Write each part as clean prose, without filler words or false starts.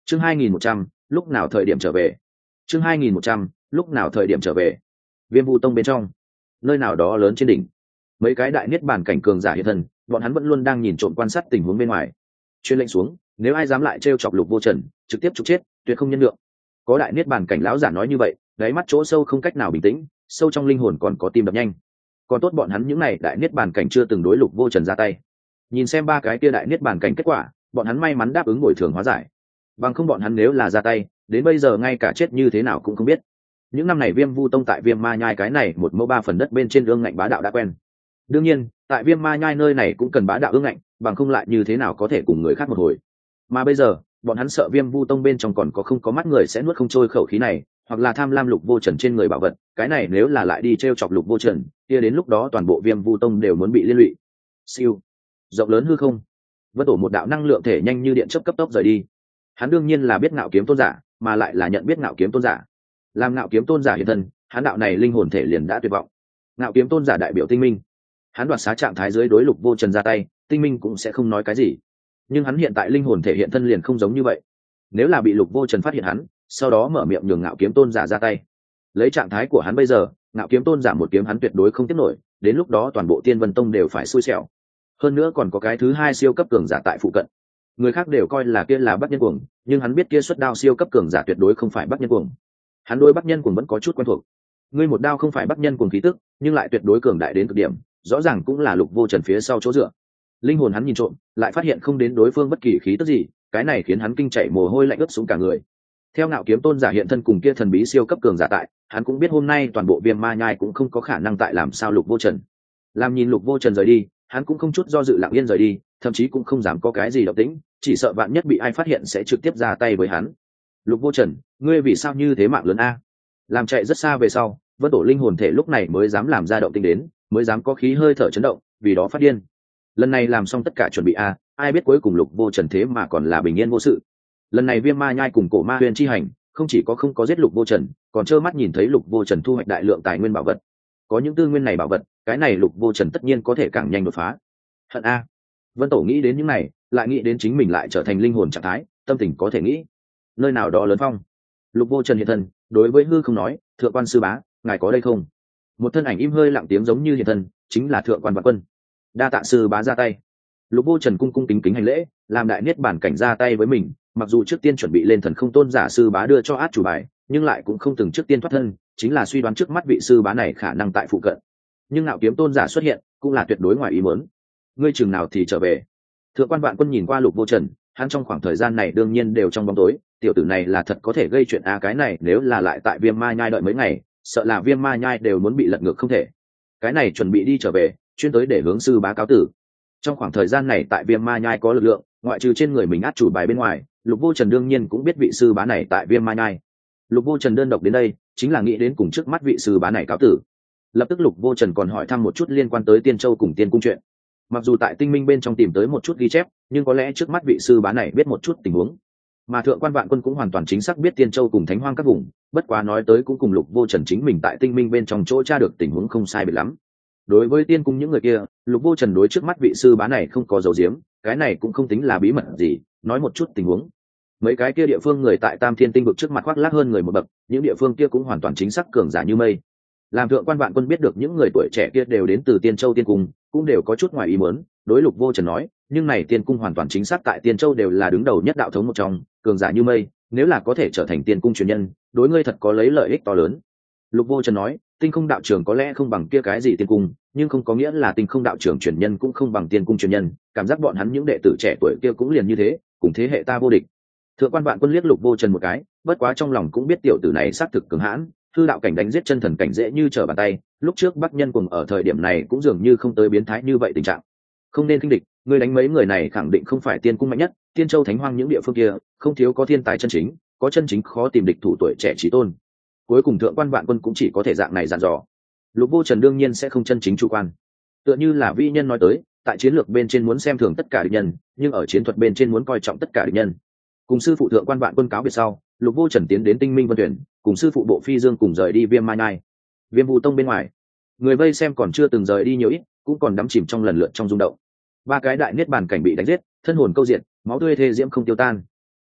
chương 2100, lúc nào thời điểm trở về. chương 2100, lúc nào thời điểm trở về. Viêm Vu Tông bên trong, nơi nào đó lớn trên đỉnh, mấy cái đại niết bàn cảnh cường giả hiện thân, bọn hắn vẫn luôn đang nhìn trộm quan sát tình huống bên ngoài. Chuyên lệnh xuống, nếu ai dám lại trêu chọc Lục Vô Trần, trực tiếp trục chết, tuyệt không nhân lượng. Có đại niết bàn cảnh lão giả nói như vậy, đáy mắt chỗ sâu không cách nào bình tĩnh, sâu trong linh hồn còn có tim đập nhanh. Còn tốt bọn hắn những này đại niết bàn cảnh chưa từng đối Lục Vô Trần ra tay. Nhìn xem ba cái kia đại niết bàn cảnh kết quả, bọn hắn may mắn đáp ứng bồi thường hóa giải. Bằng không bọn hắn nếu là ra tay, đến bây giờ ngay cả chết như thế nào cũng không biết. Những năm này Viêm Vu Tông tại Viêm Ma Nhai cái này một mẫu ba phần đất bên trên ương ngạnh bá đạo đã quen. Đương nhiên, tại Viêm Ma Nhai nơi này cũng cần bá đạo ương ngạnh, bằng không lại như thế nào có thể cùng người khác một hồi. Mà bây giờ, bọn hắn sợ Viêm Vu Tông bên trong còn có không có mắt người sẽ nuốt không trôi khẩu khí này, hoặc là tham lam Lục Vô Trần trên người bảo vật, cái này nếu là lại đi trêu chọc Lục Vô Trần, kia đến lúc đó toàn bộ Viêm Vu Tông đều muốn bị liên lụy. Siêu, rộng lớn hư không, Vân Tổ một đạo năng lượng thể nhanh như điện chớp cấp tốc rời đi. Hắn đương nhiên là biết Ngạo Kiếm Tôn giả, mà lại là nhận biết Ngạo Kiếm Tôn giả. Làm Ngạo Kiếm Tôn giả hiện thân, hắn đạo này linh hồn thể liền đã tuyệt vọng. Ngạo Kiếm Tôn giả đại biểu tinh minh, hắn đoạt xá trạng thái dưới đối Lục Vô Trần ra tay, tinh minh cũng sẽ không nói cái gì. Nhưng hắn hiện tại linh hồn thể hiện thân liền không giống như vậy. Nếu là bị Lục Vô Trần phát hiện hắn, sau đó mở miệng nhường Ngạo Kiếm Tôn giả ra tay, lấy trạng thái của hắn bây giờ, Ngạo Kiếm Tôn giả một kiếm hắn tuyệt đối không tiếp nổi, đến lúc đó toàn bộ Tiên Vân Tông đều phải xui xẻo. Hơn nữa còn có cái thứ hai siêu cấp cường giả tại phụ cận. Người khác đều coi là kia là Bắc Nhân Cuồng, nhưng hắn biết kia xuất đao siêu cấp cường giả tuyệt đối không phải Bắc Nhân Cuồng. Hắn đối Bắc Nhân Cuồng vẫn có chút quen thuộc. Ngươi một đao không phải Bắc Nhân Cuồng khí tức, nhưng lại tuyệt đối cường đại đến cực điểm, rõ ràng cũng là Lục Vô Trần phía sau chỗ dựa. Linh hồn hắn nhìn trộm, lại phát hiện không đến đối phương bất kỳ khí tức gì, cái này khiến hắn kinh chạy mồ hôi lạnh ướt xuống cả người. Theo Ngạo Kiếm Tôn giả hiện thân cùng kia thần bí siêu cấp cường giả tại, hắn cũng biết hôm nay toàn bộ Viêm Ma Nhai cũng không có khả năng tại làm sao Lục Vô Trần. Làm nhìn Lục Vô Trần rời đi, hắn cũng không chút do dự lặng yên rời đi, thậm chí cũng không dám có cái gì động tĩnh, chỉ sợ vạn nhất bị ai phát hiện sẽ trực tiếp ra tay với hắn. Lục Vô Trần, ngươi vì sao như thế mạng lớn a? Làm chạy rất xa về sau, Vân Tổ linh hồn thể lúc này mới dám làm ra động tĩnh đến, mới dám có khí hơi thở chấn động, vì đó phát điên. Lần này làm xong tất cả chuẩn bị a, ai biết cuối cùng Lục Vô Trần thế mà còn là bình yên vô sự. Lần này Viêm Ma Nhai cùng Cổ Ma Huyền chi hành, không chỉ có không có giết Lục Vô Trần, còn trơ mắt nhìn thấy Lục Vô Trần thu hoạch đại lượng tài nguyên bảo vật. Có những tư nguyên này bảo vật, cái này Lục Vô Trần tất nhiên có thể càng nhanh đột phá. Hận a. Vân Tổ nghĩ đến những này, lại nghĩ đến chính mình lại trở thành linh hồn trạng thái, tâm tình có thể nghĩ. Nơi nào đó lớn phong, Lục Vô Trần hiện thân, đối với hư không nói, thượng quan sư bá, ngài có đây không? Một thân ảnh im hơi lặng tiếng giống như hiện thân, chính là thượng quan Vạn Quân. Đa tạ sư bá ra tay. Lục Vô Trần cung cung kính kính hành lễ, làm đại niết bản cảnh ra tay với mình, mặc dù trước tiên chuẩn bị lên thần không tôn giả sư bá đưa cho át chủ bài, nhưng lại cũng không từng trước tiên thoát thân, chính là suy đoán trước mắt vị sư bá này khả năng tại phụ cận. Nhưng Ngạo Kiếm Tôn giả xuất hiện, cũng là tuyệt đối ngoài ý muốn. Ngươi chừng nào thì trở về? Thượng quan Vạn Quân nhìn qua Lục Vô Trần, hắn trong khoảng thời gian này đương nhiên đều trong bóng tối, tiểu tử này là thật có thể gây chuyện a, cái này nếu là lại tại Viêm Ma Nhai đợi mấy ngày, sợ là Viêm Ma Nhai đều muốn bị lật ngược không thể. Cái này chuẩn bị đi trở về, chuyên tới để hướng sư bá cáo tử. Trong khoảng thời gian này tại Viêm Ma Nhai có lực lượng, ngoại trừ trên người mình át chủ bài bên ngoài, Lục Vô Trần đương nhiên cũng biết vị sư bá này tại Viêm Ma Nhai. Lục Vô Trần đơn độc đến đây, chính là nghĩ đến cùng trước mắt vị sư bá này cáo tử. Lập tức Lục Vô Trần còn hỏi thăm một chút liên quan tới Tiên Châu cùng Tiên Cung chuyện. Mặc dù tại Tinh Minh bên trong tìm tới một chút ghi chép, nhưng có lẽ trước mắt vị sư bá này biết một chút tình huống. Mà thượng quan Vạn Quân cũng hoàn toàn chính xác biết Tiên Châu cùng Thánh Hoang các vùng, bất quá nói tới cũng cùng Lục Vô Trần chính mình tại Tinh Minh bên trong chỗ tra được tình huống không sai biệt lắm. Đối với Tiên Cung những người kia, Lục Vô Trần đối trước mắt vị sư bá này không có dấu diếm, cái này cũng không tính là bí mật gì, nói một chút tình huống. Mấy cái kia địa phương người tại Tam Thiên Tinh vực trước mặt khoác lác hơn người một bậc, những địa phương kia cũng hoàn toàn chính xác cường giả như mây. Làm thượng quan Vạn Quân biết được những người tuổi trẻ kia đều đến từ Tiên Châu Tiên Cung, cũng đều có chút ngoài ý muốn, đối Lục Vô Trần nói, nhưng này Tiên Cung hoàn toàn chính xác tại Tiên Châu đều là đứng đầu nhất đạo thống một trong, cường giả như mây, nếu là có thể trở thành Tiên Cung truyền nhân, đối ngươi thật có lấy lợi ích to lớn. Lục Vô Trần nói, Tinh Không đạo trưởng có lẽ không bằng kia cái gì Tiên Cung, nhưng không có nghĩa là Tinh Không đạo trưởng truyền nhân cũng không bằng Tiên Cung truyền nhân, cảm giác bọn hắn những đệ tử trẻ tuổi kia cũng liền như thế, cùng thế hệ ta vô địch. Thượng quan Vạn Quân liếc Lục Vô Trần một cái, bất quá trong lòng cũng biết tiểu tử này xác thực cường hãn, hư đạo cảnh đánh giết chân thần cảnh dễ như trở bàn tay, lúc trước Bắc Nhân Cuồng ở thời điểm này cũng dường như không tới biến thái như vậy tình trạng. Không nên khinh địch, người đánh mấy người này khẳng định không phải Tiên Cung mạnh nhất, Tiên Châu Thánh Hoang những địa phương kia, không thiếu có thiên tài chân chính, có chân chính khó tìm địch thủ tuổi trẻ chí tôn. Cuối cùng thượng quan Vạn Quân cũng chỉ có thể dạng này dặn dò. Lục Vô Trần đương nhiên sẽ không chân chính chủ quan. Tựa như là vĩ nhân nói tới, tại chiến lược bên trên muốn xem thường tất cả địch nhân, nhưng ở chiến thuật bên trên muốn coi trọng tất cả địch nhân. Cùng sư phụ thượng quan Vạn Quân cáo biệt sau, Lục Vô Trần tiến đến Tinh Minh Vân Tuyển, cùng sư phụ Bộ Phi Dương cùng rời đi Viêm Ma Nhai. Viêm Vu Tông bên ngoài, người vây xem còn chưa từng rời đi nhiều ít, cũng còn đắm chìm trong lần lượt trong rung động. Ba cái đại niết bàn cảnh bị đánh giết, thân hồn câu diệt, máu tươi thê diễm không tiêu tan.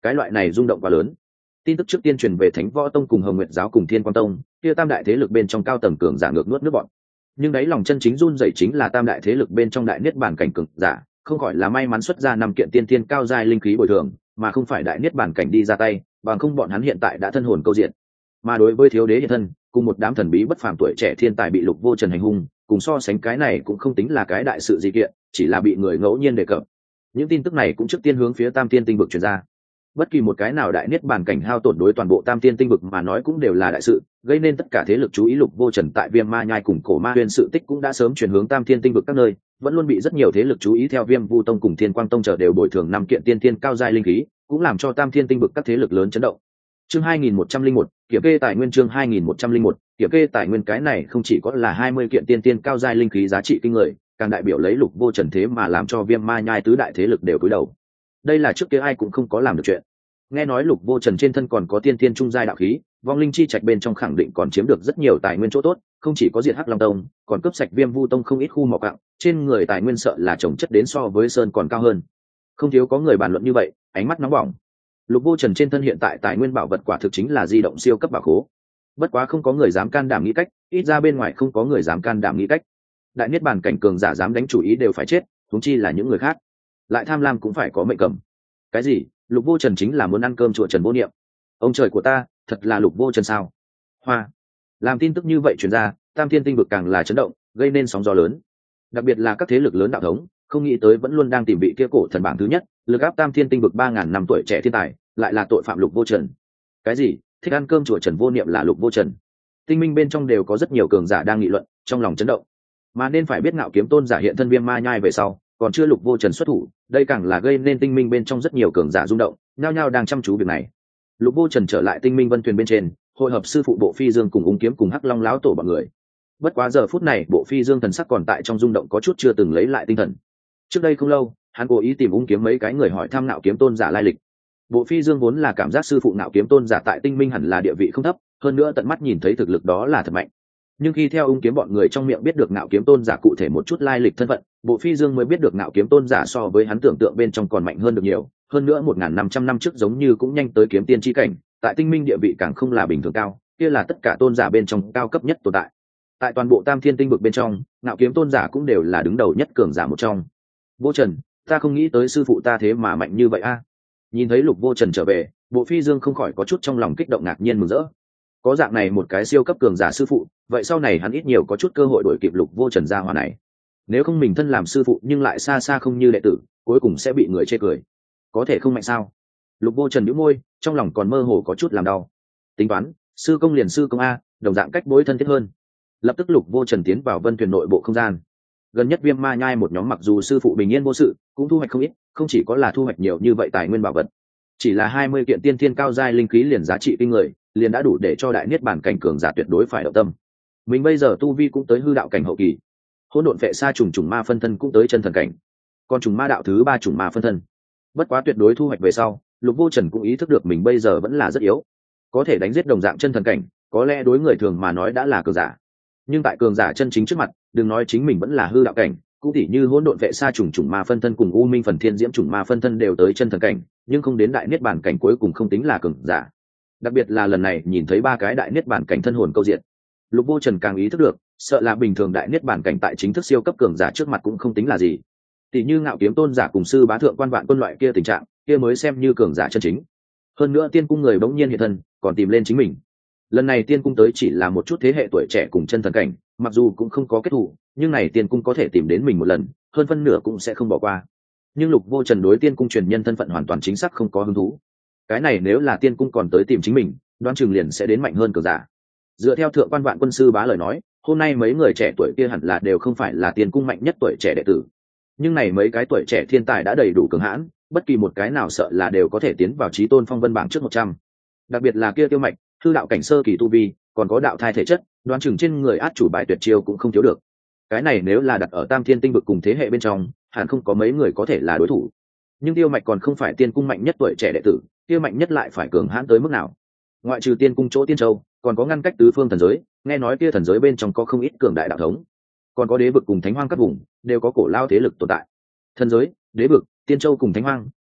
cái loại này rung động quá lớn. Tin tức trước tiên truyền về Thánh Võ Tông cùng Hồng Nguyệt giáo cùng Thiên Quang Tông, kia tam đại thế lực bên trong cao tầng cường giả ngược nuốt nước bọn. Nhưng đáy lòng chân chính run rẩy chính là tam đại thế lực bên trong đại niết bàn cảnh cường giả, không khỏi là may mắn xuất ra 5 kiện tiên thiên cao giai linh khí bồi thường, mà không phải đại niết bàn cảnh đi ra tay, bằng không bọn hắn hiện tại đã thân hồn câu diện. Mà đối với thiếu đế hiện thân, cùng một đám thần bí bất phàm tuổi trẻ thiên tài bị Lục Vô Trần hành hung, cùng so sánh cái này cũng không tính là cái đại sự gì kiện, chỉ là bị người ngẫu nhiên đề cập. Những tin tức này cũng trước tiên hướng phía Tam Thiên Tinh vực truyền ra. Bất kỳ một cái nào đại niết bàn cảnh hao tổn đối toàn bộ Tam Thiên Tinh vực mà nói cũng đều là đại sự, gây nên tất cả thế lực chú ý. Lục Vô Trần tại Viêm Ma Nhai cùng Cổ Ma Huyên sự tích cũng đã sớm chuyển hướng Tam Thiên Tinh vực các nơi, vẫn luôn bị rất nhiều thế lực chú ý. Theo Viêm Vu Tông cùng Thiên Quang Tông chờ đều bồi thường 5 kiện tiên thiên cao giai linh khí, cũng làm cho Tam Thiên Tinh vực các thế lực lớn chấn động. Chương 2101, kiểm kê tài nguyên. Chương 2101, kiểm kê tài nguyên. Cái này không chỉ có là 20 kiện tiên thiên cao giai linh khí giá trị kinh người, càng đại biểu lấy Lục Vô Trần thế mà làm cho Viêm Ma Nhai tứ đại thế lực đều cúi đầu. Đây là trước kia ai cũng không có làm được chuyện. Nghe nói Lục Vô Trần trên thân còn có tiên thiên trung giai đạo khí, vong linh chi trạch bên trong khẳng định còn chiếm được rất nhiều tài nguyên chỗ tốt, không chỉ có diệt Hắc Long Tông, còn cướp sạch Viêm Vu Tông không ít khu mỏ quặng, trên người tài nguyên sợ là trồng chất đến so với sơn còn cao hơn. Không thiếu có người bàn luận như vậy, ánh mắt nóng bỏng. Lục Vô Trần trên thân hiện tại tài nguyên bảo vật quả thực chính là di động siêu cấp bảo khố. Bất quá không có người dám can đảm nghĩ cách, ít ra bên ngoài không có người dám can đảm nghĩ cách. Đại niết bàn cảnh cường giả dám đánh chủ ý đều phải chết, huống chi là những người khác. Lại tham lam cũng phải có mệnh cầm. Cái gì? Lục Vô Trần chính là muốn ăn cơm chùa Trần Vô Niệm. Ông trời của ta, thật là Lục Vô Trần sao? Hoa. Làm tin tức như vậy truyền ra, Tam Thiên Tinh vực càng là chấn động, gây nên sóng gió lớn. Đặc biệt là các thế lực lớn đạo thống, không nghĩ tới vẫn luôn đang tìm vị kia cổ thần bảng thứ nhất, lực áp Tam Thiên Tinh vực 3000 năm tuổi trẻ thiên tài, lại là tội phạm Lục Vô Trần. Cái gì? Thích ăn cơm chùa Trần Vô Niệm là Lục Vô Trần? Tinh minh bên trong đều có rất nhiều cường giả đang nghị luận, trong lòng chấn động. Mà nên phải biết Ngạo Kiếm Tôn giả hiện thân Viêm Ma Nhai về sau, còn chưa Lục Vô Trần xuất thủ, đây càng là gây nên tinh minh bên trong rất nhiều cường giả rung động, nhao nhao đang chăm chú việc này. Lục Vô Trần trở lại tinh minh vân thuyền bên trên, hội hợp sư phụ Bộ Phi Dương cùng Ung Kiếm cùng Hắc Long lão tổ bọn người. Bất quá giờ phút này Bộ Phi Dương thần sắc còn tại trong rung động, có chút chưa từng lấy lại tinh thần. Trước đây không lâu, hắn cố ý tìm Ung Kiếm mấy cái người hỏi thăm Ngạo Kiếm Tôn giả lai lịch. Bộ Phi Dương vốn là cảm giác sư phụ Ngạo Kiếm Tôn giả tại tinh minh hẳn là địa vị không thấp, hơn nữa tận mắt nhìn thấy thực lực đó là thật mạnh. Nhưng khi theo Ung Kiếm bọn người trong miệng biết được Ngạo Kiếm Tôn giả cụ thể một chút lai lịch thân phận, Bộ Phi Dương mới biết được Ngạo Kiếm Tôn giả so với hắn tưởng tượng bên trong còn mạnh hơn được nhiều, hơn nữa 1500 năm trước giống như cũng nhanh tới kiếm tiên chi cảnh, tại tinh minh địa vị càng không là bình thường cao, kia là tất cả tôn giả bên trong cao cấp nhất tồn tại. Tại toàn bộ Tam Thiên Tinh vực bên trong, Ngạo Kiếm Tôn giả cũng đều là đứng đầu nhất cường giả một trong. Vô Trần, ta không nghĩ tới sư phụ ta thế mà mạnh như vậy a. Nhìn thấy Lục Vô Trần trở về, Bộ Phi Dương không khỏi có chút trong lòng kích động ngạc nhiên mừng rỡ. Có dạng này một cái siêu cấp cường giả sư phụ, vậy sau này hắn ít nhiều có chút cơ hội đuổi kịp Lục Vô Trần gia hỏa này. Nếu không mình thân làm sư phụ nhưng lại xa xa không như đệ tử, cuối cùng sẽ bị người chê cười. Có thể không mạnh sao? Lục Vô Trần nhíu môi, trong lòng còn mơ hồ có chút làm đau. Tính toán, sư công liền sư công a, đồng dạng cách bối thân thiết hơn. Lập tức Lục Vô Trần tiến vào vân thuyền nội bộ không gian. Gần nhất Viêm Ma Nhai một nhóm mặc dù sư phụ bình yên vô sự, cũng thu hoạch không ít, không chỉ có là thu hoạch nhiều như vậy tài nguyên bảo vật, chỉ là 20 kiện tiên thiên cao giai linh khí liền giá trị kinh người, liền đã đủ để cho đại niết bàn cảnh cường giả tuyệt đối phải động tâm. Mình bây giờ tu vi cũng tới hư đạo cảnh hậu kỳ, hỗn độn vệ sa trùng ma phân thân cũng tới chân thần cảnh, còn trùng ma đạo thứ 3 trùng ma phân thân. Bất quá tuyệt đối thu hoạch về sau, Lục Vô Trần cũng ý thức được mình bây giờ vẫn là rất yếu, có thể đánh giết đồng dạng chân thần cảnh, có lẽ đối người thường mà nói đã là cường giả, nhưng tại cường giả chân chính trước mặt, đừng nói chính mình vẫn là hư đạo cảnh, cũng tỉ như hỗn độn vệ sa trùng ma phân thân cùng U Minh phần thiên diễm trùng ma phân thân đều tới chân thần cảnh, nhưng không đến đại niết bàn cảnh cuối cùng không tính là cường giả. Đặc biệt là lần này nhìn thấy 3 cái đại niết bàn cảnh thân hồn câu diện, Lục Vô Trần càng ý thức được, sợ là bình thường đại niết bàn cảnh tại chính thức siêu cấp cường giả trước mặt cũng không tính là gì. Tỷ như Ngạo Kiếm Tôn giả cùng sư bá thượng quan vạn quân loại kia tình trạng, kia mới xem như cường giả chân chính. Hơn nữa tiên cung người bỗng nhiên hiện thân, còn tìm lên chính mình. Lần này tiên cung tới chỉ là một chút thế hệ tuổi trẻ cùng chân thần cảnh, mặc dù cũng không có kết thù, nhưng này tiên cung có thể tìm đến mình một lần, hơn phân nửa cũng sẽ không bỏ qua. Nhưng Lục Vô Trần đối tiên cung truyền nhân thân phận hoàn toàn chính xác không có hứng thú. Cái này nếu là tiên cung còn tới tìm chính mình, đoán chừng liền sẽ đến mạnh hơn cường giả. Dựa theo thượng quan vạn quân sư bá lời nói, hôm nay mấy người trẻ tuổi kia hẳn là đều không phải là tiên cung mạnh nhất tuổi trẻ đệ tử, nhưng này mấy cái tuổi trẻ thiên tài đã đầy đủ cường hãn, bất kỳ một cái nào sợ là đều có thể tiến vào chí tôn phong vân bảng trước 100. Đặc biệt là kia Tiêu Mạch, hư đạo cảnh sơ kỳ tu vi, còn có đạo thai thể chất, đoán chừng trên người át chủ bài tuyệt chiêu cũng không thiếu được. Cái này nếu là đặt ở Tam Thiên Tinh vực cùng thế hệ bên trong, hẳn không có mấy người có thể là đối thủ. Nhưng Tiêu Mạch còn không phải tiên cung mạnh nhất tuổi trẻ đệ tử, Tiêu mạnh nhất lại phải cường hãn tới mức nào? Ngoại trừ tiên cung chỗ Tiên Châu, còn có ngăn cách tứ phương thần giới, nghe nói kia thần giới bên trong có không ít cường đại đạo thống, còn có đế vực cùng thánh hoang các vùng đều có cổ lao thế lực tồn tại. Thần giới, đế vực, Tiên Châu cùng thánh hoang,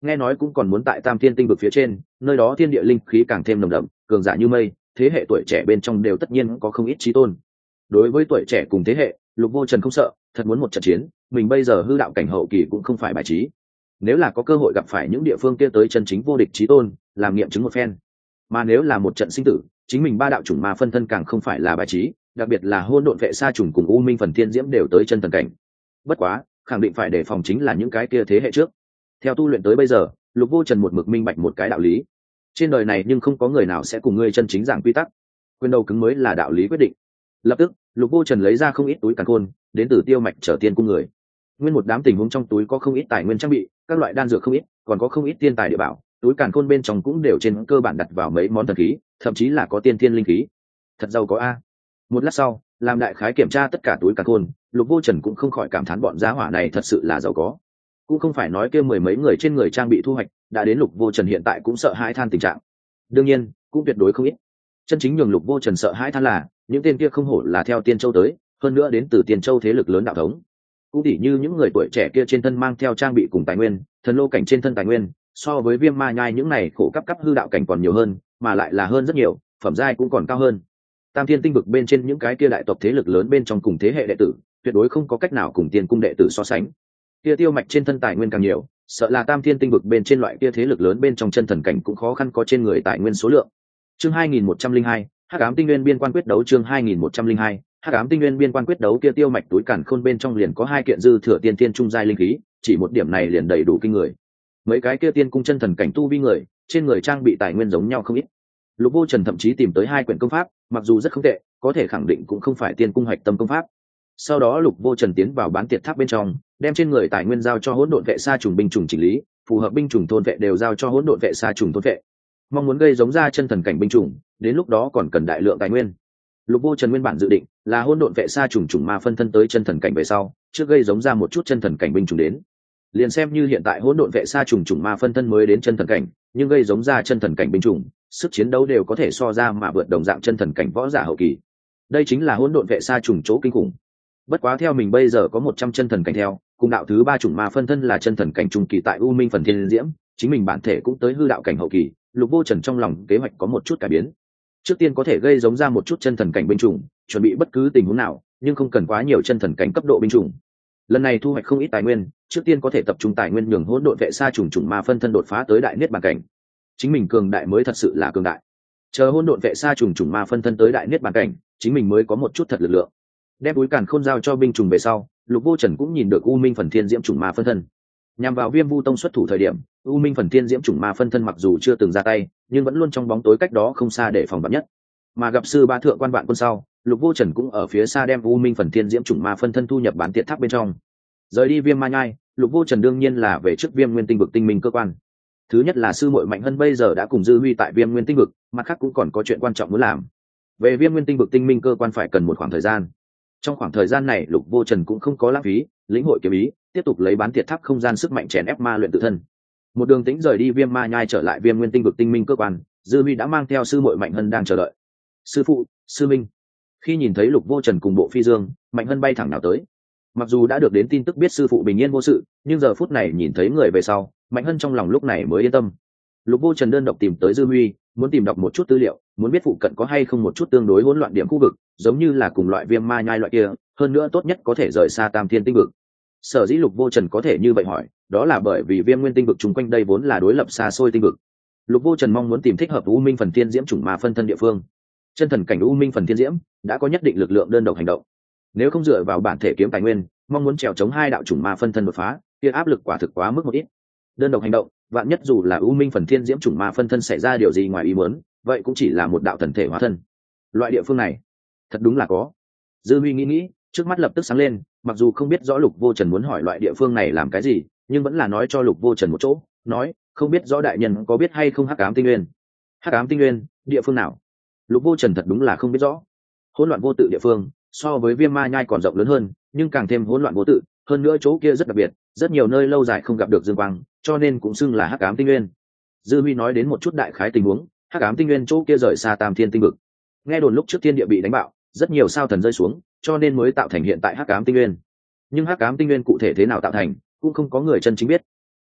nghe nói cũng còn muốn tại tam thiên tinh vực phía trên, nơi đó thiên địa linh khí càng thêm nồng đậm, cường giả như mây, thế hệ tuổi trẻ bên trong đều tất nhiên có không ít chí tôn. Đối với tuổi trẻ cùng thế hệ, Lục Vô Trần không sợ, thật muốn một trận chiến, mình bây giờ hư đạo cảnh hậu kỳ cũng không phải bài trí. Nếu là có cơ hội gặp phải những địa phương kia tới chân chính vô địch chí tôn, làm nghiệm chứng một phen. Mà nếu là một trận sinh tử, chính mình ba đạo chủng ma phân thân càng không phải là bài trí, đặc biệt là hôn độn vệ sa trùng cùng u minh phần thiên diễm đều tới chân thần cảnh. Bất quá, khẳng định phải đề phòng chính là những cái kia thế hệ trước. Theo tu luyện tới bây giờ, Lục Vô Trần một mực minh bạch một cái đạo lý. Trên đời này nhưng không có người nào sẽ cùng ngươi chân chính giảng quy tắc. Quyền đầu cứng mới là đạo lý quyết định. Lập tức, Lục Vô Trần lấy ra không ít túi càn khôn, đến từ Tiêu Mạch trở tiên cung người. Nguyên một đám tình huống trong túi có không ít tài nguyên trang bị, các loại đan dược không ít, còn có không ít tiên tài địa bảo, túi càn khôn bên trong cũng đều trên cơ bản đặt vào mấy món thần khí, thậm chí là có tiên thiên linh khí. Thật giàu có a. Một lát sau, làm đại khái kiểm tra tất cả túi càn khôn, Lục Vô Trần cũng không khỏi cảm thán bọn giá hỏa này thật sự là giàu có. Cũng không phải nói kia mười mấy người trên người trang bị thu hoạch, đã đến Lục Vô Trần hiện tại cũng sợ hãi than tình trạng. Đương nhiên, cũng tuyệt đối không ít. Chân chính nhường Lục Vô Trần sợ hãi than là, những tên kia không hổ là theo Tiên Châu tới, hơn nữa đến từ Tiên Châu thế lực lớn đạo thống. Cũng tỉ như những người tuổi trẻ kia trên thân mang theo trang bị cùng tài nguyên, thần lô cảnh trên thân tài nguyên, so với Viêm Ma Nhai những này khổ cấp hư đạo cảnh còn nhiều hơn, mà lại là hơn rất nhiều, phẩm giai cũng còn cao hơn. Tam Thiên tinh vực bên trên những cái kia đại tộc thế lực lớn bên trong cùng thế hệ đệ tử, tuyệt đối không có cách nào cùng Tiên cung đệ tử so sánh. Kia Tiêu Mạch trên thân tài nguyên càng nhiều, sợ là Tam Thiên tinh vực bên trên loại kia thế lực lớn bên trong chân thần cảnh cũng khó khăn có trên người tài nguyên số lượng. Chương 2102, Hắc ám tinh nguyên biên quan quyết đấu. Chương 2102, Hắc ám tinh nguyên biên quan quyết đấu. Kia Tiêu Mạch túi càn khôn bên trong liền có 2 kiện dư thừa tiên tiên trung giai linh khí, chỉ một điểm này liền đầy đủ kinh người. Mấy cái kia tiên cung chân thần cảnh tu vi người, trên người trang bị tài nguyên giống nhau không ít. Lục Vô Trần thậm chí tìm tới 2 quyển công pháp, mặc dù rất không tệ, có thể khẳng định cũng không phải tiên cung hoạch tâm công pháp. Sau đó Lục Vô Trần tiến vào bán tiệt tháp bên trong, đem trên người tài nguyên giao cho hỗn độn vệ sa trùng binh chủng chỉnh lý, phù hợp binh chủng thôn vệ đều giao cho hỗn độn vệ sa trùng thôn vệ. Mong muốn gây giống ra chân thần cảnh binh chủng, đến lúc đó còn cần đại lượng tài nguyên. Lục Vô Trần nguyên bản dự định là hỗn độn vệ sa trùng chủng ma phân thân tới chân thần cảnh về sau, trước gây giống ra một chút chân thần cảnh binh chủng đến. Liền xem như hiện tại hỗn độn vệ sa trùng chủng ma phân thân mới đến chân thần cảnh, nhưng gây giống ra chân thần cảnh binh chủng, sức chiến đấu đều có thể so ra mà vượt đồng dạng chân thần cảnh võ giả hậu kỳ. Đây chính là hỗn độn vệ sa trùng chỗ kinh khủng. Bất quá theo mình bây giờ có 100 chân thần cảnh theo, cùng đạo thứ 3 chủng ma phân thân là chân thần cảnh trung kỳ tại U Minh phần thiên diễm, chính mình bản thể cũng tới hư đạo cảnh hậu kỳ, Lục Vô Trần trong lòng kế hoạch có một chút cải biến. Trước tiên có thể gây giống ra một chút chân thần cảnh binh chủng, chuẩn bị bất cứ tình huống nào, nhưng không cần quá nhiều chân thần cảnh cấp độ binh chủng. Lần này thu hoạch không ít tài nguyên, trước tiên có thể tập trung tài nguyên nhường hỗn độn vệ sa trùng chủng ma phân thân đột phá tới đại niết bàn cảnh. Chính mình cường đại mới thật sự là cường đại. Chờ hỗn độn vệ sa trùng chủng ma phân thân tới đại niết bàn cảnh, chính mình mới có một chút thật lực lượng. Đem túi càn khôn giao cho binh chủng về sau, Lục Vô Trần cũng nhìn được U Minh phần thiên diễm chủng ma phân thân. Nhằm vào Viêm Vu Tông xuất thủ thời điểm, U Minh phần thiên diễm chủng ma phân thân mặc dù chưa từng ra tay, nhưng vẫn luôn trong bóng tối cách đó không xa để phòng vạn nhất. Mà gặp sư ba thượng quan vạn quân sau, Lục Vô Trần cũng ở phía xa đem U Minh phần thiên diễm chủng ma phân thân thu nhập bán tiệt tháp bên trong. Rời đi Viêm Ma Nhai, Lục Vô Trần đương nhiên là về trước Viêm Nguyên Tinh vực tinh minh cơ quan. Thứ nhất là sư muội Mạnh Hân bây giờ đã cùng Dư Huy tại Viêm Nguyên Tinh vực, mặt khác cũng còn có chuyện quan trọng muốn làm. Về Viêm Nguyên Tinh vực tinh minh cơ quan phải cần một khoảng thời gian. Trong khoảng thời gian này Lục Vô Trần cũng không có lãng phí, lĩnh hội kiếm ý, tiếp tục lấy bán tiệt tháp không gian sức mạnh chèn ép ma luyện tự thân. Một đường tĩnh rời đi Viêm Ma Nhai trở lại Viêm Nguyên Tinh vực tinh minh cơ quan, Dư Huy đã mang theo sư muội Mạnh Hân đang chờ đợi. Sư phụ, sư minh. Khi nhìn thấy Lục Vô Trần cùng bộ phi dương, Mạnh Hân bay thẳng nào tới. Mặc dù đã được đến tin tức biết sư phụ bình yên vô sự, nhưng giờ phút này nhìn thấy người về sau, Mạnh Hân trong lòng lúc này mới yên tâm. Lục Vô Trần đơn độc tìm tới Dư Huy, muốn tìm đọc một chút tư liệu, muốn biết phụ cận có hay không một chút tương đối hỗn loạn điểm khu vực, giống như là cùng loại Viêm Ma Nhai loại kia, hơn nữa tốt nhất có thể rời xa Tam Thiên Tinh vực. Sở dĩ Lục Vô Trần có thể như vậy hỏi, đó là bởi vì Viêm Nguyên Tinh vực chung quanh đây vốn là đối lập xa xôi tinh vực. Lục Vô Trần mong muốn tìm thích hợp U Minh phần thiên diễm chủng ma phân thân địa phương. Chân thần cảnh U Minh phần thiên diễm đã có nhất định lực lượng đơn độc hành động. Nếu không dựa vào bản thể kiếm tài nguyên, mong muốn trèo chống 2 đạo chủng ma phân thân đột phá, kia áp lực quả thực quá mức một ít. Đơn độc hành động, vạn nhất dù là U Minh phần thiên diễm chủng ma phân thân xảy ra điều gì ngoài ý muốn, vậy cũng chỉ là một đạo thần thể hóa thân. Loại địa phương này, thật đúng là có. Dư Huy nghĩ, trước mắt lập tức sáng lên, mặc dù không biết rõ Lục Vô Trần muốn hỏi loại địa phương này làm cái gì, nhưng vẫn là nói cho Lục Vô Trần một chỗ, nói, không biết rõ đại nhân có biết hay không Hắc ám tinh nguyên. Hắc ám tinh nguyên, địa phương nào? Lục Vô Trần thật đúng là không biết rõ. Hỗn loạn vô tự địa phương, so với Viêm Ma Nhai còn rộng lớn hơn, nhưng càng thêm hỗn loạn vô tự, hơn nữa chỗ kia rất đặc biệt, rất nhiều nơi lâu dài không gặp được dương quang, cho nên cũng xưng là Hắc ám tinh nguyên. Dư Huy nói đến một chút đại khái tình huống, Hắc ám tinh nguyên chỗ kia rời xa Tam Thiên Tinh vực. Nghe đồn lúc trước thiên địa bị đánh bạo, rất nhiều sao thần rơi xuống, cho nên mới tạo thành hiện tại Hắc ám tinh nguyên. Nhưng Hắc ám tinh nguyên cụ thể thế nào tạo thành, cũng không có người chân chính biết.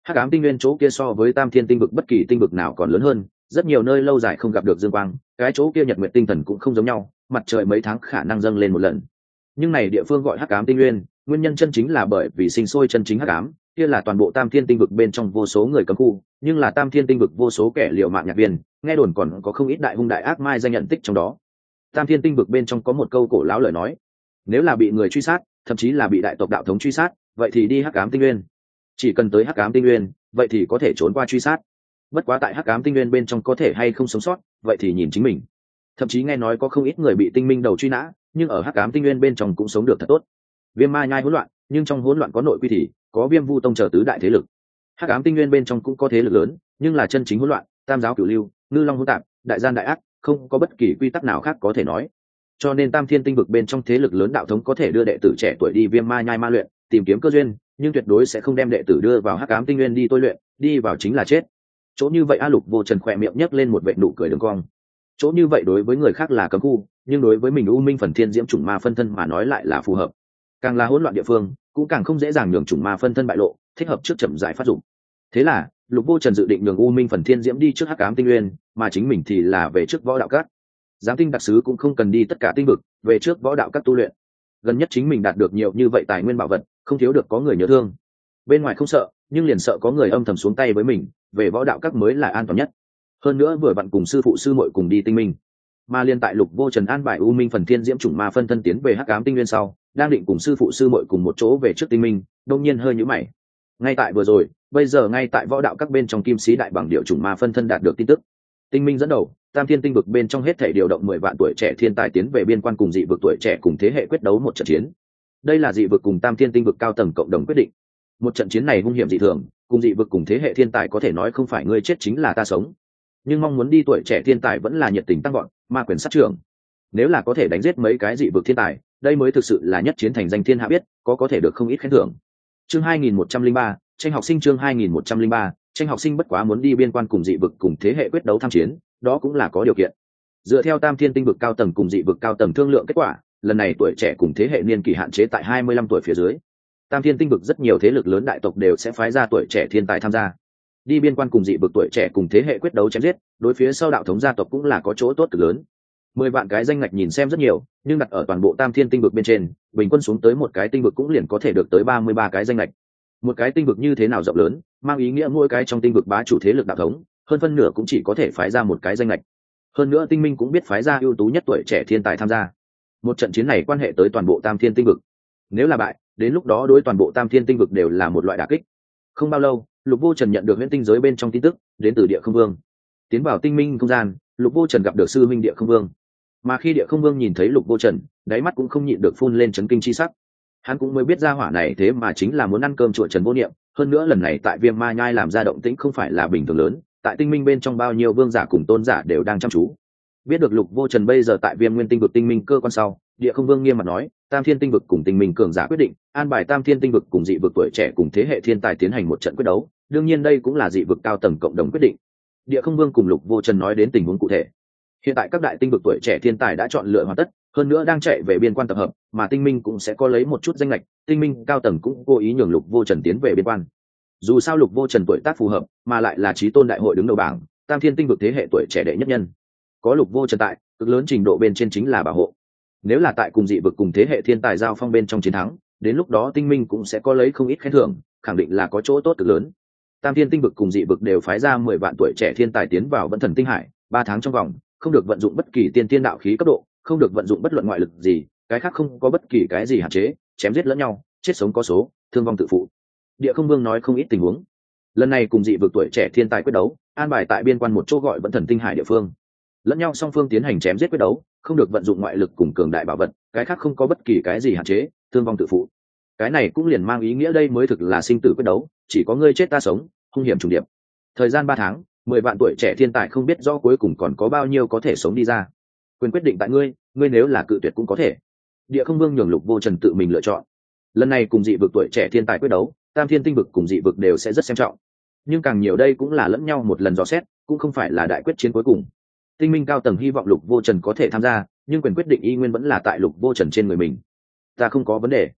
hắc ám tinh nguyên chỗ kia so với tam thiên tinh vực bất kỳ tinh vực nào còn lớn hơn, rất nhiều nơi lâu dài không gặp được dương quang, cái chỗ kia nhật nguyện tinh thần cũng không giống nhau, mặt trời mấy tháng khả năng dâng lên một lần. Nhưng này địa phương gọi hắc ám tinh nguyên, nguyên nhân chân chính là bởi vì sinh sôi chân chính hắc ám, kia là toàn bộ tam thiên tinh vực bên trong vô số người cấm khu, nhưng là tam thiên tinh vực vô số kẻ liều mạng nhạc viên, nghe đồn còn có không ít đại hung đại ác mai danh nhận tích trong đó. Tam thiên tinh vực bên trong có một câu cổ lão lời nói, nếu là bị người truy sát, thậm chí là bị đại tộc đạo thống truy sát, vậy thì đi hắc ám tinh nguyên. Chỉ cần tới hắc ám tinh nguyên, vậy thì có thể trốn qua truy sát. Bất quá tại hắc ám tinh nguyên bên trong có thể hay không sống sót, vậy thì nhìn chính mình. Thậm chí nghe nói có không ít người bị tinh minh đầu truy nã, nhưng ở hắc ám tinh nguyên bên trong cũng sống được thật tốt. Viêm ma nhai hỗn loạn, nhưng trong hỗn loạn có nội quy thì có Viêm Vu tông chờ tứ đại thế lực. Hắc ám tinh nguyên bên trong cũng có thế lực lớn, nhưng là chân chính hỗn loạn, tam giáo cửu lưu, ngư long hỗn tạp, đại gian đại ác, không có bất kỳ quy tắc nào khác có thể nói. Cho nên tam thiên tinh vực bên trong thế lực lớn đạo thống có thể đưa đệ tử trẻ tuổi đi Viêm ma nhai ma luyện, tìm kiếm cơ duyên, nhưng tuyệt đối sẽ không đem đệ tử đưa vào hắc ám tinh nguyên đi tôi luyện, đi vào chính là chết. Chỗ như vậy A Lục Vô Trần khỏe miệng nhấc lên một vệt nụ cười đường cong. Chỗ như vậy đối với người khác là cấm khu, nhưng đối với mình U Minh Phần Thiên Diễm chủng ma phân thân mà nói lại là phù hợp. Càng là hỗn loạn địa phương, cũng càng không dễ dàng nhường chủng ma phân thân bại lộ, thích hợp trước chậm rãi phát dụng. Thế là, Lục Vô Trần dự định nhường U Minh Phần Thiên Diễm đi trước hắc ám tinh nguyên, mà chính mình thì là về trước võ đạo các. Giám tinh đặc sứ cũng không cần đi tất cả tinh vực, về trước võ đạo các tu luyện. Gần nhất chính mình đạt được nhiều như vậy tài nguyên bảo vật, không thiếu được có người nhớ thương. Bên ngoài không sợ, nhưng liền sợ có người âm thầm xuống tay với mình, về võ đạo các mới là an toàn nhất. Hơn nữa vừa vặn cùng sư phụ sư muội cùng đi tinh minh. Mà liên tại Lục Vô Trần an bài U Minh Phần Thiên Diễm chủng ma phân thân tiến về hắc ám tinh nguyên sau, đang định cùng sư phụ sư muội cùng một chỗ về trước tinh minh, đột nhiên hơi nhíu mày. Ngay tại vừa rồi, bây giờ ngay tại võ đạo các bên trong Kim Sĩ đại bằng điệu chủng ma phân thân đạt được tin tức. Tinh minh dẫn đầu, tam thiên tinh vực bên trong hết thảy điều động 10 vạn tuổi trẻ thiên tài tiến về biên quan cùng dị vực tuổi trẻ cùng thế hệ quyết đấu một trận chiến. Đây là dị vực cùng tam thiên tinh vực cao tầng cộng đồng quyết định. Một trận chiến này hung hiểm dị thường, cùng dị vực cùng thế hệ thiên tài có thể nói không phải ngươi chết chính là ta sống. Nhưng mong muốn đi tuổi trẻ thiên tài vẫn là nhiệt tình tăng gọn, ma quyền sát trưởng. Nếu là có thể đánh giết mấy cái dị vực thiên tài, đây mới thực sự là nhất chiến thành danh thiên hạ biết, có thể được không ít khen thưởng. Chương 2103, tranh học sinh chương 2103, tranh học sinh bất quá muốn đi biên quan cùng dị vực cùng thế hệ quyết đấu tham chiến, đó cũng là có điều kiện. Dựa theo tam thiên tinh vực cao tầng cùng dị vực cao tầng thương lượng kết quả, lần này tuổi trẻ cùng thế hệ niên kỳ hạn chế tại 25 tuổi phía dưới. Tam thiên tinh vực rất nhiều thế lực lớn đại tộc đều sẽ phái ra tuổi trẻ thiên tài tham gia. Đi biên quan cùng dị vực tuổi trẻ cùng thế hệ quyết đấu chém giết, đối phía sau đạo thống gia tộc cũng là có chỗ tốt cực lớn. 10 vạn cái danh ngạch nhìn xem rất nhiều, nhưng đặt ở toàn bộ tam thiên tinh vực bên trên, bình quân xuống tới một cái tinh vực cũng liền có thể được tới 33 cái danh ngạch. Một cái tinh vực như thế nào rộng lớn, mang ý nghĩa mỗi cái trong tinh vực bá chủ thế lực đạo thống, hơn phân nửa cũng chỉ có thể phái ra một cái danh ngạch. Hơn nữa tinh minh cũng biết phái ra ưu tú nhất tuổi trẻ thiên tài tham gia. Một trận chiến này quan hệ tới toàn bộ tam thiên tinh vực. Nếu là bại, đến lúc đó đối toàn bộ tam thiên tinh vực đều là một loại đả kích. Không bao lâu, Lục Vô Trần nhận được huyễn tinh giới bên trong tin tức, đến từ Địa Không Vương. Tiến vào tinh minh không gian, Lục Vô Trần gặp được sư minh Địa Không Vương. Mà khi Địa Không Vương nhìn thấy Lục Vô Trần, đáy mắt cũng không nhịn được phun lên chấn kinh chi sắc. Hắn cũng mới biết ra hỏa này thế mà chính là muốn ăn cơm chùa Trần Vô Niệm, hơn nữa lần này tại Viêm Ma Nhai làm ra động tĩnh không phải là bình thường lớn, tại tinh minh bên trong bao nhiêu vương giả cùng tôn giả đều đang chăm chú. Biết được Lục Vô Trần bây giờ tại Viêm Nguyên tinh vực tinh minh cơ quan sau, Địa Không Vương nghiêm mặt nói, Tam Thiên tinh vực cùng tinh minh cường giả quyết định, an bài Tam Thiên tinh vực cùng dị vực tuổi trẻ cùng thế hệ thiên tài tiến hành một trận quyết đấu, đương nhiên đây cũng là dị vực cao tầng cộng đồng quyết định. Địa Không Vương cùng Lục Vô Trần nói đến tình huống cụ thể. Hiện tại các đại tinh vực tuổi trẻ thiên tài đã chọn lựa hoàn tất, hơn nữa đang chạy về biên quan tập hợp, mà tinh minh cũng sẽ có lấy một chút danh lệch, tinh minh cao tầng cũng cố ý nhường Lục Vô Trần tiến về biên quan. Dù sao Lục Vô Trần tuổi tác phù hợp, mà lại là chí tôn đại hội đứng đầu bảng, Tam Thiên tinh vực thế hệ tuổi trẻ đệ nhất nhân. Có Lục Vô Trần tại, cực lớn trình độ bên trên chính là bảo hộ. Nếu là tại cùng dị vực cùng thế hệ thiên tài giao phong bên trong chiến thắng, đến lúc đó tinh minh cũng sẽ có lấy không ít khen thưởng, khẳng định là có chỗ tốt cực lớn. Tam Thiên tinh vực cùng dị vực đều phái ra 10 vạn tuổi trẻ thiên tài tiến vào Vẫn Thần tinh hải, 3 tháng trong vòng, không được vận dụng bất kỳ tiên tiên đạo khí cấp độ, không được vận dụng bất luận ngoại lực gì, cái khác không có bất kỳ cái gì hạn chế, chém giết lẫn nhau, chết sống có số, thương vong tự phụ. Địa Không Vương nói không ít tình huống. Lần này cùng dị vực tuổi trẻ thiên tài quyết đấu, an bài tại biên quan một chỗ gọi Vẫn Thần tinh hải địa phương. Lẫn nhau song phương tiến hành chém giết quyết đấu, không được vận dụng ngoại lực cùng cường đại bảo vật, cái khác không có bất kỳ cái gì hạn chế, thương vong tự phụ. Cái này cũng liền mang ý nghĩa đây mới thực là sinh tử quyết đấu, chỉ có ngươi chết ta sống, hung hiểm trùng điệp. Thời gian 3 tháng, 10 vạn tuổi trẻ thiên tài không biết rõ cuối cùng còn có bao nhiêu có thể sống đi ra. Quyền quyết định tại ngươi, ngươi nếu là cự tuyệt cũng có thể. Địa Không Vương nhường Lục Vô Trần tự mình lựa chọn. Lần này cùng dị vực tuổi trẻ thiên tài quyết đấu, Tam Thiên tinh vực cùng dị vực đều sẽ rất xem trọng. Nhưng càng nhiều đây cũng là lẫn nhau một lần dò xét, cũng không phải là đại quyết chiến cuối cùng. Tinh minh cao tầng hy vọng Lục Vô Trần có thể tham gia, nhưng quyền quyết định y nguyên vẫn là tại Lục Vô Trần trên người mình. Ta không có vấn đề.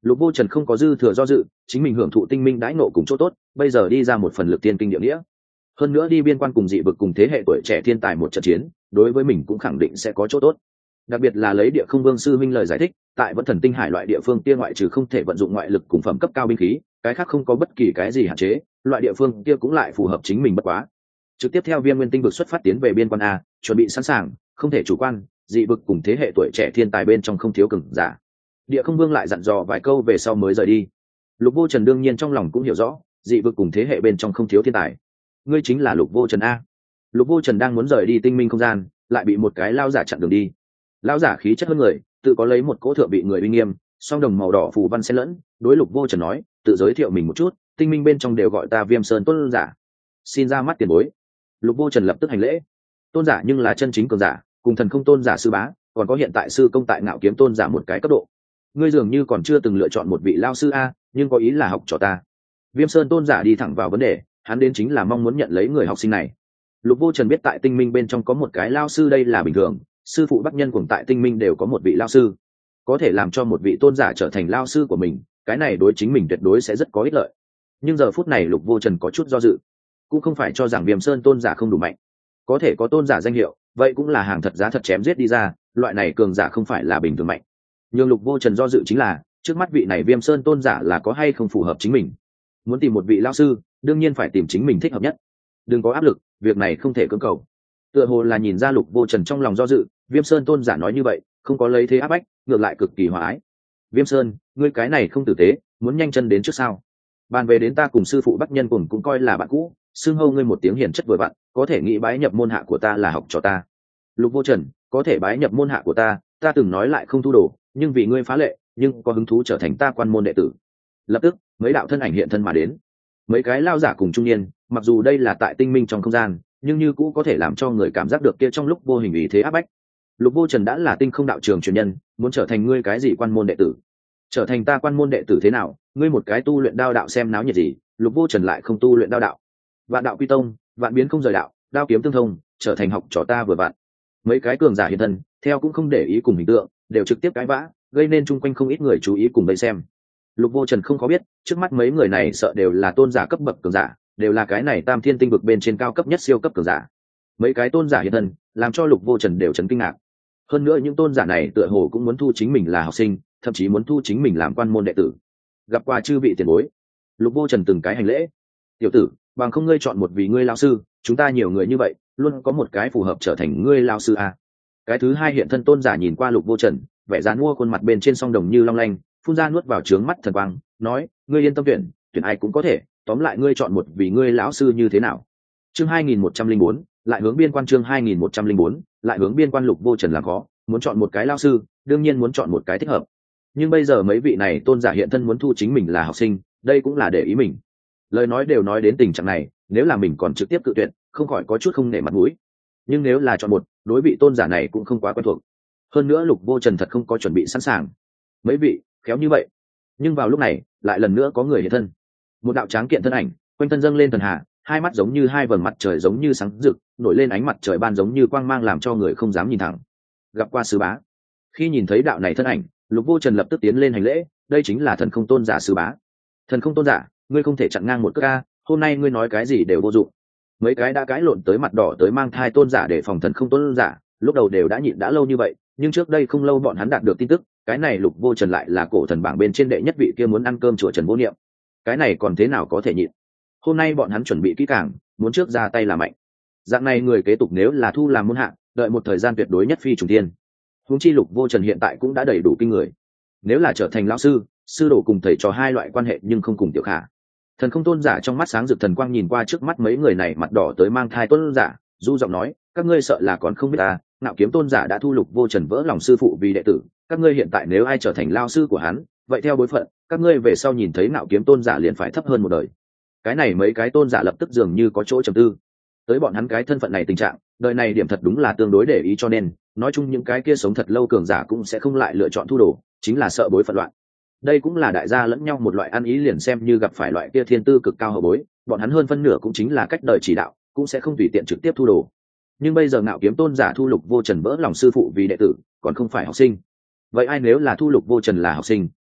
Lục Vô Trần không có dư thừa do dự, chính mình hưởng thụ tinh minh đãi ngộ cùng chỗ tốt, bây giờ đi ra một phần lực tiên kinh địa nghĩa. Hơn nữa đi biên quan cùng dị vực cùng thế hệ tuổi trẻ thiên tài một trận chiến, đối với mình cũng khẳng định sẽ có chỗ tốt. Đặc biệt là lấy Địa Không Vương sư minh lời giải thích, tại Vẫn Thần Tinh Hải loại địa phương kia ngoại trừ không thể vận dụng ngoại lực cùng phẩm cấp cao binh khí, cái khác không có bất kỳ cái gì hạn chế, loại địa phương kia cũng lại phù hợp chính mình bất quá. Trực tiếp theo Viêm Nguyên Tinh vực xuất phát tiến về biên quan a, chuẩn bị sẵn sàng, không thể chủ quan, dị vực cùng thế hệ tuổi trẻ thiên tài bên trong không thiếu cường giả. Địa Không Vương lại dặn dò vài câu về sau mới rời đi. Lục Vô Trần đương nhiên trong lòng cũng hiểu rõ, dị vực cùng thế hệ bên trong không thiếu thiên tài. Ngươi chính là Lục Vô Trần a? Lục Vô Trần đang muốn rời đi tinh minh không gian, lại bị một cái lao giả chặn đường đi. Lao giả khí chất hơn người, tự có lấy một cỗ thượng vị người uy nghiêm, song đồng màu đỏ phù văn xen lẫn, đối Lục Vô Trần nói, tự giới thiệu mình một chút, tinh minh bên trong đều gọi ta Viêm Sơn tôn giả. Xin ra mắt tiền bối. Lục Vô Trần lập tức hành lễ. Tôn giả nhưng là chân chính cường giả, cùng Thần Không tôn giả sư bá, còn có hiện tại sư công tại Ngạo Kiếm tôn giả một cái cấp độ. Ngươi dường như còn chưa từng lựa chọn một vị lao sư a, nhưng có ý là học cho ta. Viêm Sơn tôn giả đi thẳng vào vấn đề, hắn đến chính là mong muốn nhận lấy người học sinh này. Lục Vô Trần biết tại tinh minh bên trong có một cái lao sư đây là bình thường, sư phụ Bắc Nhân cùng tại tinh minh đều có một vị lao sư, có thể làm cho một vị tôn giả trở thành lao sư của mình, cái này đối chính mình tuyệt đối sẽ rất có ích lợi. Nhưng giờ phút này Lục Vô Trần có chút do dự, cũng không phải cho rằng Viêm Sơn tôn giả không đủ mạnh, có thể có tôn giả danh hiệu, vậy cũng là hàng thật giá thật chém giết đi ra, loại này cường giả không phải là bình thường mạnh. Nhưng Lục Vô Trần do dự chính là, trước mắt vị này Viêm Sơn tôn giả là có hay không phù hợp chính mình. Muốn tìm một vị lao sư, đương nhiên phải tìm chính mình thích hợp nhất. Đừng có áp lực, việc này không thể cưỡng cầu. Tựa hồ là nhìn ra Lục Vô Trần trong lòng do dự, Viêm Sơn tôn giả nói như vậy, không có lấy thế áp bách, ngược lại cực kỳ hòa ái. Viêm Sơn, ngươi cái này không tử tế, muốn nhanh chân đến trước sao? Bàn về đến ta cùng sư phụ Bắc Nhân cùng cũng coi là bạn cũ, xưng hô ngươi một tiếng hiển chất vừa vặn, có thể nghĩ bái nhập môn hạ của ta là học cho ta. Lục Vô Trần, có thể bái nhập môn hạ của ta, ta từng nói lại không thu đồ, nhưng vì ngươi phá lệ, nhưng có hứng thú trở thành ta quan môn đệ tử. Lập tức, mấy đạo thân ảnh hiện thân mà đến. Mấy cái lao giả cùng trung niên, mặc dù đây là tại tinh minh trong không gian, nhưng như cũ có thể làm cho người cảm giác được kia trong lúc vô hình ý thế áp bách. Lục Vô Trần đã là tinh không đạo trường truyền nhân, muốn trở thành ngươi cái gì quan môn đệ tử? Trở thành ta quan môn đệ tử thế nào? Ngươi một cái tu luyện đao đạo xem náo nhiệt gì? Lục Vô Trần lại không tu luyện đao đạo. Vạn đạo quy tông, vạn biến không rời đạo, đao kiếm tương thông, trở thành học trò ta vừa vặn. Mấy cái cường giả hiện thân, theo cũng không để ý cùng hình tượng, đều trực tiếp cãi vã, gây nên chung quanh không ít người chú ý cùng đây xem. Lục Vô Trần không có biết, trước mắt mấy người này sợ đều là tôn giả cấp bậc cường giả, đều là cái này Tam Thiên tinh vực bên trên cao cấp nhất siêu cấp cường giả. Mấy cái tôn giả hiện thân, làm cho Lục Vô Trần đều chấn kinh ngạc. Hơn nữa những tôn giả này tựa hồ cũng muốn thu chính mình là học sinh, thậm chí muốn thu chính mình làm quan môn đệ tử. Gặp qua chư vị tiền bối, Lục Vô Trần từng cái hành lễ. Tiểu tử, bằng không ngươi chọn một vị ngươi lão sư, chúng ta nhiều người như vậy, luôn có một cái phù hợp trở thành ngươi lão sư à? Cái thứ hai hiện thân tôn giả nhìn qua Lục Vô Trần, vẻ dán mua khuôn mặt bên trên song đồng như long lanh, phun ra nuốt vào trướng mắt thần quang, nói, ngươi yên tâm tuyển, tuyển ai cũng có thể, tóm lại ngươi chọn một vị ngươi lão sư như thế nào? Chương 2104, lại hướng biên quan chương 2104, lại hướng biên quan. Lục Vô Trần làm khó, muốn chọn một cái lão sư, đương nhiên muốn chọn một cái thích hợp. Nhưng bây giờ mấy vị này tôn giả hiện thân muốn thu chính mình là học sinh, đây cũng là để ý mình. Lời nói đều nói đến tình trạng này, nếu là mình còn trực tiếp cự tuyệt, không khỏi có chút không nể mặt mũi. Nhưng nếu là chọn một, đối vị tôn giả này cũng không quá quen thuộc. Hơn nữa Lục Vô Trần thật không có chuẩn bị sẵn sàng. Mấy vị, khéo như vậy. Nhưng vào lúc này, lại lần nữa có người hiện thân. Một đạo tráng kiện thân ảnh, quanh thân dâng lên thần hà, hai mắt giống như hai vầng mặt trời giống như sáng rực, nổi lên ánh mặt trời ban giống như quang mang làm cho người không dám nhìn thẳng. Gặp qua sư bá. Khi nhìn thấy đạo này thân ảnh, Lục Vô Trần lập tức tiến lên hành lễ, đây chính là Thần Không tôn giả sư bá. Thần Không tôn giả, ngươi không thể chặn ngang một cước a, hôm nay ngươi nói cái gì đều vô dụng. Mấy cái đã cãi lộn tới mặt đỏ tới mang thai tôn giả để phòng Thần Không tôn giả, lúc đầu đều đã nhịn đã lâu như vậy, nhưng trước đây không lâu bọn hắn đạt được tin tức, cái này Lục Vô Trần lại là cổ thần bảng bên trên đệ nhất vị kia muốn ăn cơm chùa Trần Vô Niệm. Cái này còn thế nào có thể nhịn? Hôm nay bọn hắn chuẩn bị kỹ càng, muốn trước ra tay là mạnh. Dạng này người kế tục nếu là thu làm môn hạ, đợi một thời gian tuyệt đối nhất phi trùng thiên. Huống chi Lục Vô Trần hiện tại cũng đã đầy đủ kinh người. Nếu là trở thành lão sư, sư đồ cùng thầy trò hai loại quan hệ nhưng không cùng tiểu khả. Thần Không tôn giả trong mắt sáng rực thần quang nhìn qua trước mắt mấy người này mặt đỏ tới mang thai tôn giả, du giọng nói, các ngươi sợ là còn không biết ta, Ngạo Kiếm tôn giả đã thu Lục Vô Trần vỡ lòng sư phụ vì đệ tử, các ngươi hiện tại nếu ai trở thành lao sư của hắn, vậy theo bối phận, các ngươi về sau nhìn thấy Ngạo Kiếm tôn giả liền phải thấp hơn một đời. Cái này mấy cái tôn giả lập tức dường như có chỗ trầm tư. Tới bọn hắn cái thân phận này tình trạng, đời này điểm thật đúng là tương đối để ý, cho nên nói chung những cái kia sống thật lâu cường giả cũng sẽ không lại lựa chọn thu đồ, chính là sợ bối phận loạn. Đây cũng là đại gia lẫn nhau một loại ăn ý, liền xem như gặp phải loại kia thiên tư cực cao hậu bối, bọn hắn hơn phân nửa cũng chính là cách đời chỉ đạo, cũng sẽ không tùy tiện trực tiếp thu đồ. Nhưng bây giờ Ngạo Kiếm tôn giả thu Lục Vô Trần vỡ lòng sư phụ vì đệ tử, còn không phải học sinh. Vậy ai nếu là thu Lục Vô Trần là học sinh,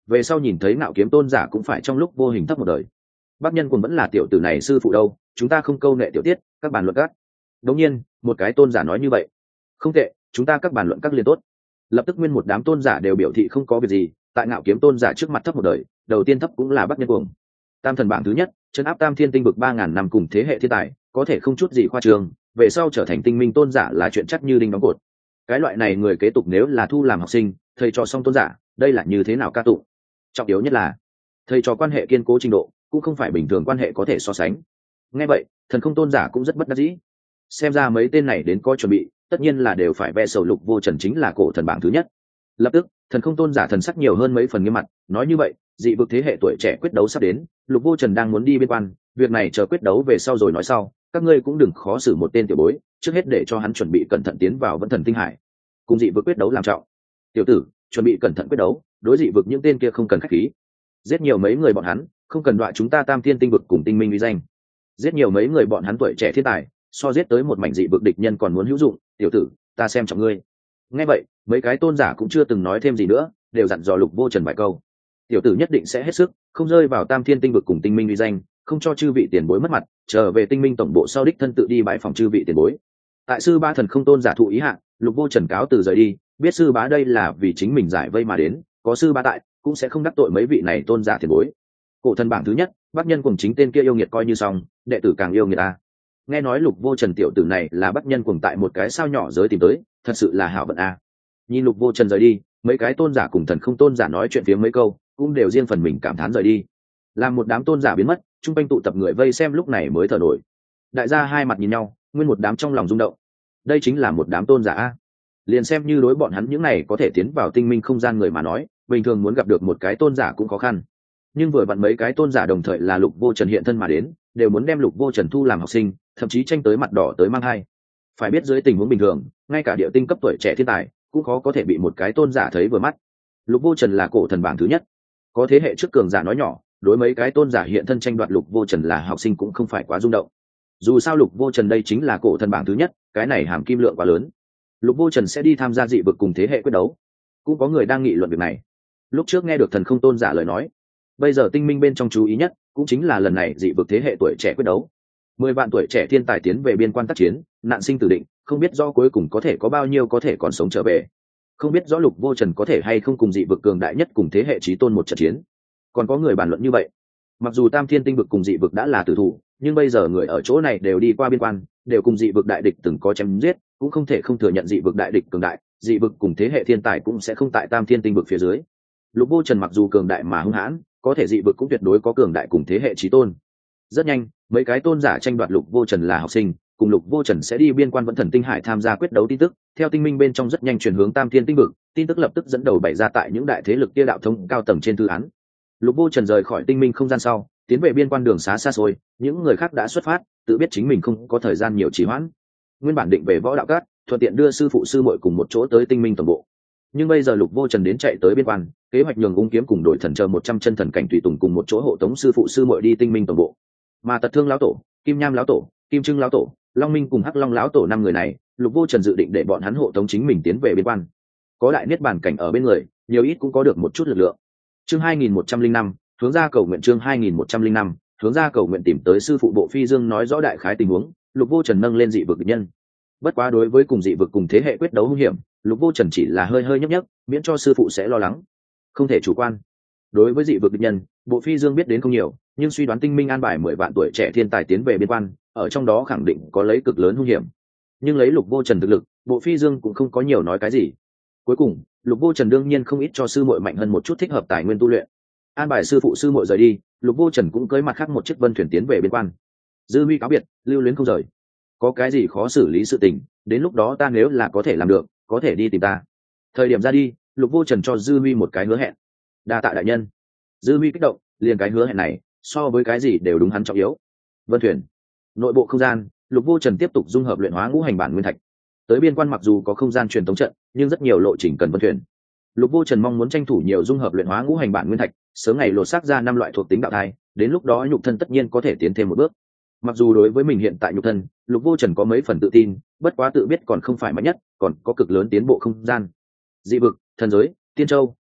về sau nhìn thấy Ngạo Kiếm tôn giả cũng phải trong lúc vô hình thấp một đời. Bắc Nhân Cuồng vẫn là tiểu tử này sư phụ đâu, chúng ta không câu nệ tiểu tiết, các bàn luận các. Đống nhiên một cái tôn giả nói như vậy. Không tệ, chúng ta các bàn luận các liên tốt. Lập tức nguyên một đám tôn giả đều biểu thị không có việc gì, tại Ngạo Kiếm tôn giả trước mặt thấp một đời, đầu tiên thấp cũng là Bắc Nhân Cuồng. Tam thần bảng thứ nhất, trấn áp Tam Thiên Tinh vực 3000 năm cùng thế hệ thiên tài, có thể không chút gì khoa trương, về sau trở thành tinh minh tôn giả là chuyện chắc như đinh đóng cột. Cái loại này người kế tục nếu là thu làm học sinh, thầy trò song tôn giả, đây là như thế nào ca tụng? Trọng yếu nhất là thầy trò quan hệ kiên cố trình độ, cũng không phải bình thường quan hệ có thể so sánh. Nghe vậy, Thần Không tôn giả cũng rất bất đắc dĩ. Xem ra mấy tên này đến có chuẩn bị, tất nhiên là đều phải ve sầu Lục Vô Trần chính là cổ thần bảng thứ nhất. Lập tức, Thần Không tôn giả thần sắc nhiều hơn mấy phần nghiêm mặt, nói như vậy, dị vực thế hệ tuổi trẻ quyết đấu sắp đến, Lục Vô Trần đang muốn đi biên quan, việc này chờ quyết đấu về sau rồi nói sau, các ngươi cũng đừng khó xử một tên tiểu bối, trước hết để cho hắn chuẩn bị cẩn thận tiến vào Vẫn Thần Tinh Hải, cùng dị vực quyết đấu làm trọng. Tiểu tử, chuẩn bị cẩn thận quyết đấu, đối dị vực những tên kia không cần khách khí, giết nhiều mấy người bọn hắn, không cần đọa chúng ta Tam Thiên Tinh vực cùng tinh minh uy danh. Giết nhiều mấy người bọn hắn tuổi trẻ thiên tài, so giết tới một mảnh dị vực địch nhân còn muốn hữu dụng. Tiểu tử, ta xem trọng ngươi. Nghe vậy, mấy cái tôn giả cũng chưa từng nói thêm gì nữa, đều dặn dò Lục Vô Trần vài câu. Tiểu tử nhất định sẽ hết sức, không rơi vào Tam Thiên Tinh vực cùng tinh minh uy danh, không cho chư vị tiền bối mất mặt, trở về tinh minh tổng bộ sau đích thân tự đi bái phòng chư vị tiền bối. Tại sư ba Thần Không tôn giả thụ ý hạ, Lục Vô Trần cáo từ rời đi, biết sư bá đây là vì chính mình giải vây mà đến, có sư bá tại cũng sẽ không đắc tội mấy vị này tôn giả tiền bối. Cổ thần bảng thứ nhất, Bắc Nhân Cuồng chính tên kia yêu nghiệt coi như xong, đệ tử càng yêu nghiệt ta. Nghe nói Lục Vô Trần tiểu tử này là Bắc Nhân Cuồng tại một cái sao nhỏ giới tìm tới, thật sự là hảo vận a. Nhìn Lục Vô Trần rời đi, mấy cái tôn giả cùng Thần Không tôn giả nói chuyện phía mấy câu, cũng đều riêng phần mình cảm thán rời đi. Làm một đám tôn giả biến mất, trung quanh tụ tập người vây xem lúc này mới thở nổi. Đại gia hai mặt nhìn nhau, nguyên một đám trong lòng rung động. Đây chính là một đám tôn giả a. Liền xem như đối bọn hắn những này có thể tiến vào tinh minh không gian người mà nói, bình thường muốn gặp được một cái tôn giả cũng khó khăn. Nhưng vừa vặn mấy cái tôn giả đồng thời là Lục Vô Trần hiện thân mà đến, đều muốn đem Lục Vô Trần thu làm học sinh, thậm chí tranh tới mặt đỏ tới mang hai. Phải biết dưới tình huống bình thường, ngay cả địa tinh cấp tuổi trẻ thiên tài cũng khó có thể bị một cái tôn giả thấy vừa mắt. Lục Vô Trần là cổ thần bảng thứ nhất, có thế hệ trước cường giả nói nhỏ, đối mấy cái tôn giả hiện thân tranh đoạt Lục Vô Trần là học sinh cũng không phải quá rung động. Dù sao Lục Vô Trần đây chính là cổ thần bảng thứ nhất, cái này hàm kim lượng quá lớn. Lục Vô Trần sẽ đi tham gia dị vực cùng thế hệ quyết đấu, cũng có người đang nghị luận việc này. Lúc trước nghe được Thần Không tôn giả lời nói, bây giờ tinh minh bên trong chú ý nhất cũng chính là lần này dị vực thế hệ tuổi trẻ quyết đấu. 10 vạn tuổi trẻ thiên tài tiến về biên quan tác chiến, nạn sinh tử định, không biết rõ cuối cùng có thể có bao nhiêu có thể còn sống trở về. Không biết rõ Lục Vô Trần có thể hay không cùng dị vực cường đại nhất cùng thế hệ chí tôn một trận chiến. Còn có người bàn luận như vậy. Mặc dù Tam Thiên Tinh vực cùng dị vực đã là tử thủ, nhưng bây giờ người ở chỗ này đều đi qua biên quan, đều cùng dị vực đại địch từng có chém giết, cũng không thể không thừa nhận dị vực đại địch cường đại, dị vực cùng thế hệ thiên tài cũng sẽ không tại Tam Thiên Tinh vực phía dưới. Lục Vô Trần mặc dù cường đại mà hung hãn, có thể dị vực cũng tuyệt đối có cường đại cùng thế hệ chí tôn. Rất nhanh, mấy cái tôn giả tranh đoạt Lục Vô Trần là học sinh, cùng Lục Vô Trần sẽ đi biên quan Vẫn Thần Tinh Hải tham gia quyết đấu tin tức, theo tinh minh bên trong rất nhanh chuyển hướng Tam Thiên Tinh vực, tin tức lập tức dẫn đầu bày ra tại những đại thế lực kia đạo thống cao tầng trên thư án. Lục Vô Trần rời khỏi tinh minh không gian sau, tiến về biên quan đường xá xa xôi, những người khác đã xuất phát, tự biết chính mình không có thời gian nhiều trì hoãn. Nguyên bản định về Võ Đạo Cát, thuận tiện đưa sư phụ sư muội cùng một chỗ tới tinh minh tổng bộ. Nhưng bây giờ Lục Vô Trần đến chạy tới biên quan, kế hoạch nhường Ung Kiếm cùng đội thần chờ 100 chân thần cảnh tùy tùng cùng một chỗ hộ tống sư phụ sư muội đi tinh minh tổng bộ. Mà Tật Thương lão tổ, Kim Nham lão tổ, Kim Trưng lão tổ, Long Minh cùng Hắc Long lão tổ 5 người này, Lục Vô Trần dự định để bọn hắn hộ tống chính mình tiến về biên quan. Có đại niết bàn cảnh ở bên người, nhiều ít cũng có được một chút lực lượng. Chương 2105, hướng ra cầu nguyện. Chương 2105, hướng ra cầu nguyện tìm tới sư phụ Bộ Phi Dương nói rõ đại khái tình huống, Lục Vô Trần nâng lên dị vực địch nhân. Bất quá đối với cùng dị vực cùng thế hệ quyết đấu hung hiểm, Lục Vô Trần chỉ là hơi nhấp nhấp, miễn cho sư phụ sẽ lo lắng. Không thể chủ quan. Đối với dị vực địch nhân, Bộ Phi Dương biết đến không nhiều, nhưng suy đoán tinh minh an bài 10 vạn tuổi trẻ thiên tài tiến về biên quan, ở trong đó khẳng định có lấy cực lớn hung hiểm. Nhưng lấy Lục Vô Trần thực lực, Bộ Phi Dương cũng không có nhiều nói cái gì. Cuối cùng, Lục Vô Trần đương nhiên không ít cho sư muội mạnh hơn một chút thích hợp tài nguyên tu luyện. An bài sư phụ sư muội rời đi, Lục Vô Trần cũng cưới mặt khác một chiếc vân thuyền tiến về biên quan. Dư Huy cáo biệt, lưu luyến không rời. Có cái gì khó xử lý sự tình, đến lúc đó ta nếu là có thể làm được, có thể đi tìm ta. Thời điểm ra đi, Lục Vô Trần cho Dư Huy một cái hứa hẹn. Đa tạ đại nhân. Dư Huy kích động, liền cái hứa hẹn này, so với cái gì đều đúng hắn trọng yếu. Vân thuyền, nội bộ không gian, Lục Vô Trần tiếp tục dung hợp luyện hóa ngũ hành bản nguyên thạch. Tới biên quan mặc dù có không gian truyền tống trận, nhưng rất nhiều lộ trình cần vân thuyền. Lục Vô Trần mong muốn tranh thủ nhiều dung hợp luyện hóa ngũ hành bản nguyên thạch, sớm ngày lột xác ra 5 loại thuộc tính đạo thai, đến lúc đó nhục thân tất nhiên có thể tiến thêm một bước. Mặc dù đối với mình hiện tại nhục thân, Lục Vô Trần có mấy phần tự tin, bất quá tự biết còn không phải mạnh nhất, còn có cực lớn tiến bộ không gian. Dị vực, thần giới, tiên châu,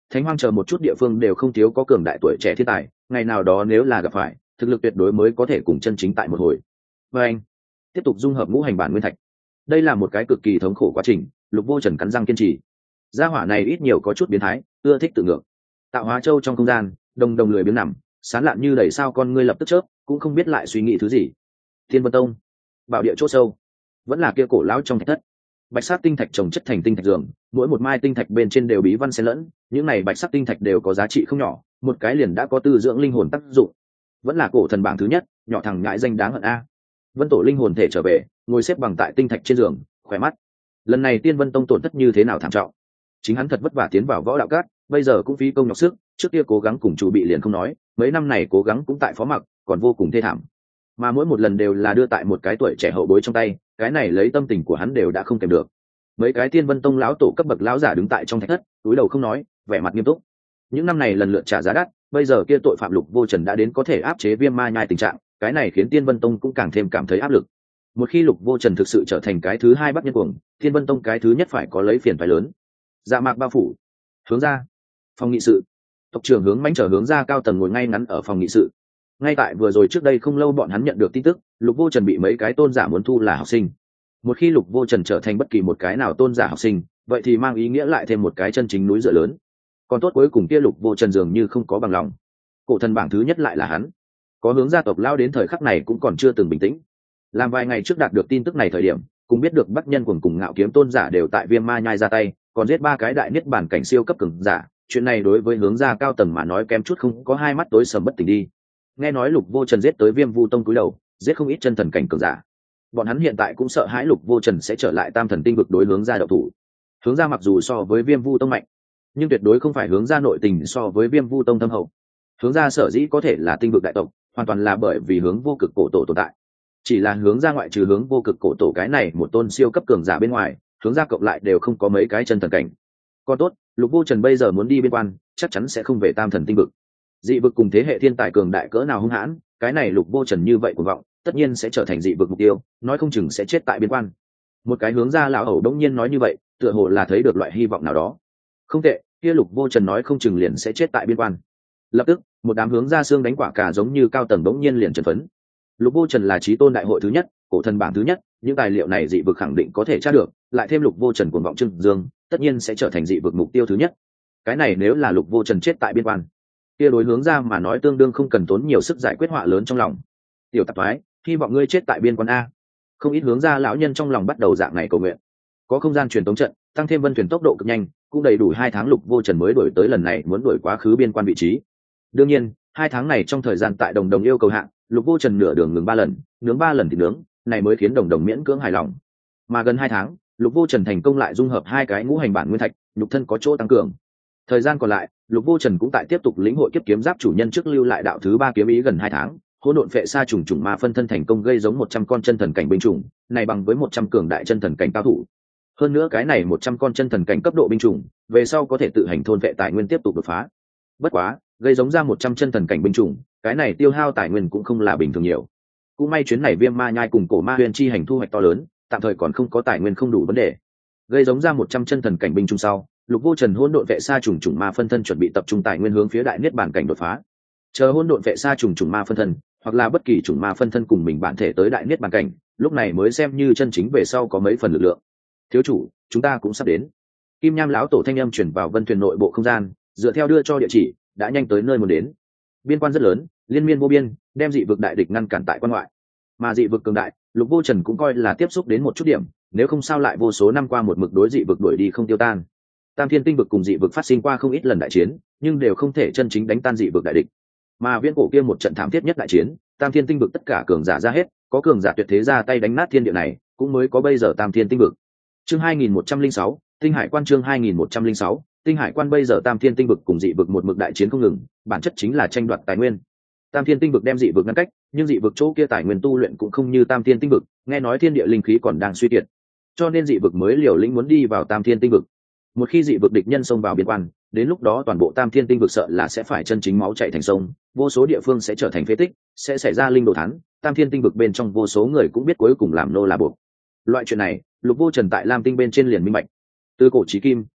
Thánh Hoang chờ một chút địa phương đều không thiếu có cường đại tuổi trẻ thiên tài, ngày nào đó nếu là gặp phải, thực lực tuyệt đối mới có thể cùng chân chính tại một hồi. Và anh tiếp tục dung hợp ngũ hành bản nguyên thạch. Đây là một cái cực kỳ thống khổ quá trình, Lục Vô Trần cắn răng kiên trì. Gia hỏa này ít nhiều có chút biến thái, ưa thích tự ngược. Tạo hóa châu trong không gian, đồng đồng lười biếng nằm, sán lạn như đẩy sao con ngươi lập tức chớp, cũng không biết lại suy nghĩ thứ gì. Thiên Vân Tông, bảo địa chỗ sâu, vẫn là kia cổ lão trong thạch thất. Bạch sắc tinh thạch trồng chất thành tinh thạch giường, mỗi một mai tinh thạch bên trên đều bí văn xen lẫn, những này bạch sắc tinh thạch đều có giá trị không nhỏ, một cái liền đã có tư dưỡng linh hồn tác dụng. Vẫn là cổ thần bảng thứ nhất, nhỏ thằng ngãi danh đáng hận a. Vân tổ linh hồn thể trở về, ngồi xếp bằng tại tinh thạch trên giường, khỏe mắt. Lần này Tiên Vân Tông tổn thất như thế nào thảm trọng. Chính hắn thật vất vả tiến vào võ đạo cát, bây giờ cũng phí công nhọc sức, trước kia cố gắng cùng chủ bị liền không nói, mấy năm này cố gắng cũng tại phó mặc, còn vô cùng thê thảm. Mà mỗi một lần đều là đưa tại một cái tuổi trẻ hậu bối trong tay, cái này lấy tâm tình của hắn đều đã không kèm được. Mấy cái Tiên Vân Tông lão tổ cấp bậc lão giả đứng tại trong thạch thất, túi đầu không nói, vẻ mặt nghiêm túc. Những năm này lần lượt trả giá đắt, bây giờ kia tội phạm Lục Vô Trần đã đến có thể áp chế Viêm Ma Nhai tình trạng, cái này khiến Tiên Vân Tông cũng càng thêm cảm thấy áp lực. Một khi Lục Vô Trần thực sự trở thành cái thứ hai Bắc Nhân Cuồng, Tiên Vân Tông cái thứ nhất phải có lấy phiền phải lớn. Dạ mạc bao phủ, hướng ra phòng nghị sự. Tộc trưởng Hướng Mãnh trở hướng ra cao tầng ngồi ngay ngắn ở phòng nghị sự. Ngay tại vừa rồi trước đây không lâu bọn hắn nhận được tin tức, Lục Vô Trần bị mấy cái tôn giả muốn thu là học sinh. Một khi Lục Vô Trần trở thành bất kỳ một cái nào tôn giả học sinh, vậy thì mang ý nghĩa lại thêm một cái chân chính núi dựa lớn. Còn tốt cuối cùng kia Lục Vô Trần dường như không có bằng lòng. Cổ thần bảng thứ nhất lại là hắn. Có hướng gia tộc lao đến thời khắc này cũng còn chưa từng bình tĩnh. Làm vài ngày trước đạt được tin tức này thời điểm, cũng biết được Bắc Nhân Cuồng cùng Ngạo Kiếm tôn giả đều tại Viêm Ma Nhai ra tay, còn giết ba cái đại niết bản cảnh siêu cấp cường giả. Chuyện này đối với hướng gia cao tầng mà nói kém chút không có hai mắt tối sầm bất tỉnh đi. Nghe nói Lục Vô Trần giết tới Viêm Vu Tông cúi đầu, giết không ít chân thần cảnh cường giả. Bọn hắn hiện tại cũng sợ hãi Lục Vô Trần sẽ trở lại Tam Thần Tinh vực đối hướng gia độc thủ. Hướng gia mặc dù so với Viêm Vu Tông mạnh, nhưng tuyệt đối không phải hướng gia nội tình so với Viêm Vu Tông thâm hậu. Hướng gia sở dĩ có thể là tinh vực đại tộc, hoàn toàn là bởi vì hướng vô cực cổ tổ tồn tại. Chỉ là hướng gia ngoại trừ hướng vô cực cổ tổ cái này một tôn siêu cấp cường giả bên ngoài, hướng gia cộng lại đều không có mấy cái chân thần cảnh. Còn tốt, Lục Vô Trần bây giờ muốn đi biên quan, chắc chắn sẽ không về Tam Thần Tinh vực. Dị vực cùng thế hệ thiên tài cường đại cỡ nào hung hãn, cái này Lục Vô Trần như vậy cuồng vọng, tất nhiên sẽ trở thành dị vực mục tiêu, nói không chừng sẽ chết tại biên quan. Một cái hướng gia lão hầu đống nhiên nói như vậy, tựa hồ là thấy được loại hy vọng nào đó. Không tệ, kia Lục Vô Trần nói không chừng liền sẽ chết tại biên quan. Lập tức, một đám hướng gia xương đánh quả cà giống như cao tầng đống nhiên liền trần phấn. Lục Vô Trần là chí tôn đại hội thứ nhất, cổ thần bảng thứ nhất, những tài liệu này dị vực khẳng định có thể tra được, lại thêm Lục Vô Trần cuồng vọng trưng dương, tất nhiên sẽ trở thành dị vực mục tiêu thứ nhất. Cái này nếu là Lục Vô Trần chết tại biên quan, kia đối hướng ra mà nói tương đương không cần tốn nhiều sức giải quyết họa lớn trong lòng. Tiểu tạp thoái, hy vọng ngươi chết tại biên quan a. Không ít hướng ra lão nhân trong lòng bắt đầu dạng này cầu nguyện. Có không gian truyền tống trận, tăng thêm vân thuyền tốc độ cực nhanh, cũng đầy đủ 2 tháng Lục Vô Trần mới đổi tới lần này muốn đổi quá khứ biên quan vị trí. Đương nhiên, 2 tháng này trong thời gian tại Đồng Đồng yêu cầu hạng, Lục Vô Trần nửa đường ngừng 3 lần, nướng 3 lần thì nướng, này mới khiến Đồng Đồng miễn cưỡng hài lòng. Mà gần 2 tháng, Lục Vô Trần thành công lại dung hợp 2 cái ngũ hành bản nguyên thạch, nhục thân có chỗ tăng cường. Thời gian còn lại, Lục Vô Trần cũng tại tiếp tục lĩnh hội kiếp kiếm giáp chủ nhân trước lưu lại đạo thứ 3 kiếm ý gần 2 tháng, hỗn độn phệ sa trùng trùng ma phân thân thành công gây giống 100 con chân thần cảnh binh trùng, này bằng với 100 cường đại chân thần cảnh cao thủ. Hơn nữa cái này 100 con chân thần cảnh cấp độ binh trùng, về sau có thể tự hành thôn vệ tài nguyên tiếp tục đột phá. Bất quá, gây giống ra 100 chân thần cảnh binh trùng, cái này tiêu hao tài nguyên cũng không là bình thường nhiều. Cũng may chuyến này Viêm Ma Nhai cùng Cổ Ma Huyền chi hành thu hoạch to lớn, tạm thời còn không có tài nguyên không đủ vấn đề. Gây giống ra 100 chân thần cảnh binh trùng sau, Lục Vô Trần hỗn độn vệ sa trùng trùng ma phân thân chuẩn bị tập trung tài nguyên hướng phía đại niết bàn cảnh đột phá. Chờ hỗn độn vệ sa trùng trùng ma phân thân, hoặc là bất kỳ trùng ma phân thân cùng mình bản thể tới đại niết bàn cảnh, lúc này mới xem như chân chính về sau có mấy phần lực lượng. Thiếu chủ, chúng ta cũng sắp đến. Kim Nham lão tổ thanh âm truyền vào vân thuyền nội bộ không gian, dựa theo đưa cho địa chỉ, đã nhanh tới nơi muốn đến. Biên quan rất lớn, liên miên vô biên, đem dị vực đại địch ngăn cản tại quan ngoại. Mà dị vực cường đại, Lục Vô Trần cũng coi là tiếp xúc đến một chút điểm, nếu không sao lại vô số năm qua một mực đối dị vực đuổi đi không tiêu tan. Tam Thiên Tinh vực cùng dị vực phát sinh qua không ít lần đại chiến, nhưng đều không thể chân chính đánh tan dị vực đại địch. Mà viễn cổ kia một trận thảm thiết nhất đại chiến, Tam Thiên Tinh vực tất cả cường giả ra hết, có cường giả tuyệt thế ra tay đánh nát thiên địa này, cũng mới có bây giờ Tam Thiên Tinh vực. Chương 2106, Tinh Hải Quan chương 2106, Tinh Hải Quan bây giờ Tam Thiên Tinh vực cùng dị vực một mực đại chiến không ngừng, bản chất chính là tranh đoạt tài nguyên. Tam Thiên Tinh vực đem dị vực ngăn cách, nhưng dị vực chỗ kia tài nguyên tu luyện cũng không như Tam Thiên Tinh vực, nghe nói thiên địa linh khí còn đang suy kiệt, cho nên dị vực mới liều lĩnh muốn đi vào Tam Thiên Tinh vực. Một khi dị vực địch nhân xông vào biên quan, đến lúc đó toàn bộ Tam Thiên Tinh vực sợ là sẽ phải chân chính máu chảy thành sông, vô số địa phương sẽ trở thành phế tích, sẽ xảy ra linh đồ thán. Tam Thiên Tinh vực bên trong vô số người cũng biết cuối cùng làm nô là buộc. Loại chuyện này, Lục Vô Trần tại Lam Tinh bên trên liền minh bạch. Từ cổ chí kim,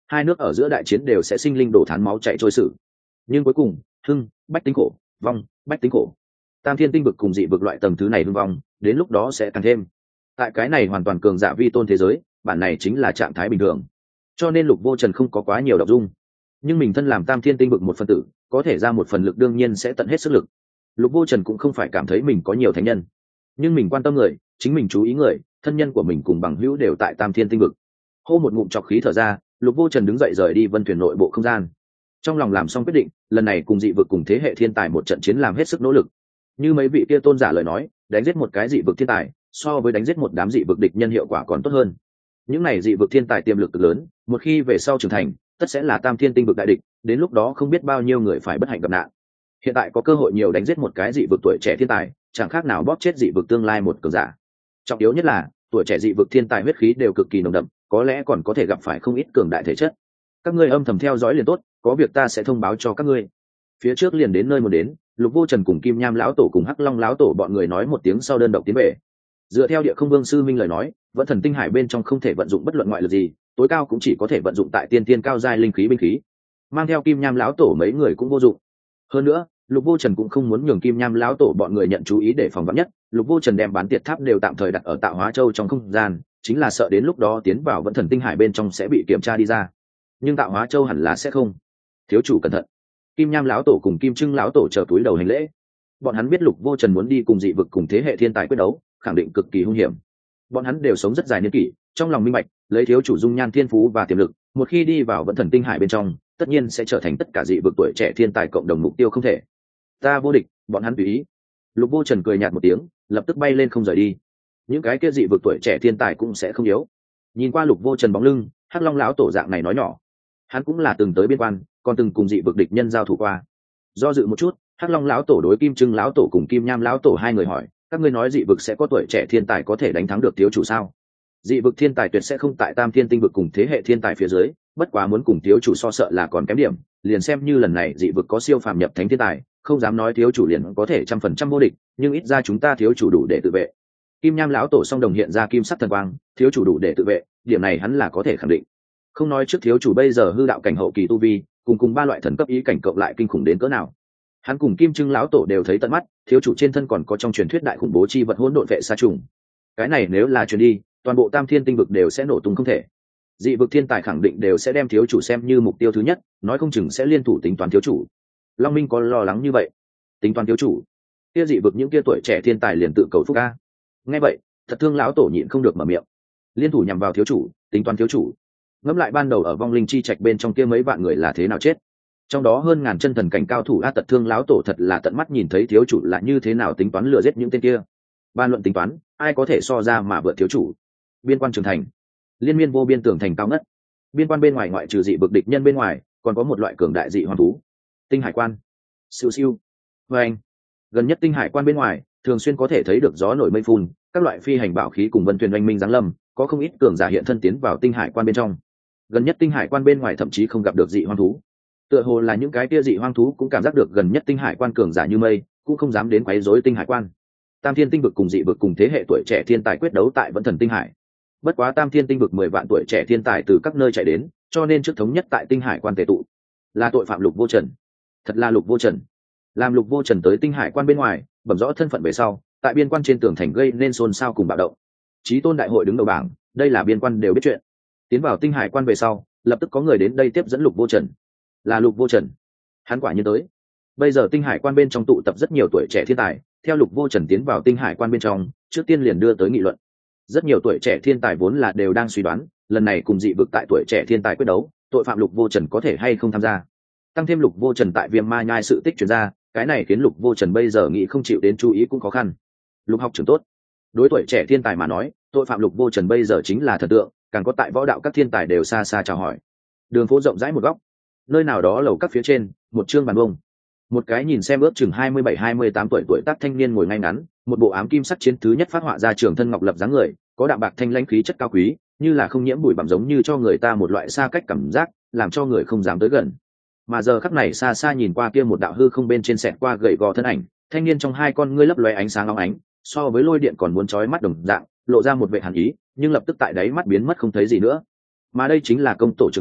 hai nước ở giữa đại chiến đều sẽ sinh linh đổ thán máu chạy trôi sự. Nhưng cuối cùng hưng bách tính khổ, vong bách tính khổ. Tam thiên tinh vực cùng dị vực loại tầng thứ này hưng vong, đến lúc đó sẽ càng thêm. Tại cái này hoàn toàn cường giả vi tôn thế giới, bản này chính là trạng thái bình thường. Cho nên Lục Vô Trần không có quá nhiều động dung. Nhưng mình thân làm tam thiên tinh vực một phân tử, có thể ra một phần lực đương nhiên sẽ tận hết sức lực. Lục Vô Trần cũng không phải cảm thấy mình có nhiều thánh nhân, nhưng mình quan tâm người, chính mình chú ý người, thân nhân của mình cùng bằng hữu đều tại tam thiên tinh vực. Hô một ngụm trọc khí thở ra, Lục Vô Trần đứng dậy rời đi vân thuyền nội bộ không gian. Trong lòng làm xong quyết định, lần này cùng dị vực cùng thế hệ thiên tài một trận chiến làm hết sức nỗ lực. Như mấy vị kia tôn giả lời nói, đánh giết một cái dị vực thiên tài, so với đánh giết một đám dị vực địch nhân hiệu quả còn tốt hơn. Những này dị vực thiên tài tiềm lực cực lớn, một khi về sau trưởng thành, tất sẽ là tam thiên tinh vực đại địch, đến lúc đó không biết bao nhiêu người phải bất hạnh gặp nạn. Hiện tại có cơ hội nhiều đánh giết một cái dị vực tuổi trẻ thiên tài, chẳng khác nào bóp chết dị vực tương lai một cường giả. Trọng yếu nhất là, tuổi trẻ dị vực thiên tài huyết khí đều cực kỳ nồng đậm, có lẽ còn có thể gặp phải không ít cường đại thể chất. Các ngươi âm thầm theo dõi liền tốt, có việc ta sẽ thông báo cho các ngươi. Phía trước liền đến nơi muốn đến, Lục Vô Trần cùng Kim Nham lão tổ cùng Hắc Long lão tổ bọn người nói một tiếng sau đơn độc tiến về. Dựa theo Địa Không Vương sư minh lời nói, vẫn thần tinh hải bên trong không thể vận dụng bất luận ngoại lực gì, tối cao cũng chỉ có thể vận dụng tại tiên tiên cao giai linh khí binh khí. Mang theo Kim Nham lão tổ mấy người cũng vô dụng. Hơn nữa, Lục Vô Trần cũng không muốn nhường Kim Nham lão tổ bọn người nhận chú ý để phòng vắn nhất. Lục Vô Trần đem bán tiệt tháp đều tạm thời đặt ở Tạo Hóa Châu trong không gian, chính là sợ đến lúc đó tiến vào vẫn thần tinh hải bên trong sẽ bị kiểm tra đi ra. Nhưng Tạo Hóa Châu hẳn là sẽ không. Thiếu chủ cẩn thận. Kim Nham lão tổ cùng Kim Trưng lão tổ chờ túi đầu hành lễ. Bọn hắn biết Lục Vô Trần muốn đi cùng dị vực cùng thế hệ thiên tài quyết đấu, khẳng định cực kỳ hung hiểm. Bọn hắn đều sống rất dài niên kỷ, trong lòng minh bạch, lấy thiếu chủ dung nhan thiên phú và tiềm lực, một khi đi vào vẫn thần tinh hải bên trong, tất nhiên sẽ trở thành tất cả dị vực tuổi trẻ thiên tài cộng đồng mục tiêu không thể. Ta vô địch, bọn hắn tùy ý. Lục Vô Trần cười nhạt một tiếng, lập tức bay lên không rời đi. Những cái kia dị vực tuổi trẻ thiên tài cũng sẽ không yếu. Nhìn qua Lục Vô Trần bóng lưng, Hắc Long lão tổ dạng này nói nhỏ, hắn cũng là từng tới biên quan, còn từng cùng dị vực địch nhân giao thủ qua. Do dự một chút, Hắc Long lão tổ đối Kim Trưng lão tổ cùng Kim Nham lão tổ hai người hỏi, các ngươi nói dị vực sẽ có tuổi trẻ thiên tài có thể đánh thắng được thiếu chủ sao? Dị vực thiên tài tuyệt sẽ không tại tam thiên tinh vực cùng thế hệ thiên tài phía dưới, bất quá muốn cùng thiếu chủ so sợ là còn kém điểm, liền xem như lần này dị vực có siêu phàm nhập thánh thiên tài, không dám nói thiếu chủ liền có thể 100% vô địch, nhưng ít ra chúng ta thiếu chủ đủ để tự vệ. Kim Nham lão tổ song đồng hiện ra kim sắc thần quang, thiếu chủ đủ để tự vệ, điểm này hắn là có thể khẳng định. Không nói trước thiếu chủ bây giờ hư đạo cảnh hậu kỳ tu vi, cùng ba loại thần cấp ý cảnh cộng lại kinh khủng đến cỡ nào. Hắn cùng Kim Trưng lão tổ đều thấy tận mắt, thiếu chủ trên thân còn có trong truyền thuyết đại khủng bố chi vật hỗn độn vệ sa trùng. Cái này nếu là truyền đi, toàn bộ tam thiên tinh vực đều sẽ nổ tung không thể. Dị vực thiên tài khẳng định đều sẽ đem thiếu chủ xem như mục tiêu thứ nhất, nói không chừng sẽ liên thủ tính toán thiếu chủ. Long Minh có lo lắng như vậy? Tính toán thiếu chủ? Kia dị vực những kia tuổi trẻ thiên tài liền tự cầu phúc a. Nghe vậy, Thật Thương lão tổ nhịn không được mở miệng. Liên thủ nhằm vào thiếu chủ, tính toán thiếu chủ. Ngẫm lại ban đầu ở vong linh chi trạch bên trong kia mấy vạn người là thế nào chết, trong đó hơn ngàn chân thần cảnh cao thủ a. Tật Thương lão tổ thật là tận mắt nhìn thấy thiếu chủ là như thế nào tính toán lừa giết những tên kia. Ban luận tính toán, ai có thể so ra mà vượt thiếu chủ. Biên quan trường thành, liên miên vô biên tường thành cao ngất. Biên quan bên ngoài ngoại trừ dị vực địch nhân bên ngoài, còn có một loại cường đại dị hoang thú, tinh hải quan. Siêu siêu. Và anh, gần nhất tinh hải quan bên ngoài thường xuyên có thể thấy được gió nổi mây phun, các loại phi hành bảo khí cùng vân thuyền oanh minh giáng lâm, có không ít cường giả hiện thân tiến vào tinh hải quan bên trong. Gần nhất tinh hải quan bên ngoài thậm chí không gặp được dị hoang thú, tựa hồ là những cái kia dị hoang thú cũng cảm giác được gần nhất tinh hải quan cường giả như mây, cũng không dám đến quấy rối tinh hải quan. Tam thiên tinh vực cùng dị vực cùng thế hệ tuổi trẻ thiên tài quyết đấu tại vẫn thần tinh hải. Bất quá tam thiên tinh vực 10 vạn tuổi trẻ thiên tài từ các nơi chạy đến, cho nên trước thống nhất tại tinh hải quan tề tụ. Là tội phạm Lục Vô Trần. Thật là Lục Vô Trần. Làm Lục Vô Trần tới tinh hải quan bên ngoài, bẩm rõ thân phận về sau, tại biên quan trên tường thành gây nên xôn xao cùng bạo động. Chí tôn đại hội đứng đầu bảng, đây là biên quan đều biết chuyện. Tiến vào tinh hải quan về sau, lập tức có người đến đây tiếp dẫn Lục Vô Trần. Là Lục Vô Trần. Hắn quả nhiên tới. Bây giờ tinh hải quan bên trong tụ tập rất nhiều tuổi trẻ thiên tài, theo Lục Vô Trần tiến vào tinh hải quan bên trong, trước tiên liền đưa tới nghị luận. Rất nhiều tuổi trẻ thiên tài vốn là đều đang suy đoán, lần này cùng dị vực tại tuổi trẻ thiên tài quyết đấu, tội phạm Lục Vô Trần có thể hay không tham gia. Tăng thêm Lục Vô Trần tại Viêm Ma Nhai sự tích truyền ra, cái này khiến Lục Vô Trần bây giờ nghĩ không chịu đến chú ý cũng khó khăn. Lục học trưởng tốt. Đối tuổi trẻ thiên tài mà nói, tội phạm Lục Vô Trần bây giờ chính là thần tượng, càng có tại võ đạo các thiên tài đều xa xa chào hỏi. Đường phố rộng rãi một góc, nơi nào đó lầu các phía trên, một trương bàn bông. Một cái nhìn xem ước chừng 27-28 tuổi tác thanh niên ngồi ngay ngắn, một bộ ám kim sắc chiến thứ nhất phát họa ra trường thân ngọc lập dáng người, có đạm bạc thanh lãnh khí chất cao quý, như là không nhiễm bụi bặm, giống như cho người ta một loại xa cách cảm giác, làm cho người không dám tới gần. Mà giờ khắc này xa xa nhìn qua kia một đạo hư không bên trên xẹt qua gầy gò thân ảnh, thanh niên trong hai con ngươi lấp lóe ánh sáng óng ánh, so với lôi điện còn muốn chói mắt đồng dạng, lộ ra một vẻ hàn ý, nhưng lập tức tại đáy mắt biến mất không thấy gì nữa. Mà đây chính là công tổ Trường Cung,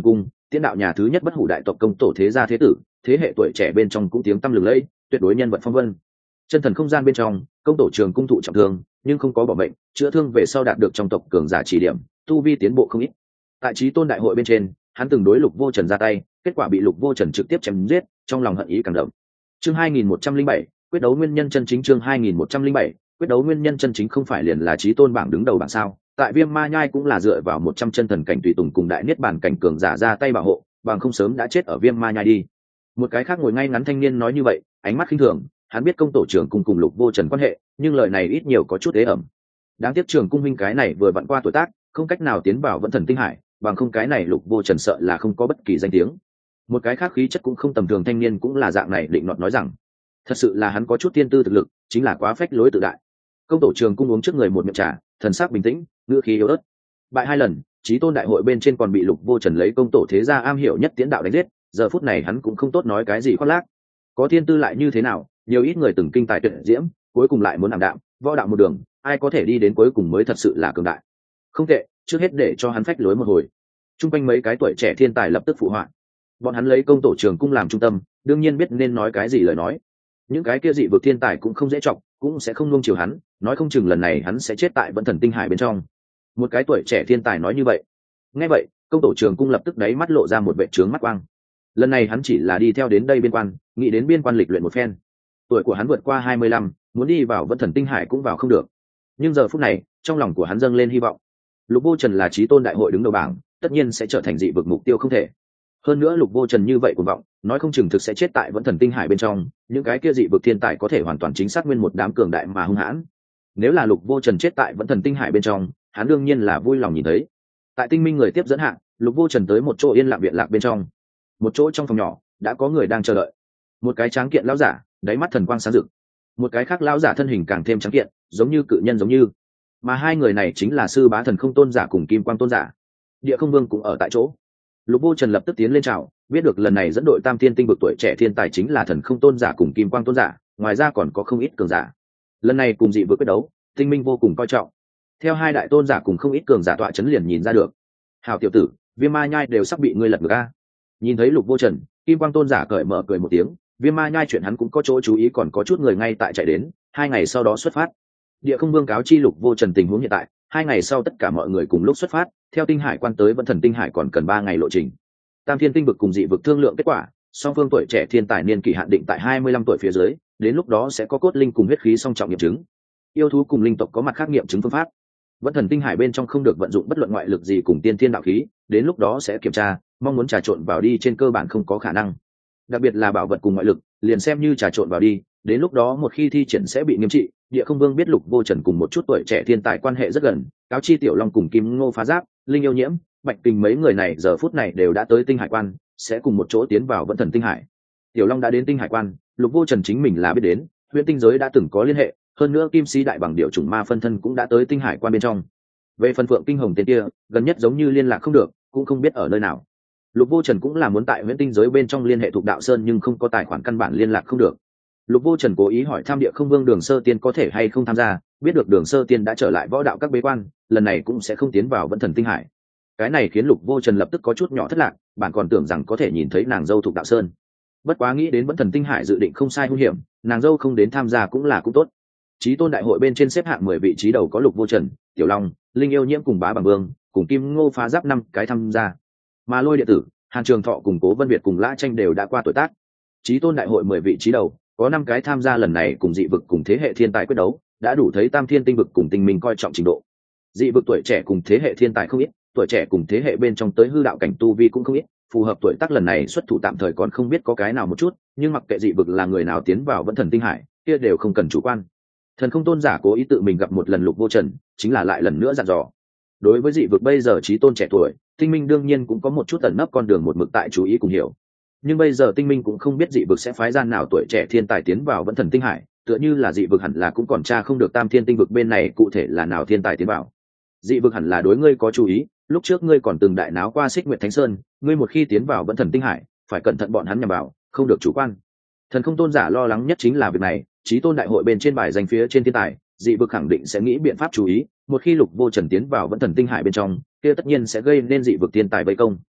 tiễn đạo nhà thứ nhất bất hủ đại tộc công tổ thế gia thế tử, thế hệ tuổi trẻ bên trong cũng tiếng tăm lừng lẫy, tuyệt đối nhân vật phong vân. Chân thần không gian bên trong, công tổ Trường Cung thụ trọng thương nhưng không có bỏ bệnh, chữa thương về sau đạt được trong tộc cường giả chỉ điểm, tu vi tiến bộ không ít. Tại Chí Tôn đại hội bên trên, hắn từng đối Lục Vô Trần ra tay, kết quả bị Lục Vô Trần trực tiếp chém giết, trong lòng hận ý càng đậm. Chương 2107, quyết đấu nguyên nhân chân chính. Chương 2107, quyết đấu nguyên nhân chân chính không phải liền là Chí Tôn bảng đứng đầu bảng sao? Tại Viêm Ma Nhai cũng là dựa vào 100 chân thần cảnh tùy tùng cùng đại niết bàn cảnh cường giả ra tay bảo hộ, bằng không sớm đã chết ở Viêm Ma Nhai đi. Một cái khác ngồi ngay ngắn thanh niên nói như vậy, ánh mắt khinh thường, hắn biết công tổ Trường Cung cùng Lục Vô Trần quan hệ, nhưng lời này ít nhiều có chút ế ẩm. Đáng tiếc Trường Cung huynh cái này vừa vặn qua tuổi tác, không cách nào tiến vào Vẫn Thần Tinh Hải, bằng không cái này Lục Vô Trần sợ là không có bất kỳ danh tiếng. Một cái khác khí chất cũng không tầm thường thanh niên cũng là dạng này định nọt nói rằng, thật sự là hắn có chút tiên tư thực lực, chính là quá phách lối tự đại. Công tổ Trường Cung uống trước người một miệng trà, thần sắc bình tĩnh, ngữ khí yếu ớt. Bại 2 lần, Chí Tôn đại hội bên trên còn bị Lục Vô Trần lấy công tổ thế gia am hiểu nhất tiễn đạo đánh giết, giờ phút này hắn cũng không tốt nói cái gì khoác lác. Có thiên tư lại như thế nào, nhiều ít người từng kinh tài tuyệt diễm, cuối cùng lại muốn ảm đạm, võ đạo một đường, ai có thể đi đến cuối cùng mới thật sự là cường đại. Không tệ, trước hết để cho hắn phách lối một hồi. Trung quanh mấy cái tuổi trẻ thiên tài lập tức phụ họa. Bọn hắn lấy công tổ Trường Cung làm trung tâm, đương nhiên biết nên nói cái gì lời nói. Những cái kia dị vực thiên tài cũng không dễ trọng, cũng sẽ không nuông chiều hắn, nói không chừng lần này hắn sẽ chết tại Vẫn Thần Tinh Hải bên trong. Một cái tuổi trẻ thiên tài nói như vậy. Nghe vậy, công tổ Trường Cung lập tức đáy mắt lộ ra một vẻ trướng mắt quang. Lần này hắn chỉ là đi theo đến đây biên quan, nghĩ đến biên quan lịch luyện một phen. Tuổi của hắn vượt qua 25, muốn đi vào Vẫn Thần Tinh Hải cũng vào không được. Nhưng giờ phút này, trong lòng của hắn dâng lên hy vọng. Lục Vô Trần là Chí Tôn đại hội đứng đầu bảng, tất nhiên sẽ trở thành dị vực mục tiêu không thể. Hơn nữa Lục Vô Trần như vậy cuồng vọng, nói không chừng thực sẽ chết tại Vẫn Thần Tinh Hải bên trong, những cái kia dị vực thiên tài có thể hoàn toàn chính xác nguyên một đám cường đại mà hung hãn. Nếu là Lục Vô Trần chết tại Vẫn Thần Tinh Hải bên trong, hắn đương nhiên là vui lòng nhìn thấy. Tại Tinh Minh người tiếp dẫn hạng, Lục Vô Trần tới một chỗ yên lặng viện lạc bên trong. Một chỗ trong phòng nhỏ, đã có người đang chờ đợi. Một cái tráng kiện lão giả, đáy mắt thần quang sáng rực. Một cái khác lão giả thân hình càng thêm tráng kiện, giống như cự nhân giống như. Mà hai người này chính là Sư Bá Thần Không Tôn giả cùng Kim Quang Tôn giả. Địa Không Vương cũng ở tại chỗ. Lục Vô Trần lập tức tiến lên chào, biết được lần này dẫn đội Tam Thiên Tinh vực tuổi trẻ thiên tài chính là Thần Không Tôn giả cùng Kim Quang Tôn giả, ngoài ra còn có không ít cường giả. Lần này cùng dị vực quyết đấu, Tinh Minh vô cùng coi trọng. Theo hai đại tôn giả cùng không ít cường giả tọa chấn liền nhìn ra được. Hảo tiểu tử, Viêm Ma Nhai đều sắp bị ngươi lật ngược a. Nhìn thấy Lục Vô Trần, Kim Quang Tôn giả cởi mở cười một tiếng, Viêm Ma Nhai chuyện hắn cũng có chỗ chú ý, còn có chút người ngay tại chạy đến, 2 ngày sau đó xuất phát. Địa Không Vương cáo chi Lục Vô Trần tình huống hiện tại, 2 ngày sau tất cả mọi người cùng lúc xuất phát, theo Tinh Hải quan tới Vẫn Thần Tinh Hải còn cần 3 ngày lộ trình. Tam Thiên Tinh vực cùng dị vực thương lượng kết quả, song phương tuổi trẻ thiên tài niên kỳ hạn định tại 25 tuổi phía dưới, đến lúc đó sẽ có cốt linh cùng huyết khí song trọng nghiệm chứng. Yêu thú cùng linh tộc có mặt khác nghiệm chứng phương pháp. Vẫn Thần Tinh Hải bên trong không được vận dụng bất luận ngoại lực gì cùng tiên thiên đạo khí, đến lúc đó sẽ kiểm tra, mong muốn trà trộn vào đi trên cơ bản không có khả năng. Đặc biệt là bảo vật cùng ngoại lực, liền xem như trà trộn vào đi, đến lúc đó một khi thi triển sẽ bị nghiêm trị. Địa Không Vương biết Lục Vô Trần cùng một chút tuổi trẻ thiên tài quan hệ rất gần, cáo chi Tiểu Long cùng Kim Ngô Phá Giáp, Linh Yêu Nhiễm, Bạch Kình mấy người này giờ phút này đều đã tới Tinh Hải quan, sẽ cùng một chỗ tiến vào Vẫn Thần Tinh Hải. Tiểu Long đã đến Tinh Hải quan, Lục Vô Trần chính mình là biết đến, Huyền Tinh giới đã từng có liên hệ, hơn nữa Kim Sĩ đại bằng điệu chủng ma phân thân cũng đã tới Tinh Hải quan bên trong. Về phần Phượng Kinh Hồng tên kia, gần nhất giống như liên lạc không được, cũng không biết ở nơi nào. Lục Vô Trần cũng là muốn tại Huyền Tinh giới bên trong liên hệ thuộc đạo sơn nhưng không có tài khoản căn bản liên lạc không được. Lục Vô Trần cố ý hỏi thăm Địa Không Vương Đường Sơ Tiên có thể hay không tham gia, biết được Đường Sơ Tiên đã trở lại võ đạo các bế quan, lần này cũng sẽ không tiến vào Vẫn Thần Tinh Hải. Cái này khiến Lục Vô Trần lập tức có chút nhỏ thất lạc, bạn còn tưởng rằng có thể nhìn thấy nàng dâu thuộc đạo sơn. Bất quá nghĩ đến Vẫn Thần Tinh Hải dự định không sai hung hiểm, nàng dâu không đến tham gia cũng là cũng tốt. Chí Tôn đại hội bên trên xếp hạng 10 vị trí đầu có Lục Vô Trần, Tiểu Long, Linh Yêu Nhiễm cùng Bá Bằng Vương, cùng Kim Ngô Phá Giáp 5 cái tham gia. Mà Lôi Điện Tử, Hàn Trường Thọ cùng Cố Vân Việt cùng Lã Tranh đều đã qua tuổi tác. Chí Tôn đại hội 10 vị trí đầu, có 5 cái tham gia lần này cùng dị vực cùng thế hệ thiên tài quyết đấu, đã đủ thấy Tam Thiên Tinh vực cùng Tinh Minh coi trọng trình độ. Dị vực tuổi trẻ cùng thế hệ thiên tài không ít, tuổi trẻ cùng thế hệ bên trong tới hư đạo cảnh tu vi cũng không ít, phù hợp tuổi tác lần này xuất thủ tạm thời còn không biết có cái nào một chút, nhưng mặc kệ dị vực là người nào tiến vào Vẫn Thần Tinh Hải, kia đều không cần chủ quan. Thần Không Tôn giả cố ý tự mình gặp một lần Lục Vô Trần, chính là lại lần nữa dặn dò. Đối với dị vực bây giờ Chí Tôn trẻ tuổi, Tinh Minh đương nhiên cũng có một chút ẩn nấp con đường một mực tại chú ý cùng hiểu. Nhưng bây giờ Tinh Minh cũng không biết dị vực sẽ phái gian nào tuổi trẻ thiên tài tiến vào Vẫn Thần Tinh Hải, tựa như là dị vực hẳn là cũng còn tra không được Tam Thiên Tinh vực bên này cụ thể là nào thiên tài tiến vào. Dị vực hẳn là đối ngươi có chú ý, lúc trước ngươi còn từng đại náo qua Xích Nguyệt Thánh Sơn, ngươi một khi tiến vào Vẫn Thần Tinh Hải, phải cẩn thận bọn hắn nhằm vào, không được chủ quan. Thần Không Tôn giả lo lắng nhất chính là việc này, Chí Tôn đại hội bên trên bài danh phía trên thiên tài, dị vực khẳng định sẽ nghĩ biện pháp chú ý, một khi Lục Vô Trần tiến vào Vẫn Thần Tinh Hải bên trong, kia tất nhiên sẽ gây nên dị vực thiên tài vây công.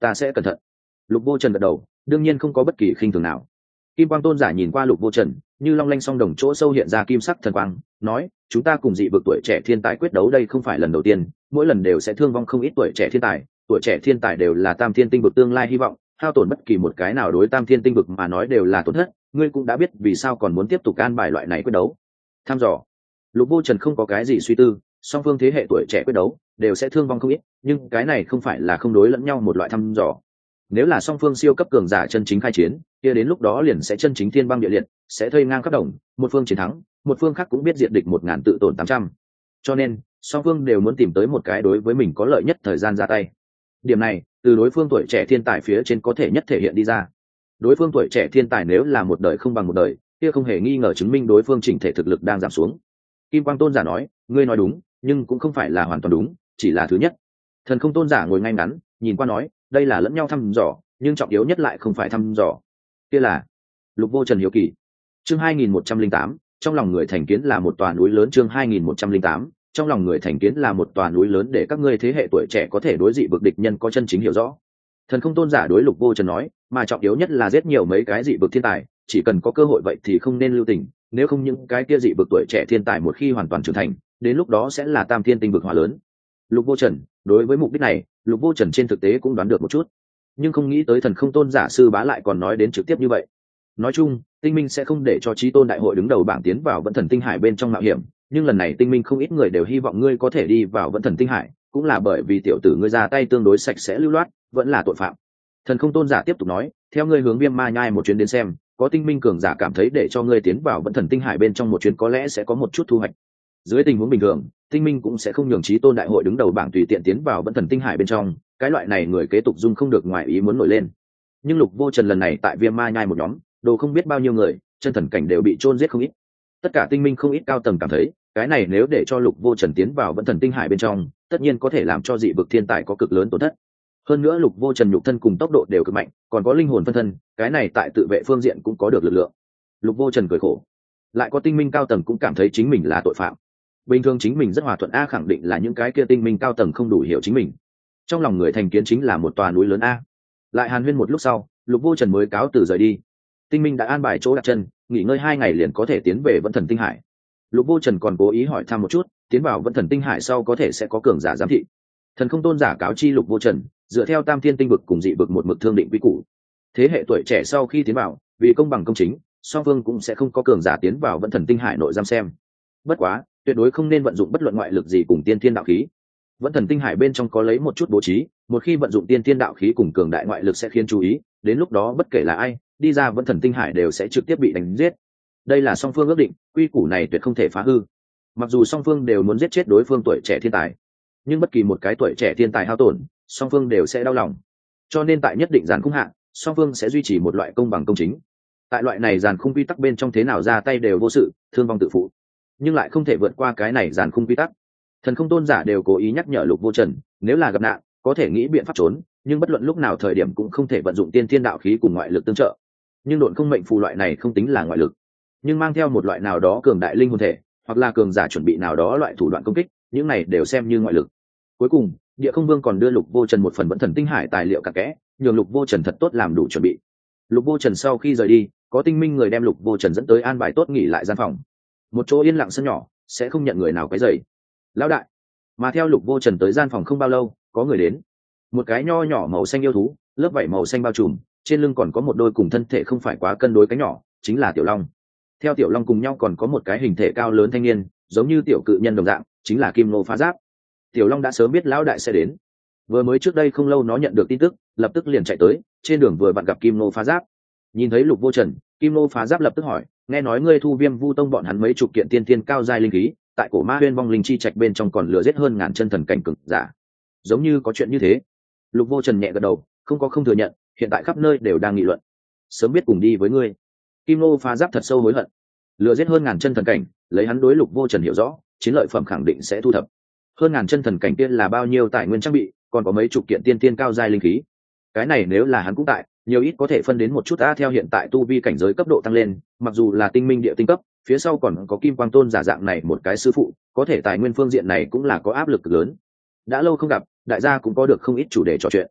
ta sẽ cẩn thận. Lục Vô Trần gật đầu, đương nhiên không có bất kỳ khinh thường nào. Kim Quang Tôn giả nhìn qua Lục Vô Trần, như long lanh song đồng chỗ sâu hiện ra kim sắc thần quang, nói: chúng ta cùng dị vực tuổi trẻ thiên tài quyết đấu đây không phải lần đầu tiên, mỗi lần đều sẽ thương vong không ít tuổi trẻ thiên tài, tuổi trẻ thiên tài đều là Tam Thiên Tinh vực tương lai hy vọng, hao tổn bất kỳ một cái nào đối Tam Thiên Tinh vực mà nói đều là tổn thất, ngươi cũng đã biết vì sao còn muốn tiếp tục can bài loại này quyết đấu. Tham dò. Lục Vô Trần không có cái gì suy tư, song phương thế hệ tuổi trẻ quyết đấu đều sẽ thương vong không ít, nhưng cái này không phải là không đối lẫn nhau một loại thăm dò. Nếu là song phương siêu cấp cường giả chân chính khai chiến, kia đến lúc đó liền sẽ chân chính thiên băng địa liệt, sẽ thây ngang khắp đồng, một phương chiến thắng, một phương khác cũng biết diệt địch 1000 tự tổn 800. Cho nên, song phương đều muốn tìm tới một cái đối với mình có lợi nhất thời gian ra tay. Điểm này, từ đối phương tuổi trẻ thiên tài phía trên có thể nhất thể hiện đi ra. Đối phương tuổi trẻ thiên tài nếu là một đời không bằng một đời, kia không hề nghi ngờ chứng minh đối phương chỉnh thể thực lực đang giảm xuống. Kim Quang Tôn giả nói: ngươi nói đúng, nhưng cũng không phải là hoàn toàn đúng, chỉ là thứ nhất. Thần Không Tôn giả ngồi ngay ngắn, nhìn qua nói: đây là lẫn nhau thăm dò, nhưng trọng yếu nhất lại không phải thăm dò. Kia là. Lục Vô Trần hiếu kỳ. Chương 2108, trong lòng người thành kiến là một tòa núi lớn. Chương 2108, trong lòng người thành kiến là một tòa núi lớn để các ngươi thế hệ tuổi trẻ có thể đối dị vực địch nhân có chân chính hiểu rõ. Thần Không Tôn giả đối Lục Vô Trần nói: mà trọng yếu nhất là giết nhiều mấy cái dị vực thiên tài, chỉ cần có cơ hội vậy thì không nên lưu tình, nếu không những cái kia dị vực tuổi trẻ thiên tài một khi hoàn toàn trưởng thành, đến lúc đó sẽ là Tam Thiên Tinh vực hỏa lớn. Lục Vô Trần, đối với mục đích này, Lục Vô Trần trên thực tế cũng đoán được một chút, nhưng không nghĩ tới Thần Không Tôn giả sư bá lại còn nói đến trực tiếp như vậy. Nói chung, Tinh Minh sẽ không để cho Chí Tôn đại hội đứng đầu bảng tiến vào Vẫn Thần Tinh Hải bên trong mạo hiểm, nhưng lần này Tinh Minh không ít người đều hy vọng ngươi có thể đi vào Vẫn Thần Tinh Hải, cũng là bởi vì tiểu tử ngươi ra tay tương đối sạch sẽ lưu loát, vẫn là tội phạm. Thần Không Tôn giả tiếp tục nói: theo ngươi hướng Viêm Ma Nhai một chuyến đến xem, có Tinh Minh cường giả cảm thấy để cho ngươi tiến vào Vẫn Thần Tinh Hải bên trong một chuyến có lẽ sẽ có một chút thu hoạch. Dưới tình huống bình thường, Tinh Minh cũng sẽ không nhường Chí Tôn đại hội đứng đầu bảng tùy tiện tiến vào Vẫn Thần Tinh Hải bên trong, cái loại này người kế tục dung không được ngoài ý muốn nổi lên. Nhưng Lục Vô Trần lần này tại Viêm Ma Nhai một nhóm, đồ không biết bao nhiêu người, chân thần cảnh đều bị chôn giết không ít. Tất cả Tinh Minh không ít cao tầng cảm thấy, cái này nếu để cho Lục Vô Trần tiến vào Vẫn Thần Tinh Hải bên trong, tất nhiên có thể làm cho dị vực thiên tài có cực lớn tổn thất. Hơn nữa Lục Vô Trần nhục thân cùng tốc độ đều cực mạnh, còn có linh hồn phân thân, cái này tại tự vệ phương diện cũng có được lực lượng. Lục Vô Trần cười khổ. Lại có Tinh Minh cao tầng cũng cảm thấy chính mình là tội phạm. Bình thường chính mình rất hòa thuận a, khẳng định là những cái kia Tinh Minh cao tầng không đủ hiểu chính mình. Trong lòng người thành kiến chính là một tòa núi lớn a. Lại hàn huyên một lúc sau, Lục Vô Trần mới cáo từ rời đi. Tinh Minh đã an bài chỗ đặt chân, nghỉ ngơi 2 ngày liền có thể tiến về Vẫn Thần Tinh Hải. Lục Vô Trần còn cố ý hỏi thăm một chút, tiến vào Vẫn Thần Tinh Hải sau có thể sẽ có cường giả giám thị. Thần Không Tôn giả cáo chi Lục Vô Trần, dựa theo Tam Thiên Tinh vực cùng dị vực một mực thương định quy củ. Thế hệ tuổi trẻ sau khi tiến vào, vì công bằng công chính, song phương cũng sẽ không có cường giả tiến vào Vẫn Thần Tinh Hải nội giam xem. Bất quá, tuyệt đối không nên vận dụng bất luận ngoại lực gì cùng tiên thiên đạo khí. Vẫn Thần Tinh Hải bên trong có lấy một chút bố trí, một khi vận dụng tiên thiên đạo khí cùng cường đại ngoại lực sẽ khiến chú ý, đến lúc đó bất kể là ai đi ra Vẫn Thần Tinh Hải đều sẽ trực tiếp bị đánh giết. Đây là song phương ước định, quy củ này tuyệt không thể phá hư. Mặc dù song phương đều muốn giết chết đối phương tuổi trẻ thiên tài, nhưng bất kỳ một cái tuổi trẻ thiên tài hao tổn, song phương đều sẽ đau lòng. Cho nên tại nhất định giàn khung hạ, song phương sẽ duy trì một loại công bằng công chính. Tại loại này giàn khung quy tắc bên trong thế nào ra tay đều vô sự, thương vong tự phụ, nhưng lại không thể vượt qua cái này giàn khung quy tắc. Thần Không Tôn giả đều cố ý nhắc nhở Lục Vô Trần, nếu là gặp nạn, có thể nghĩ biện pháp trốn, nhưng bất luận lúc nào thời điểm cũng không thể vận dụng tiên thiên đạo khí cùng ngoại lực tương trợ. Nhưng độn không mệnh phù loại này không tính là ngoại lực, nhưng mang theo một loại nào đó cường đại linh hồn thể, hoặc là cường giả chuẩn bị nào đó loại thủ đoạn công kích, những này đều xem như ngoại lực. Cuối cùng, Địa Không Vương còn đưa Lục Vô Trần một phần Vẫn Thần Tinh Hải tài liệu cặn kẽ, nhường Lục Vô Trần thật tốt làm đủ chuẩn bị. Lục Vô Trần sau khi rời đi, có Tinh Minh người đem Lục Vô Trần dẫn tới an bài tốt nghỉ lại gian phòng, một chỗ yên lặng sân nhỏ, sẽ không nhận người nào quấy rầy. Lão đại. Mà theo Lục Vô Trần tới gian phòng không bao lâu, có người đến. Một cái nho nhỏ màu xanh yêu thú, lớp vảy màu xanh bao trùm, trên lưng còn có một đôi cùng thân thể không phải quá cân đối cánh nhỏ, chính là Tiểu Long. Theo Tiểu Long cùng nhau còn có một cái hình thể cao lớn thanh niên, giống như tiểu cự nhân đồng dạng, chính là Kim Nô Phá Giáp. Tiểu Long đã sớm biết lão đại sẽ đến, vừa mới trước đây không lâu nó nhận được tin tức, lập tức liền chạy tới, trên đường vừa vặn gặp Kim Nô Phá Giáp. Nhìn thấy Lục Vô Trần, Kim Nô Phá Giáp lập tức hỏi, nghe nói ngươi thu Viêm Vu Tông bọn hắn mấy chục kiện tiên tiên cao giai linh khí, tại cổ Ma Huyên vong linh chi trạch bên trong còn lừa giết hơn 1000 chân thần cảnh cường giả. Giống như có chuyện như thế. Lục Vô Trần nhẹ gật đầu, không có không thừa nhận, hiện tại khắp nơi đều đang nghị luận. Sớm biết cùng đi với ngươi. Kim Nô Phá Giáp thật sâu hối hận. Lừa giết hơn 1000 chân thần cảnh, lấy hắn đối Lục Vô Trần hiểu rõ, chiến lợi phẩm khẳng định sẽ thu thập. Hơn 1000 chân thần cảnh tiên là bao nhiêu tài nguyên trang bị, còn có mấy chục kiện tiên tiên cao giai linh khí. Cái này nếu là hắn cũng tại, nhiều ít có thể phân đến một chút a. Theo hiện tại tu vi cảnh giới cấp độ tăng lên, mặc dù là tinh minh địa tinh cấp, phía sau còn có Kim Quang Tôn giả dạng này một cái sư phụ, có thể tài nguyên phương diện này cũng là có áp lực cực lớn. Đã lâu không gặp, đại gia cũng có được không ít chủ đề trò chuyện.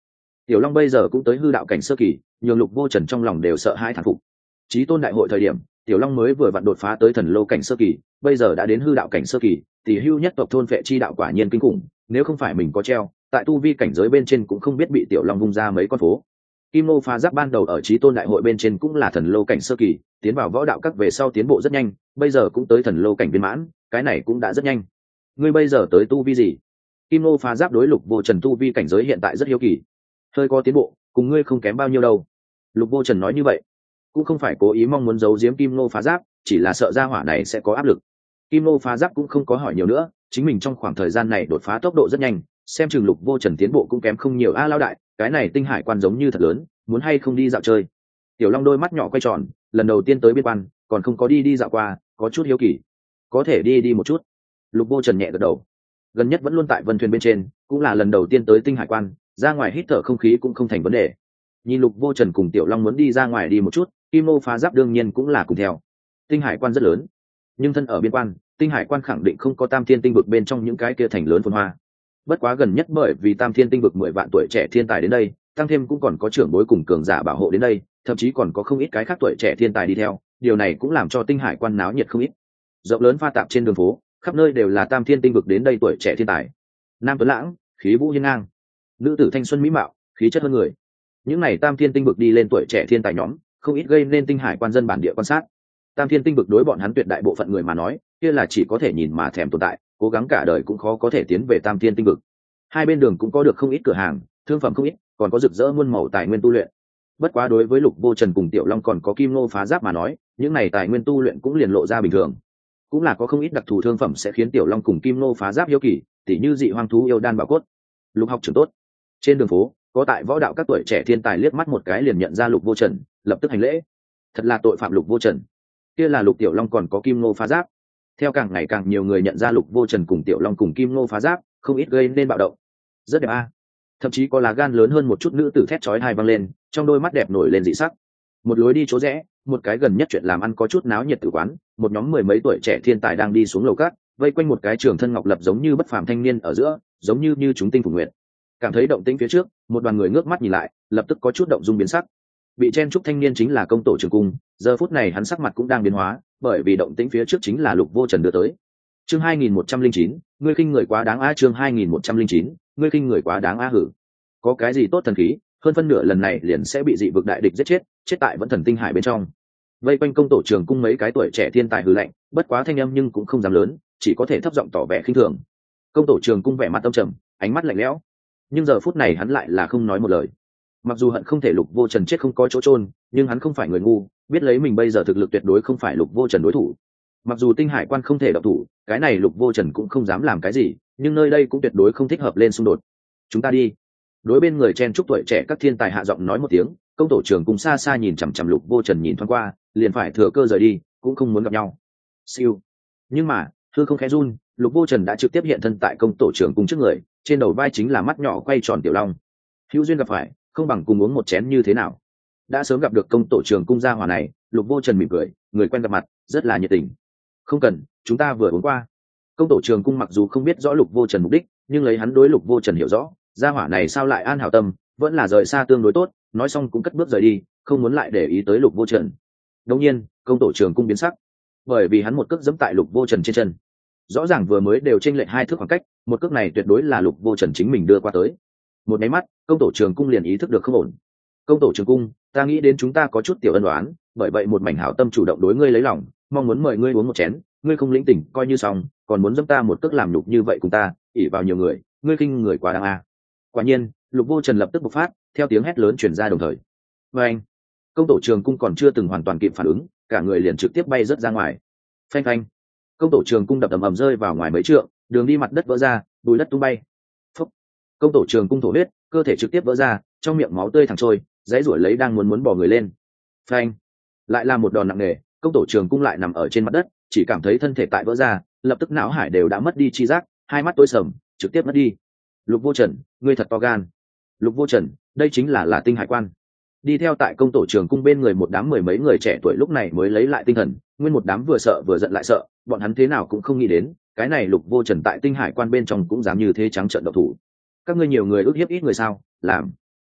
Tiểu Long bây giờ cũng tới hư đạo cảnh sơ kỳ, nhường Lục Vô Trần trong lòng đều sợ hãi thán phục. Chí tôn đại hội thời điểm, Tiểu Long mới vừa vặn đột phá tới thần lô cảnh sơ kỳ, bây giờ đã đến hư đạo cảnh sơ kỳ, tỷ hưu nhất tộc thôn phệ chi đạo quả nhiên kinh khủng, nếu không phải mình có treo, tại tu vi cảnh giới bên trên cũng không biết bị Tiểu Long vung ra mấy con phố. Kim Nô Phá Giáp ban đầu ở Chí tôn đại hội bên trên cũng là thần lô cảnh sơ kỳ, tiến vào võ đạo các về sau tiến bộ rất nhanh, bây giờ cũng tới thần lô cảnh viên mãn, cái này cũng đã rất nhanh. Ngươi bây giờ tới tu vi gì? Kim Nô Phá Giáp đối Lục Vô Trần tu vi cảnh giới hiện tại rất hiếu kỳ. Hơi có tiến bộ, cùng ngươi không kém bao nhiêu đâu. Lục Vô Trần nói như vậy, cũng không phải cố ý mong muốn giấu giếm Kim Nô Phá Giáp, chỉ là sợ gia hỏa này sẽ có áp lực. Kim Nô Phá Giáp cũng không có hỏi nhiều nữa, chính mình trong khoảng thời gian này đột phá tốc độ rất nhanh, xem chừng Lục Vô Trần tiến bộ cũng kém không nhiều. A lão đại, cái này tinh hải quan giống như thật lớn, muốn hay không đi dạo chơi? Tiểu Long đôi mắt nhỏ quay tròn, lần đầu tiên tới biên quan, còn không có đi dạo qua, có chút hiếu kỳ. Có thể đi một chút. Lục Vô Trần nhẹ gật đầu. Gần nhất vẫn luôn tại vân thuyền bên trên, cũng là lần đầu tiên tới tinh hải quan, ra ngoài hít thở không khí cũng không thành vấn đề. Nhìn Lục Vô Trần cùng Tiểu Long muốn đi ra ngoài đi một chút, Kim Nô Phá Giáp đương nhiên cũng là cùng theo. Tinh hải quan rất lớn, nhưng thân ở biên quan, tinh hải quan khẳng định không có Tam Thiên tinh vực bên trong những cái kia thành lớn phồn hoa. Bất quá gần nhất bởi vì Tam Thiên tinh vực 10 vạn tuổi trẻ thiên tài đến đây, tăng thêm cũng còn có trưởng bối cùng cường giả bảo hộ đến đây, thậm chí còn có không ít cái khác tuổi trẻ thiên tài đi theo, điều này cũng làm cho tinh hải quan náo nhiệt không ít. Rộng lớn pha tạp trên đường phố, khắp nơi đều là Tam Thiên tinh vực đến đây tuổi trẻ thiên tài. Nam tuấn lãng, khí vũ hiên ngang, nữ tử thanh xuân mỹ mạo, khí chất hơn người. Những này Tam Thiên tinh vực đi lên tuổi trẻ thiên tài nhóm, không ít gây nên tinh hải quan dân bản địa quan sát. Tam Thiên tinh vực đối bọn hắn tuyệt đại bộ phận người mà nói, kia là chỉ có thể nhìn mà thèm tồn tại, cố gắng cả đời cũng khó có thể tiến về Tam Thiên tinh vực. Hai bên đường cũng có được không ít cửa hàng, thương phẩm không ít, còn có rực rỡ muôn màu tài nguyên tu luyện. Bất quá đối với Lục Vô Trần cùng Tiểu Long còn có Kim Nô Phá Giáp mà nói, những này tài nguyên tu luyện cũng liền lộ ra bình thường. Cũng là có không ít đặc thù thương phẩm sẽ khiến Tiểu Long cùng Kim Nô Phá Giáp hiếu kỳ, tỉ như dị hoang thú yêu đan bảo cốt. Lục học trưởng tốt. Trên đường phố, có tại võ đạo các tuổi trẻ thiên tài liếc mắt một cái liền nhận ra Lục Vô Trần, lập tức hành lễ. Thật là tội phạm Lục Vô Trần. Kia là Lục Tiểu Long còn có Kim Nô Phá Giáp. Theo càng ngày càng nhiều người nhận ra Lục Vô Trần cùng Tiểu Long cùng Kim Nô Phá Giáp, không ít gây nên bạo động. Rất đẹp a. Thậm chí có lá gan lớn hơn một chút nữ tử thét chói tai vang lên, trong đôi mắt đẹp nổi lên dị sắc. Một lối đi chỗ rẽ, một cái gần nhất chuyện làm ăn có chút náo nhiệt tử quán, một nhóm mười mấy tuổi trẻ thiên tài đang đi xuống lầu cát, vây quanh một cái trường thân ngọc lập giống như bất phàm thanh niên ở giữa, giống như chúng tinh phủ nguyện. Cảm thấy động tĩnh phía trước, một đoàn người ngước mắt nhìn lại, lập tức có chút động dung biến sắc. Bị chen trúc thanh niên chính là công tổ Trường Cung, giờ phút này hắn sắc mặt cũng đang biến hóa, bởi vì động tĩnh phía trước chính là Lục Vô Trần đưa tới. Chương 2109, ngươi khinh người quá đáng a. Chương 2109, ngươi khinh người quá đáng a. Hử, có cái gì tốt thần khí, hơn phân nửa lần này liền sẽ bị dị vực đại địch giết chết, chết tại vẫn thần tinh hải bên trong. Vây quanh công tổ Trường Cung mấy cái tuổi trẻ thiên tài hừ lạnh, bất quá thanh âm nhưng cũng không dám lớn, chỉ có thể thấp giọng tỏ vẻ khinh thường. Công tổ Trường Cung vẻ mặt âm trầm, ánh mắt lạnh lẽo, nhưng giờ phút này hắn lại là không nói một lời. Mặc dù hận không thể Lục Vô Trần chết không có chỗ chôn, nhưng hắn không phải người ngu, biết lấy mình bây giờ thực lực tuyệt đối không phải Lục Vô Trần đối thủ. Mặc dù tinh hải quan không thể động thủ, cái này Lục Vô Trần cũng không dám làm cái gì, nhưng nơi đây cũng tuyệt đối không thích hợp lên xung đột. Chúng ta đi. Đối bên người chen chúc tuổi trẻ các thiên tài hạ giọng nói một tiếng, công tổ Trường Cung xa xa nhìn chằm chằm Lục Vô Trần nhìn thoáng qua, liền phải thừa cơ rời đi, cũng không muốn gặp nhau. Siêu. Nhưng mà, hư không khẽ run, Lục Vô Trần đã trực tiếp hiện thân tại công tổ Trường Cung trước người, trên đầu vai chính là mắt nhỏ quay tròn Tiểu Long. Hữu duyên gặp phải, không bằng cùng uống một chén như thế nào? Đã sớm gặp được công tổ Trường Cung gia hỏa này, Lục Vô Trần mỉm cười, người quen gặp mặt, rất là nhiệt tình. Không cần, chúng ta vừa uống qua. Công tổ Trường Cung mặc dù không biết rõ Lục Vô Trần mục đích, nhưng lấy hắn đối Lục Vô Trần hiểu rõ, gia hỏa này sao lại an hảo tâm, vẫn là rời xa tương đối tốt, nói xong cũng cất bước rời đi, không muốn lại để ý tới Lục Vô Trần. Đương nhiên, công tổ Trường Cung biến sắc, bởi vì hắn một cước giẫm tại Lục Vô Trần trên chân. Rõ ràng vừa mới đều chênh lệch 2 thước khoảng cách, một cước này tuyệt đối là Lục Vô Trần chính mình đưa qua tới. Một cái mắt, công tổ Trường Cung liền ý thức được không ổn. Công tổ Trường Cung, ta nghĩ đến chúng ta có chút tiểu ân oán, bởi vậy một mảnh hảo tâm chủ động đối ngươi lấy lòng, mong muốn mời ngươi uống một chén, ngươi không lĩnh tỉnh coi như xong, còn muốn giẫm ta một cước làm nhục như vậy cùng ta, ỷ vào nhiều người, ngươi khinh người quá đáng a. Quả nhiên, Lục Vô Trần lập tức bộc phát, theo tiếng hét lớn truyền ra đồng thời. Và anh, công tổ Trường Cung còn chưa từng hoàn toàn kịp phản ứng, cả người liền trực tiếp bay rớt ra ngoài. Phanh phanh, công tổ Trường Cung đập ầm ầm rơi vào ngoài mấy trượng, đường đi mặt đất vỡ ra, bùi đất tung bay. Phúc. Công tổ Trường Cung thổ huyết, cơ thể trực tiếp vỡ ra, trong miệng máu tươi thẳng trôi, dãy rủa lấy đang muốn bò người lên. Phanh, lại là một đòn nặng nề, công tổ Trường Cung lại nằm ở trên mặt đất, chỉ cảm thấy thân thể tại vỡ ra, lập tức não hải đều đã mất đi chi giác, hai mắt tối sầm, trực tiếp mất đi. Lục Vô Trần, ngươi thật to gan. Lục Vô Trần, đây chính là tinh hải quan. Đi theo tại công tổ Trường Cung bên người một đám mười mấy người trẻ tuổi lúc này mới lấy lại tinh thần, nguyên một đám vừa sợ vừa giận lại sợ, bọn hắn thế nào cũng không nghĩ đến, cái này Lục Vô Trần tại tinh hải quan bên trong cũng dám như thế trắng trợn độc thủ. Các ngươi nhiều người ước hiếp ít người sao? Làm.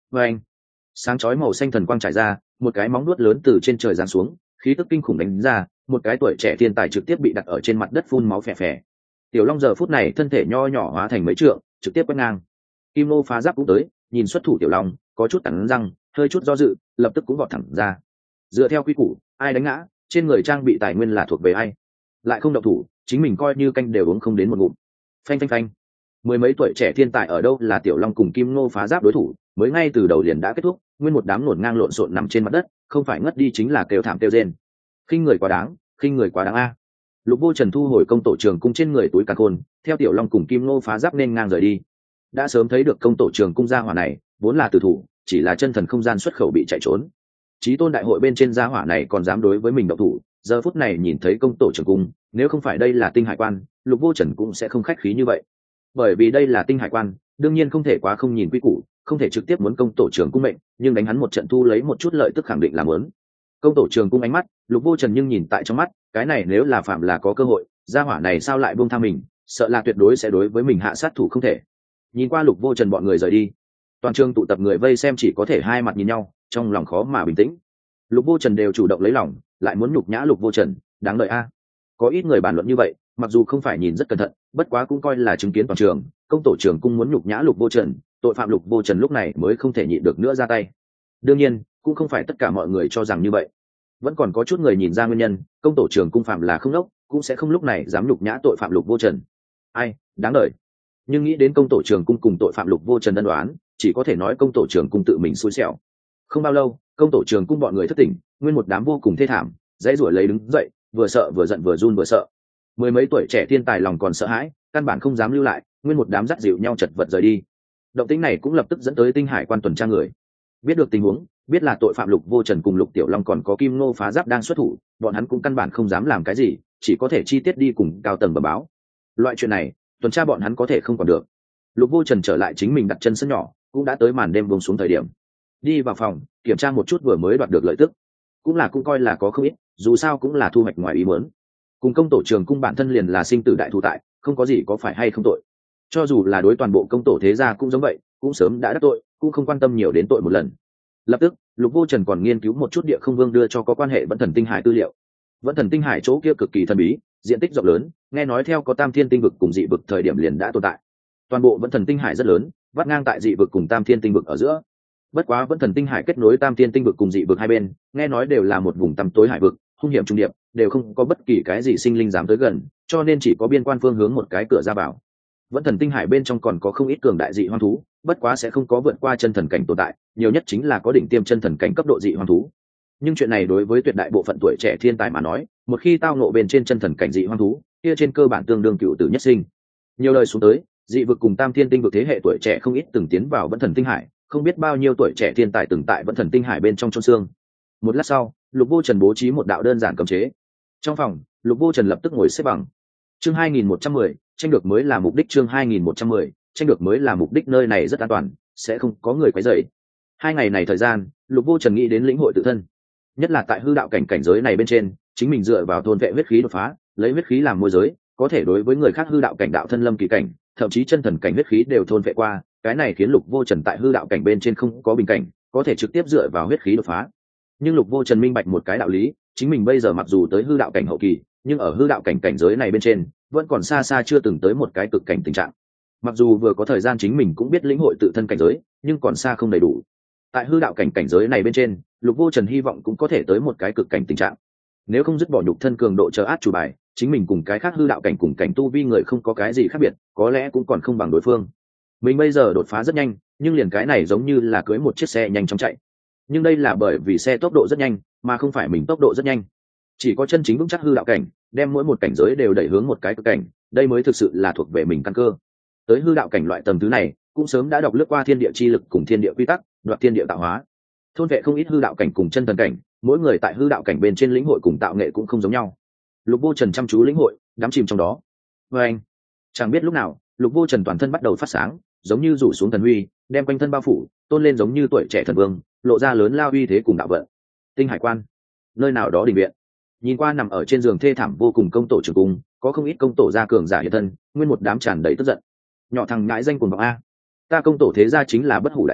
và anh sáng chói màu xanh thần quang trải ra, một cái móng nuốt lớn từ trên trời giáng xuống, khí tức kinh khủng đánh ra, một cái tuổi trẻ thiên tài trực tiếp bị đặt ở trên mặt đất phun máu phè phè. Tiểu Long giờ phút này thân thể nho nhỏ hóa thành mấy trượng, trực tiếp quét ngang. Kim Nô phá giáp cũng tới, nhìn xuất thủ Tiểu Long, có chút cắn răng, hơi chút do dự, lập tức cũng vọt thẳng ra. Dựa theo quy củ, ai đánh ngã, trên người trang bị tài nguyên là thuộc về ai. Lại không động thủ, chính mình coi như canh đều uống không đến một ngụm. Phanh phanh phanh. Mười mấy tuổi trẻ thiên tài ở đâu là Tiểu Long cùng Kim Nô phá giáp đối thủ, mới ngay từ đầu liền đã kết thúc, nguyên một đám nổn ngang lộn xộn nằm trên mặt đất, không phải ngất đi chính là kêu thảm kêu rên. Khinh người quá đáng, khinh người quá đáng a. Lục Vô Trần thu hồi công tổ trường cung trên người túi càn khôn, theo Tiểu Long cùng Kim Nô phá giáp nên ngang rời đi. Đã sớm thấy được công tổ trường cung gia hỏa này, vốn là tử thủ, chỉ là chân thần không gian xuất khẩu bị chạy trốn. Chí tôn đại hội bên trên gia hỏa này còn dám đối với mình động thủ, giờ phút này nhìn thấy công tổ trường cung, nếu không phải đây là tinh hải quan, Lục Vô Trần cũng sẽ không khách khí như vậy. Bởi vì đây là tinh hải quan, đương nhiên không thể quá không nhìn quy củ, không thể trực tiếp muốn công tổ trường cung mệnh, nhưng đánh hắn một trận thu lấy một chút lợi tức khẳng định là muốn. Công tổ trường cung ánh mắt, Lục Vô Trần nhưng nhìn tại trong mắt, cái này nếu là phạm là có cơ hội, gia hỏa này sao lại buông tha mình, sợ là tuyệt đối sẽ đối với mình hạ sát thủ không thể. Nhìn qua Lục Vô Trần bọn người rời đi, toàn trường tụ tập người vây xem chỉ có thể hai mặt nhìn nhau, trong lòng khó mà bình tĩnh. Lục Vô Trần đều chủ động lấy lòng, lại muốn nhục nhã Lục Vô Trần, đáng đợi a. Có ít người bàn luận như vậy, mặc dù không phải nhìn rất cẩn thận, bất quá cũng coi là chứng kiến toàn trường, công tổ trường cung muốn nhục nhã Lục Vô Trần, tội phạm Lục Vô Trần lúc này mới không thể nhịn được nữa ra tay. Đương nhiên, cũng không phải tất cả mọi người cho rằng như vậy, vẫn còn có chút người nhìn ra nguyên nhân, công tổ trường cung phạm là không đốc, cũng sẽ không lúc này dám nhục nhã tội phạm Lục Vô Trần. Ai, đáng đợi. Nhưng nghĩ đến công tổ trường cung cùng tội phạm Lục Vô Trần ân đoán, chỉ có thể nói công tổ trường cung tự mình xui xẻo. Không bao lâu, công tổ trường cung bọn người thất tỉnh, nguyên một đám vô cùng thê thảm, dãy rủa lấy đứng dậy, vừa sợ vừa giận vừa run vừa sợ. Mười mấy tuổi trẻ thiên tài lòng còn sợ hãi, căn bản không dám lưu lại, nguyên một đám dắt dịu nhau chật vật rời đi. Động tĩnh này cũng lập tức dẫn tới tinh hải quan tuần tra người. Biết được tình huống, biết là tội phạm Lục Vô Trần cùng Lục Tiểu Long còn có Kim Nô phá giáp đang xuất thủ, bọn hắn cũng căn bản không dám làm cái gì, chỉ có thể chi tiết đi cùng cao tầng bẩm báo. Loại chuyện này, tuần tra bọn hắn có thể không còn được. Lục Vô Trần trở lại chính mình đặt chân sân nhỏ, cũng đã tới màn đêm buông xuống thời điểm. Đi vào phòng, kiểm tra một chút vừa mới đoạt được lợi tức, cũng coi là có không ít, dù sao cũng là thu hoạch ngoài ý muốn. Cùng công tổ trường cung bản thân liền là sinh tử đại thù tại, không có gì có phải hay không tội. Cho dù là đối toàn bộ công tổ thế gia cũng giống vậy, cũng sớm đã đắc tội, cũng không quan tâm nhiều đến tội một lần. Lập tức, Lục Vô Trần còn nghiên cứu một chút địa không vương đưa cho có quan hệ Vẫn Thần Tinh Hải tư liệu. Vẫn Thần Tinh Hải chỗ kia cực kỳ thần bí, diện tích rộng lớn, nghe nói theo có Tam Thiên Tinh vực cùng dị vực thời điểm liền đã tồn tại. Toàn bộ Vẫn Thần Tinh Hải rất lớn, vắt ngang tại dị vực cùng Tam Thiên Tinh vực ở giữa. Bất quá Vẫn Thần Tinh Hải kết nối Tam Thiên Tinh vực cùng dị vực hai bên, nghe nói đều là một vùng tăm tối hải vực, hung hiểm trung điệp, đều không có bất kỳ cái gì sinh linh dám tới gần, cho nên chỉ có biên quan phương hướng một cái cửa ra vào. Vẫn Thần Tinh Hải bên trong còn có không ít cường đại dị hoang thú, bất quá sẽ không có vượt qua chân thần cảnh tồn tại, nhiều nhất chính là có đỉnh tiêm chân thần cảnh cấp độ dị hoang thú. Nhưng chuyện này đối với tuyệt đại bộ phận tuổi trẻ thiên tài mà nói, một khi tao ngộ bên trên chân thần cảnh dị hoang thú, kia trên cơ bản tương đương cựu tử nhất sinh. Nhiều lời xuống tới, dị vực cùng Tam Thiên Tinh vực thế hệ tuổi trẻ không ít từng tiến vào Vẫn Thần Tinh Hải, không biết bao nhiêu tuổi trẻ thiên tài từng tại Vẫn Thần Tinh Hải bên trong chôn xương. Một lát sau, Lục Vô Trần bố trí một đạo đơn giản cấm chế. Trong phòng, Lục Vô Trần lập tức ngồi xếp bằng. Chương 2110, tranh được mới là mục đích. Chương 2110, tranh được mới là mục đích. Nơi này rất an toàn, sẽ không có người quấy rầy. Hai ngày này thời gian, Lục Vô Trần nghĩ đến lĩnh hội tự thân, nhất là tại hư đạo cảnh giới này bên trên, chính mình dựa vào thôn vệ huyết khí đột phá, lấy huyết khí làm môi giới, có thể đối với người khác hư đạo cảnh đạo thân lâm kỳ cảnh, thậm chí chân thần cảnh huyết khí đều thôn vệ qua, cái này khiến Lục Vô Trần tại hư đạo cảnh bên trên không có bình cảnh, có thể trực tiếp dựa vào huyết khí đột phá. Nhưng Lục Vô Trần minh bạch một cái đạo lý, chính mình bây giờ mặc dù tới hư đạo cảnh hậu kỳ, nhưng ở hư đạo cảnh cảnh giới này bên trên vẫn còn xa xa chưa từng tới một cái cực cảnh tình trạng. Mặc dù vừa có thời gian chính mình cũng biết lĩnh hội tự thân cảnh giới, nhưng còn xa không đầy đủ. Tại hư đạo cảnh cảnh giới này bên trên, Lục Vô Trần hy vọng cũng có thể tới một cái cực cảnh tình trạng. Nếu không dứt bỏ nhục thân cường độ chờ át chủ bài, chính mình cùng cái khác hư đạo cảnh cùng cảnh tu vi người không có cái gì khác biệt, có lẽ cũng còn không bằng đối phương. Mình bây giờ đột phá rất nhanh, nhưng liền cái này giống như là cưỡi một chiếc xe nhanh chóng chạy. Nhưng đây là bởi vì xe tốc độ rất nhanh, mà không phải mình tốc độ rất nhanh. Chỉ có chân chính vững chắc hư đạo cảnh, đem mỗi một cảnh giới đều đẩy hướng một cái cực cảnh, đây mới thực sự là thuộc về mình căn cơ. Tới hư đạo cảnh loại tầm thứ này, cũng sớm đã đọc lướt qua thiên địa chi lực cùng thiên địa quy tắc, đoạt thiên địa tạo hóa. Thôn vệ không ít hư đạo cảnh cùng chân thần cảnh, mỗi người tại hư đạo cảnh bên trên lĩnh hội cùng tạo nghệ cũng không giống nhau. Lục Vô Trần chăm chú lĩnh hội, đắm chìm trong đó. Và anh, chẳng biết lúc nào, Lục Vô Trần toàn thân bắt đầu phát sáng, giống như rủ xuống thần huy, đem quanh thân bao phủ, tôn lên giống như tuổi trẻ thần vương, lộ ra lớn lao uy thế cùng đạo vận. Tinh Hải Quan, nơi nào đó đình viện. Nhìn qua nằm ở trên giường thê thảm vô cùng công tổ trưởng cung, có không ít công tổ gia cường giả hiện thân, nguyên một đám tràn đầy tức giận. Nhỏ thằng ngãi danh cuồng vọng a, ta công tổ thế gia chính là bất hủ đại tộc,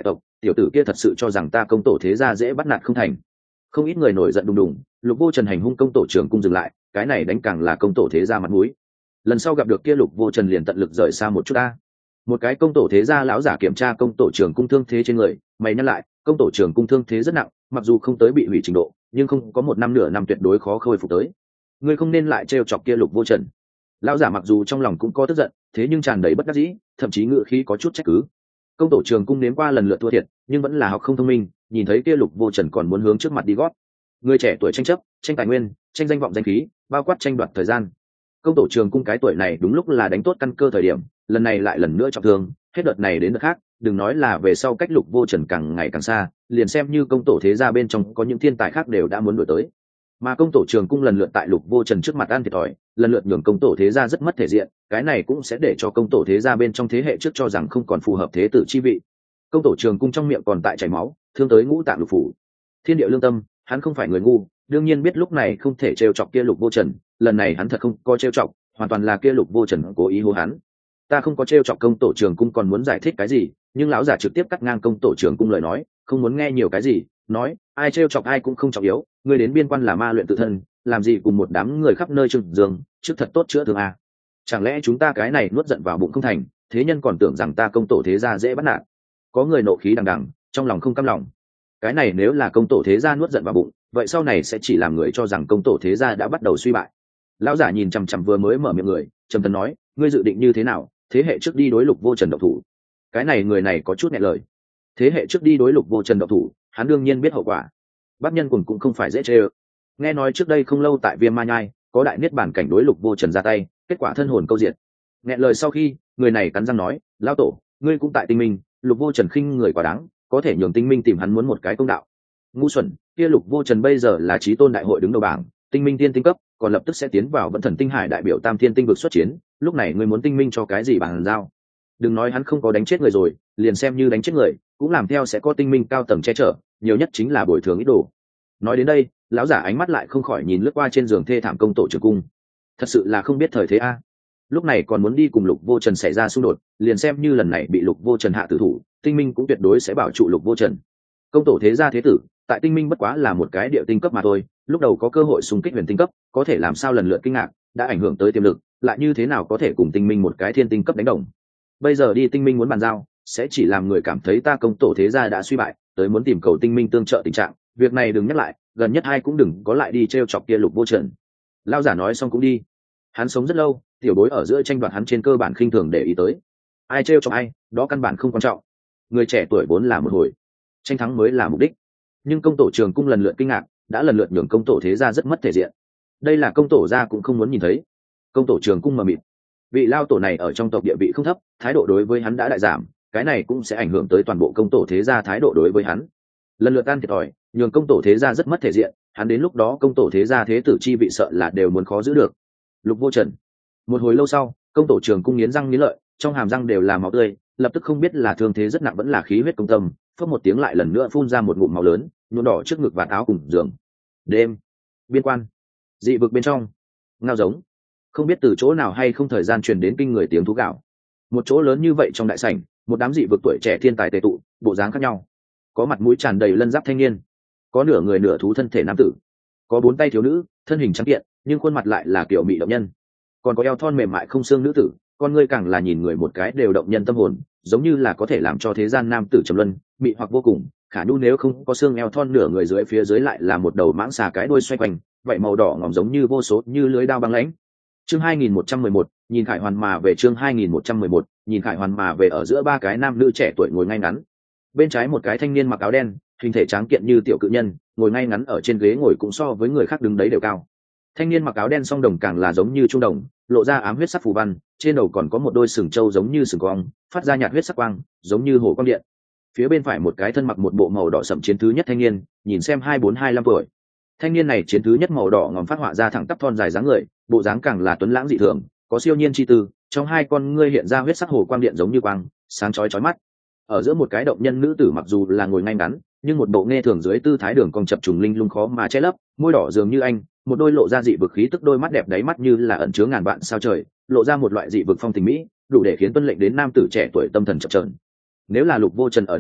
tiểu tử kia thật sự cho rằng ta công tổ thế gia dễ bắt nạt không thành. Không ít người nổi giận đùng đùng, Lục Vô Trần hành hung công tổ trưởng cung dừng lại, cái này đánh càng là công tổ thế gia mặt mũi. Lần sau gặp được kia Lục Vô Trần liền tận lực rời xa một chút ta. Một cái công tổ thế gia lão giả kiểm tra công tổ trưởng cung thương thế trên người, mày nhắc lại, công tổ trưởng cung thương thế rất nặng, mặc dù không tới bị hủy trình độ, nhưng không có một năm nửa năm tuyệt đối khó khôi phục tới. Ngươi không nên lại trêu chọc kia Lục Vô Trần. Lão giả mặc dù trong lòng cũng có tức giận, thế nhưng tràn đầy bất đắc dĩ, thậm chí ngựa khí có chút trách cứ. Công tổ trường cung nếm qua lần lượt thua thiệt, nhưng vẫn là học không thông minh, nhìn thấy kia Lục Vô Trần còn muốn hướng trước mặt đi gót. Người trẻ tuổi tranh chấp, tranh tài nguyên, tranh danh vọng danh khí, bao quát tranh đoạt thời gian. Công tổ trường cung cái tuổi này đúng lúc là đánh tốt căn cơ thời điểm, lần này lại lần nữa trọng thương, hết đợt này đến đợt khác, đừng nói là về sau cách Lục Vô Trần càng ngày càng xa, liền xem như công tổ thế gia bên trong có những thiên tài khác đều đã muốn đuổi tới. Mà công tổ trường cung lần lượt tại Lục Vô Trần trước mặt ăn thiệt thòi, lần lượt nhường công tổ thế gia rất mất thể diện, cái này cũng sẽ để cho công tổ thế gia bên trong thế hệ trước cho rằng không còn phù hợp thế tử chi vị. Công tổ trường cung trong miệng còn tại chảy máu, thương tới ngũ tạng lục phủ. Thiên địa lương tâm, hắn không phải người ngu, đương nhiên biết lúc này không thể trêu chọc kia Lục Vô Trần, lần này hắn thật không có trêu chọc, hoàn toàn là kia Lục Vô Trần cố ý hô hắn. Ta không có trêu chọc công tổ trường cung còn muốn giải thích cái gì, nhưng lão giả trực tiếp cắt ngang công tổ trường cung lời nói, không muốn nghe nhiều cái gì, nói, ai trêu chọc ai cũng không trọng yếu, ngươi đến biên quan là ma luyện tự thân, làm gì cùng một đám người khắp nơi trừng dương, trước thật tốt chữa thương à. Chẳng lẽ chúng ta cái này nuốt giận vào bụng không thành, thế nhân còn tưởng rằng ta công tổ thế gia dễ bắt nạt. Có người nộ khí đằng đằng, trong lòng không cam lòng. Cái này nếu là công tổ thế gia nuốt giận vào bụng, vậy sau này sẽ chỉ làm người cho rằng công tổ thế gia đã bắt đầu suy bại. Lão giả nhìn chằm chằm vừa mới mở miệng người, trầm trầm nói, ngươi dự định như thế nào, thế hệ trước đi đối Lục Vô Trần độc thủ. Cái này người này có chút nhẹ lời. Thế hệ trước đi đối Lục Vô Trần độc thủ, hắn đương nhiên biết hậu quả. Bác nhân cũng không phải dễ chê ơ. Nghe nói trước đây không lâu tại Viêm Ma Nhai, có đại niết bản cảnh đối Lục Vô Trần ra tay, kết quả thân hồn câu diệt. Nghe lời sau khi, người này cắn răng nói, lão tổ, ngươi cũng tại Tinh Minh, Lục Vô Trần khinh người quá đáng, có thể nhường Tinh Minh tìm hắn muốn một cái công đạo. Ngu xuẩn, kia Lục Vô Trần bây giờ là chí tôn đại hội đứng đầu bảng, Tinh Minh tiên tinh cấp, còn lập tức sẽ tiến vào Vẫn Thần Tinh Hải đại biểu Tam Thiên Tinh vực xuất chiến, lúc này ngươi muốn Tinh Minh cho cái gì bằng giao? Đừng nói hắn không có đánh chết người rồi, liền xem như đánh chết người, cũng làm theo sẽ có Tinh Minh cao tầng che chở, nhiều nhất chính là bồi thường ít đồ. Nói đến đây, lão giả ánh mắt lại không khỏi nhìn lướt qua trên giường thê thảm công tổ trưởng cung. Thật sự là không biết thời thế a. Lúc này còn muốn đi cùng Lục Vô Trần xảy ra xung đột, liền xem như lần này bị Lục Vô Trần hạ tử thủ, Tinh Minh cũng tuyệt đối sẽ bảo trụ Lục Vô Trần. Công tổ thế gia thế tử, tại Tinh Minh bất quá là một cái địa tinh cấp mà thôi, lúc đầu có cơ hội xung kích huyền tinh cấp, có thể làm sao lần lượt kinh ngạc, đã ảnh hưởng tới tiềm lực, lại như thế nào có thể cùng Tinh Minh một cái thiên tinh cấp đánh đồng. Bây giờ đi Tinh Minh muốn bàn giao, sẽ chỉ làm người cảm thấy ta công tổ thế gia đã suy bại, tới muốn tìm cầu Tinh Minh tương trợ tình trạng, việc này đừng nhắc lại, gần nhất ai cũng đừng có lại đi trêu chọc kia Lục Vô Trần. Lão giả nói xong cũng đi. Hắn sống rất lâu, tiểu bối ở giữa tranh đoạt hắn trên cơ bản khinh thường để ý tới. Ai trêu chọc ai, đó căn bản không quan trọng. Người trẻ tuổi vốn là một hồi, tranh thắng mới là mục đích. Nhưng công tổ trường cung lần lượt kinh ngạc, đã lần lượt nhường công tổ thế gia rất mất thể diện. Đây là công tổ gia cũng không muốn nhìn thấy. Công tổ trường cung mờ mịt. Vị lao tổ này ở trong tộc địa vị không thấp, thái độ đối với hắn đã đại giảm, cái này cũng sẽ ảnh hưởng tới toàn bộ công tổ thế gia thái độ đối với hắn. Lần lượt ăn thiệt thòi, nhường công tổ thế gia rất mất thể diện, hắn đến lúc đó công tổ thế gia thế tử chi vị sợ là đều muốn khó giữ được. Lục Vô Trần. Một hồi lâu sau, công tổ trường cung nghiến răng nghiến lợi, trong hàm răng đều là máu tươi, lập tức không biết là thương thế rất nặng vẫn là khí huyết công tâm, phất một tiếng lại lần nữa phun ra một ngụm máu lớn, nhuộm đỏ trước ngực và áo cùng giường. Đêm, biên quan, dị vực bên trong, ngao giống, không biết từ chỗ nào hay không thời gian truyền đến kinh người tiếng thú gạo. Một chỗ lớn như vậy trong đại sảnh, một đám dị vực tuổi trẻ thiên tài tề tụ, bộ dáng khác nhau. Có mặt mũi tràn đầy lân giáp thanh niên, có nửa người nửa thú thân thể nam tử, có bốn tay thiếu nữ, thân hình trắng kiện nhưng khuôn mặt lại là kiểu mỹ động nhân, còn có eo thon mềm mại không xương nữ tử, con ngươi càng là nhìn người một cái đều động nhân tâm hồn, giống như là có thể làm cho thế gian nam tử trầm luân, mị hoặc vô cùng. Khả nhu nếu không có xương eo thon, nửa người dưới phía dưới lại là một đầu mãng xà cái đuôi xoay quanh, vậy màu đỏ ngòm giống như vô số như lưới đao băng lãnh. Chương 2111, nhìn Khải Hoàn mà về. Chương 2111, nhìn Khải Hoàn mà về. Ở giữa ba cái nam nữ trẻ tuổi ngồi ngay ngắn, bên trái một cái thanh niên mặc áo đen, hình thể tráng kiện như tiểu cự nhân, ngồi ngay ngắn ở trên ghế ngồi cũng so với người khác đứng đấy đều cao. Thanh niên mặc áo đen song đồng càng là giống như trung đồng, lộ ra ám huyết sắc phù văn, trên đầu còn có một đôi sừng trâu giống như sừng cong, phát ra nhạt huyết sắc quang, giống như hồ quang điện. Phía bên phải một cái thân mặc một bộ màu đỏ sẫm chiến thứ nhất thanh niên, nhìn xem 24-25 tuổi. Thanh niên này chiến thứ nhất màu đỏ ngòm phát họa ra thẳng tắp thon dài dáng người, bộ dáng càng là tuấn lãng dị thường, có siêu nhiên chi tư, trong hai con ngươi hiện ra huyết sắc hồ quang điện giống như quang, sáng chói chói mắt. Ở giữa một cái động nhân nữ tử mặc dù là ngồi ngay ngắn, nhưng một bộ nghe thường dưới tư thái đường cong chập trùng linh lung khó mà che lấp, môi đỏ dường như anh, một đôi lộ ra dị vực khí tức đôi mắt đẹp đáy mắt như là ẩn chứa ngàn vạn sao trời, lộ ra một loại dị vực phong tình mỹ, đủ để khiến tuân lệnh đến nam tử trẻ tuổi tâm thần chập chờn. Nếu là Lục Vô Trần ở đây,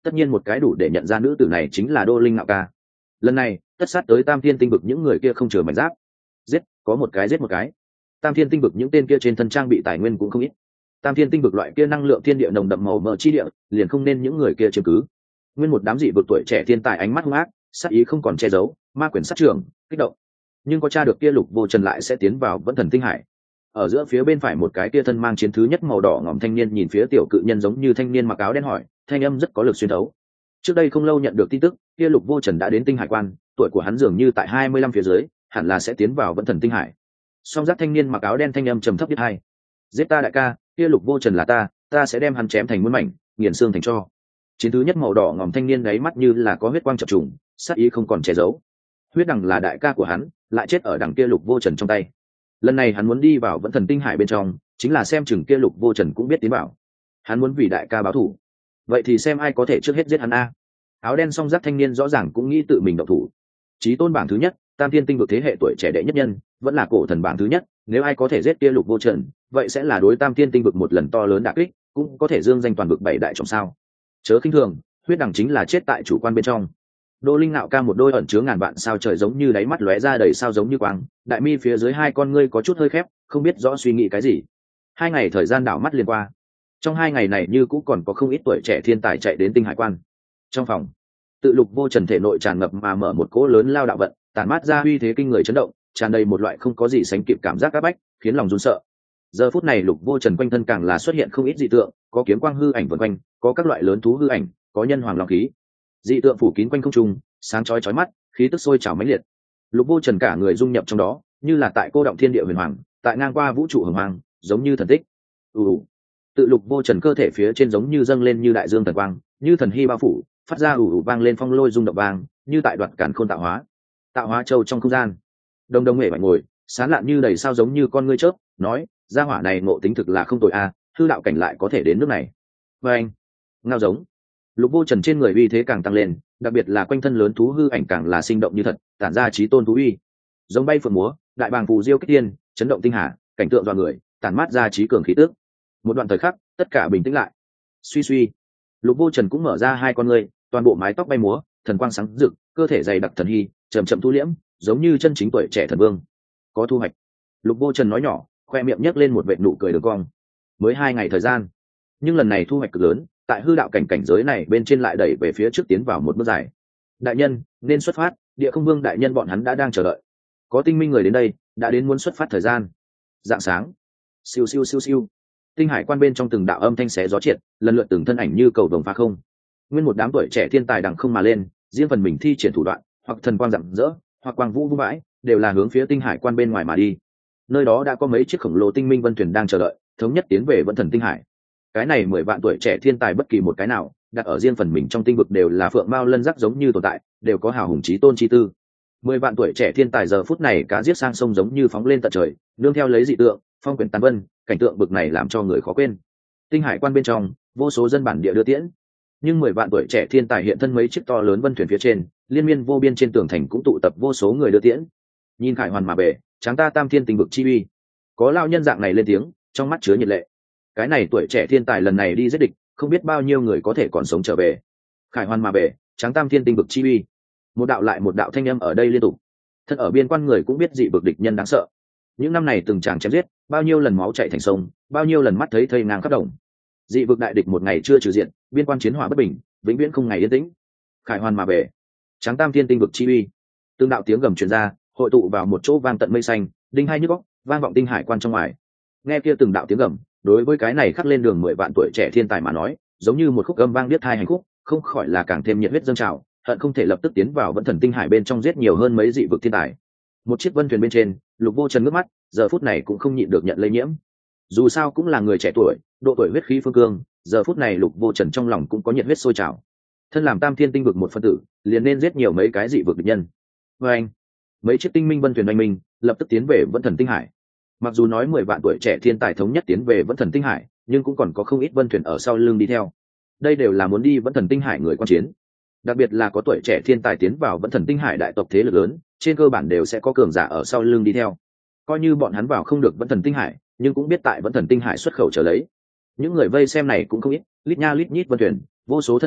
tất nhiên một cái đủ để nhận ra nữ tử này chính là Đô Linh Ngạo Ca. Lần này tất sát tới Tam Thiên Tinh Vực những người kia không chừa mảnh giáp, giết có một cái giết một cái. Tam Thiên Tinh Vực những tên kia trên thân trang bị tài nguyên cũng không ít. Tam Thiên Tinh Vực loại kia năng lượng thiên địa nồng đậm màu mỡ chi địa, liền không nên những người kia chiếm cứ. Nguyên một đám dị vực tuổi trẻ thiên tài ánh mắt hung ác, sát ý không còn che giấu, ma quyền sát trường, kích động. Nhưng có tra được kia Lục Vô Trần lại sẽ tiến vào Vẫn Thần Tinh Hải. Ở giữa phía bên phải một cái kia thân mang chiến thứ nhất màu đỏ ngòm thanh niên nhìn phía tiểu cự nhân giống như thanh niên mặc áo đen hỏi, thanh âm rất có lực xuyên thấu. Trước đây không lâu nhận được tin tức, kia Lục Vô Trần đã đến Tinh Hải Quan, tuổi của hắn dường như tại 25 phía dưới, hẳn là sẽ tiến vào Vẫn Thần Tinh Hải. Song giác thanh niên mặc áo đen thanh âm trầm thấp biết hai. Giết ta đại ca, kia Lục Vô Trần là ta sẽ đem hắn chém thành muôn mảnh, nghiền xương thành tro. Chiến thứ nhất màu đỏ ngòm thanh niên đáy mắt như là có huyết quang chập trùng, sát ý không còn che giấu. Huyết đằng là đại ca của hắn, lại chết ở đằng kia Lục Vô Trần trong tay. Lần này hắn muốn đi vào Vẫn Thần Tinh Hải bên trong, chính là xem chừng kia Lục Vô Trần cũng biết tiến vào. Hắn muốn vì đại ca báo thù. Vậy thì xem ai có thể trước hết giết hắn a. Áo đen song giác thanh niên rõ ràng cũng nghĩ tự mình động thủ. Chí tôn bảng thứ nhất, Tam Thiên Tinh Vực thế hệ tuổi trẻ đệ nhất nhân, vẫn là cổ thần bảng thứ nhất, nếu ai có thể giết kia Lục Vô Trần, vậy sẽ là đối Tam Thiên Tinh Vực một lần to lớn đả kích, cũng có thể dương danh toàn vực bảy đại trọng sao. Chớ khinh thường, huyết đằng chính là chết tại chủ quan bên trong. Đô Linh Nạo Ca một đôi ẩn chứa ngàn vạn sao trời giống như đáy mắt lóe ra đầy sao giống như quang, đại mi phía dưới hai con ngươi có chút hơi khép, không biết rõ suy nghĩ cái gì. 2 ngày thời gian đảo mắt liền qua. Trong 2 ngày này như cũng còn có không ít tuổi trẻ thiên tài chạy đến Tinh Hải Quan. Trong phòng, tự Lục Vô Trần thể nội tràn ngập mà mở một cỗ lớn lao đạo vận, tản mát ra uy thế kinh người chấn động, tràn đầy một loại không có gì sánh kịp cảm giác áp bách, khiến lòng run sợ. Giờ phút này Lục Vô Trần quanh thân càng là xuất hiện không ít dị tượng, có kiếm quang hư ảnh vần quanh, có các loại lớn thú hư ảnh, có nhân hoàng long khí. Dị tượng phủ kín quanh không trung, sáng chói chói mắt, khí tức sôi trào mãnh liệt. Lục Vô Trần cả người dung nhập trong đó, như là tại cô động thiên địa huyền hoàng, tại ngang qua vũ trụ hồng hoàng, giống như thần tích. Tự Lục Vô Trần cơ thể phía trên giống như dâng lên như đại dương thần quang, như thần hy bao phủ, phát ra vang lên phong lôi rung động vang, như tại đoạt cản khôn tạo hóa châu trong không gian. Đông Đông Nghệ bạch ngồi, sán lạn như đầy sao giống như con ngươi chớp, nói, gia hỏa này ngộ tính thực là không tồi a, hư đạo cảnh lại có thể đến nước này. Và anh, ngao giống. Lục Vô Trần trên người uy thế càng tăng lên, đặc biệt là quanh thân lớn thú hư ảnh càng là sinh động như thật, tản ra chí tôn thú uy. Giống bay phượng múa, đại bàng phù diêu kích tiên, chấn động tinh hà, cảnh tượng dọa người, tản mát ra chí cường khí tức. Một đoạn thời khắc, tất cả bình tĩnh lại. Suy suy, Lục Vô Trần cũng mở ra hai con ngươi, toàn bộ mái tóc bay múa, thần quang sáng rực, cơ thể dày đặc thần hy, chậm chậm thu liễm, giống như chân chính tuổi trẻ thần vương. Có thu hoạch. Lục Vô Trần nói nhỏ, khoe miệng nhếch lên một vệt nụ cười đường cong. Mới 2 ngày thời gian, nhưng lần này thu hoạch cực lớn, tại hư đạo cảnh cảnh giới này bên trên lại đẩy về phía trước tiến vào một bước dài. Đại nhân, nên xuất phát, Địa Không Vương đại nhân bọn hắn đã đang chờ đợi. Có tinh minh người đến đây, đã đến muốn xuất phát thời gian. Rạng sáng. Siêu siêu siêu siêu. Tinh Hải Quan bên trong từng đạo âm thanh xé gió triệt, lần lượt từng thân ảnh như cầu vồng phá không. Nguyên một đám tuổi trẻ thiên tài đằng không mà lên, riêng phần mình thi triển thủ đoạn, hoặc thần quang rạng rỡ, hoặc quang vũ vung vãi, đều là hướng phía Tinh Hải Quan bên ngoài mà đi. Nơi đó đã có mấy chiếc khổng lồ tinh minh vân thuyền đang chờ đợi, thống nhất tiến về Vẫn Thần Tinh Hải. Cái này 10 vạn tuổi trẻ thiên tài bất kỳ một cái nào, đặt ở riêng phần mình trong tinh vực đều là phượng mao lân giác giống như tồn tại, đều có hào hùng chí tôn chi tư. 10 vạn tuổi trẻ thiên tài giờ phút này cá giết sang sông giống như phóng lên tận trời, nương theo lấy dị tượng, phong quyển tàn vân, cảnh tượng bực này làm cho người khó quên. Tinh Hải Quan bên trong, vô số dân bản địa đưa tiễn, nhưng 10 vạn tuổi trẻ thiên tài hiện thân mấy chiếc to lớn vân thuyền phía trên, liên miên vô biên trên tường thành cũng tụ tập vô số người đưa tiễn. Nhìn Khải Hoàn mà về, tráng ta Tam Thiên Tinh vực chi uy. Có lao nhân dạng này lên tiếng, trong mắt chứa nhiệt lệ. Cái này tuổi trẻ thiên tài lần này đi giết địch, không biết bao nhiêu người có thể còn sống trở về. Khải Hoàn mà về, tráng Tam Thiên Tinh vực chi uy. Một đạo lại một đạo thanh âm ở đây liên tục. Thân ở biên quan người cũng biết dị vực địch nhân đáng sợ. Những năm này từng tràng chém giết, bao nhiêu lần máu chảy thành sông, bao nhiêu lần mắt thấy thây ngang khắp đồng. Dị vực đại địch một ngày chưa trừ diện, biên quan chiến hỏa bất bình, vĩnh viễn không ngày yên tĩnh. Khải Hoàn mà về, tráng Tam Thiên Tinh vực chi uy. Từng đạo tiếng gầm truyền ra, hội tụ vào một chỗ vang tận mây xanh, đinh hai nhức óc, vang vọng Tinh Hải Quan trong ngoài. Nghe kia từng đạo tiếng gầm, đối với cái này khắc lên đường 10 vạn tuổi trẻ thiên tài mà nói, giống như một khúc âm vang điếc tai hành khúc, không khỏi là càng thêm nhiệt huyết dâng trào, hận không thể lập tức tiến vào Vẫn Thần Tinh Hải bên trong giết nhiều hơn mấy dị vực thiên tài. Một chiếc vân thuyền bên trên, Lục Vô Trần ngước mắt, giờ phút này cũng không nhịn được nhận lây nhiễm. Dù sao cũng là người trẻ tuổi, độ tuổi huyết khí phương cương, giờ phút này Lục Vô Trần trong lòng cũng có nhiệt huyết sôi trào. Thân làm Tam Thiên Tinh vực một phân tử, liền nên giết nhiều mấy cái dị vực địch nhân. Và anh, mấy chiếc tinh minh vân thuyền oanh minh, lập tức tiến về Vẫn Thần Tinh Hải. Mặc dù nói 10 vạn tuổi trẻ thiên tài thống nhất tiến về Vẫn Thần Tinh Hải, nhưng cũng còn có không ít vân thuyền ở sau lưng đi theo. Đây đều là muốn đi Vẫn Thần Tinh Hải người quan chiến. Đặc biệt là có tuổi trẻ thiên tài tiến vào Vẫn Thần Tinh Hải đại tộc thế lực lớn, trên cơ bản đều sẽ có cường giả ở sau lưng đi theo. Coi như bọn hắn vào không được Vẫn Thần Tinh Hải, nhưng cũng biết tại Vẫn Thần Tinh Hải xuất khẩu trở lấy. Những người vây xem này cũng không ít, lít nha lít nhít vân thuyền, vô số thân ảnh,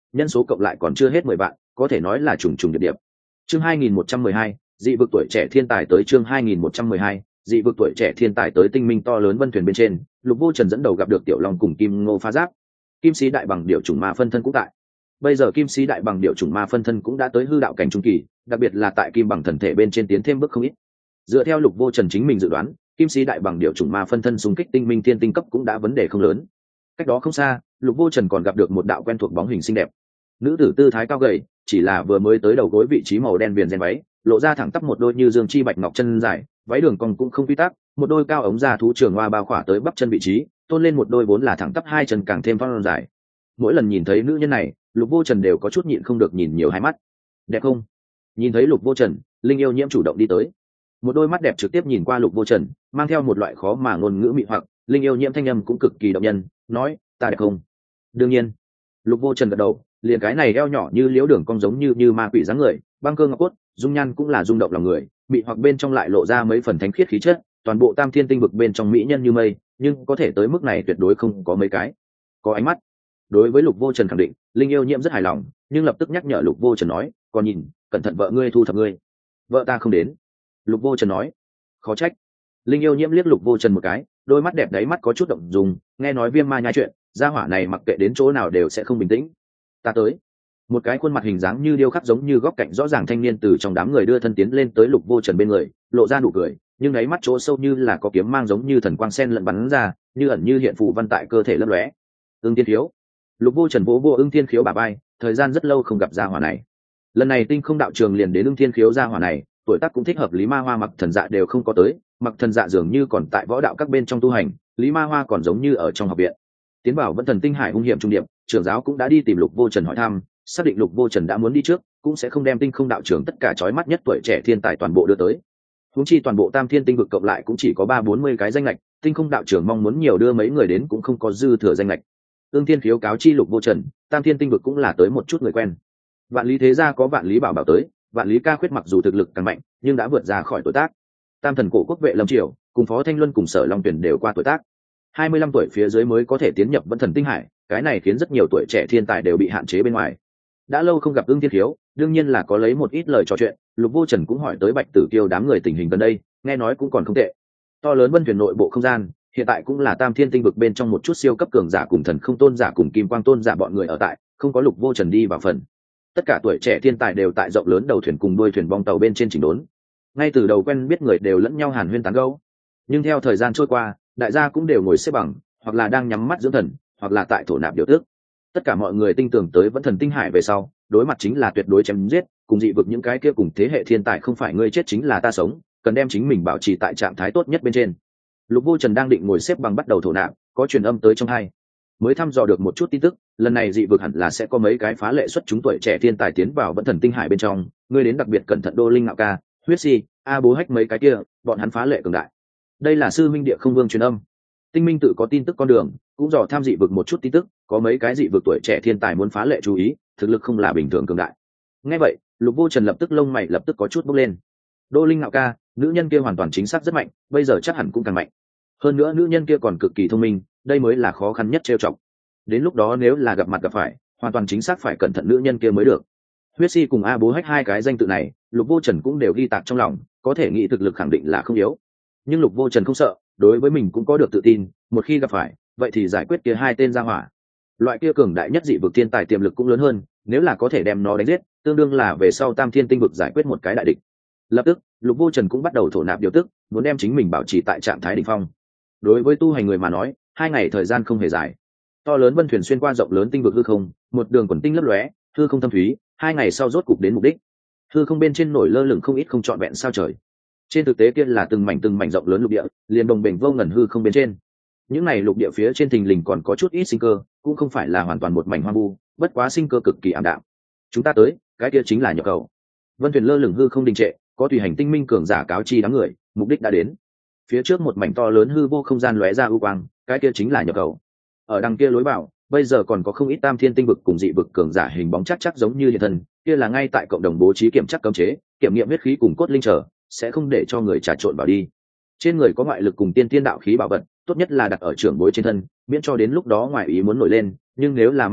nhân số cộng lại còn chưa hết 10 vạn, có thể nói là trùng trùng điệp điệp. Chương 2112, dị vực tuổi trẻ thiên tài tới. Chương 2112, dị vực tuổi trẻ thiên tài tới. Tinh minh to lớn vân thuyền bên trên, Lục Vô Trần dẫn đầu gặp được Tiểu Long cùng Kim Ngô phá giáp. Kim sĩ đại bằng điệu chủng ma phân thân cũng tại. Bây giờ Kim sĩ đại bằng điệu chủng ma phân thân cũng đã tới hư đạo cảnh trung kỳ, đặc biệt là tại kim bằng thần thể bên trên tiến thêm bước không ít. Dựa theo Lục Vô Trần chính mình dự đoán, Kim sĩ đại bằng điệu chủng ma phân thân xung kích tinh minh thiên tinh cấp cũng đã vấn đề không lớn. Cách đó không xa, Lục Vô Trần còn gặp được một đạo quen thuộc bóng hình xinh đẹp. Nữ tử tư thái cao gầy, chỉ là vừa mới tới đầu gối vị trí màu đen viền ren váy, lộ ra thẳng tắp một đôi như dương chi bạch ngọc chân dài, váy đường cong cũng không quy tắc, một đôi cao ống da thú trường hoa bao khỏa tới bắp chân vị trí, tôn lên một đôi vốn là thẳng tắp hai chân càng thêm phong dài. Mỗi lần nhìn thấy nữ nhân này, Lục Vô Trần đều có chút nhịn không được nhìn nhiều hai mắt. Đẹp không? Nhìn thấy Lục Vô Trần, Linh Yêu Nhiễm chủ động đi tới, một đôi mắt đẹp trực tiếp nhìn qua Lục Vô Trần, mang theo một loại khó mà ngôn ngữ mị hoặc. Linh Yêu Nhiễm thanh âm cũng cực kỳ động nhân, nói: ta đẹp không? Đương nhiên. Lục Vô Trần gật đầu, liền cái này eo nhỏ như liễu đường cong giống như ma quỷ dáng người, băng cơ ngọc cốt, dung nhan cũng là rung động lòng người, mị hoặc bên trong lại lộ ra mấy phần thánh khiết khí chất. Toàn bộ Tam Thiên Tinh vực bên trong mỹ nhân như mây, nhưng có thể tới mức này tuyệt đối không có mấy cái. Có ánh mắt. Đối với Lục Vô Trần khẳng định, Linh Yêu Nhiễm rất hài lòng, nhưng lập tức nhắc nhở Lục Vô Trần nói: còn nhìn, cẩn thận vợ ngươi thu thập ngươi. Vợ ta không đến. Lục Vô Trần nói: khó trách. Linh Yêu Nhiễm liếc Lục Vô Trần một cái, đôi mắt đẹp đáy mắt có chút động dung, nghe nói Viêm Ma nhai chuyện, gia hỏa này mặc kệ đến chỗ nào đều sẽ không bình tĩnh. Ta tới. Một cái khuôn mặt hình dáng như điêu khắc giống như góc cạnh rõ ràng thanh niên từ trong đám người đưa thân tiến lên tới Lục Vô Trần bên người, lộ ra nụ cười, nhưng đáy mắt chỗ sâu như là có kiếm mang giống như thần quang sen lẫn bắn ra, như ẩn như hiện phù văn tại cơ thể lấp lóe. Ưng Thiên Khiếu. Lục Vô Trần vỗ Ưng Thiên Khiếu bả vai, thời gian rất lâu không gặp gia hỏa này. Lần này Tinh Không đạo trường liền đến Ưng Thiên Khiếu gia hỏa này, tuổi tác cũng thích hợp. Lý Ma Hoa Mặc Thần Dạ đều không có tới, Mặc Thần Dạ dường như còn tại võ đạo các bên trong tu hành, Lý Ma Hoa còn giống như ở trong học viện. Tiến vào Vẫn Thần Tinh Hải hung hiểm trung điểm, trưởng giáo cũng đã đi tìm Lục Vô Trần hỏi thăm, xác định Lục Vô Trần đã muốn đi trước, cũng sẽ không đem Tinh Không đạo trường tất cả chói mắt nhất tuổi trẻ thiên tài toàn bộ đưa tới. Huống chi toàn bộ Tam Thiên Tinh vực cộng lại cũng chỉ có 30-40 cái danh lệch, Tinh Không đạo trường mong muốn nhiều đưa mấy người đến cũng không có dư thừa danh lệch. Ưng Thiên Khiếu cáo chi Lục Vô Trần, Tam Thiên Tinh vực cũng là tới một chút người quen. Vạn Lý thế gia có Vạn Lý Bảo Bảo tới, Vạn Lý Ca Khuyết mặc dù thực lực càng mạnh, nhưng đã vượt ra khỏi tuổi tác. Tam thần cổ quốc vệ Lâm Triều, cùng Phó Thanh Luân cùng Sở Long Tuyển đều qua tuổi tác. 25 tuổi phía dưới mới có thể tiến nhập Vẫn Thần Tinh Hải, cái này khiến rất nhiều tuổi trẻ thiên tài đều bị hạn chế bên ngoài. Đã lâu không gặp Ưng Thiên Khiếu, đương nhiên là có lấy một ít lời trò chuyện, Lục Vô Trần cũng hỏi tới Bạch Tử Kiêu đám người tình hình gần đây, nghe nói cũng còn không tệ. To lớn vân thuyền nội bộ không gian, hiện tại cũng là Tam Thiên Tinh vực bên trong một chút siêu cấp cường giả cùng thần không tôn giả cùng kim quang tôn giả bọn người ở tại, không có Lục Vô Trần đi vào phần. Tất cả tuổi trẻ thiên tài đều tại rộng lớn đầu thuyền cùng đuôi thuyền bong tàu bên trên chỉnh đốn. Ngay từ đầu quen biết người đều lẫn nhau hàn huyên tán gẫu, nhưng theo thời gian trôi qua, đại gia cũng đều ngồi xếp bằng, hoặc là đang nhắm mắt dưỡng thần, hoặc là tại thổ nạp điều tước. Tất cả mọi người tin tưởng tới Vẫn Thần Tinh Hải về sau, đối mặt chính là tuyệt đối chém giết, cùng dị vực những cái kia cùng thế hệ thiên tài không phải ngươi chết chính là ta sống, cần đem chính mình bảo trì tại trạng thái tốt nhất bên trên. Lục Vô Trần đang định ngồi xếp bằng bắt đầu thổ nạp, có truyền âm tới trong hai, mới thăm dò được một chút tin tức, lần này dị vực hẳn là sẽ có mấy cái phá lệ xuất chúng tuổi trẻ thiên tài tiến vào Vẫn Thần Tinh Hải bên trong, ngươi đến đặc biệt cẩn thận Đô Linh Ngạo Ca, Huyết Si, A Bố Hách mấy cái kia, bọn hắn phá lệ cường đại. Đây là sư minh địa không vương truyền âm. Tinh Minh tự có tin tức con đường, cũng dò tham dị vực một chút tin tức, có mấy cái dị vực tuổi trẻ thiên tài muốn phá lệ chú ý, thực lực không là bình thường cường đại. Nghe vậy, Lục Vô Trần lập tức lông mày lập tức có chút bốc lên. Đô Linh Ngạo Ca, nữ nhân kia hoàn toàn chính xác rất mạnh, bây giờ chắc hẳn cũng càng mạnh. Hơn nữa nữ nhân kia còn cực kỳ thông minh, đây mới là khó khăn nhất trêu chọc. Đến lúc đó nếu là gặp mặt gặp phải, hoàn toàn chính xác phải cẩn thận nữ nhân kia mới được. Huyết Si cùng A Bố Hách hai cái danh tự này, Lục Vô Trần cũng đều ghi tạc trong lòng, có thể nghĩ thực lực khẳng định là không yếu. Nhưng Lục Vô Trần không sợ, đối với mình cũng có được tự tin, một khi gặp phải, vậy thì giải quyết kia hai tên ra hỏa. Loại kia cường đại nhất dị vực thiên tài tiềm lực cũng lớn hơn, nếu là có thể đem nó đánh giết, tương đương là về sau Tam Thiên Tinh vực giải quyết một cái đại địch. Lập tức, Lục Vô Trần cũng bắt đầu thổ nạp điều tức, muốn đem chính mình bảo trì tại trạng thái đỉnh phong. Đối với tu hành người mà nói, 2 ngày thời gian không hề dài. To lớn vân thuyền xuyên qua rộng lớn tinh vực hư không, một đường quần tinh lấp lóe, hư không thâm thúy, 2 ngày sau rốt cục đến mục đích. Hư không bên trên nổi lơ lửng không ít không trọn vẹn sao trời. Trên thực tế kia là từng mảnh rộng lớn lục địa, liền đồng bền vô ngần hư không bên trên. Những này lục địa phía trên thình lình còn có chút ít sinh cơ, cũng không phải là hoàn toàn một mảnh hoang vu, bất quá sinh cơ cực kỳ ảm đạm. Chúng ta tới, cái kia chính là nhập cầu. Vân thuyền lơ lửng hư không đình trệ, có tùy hành tinh minh cường giả cáo chi đám người, mục đích đã đến. Phía trước một mảnh to lớn hư vô không gian lóe ra ưu quang, cái kia chính là nhập cầu. Ở đằng kia lối vào, bây giờ còn có không ít Tam Thiên Tinh vực cùng dị vực cường giả hình bóng chắc giống như hiện thân, kia là ngay tại cộng đồng bố trí kiểm chắc cấm chế, kiểm nghiệm huyết khí cùng cốt linh trở, sẽ không để cho người trà trộn vào đi. Trên người có ngoại lực cùng tiên tiên đạo khí bảo vật, tốt nhất là đặt ở trưởng bối trên thân, miễn cho đến lúc đó ngoài ý muốn nổi lên, nhưng nếu là mang bảo,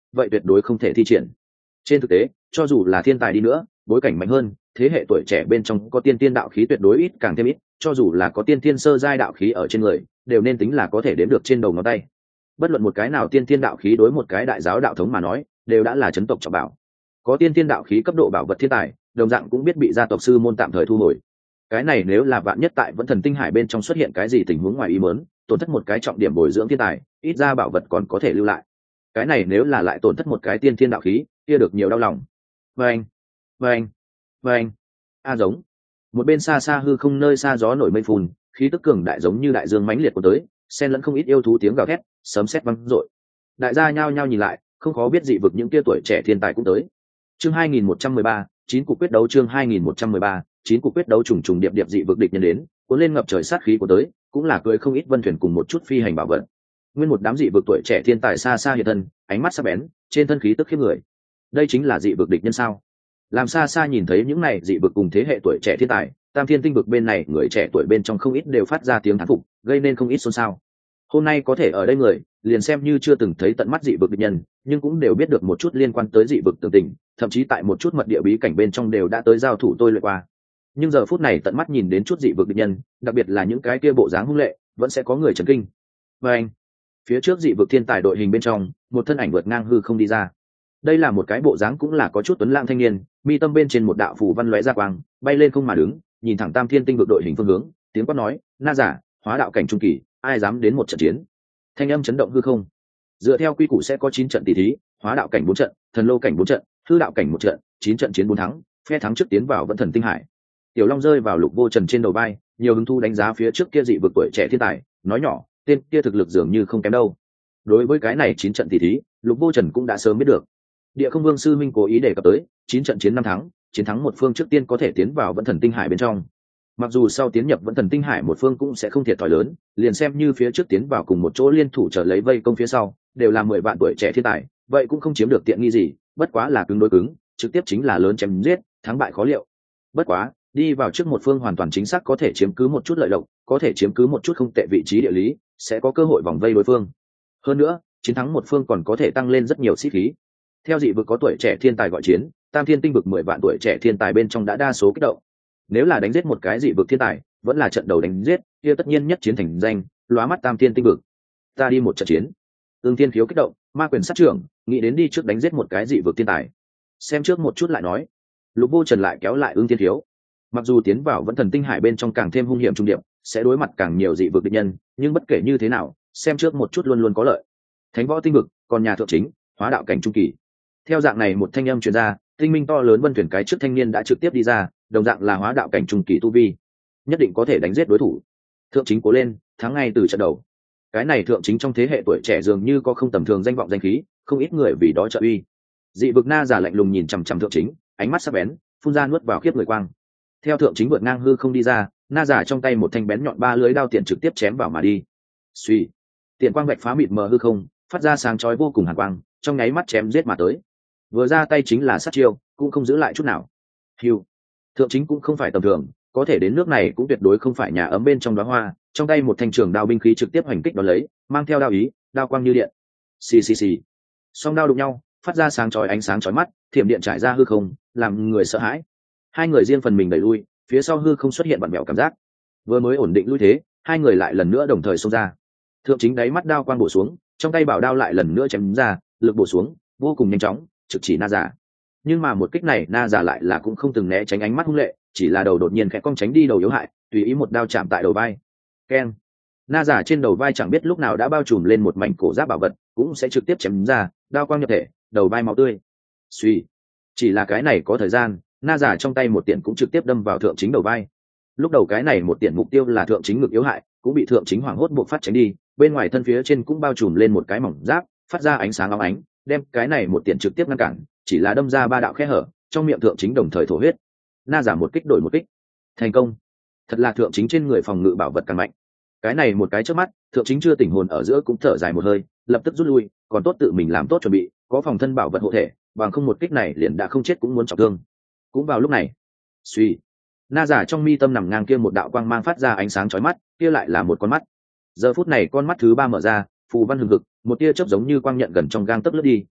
vậy tuyệt đối không thể thi triển. Trên thực tế, cho dù là thiên tài đi nữa, bối cảnh mạnh hơn, thế hệ tuổi trẻ bên trong có tiên tiên đạo khí tuyệt đối ít càng thêm ít, cho dù là có tiên tiên sơ giai đạo khí ở trên người, đều nên tính là có thể đếm được trên đầu ngón tay. Bất luận một cái nào tiên tiên đạo khí đối một cái đại giáo đạo thống mà nói, đều đã là chấn tộc trọng bảo. Có tiên tiên đạo khí cấp độ bảo vật thiên tài, đồng dạng cũng biết bị gia tộc sư môn tạm thời thu hồi. Cái này nếu là vạn nhất tại vẫn thần tinh hải bên trong xuất hiện cái gì tình huống ngoài ý muốn, tổn thất một cái trọng điểm bồi dưỡng thiên tài, ít ra bảo vật còn có thể lưu lại. Cái này nếu là lại tổn thất một cái tiên thiên đạo khí, kia được nhiều đau lòng. Vâng, vâng, vâng. A giống. Một bên xa xa hư không nơi xa gió nổi mây phun, khí tức cường đại giống như đại dương mãnh liệt của tới, xen lẫn không ít yêu thú tiếng gào thét, sấm sét vang dội. Đại gia nhao nhao nhìn lại, không khó biết dị vực những tia tuổi trẻ thiên tài cũng tới. Chương 2113, 9 cuộc quyết đấu. Chương 2113, 9 cuộc quyết đấu. Trùng trùng điệp điệp dị vực địch nhân đến, cuốn lên ngập trời sát khí của tới, cũng là cưới không ít vân thuyền cùng một chút phi hành bảo vật. Nguyên một đám dị vực tuổi trẻ thiên tài xa xa hiện thân, ánh mắt sắc bén, trên thân khí tức khiếp người. Đây chính là dị vực địch nhân sao? Làm xa xa nhìn thấy những này dị vực cùng thế hệ tuổi trẻ thiên tài, Tam Thiên Tinh vực bên này người trẻ tuổi bên trong không ít đều phát ra tiếng thán phục, gây nên không ít xôn xao. Hôm nay có thể ở đây người, liền xem như chưa từng thấy tận mắt dị vực địch nhân, nhưng cũng đều biết được một chút liên quan tới dị vực tường tình, thậm chí tại một chút mật địa bí cảnh bên trong đều đã tới giao thủ tôi luyện qua. Nhưng giờ phút này tận mắt nhìn đến chút dị vực địch nhân, đặc biệt là những cái kia bộ dáng hung lệ, vẫn sẽ có người chấn kinh. Và anh, phía trước dị vực thiên tài đội hình bên trong, một thân ảnh vượt ngang hư không đi ra. Đây là một cái bộ dáng cũng là có chút tuấn lãng thanh niên, mi tâm bên trên một đạo phù văn lóe ra quang, bay lên không mà đứng, nhìn thẳng Tam Thiên Tinh vực đội hình phương hướng, tiếng quát nói: "Na giả, hóa đạo cảnh trung kỳ, ai dám đến một trận chiến?" Thanh âm chấn động hư không. Dựa theo quy củ sẽ có 9 trận tỷ thí, hóa đạo cảnh 4 trận, thần lô cảnh 4 trận, hư đạo cảnh 1 trận, 9 trận chiến 4 thắng, phe thắng trước tiến vào vẫn thần tinh hải. Tiểu Long rơi vào Lục Vô Trần trên đầu vai, nhiều hứng thu đánh giá phía trước kia dị vực tuổi trẻ thiên tài, nói nhỏ: "Tên kia thực lực dường như không kém đâu." Đối với cái này 9 trận tỷ thí, Lục Vô Trần cũng đã sớm biết được. Địa Không Vương sư minh cố ý đề cập tới 9 trận chiến 5 thắng, chiến thắng một phương trước tiên có thể tiến vào vẫn thần tinh hải bên trong. Mặc dù sau tiến nhập vẫn thần tinh hải một phương cũng sẽ không thiệt thòi lớn, liền xem như phía trước tiến vào cùng một chỗ liên thủ trở lấy vây công phía sau, đều là 10 vạn tuổi trẻ thiên tài, vậy cũng không chiếm được tiện nghi gì, bất quá là cứng đối cứng, trực tiếp chính là lớn chém giết, thắng bại khó liệu. Bất quá, đi vào trước một phương hoàn toàn chính xác có thể chiếm cứ một chút lợi lộc, có thể chiếm cứ một chút không tệ vị trí địa lý, sẽ có cơ hội vòng vây đối phương. Hơn nữa, chiến thắng một phương còn có thể tăng lên rất nhiều sĩ khí. Theo dị vực có tuổi trẻ thiên tài gọi chiến, Tam Thiên Tinh vực 10 vạn tuổi trẻ thiên tài bên trong đã đa số kích động. Nếu là đánh giết một cái dị vực thiên tài, vẫn là trận đầu đánh giết, kia tất nhiên nhất chiến thành danh, lóa mắt Tam Thiên Tinh vực. Ta đi một trận chiến. Ưng Thiên Khiếu kích động, ma quyền sát trưởng, nghĩ đến đi trước đánh giết một cái dị vực thiên tài. Xem trước một chút lại nói. Lục Vô Trần lại kéo lại Ưng Thiên Khiếu. Mặc dù tiến vào vẫn thần tinh hải bên trong càng thêm hung hiểm trung điệp, sẽ đối mặt càng nhiều dị vực địch nhân, nhưng bất kể như thế nào, xem trước một chút luôn luôn có lợi. Thánh võ tinh vực, còn nhà thượng chính, hóa đạo cảnh trung kỳ. Theo dạng này một thanh âm truyền ra, tinh minh to lớn vân thuyền cái trước thanh niên đã trực tiếp đi ra, đồng dạng là hóa đạo cảnh trung kỳ tu vi, nhất định có thể đánh giết đối thủ. Thượng chính cố lên, thắng ngay từ trận đầu. Cái này thượng chính trong thế hệ tuổi trẻ dường như có không tầm thường danh vọng danh khí, không ít người vì đó trợ uy. Dị vực na giả lạnh lùng nhìn chằm chằm thượng chính, ánh mắt sắc bén, phun ra nuốt vào khiếp người quang. Theo thượng chính vượt ngang hư không đi ra, na giả trong tay một thanh bén nhọn ba lưới đao tiện trực tiếp chém vào mà đi. Suy, tiện quang vạch phá mịt mờ hư không, phát ra sáng chói vô cùng hàn quang, trong nháy mắt chém giết mà tới. Vừa ra tay chính là sát chiêu, cũng không giữ lại chút nào. Hưu, thượng chính cũng không phải tầm thường, có thể đến nước này cũng tuyệt đối không phải nhà ấm bên trong đóa hoa. Trong tay một thanh trường đao binh khí trực tiếp hành kích đón lấy, mang theo đao ý, đao quang như điện. Xì xì xì, song đao đụng nhau, phát ra sáng chói ánh sáng chói mắt, thiểm điện trải ra hư không, làm người sợ hãi. Hai người riêng phần mình đẩy lui, phía sau hư không xuất hiện vặn vẹo cảm giác. Vừa mới ổn định lui thế, hai người lại lần nữa đồng thời xông ra. Thượng chính đáy mắt đao quang bổ xuống, trong tay bảo đao lại lần nữa chém ra, lực bổ xuống vô cùng nhanh chóng, trực chỉ na giả. Nhưng mà một kích này na giả lại là cũng không từng né tránh ánh mắt hung lệ, chỉ là đầu đột nhiên khẽ cong tránh đi đầu yếu hại, tùy ý một đao chạm tại đầu vai. Keng, na giả trên đầu vai chẳng biết lúc nào đã bao trùm lên một mảnh cổ giáp bảo vật, cũng sẽ trực tiếp chém ra, đao quang nhập thể, đầu vai máu tươi. Suy, chỉ là cái này có thời gian, na giả trong tay một tiện cũng trực tiếp đâm vào thượng chính đầu vai. Lúc đầu cái này một tiện mục tiêu là thượng chính ngực yếu hại, cũng bị thượng chính hoảng hốt buộc phát tránh đi, bên ngoài thân phía trên cũng bao trùm lên một cái mỏng giáp, phát ra ánh sáng óng ánh, đem cái này một tiện trực tiếp ngăn cản, chỉ là đâm ra ba đạo khe hở, trong miệng thượng chính đồng thời thổ huyết. Na giả một kích đổi một kích, thành công. Thật là thượng chính trên người phòng ngự bảo vật càng mạnh. Cái này một cái trước mắt, thượng chính chưa tỉnh hồn ở giữa cũng thở dài một hơi, lập tức rút lui, còn tốt tự mình làm tốt chuẩn bị, có phòng thân bảo vật hộ thể, bằng không một kích này liền đã không chết cũng muốn trọng thương. Cũng vào lúc này, suy, na giả trong mi tâm nằm ngang kia một đạo quang mang phát ra ánh sáng chói mắt, kia lại là một con mắt. Giờ phút này con mắt thứ ba mở ra, phù văn hừng hực, một tia chớp giống như quang nhận gần trong gang tấc lướt đi,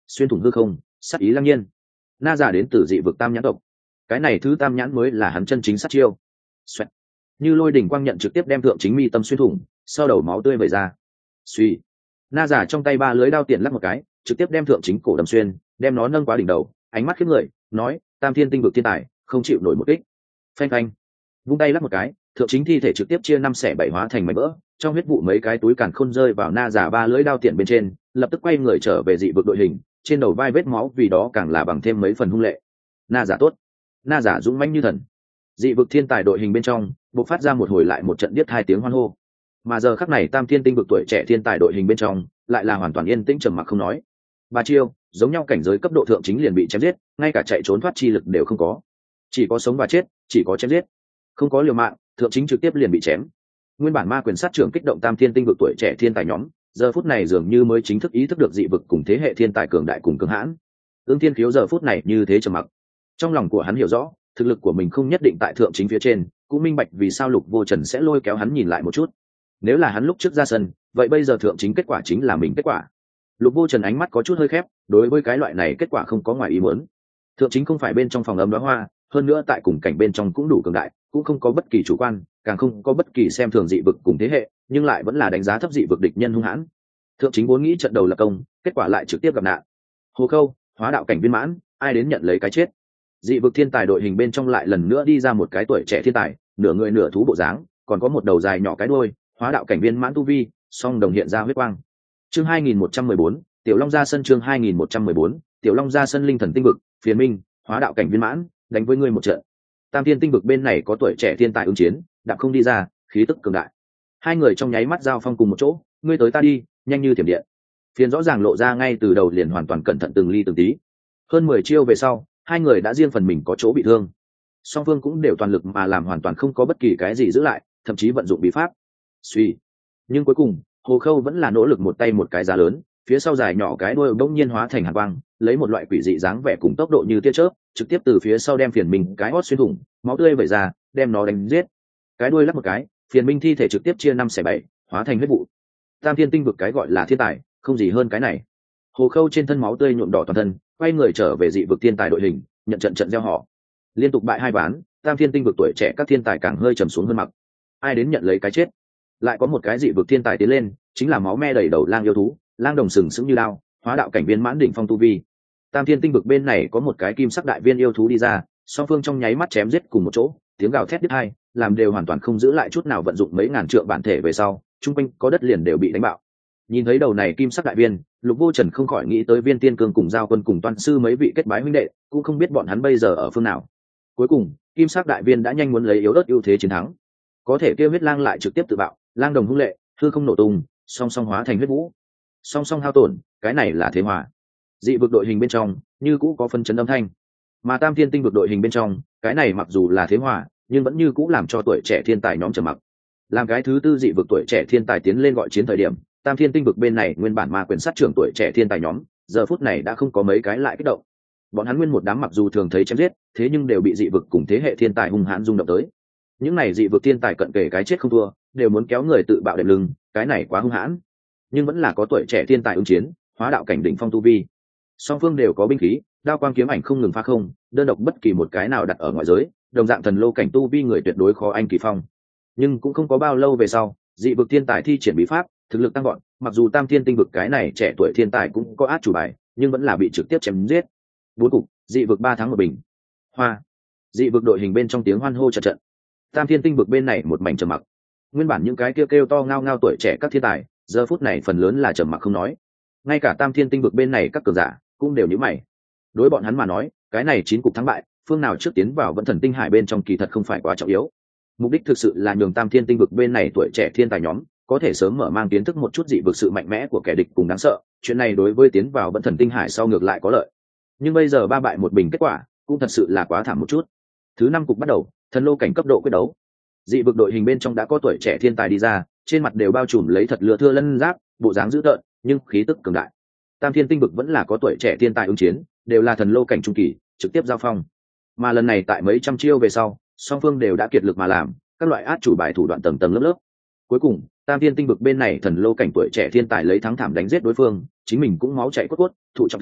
xuyên thủng hư không, sát ý lăng nhiên. Na giả đến từ dị vực tam nhãn tộc, cái này thứ tam nhãn mới là hắn chân chính sát chiêu. Xoẹt. Như lôi đỉnh quang nhận trực tiếp đem thượng chính mi tâm xuyên thủng, sau đầu máu tươi vẩy ra. Suy. Na giả trong tay ba lưới đao tiện lắc một cái, trực tiếp đem thượng chính cổ đâm xuyên, đem nó nâng quá đỉnh đầu, ánh mắt khiếp người, nói: tam thiên tinh vực thiên tài, không chịu nổi một kích. Phanh phanh. Vung tay lắc một cái, thượng chính thi thể trực tiếp chia năm xẻ bảy hóa thành mảnh vỡ, trong huyết vụ mấy cái túi càn khôn rơi vào Na giả ba lưỡi đao tiện bên trên, lập tức quay người trở về dị vực đội hình, trên đầu vai vết máu vì đó càng là bằng thêm mấy phần hung lệ. Na giả tốt, Na giả dũng mãnh như thần. Dị vực thiên tài đội hình bên trong bộc phát ra một hồi lại một trận điếc hai tiếng hoan hô, mà giờ khắc này tam thiên tinh vực tuổi trẻ thiên tài đội hình bên trong lại là hoàn toàn yên tĩnh trầm mặc không nói. Ba chiêu giống nhau cảnh giới cấp độ thượng chính liền bị chém giết, ngay cả chạy trốn thoát chi lực đều không có, chỉ có sống và chết, chỉ có chém giết, không có liều mạng, thượng chính trực tiếp liền bị chém. Nguyên bản ma quyền sát trưởng kích động tam thiên tinh vực tuổi trẻ thiên tài nhóm, giờ phút này dường như mới chính thức ý thức được dị vực cùng thế hệ thiên tài cường đại cùng cường hãn. Ưng Thiên Khiếu giờ phút này như thế trầm mặc, trong lòng của hắn hiểu rõ thực lực của mình không nhất định tại thượng chính phía trên, cũng minh bạch vì sao Lục Vô Trần sẽ lôi kéo hắn nhìn lại một chút. Nếu là hắn lúc trước ra sân, vậy bây giờ thượng chính kết quả chính là mình kết quả. Lục Vô Trần ánh mắt có chút hơi khép, đối với cái loại này kết quả không có ngoài ý muốn. Thượng chính không phải bên trong phòng ấm đóa hoa, hơn nữa tại cùng cảnh bên trong cũng đủ cường đại, cũng không có bất kỳ chủ quan, càng không có bất kỳ xem thường dị vực cùng thế hệ, nhưng lại vẫn là đánh giá thấp dị vực địch nhân hung hãn. Thượng chính vốn nghĩ trận đầu là công, kết quả lại trực tiếp gặp nạn. Hồ Khâu, hóa đạo cảnh viên mãn, ai đến nhận lấy cái chết. Dị vực thiên tài đội hình bên trong lại lần nữa đi ra một cái tuổi trẻ thiên tài, nửa người nửa thú bộ dáng, còn có một đầu dài nhỏ cái đuôi, hóa đạo cảnh viên mãn tu vi, song đồng hiện ra huyết quang. Chương 2114, Tiểu Long ra sân. Chương 2114, Tiểu Long ra sân. Linh thần tinh vực, phiền minh, hóa đạo cảnh viên mãn, đánh với ngươi một trận. Tam thiên tinh vực bên này có tuổi trẻ thiên tài ứng chiến, đạp không đi ra, khí tức cường đại. Hai người trong nháy mắt giao phong cùng một chỗ, ngươi tới ta đi, nhanh như thiểm điện. Phiền rõ ràng lộ ra ngay từ đầu liền hoàn toàn cẩn thận từng ly từng tí. Hơn 10 chiêu về sau, hai người đã riêng phần mình có chỗ bị thương. Song phương cũng đều toàn lực mà làm, hoàn toàn không có bất kỳ cái gì giữ lại, thậm chí vận dụng bí pháp. Suy. Nhưng cuối cùng, Hồ Khâu vẫn là nỗ lực một tay một cái giá lớn, phía sau dài nhỏ cái đuôi bỗng nhiên hóa thành hàn quang, lấy một loại quỷ dị dáng vẻ cùng tốc độ như tia chớp, trực tiếp từ phía sau đem Phiền Minh cái hót xuyên thủng, máu tươi vẩy ra, đem nó đánh giết. Cái đuôi lắc một cái, Phiền Minh thi thể trực tiếp chia năm xẻ bảy, hóa thành huyết vụ. Tam thiên tinh vực cái gọi là thiên tài, không gì hơn cái này. Hồ Khâu trên thân máu tươi nhuộm đỏ toàn thân, quay người trở về dị vực thiên tài đội hình, nhận trận trận gieo họ. Liên tục bại hai ván, tam thiên tinh vực tuổi trẻ các thiên tài càng hơi trầm xuống hơn mặc. Ai đến nhận lấy cái chết? Lại có một cái dị vực thiên tài tiến lên, chính là máu me đầy đầu lang yêu thú, lang đồng sừng sững như lao, hóa đạo cảnh viên mãn đỉnh phong tu vi. Tam thiên tinh vực bên này có một cái kim sắc đại viên yêu thú đi ra, song phương trong nháy mắt chém giết cùng một chỗ, tiếng gào thét đứt hai, làm đều hoàn toàn không giữ lại chút nào, vận dụng mấy ngàn trượng bản thể về sau, trung quanh có đất liền đều bị đánh bạo. Nhìn thấy đầu này kim sắc đại viên, Lục Vô Trần không khỏi nghĩ tới Viên Tiên Cương cùng Giao Quân cùng Toan Sư mấy vị kết bái huynh đệ, cũng không biết bọn hắn bây giờ ở phương nào. Cuối cùng, kim sắc đại viên đã nhanh muốn lấy yếu ớt ưu thế chiến thắng. Có thể kêu huyết lang lại trực tiếp tự bạo, lang đồng hung lệ, hư không nổ tung, song song hóa thành huyết vũ. Song song hao tổn, cái này là thế hòa. Dị vực đội hình bên trong, như cũ có phân chấn âm thanh. Mà Tam Thiên Tinh vực đội hình bên trong, cái này mặc dù là thế hòa, nhưng vẫn như cũ làm cho tuổi trẻ thiên tài nhóm trầm mặc. Làm cái thứ tư dị vực tuổi trẻ thiên tài tiến lên gọi chiến thời điểm, Tam thiên tinh vực bên này nguyên bản ma quyền sát trưởng tuổi trẻ thiên tài nhóm, giờ phút này đã không có mấy cái lại kích động. Bọn hắn nguyên một đám mặc dù thường thấy chém giết, thế nhưng đều bị dị vực cùng thế hệ thiên tài hung hãn rung động tới. Những này dị vực thiên tài cận kề cái chết không thua, đều muốn kéo người tự bạo đệm lưng, cái này quá hung hãn. Nhưng vẫn là có tuổi trẻ thiên tài ứng chiến, hóa đạo cảnh đỉnh phong tu vi. Song phương đều có binh khí, đao quang kiếm ảnh không ngừng phá không, đơn độc bất kỳ một cái nào đặt ở ngoại giới, đồng dạng thần lô cảnh tu vi người tuyệt đối khó anh kỳ phong. Nhưng cũng không có bao lâu về sau, dị vực thiên tài thi triển bí pháp, thực lực tăng gọn, mặc dù tam thiên tinh vực cái này trẻ tuổi thiên tài cũng có át chủ bài, nhưng vẫn là bị trực tiếp chém giết. Bốn cục, dị vực 3 thắng 1 bình. Hoa. Dị vực đội hình bên trong tiếng hoan hô trận trận. Tam thiên tinh vực bên này một mảnh trầm mặc. Nguyên bản những cái kêu to ngao ngao tuổi trẻ các thiên tài, giờ phút này phần lớn là trầm mặc không nói. Ngay cả tam thiên tinh vực bên này các cường giả cũng đều nhíu mày. Đối bọn hắn mà nói, cái này 9 cục thắng bại, phương nào trước tiến vào vẫn thần tinh hải bên trong kỳ thật không phải quá trọng yếu. Mục đích thực sự là nhường tam thiên tinh vực bên này tuổi trẻ thiên tài nhóm có thể sớm mở mang kiến thức một chút dị vực sự mạnh mẽ của kẻ địch cùng đáng sợ, chuyện này đối với tiến vào vẫn thần tinh hải sau ngược lại có lợi. Nhưng bây giờ 3 bại 1 bình kết quả cũng thật sự là quá thảm một chút. Thứ 5 cục bắt đầu, thần lô cảnh cấp độ quyết đấu. Dị vực đội hình bên trong đã có tuổi trẻ thiên tài đi ra, trên mặt đều bao trùm lấy thật lưa thưa lân giáp, bộ dáng dữ tợn nhưng khí tức cường đại. Tam thiên tinh vực vẫn là có tuổi trẻ thiên tài ứng chiến, đều là thần lô cảnh trung kỳ, trực tiếp giao phong. Mà lần này tại mấy trăm chiêu về sau, song phương đều đã kiệt lực mà làm các loại át chủ bài thủ đoạn tầng tầng lớp lớp. Cuối cùng, tam thiên tinh vực bên này thần lô cảnh tuổi trẻ thiên tài lấy thắng thảm đánh giết đối phương, chính mình cũng máu chảy cốt cốt, thụ trọng thương,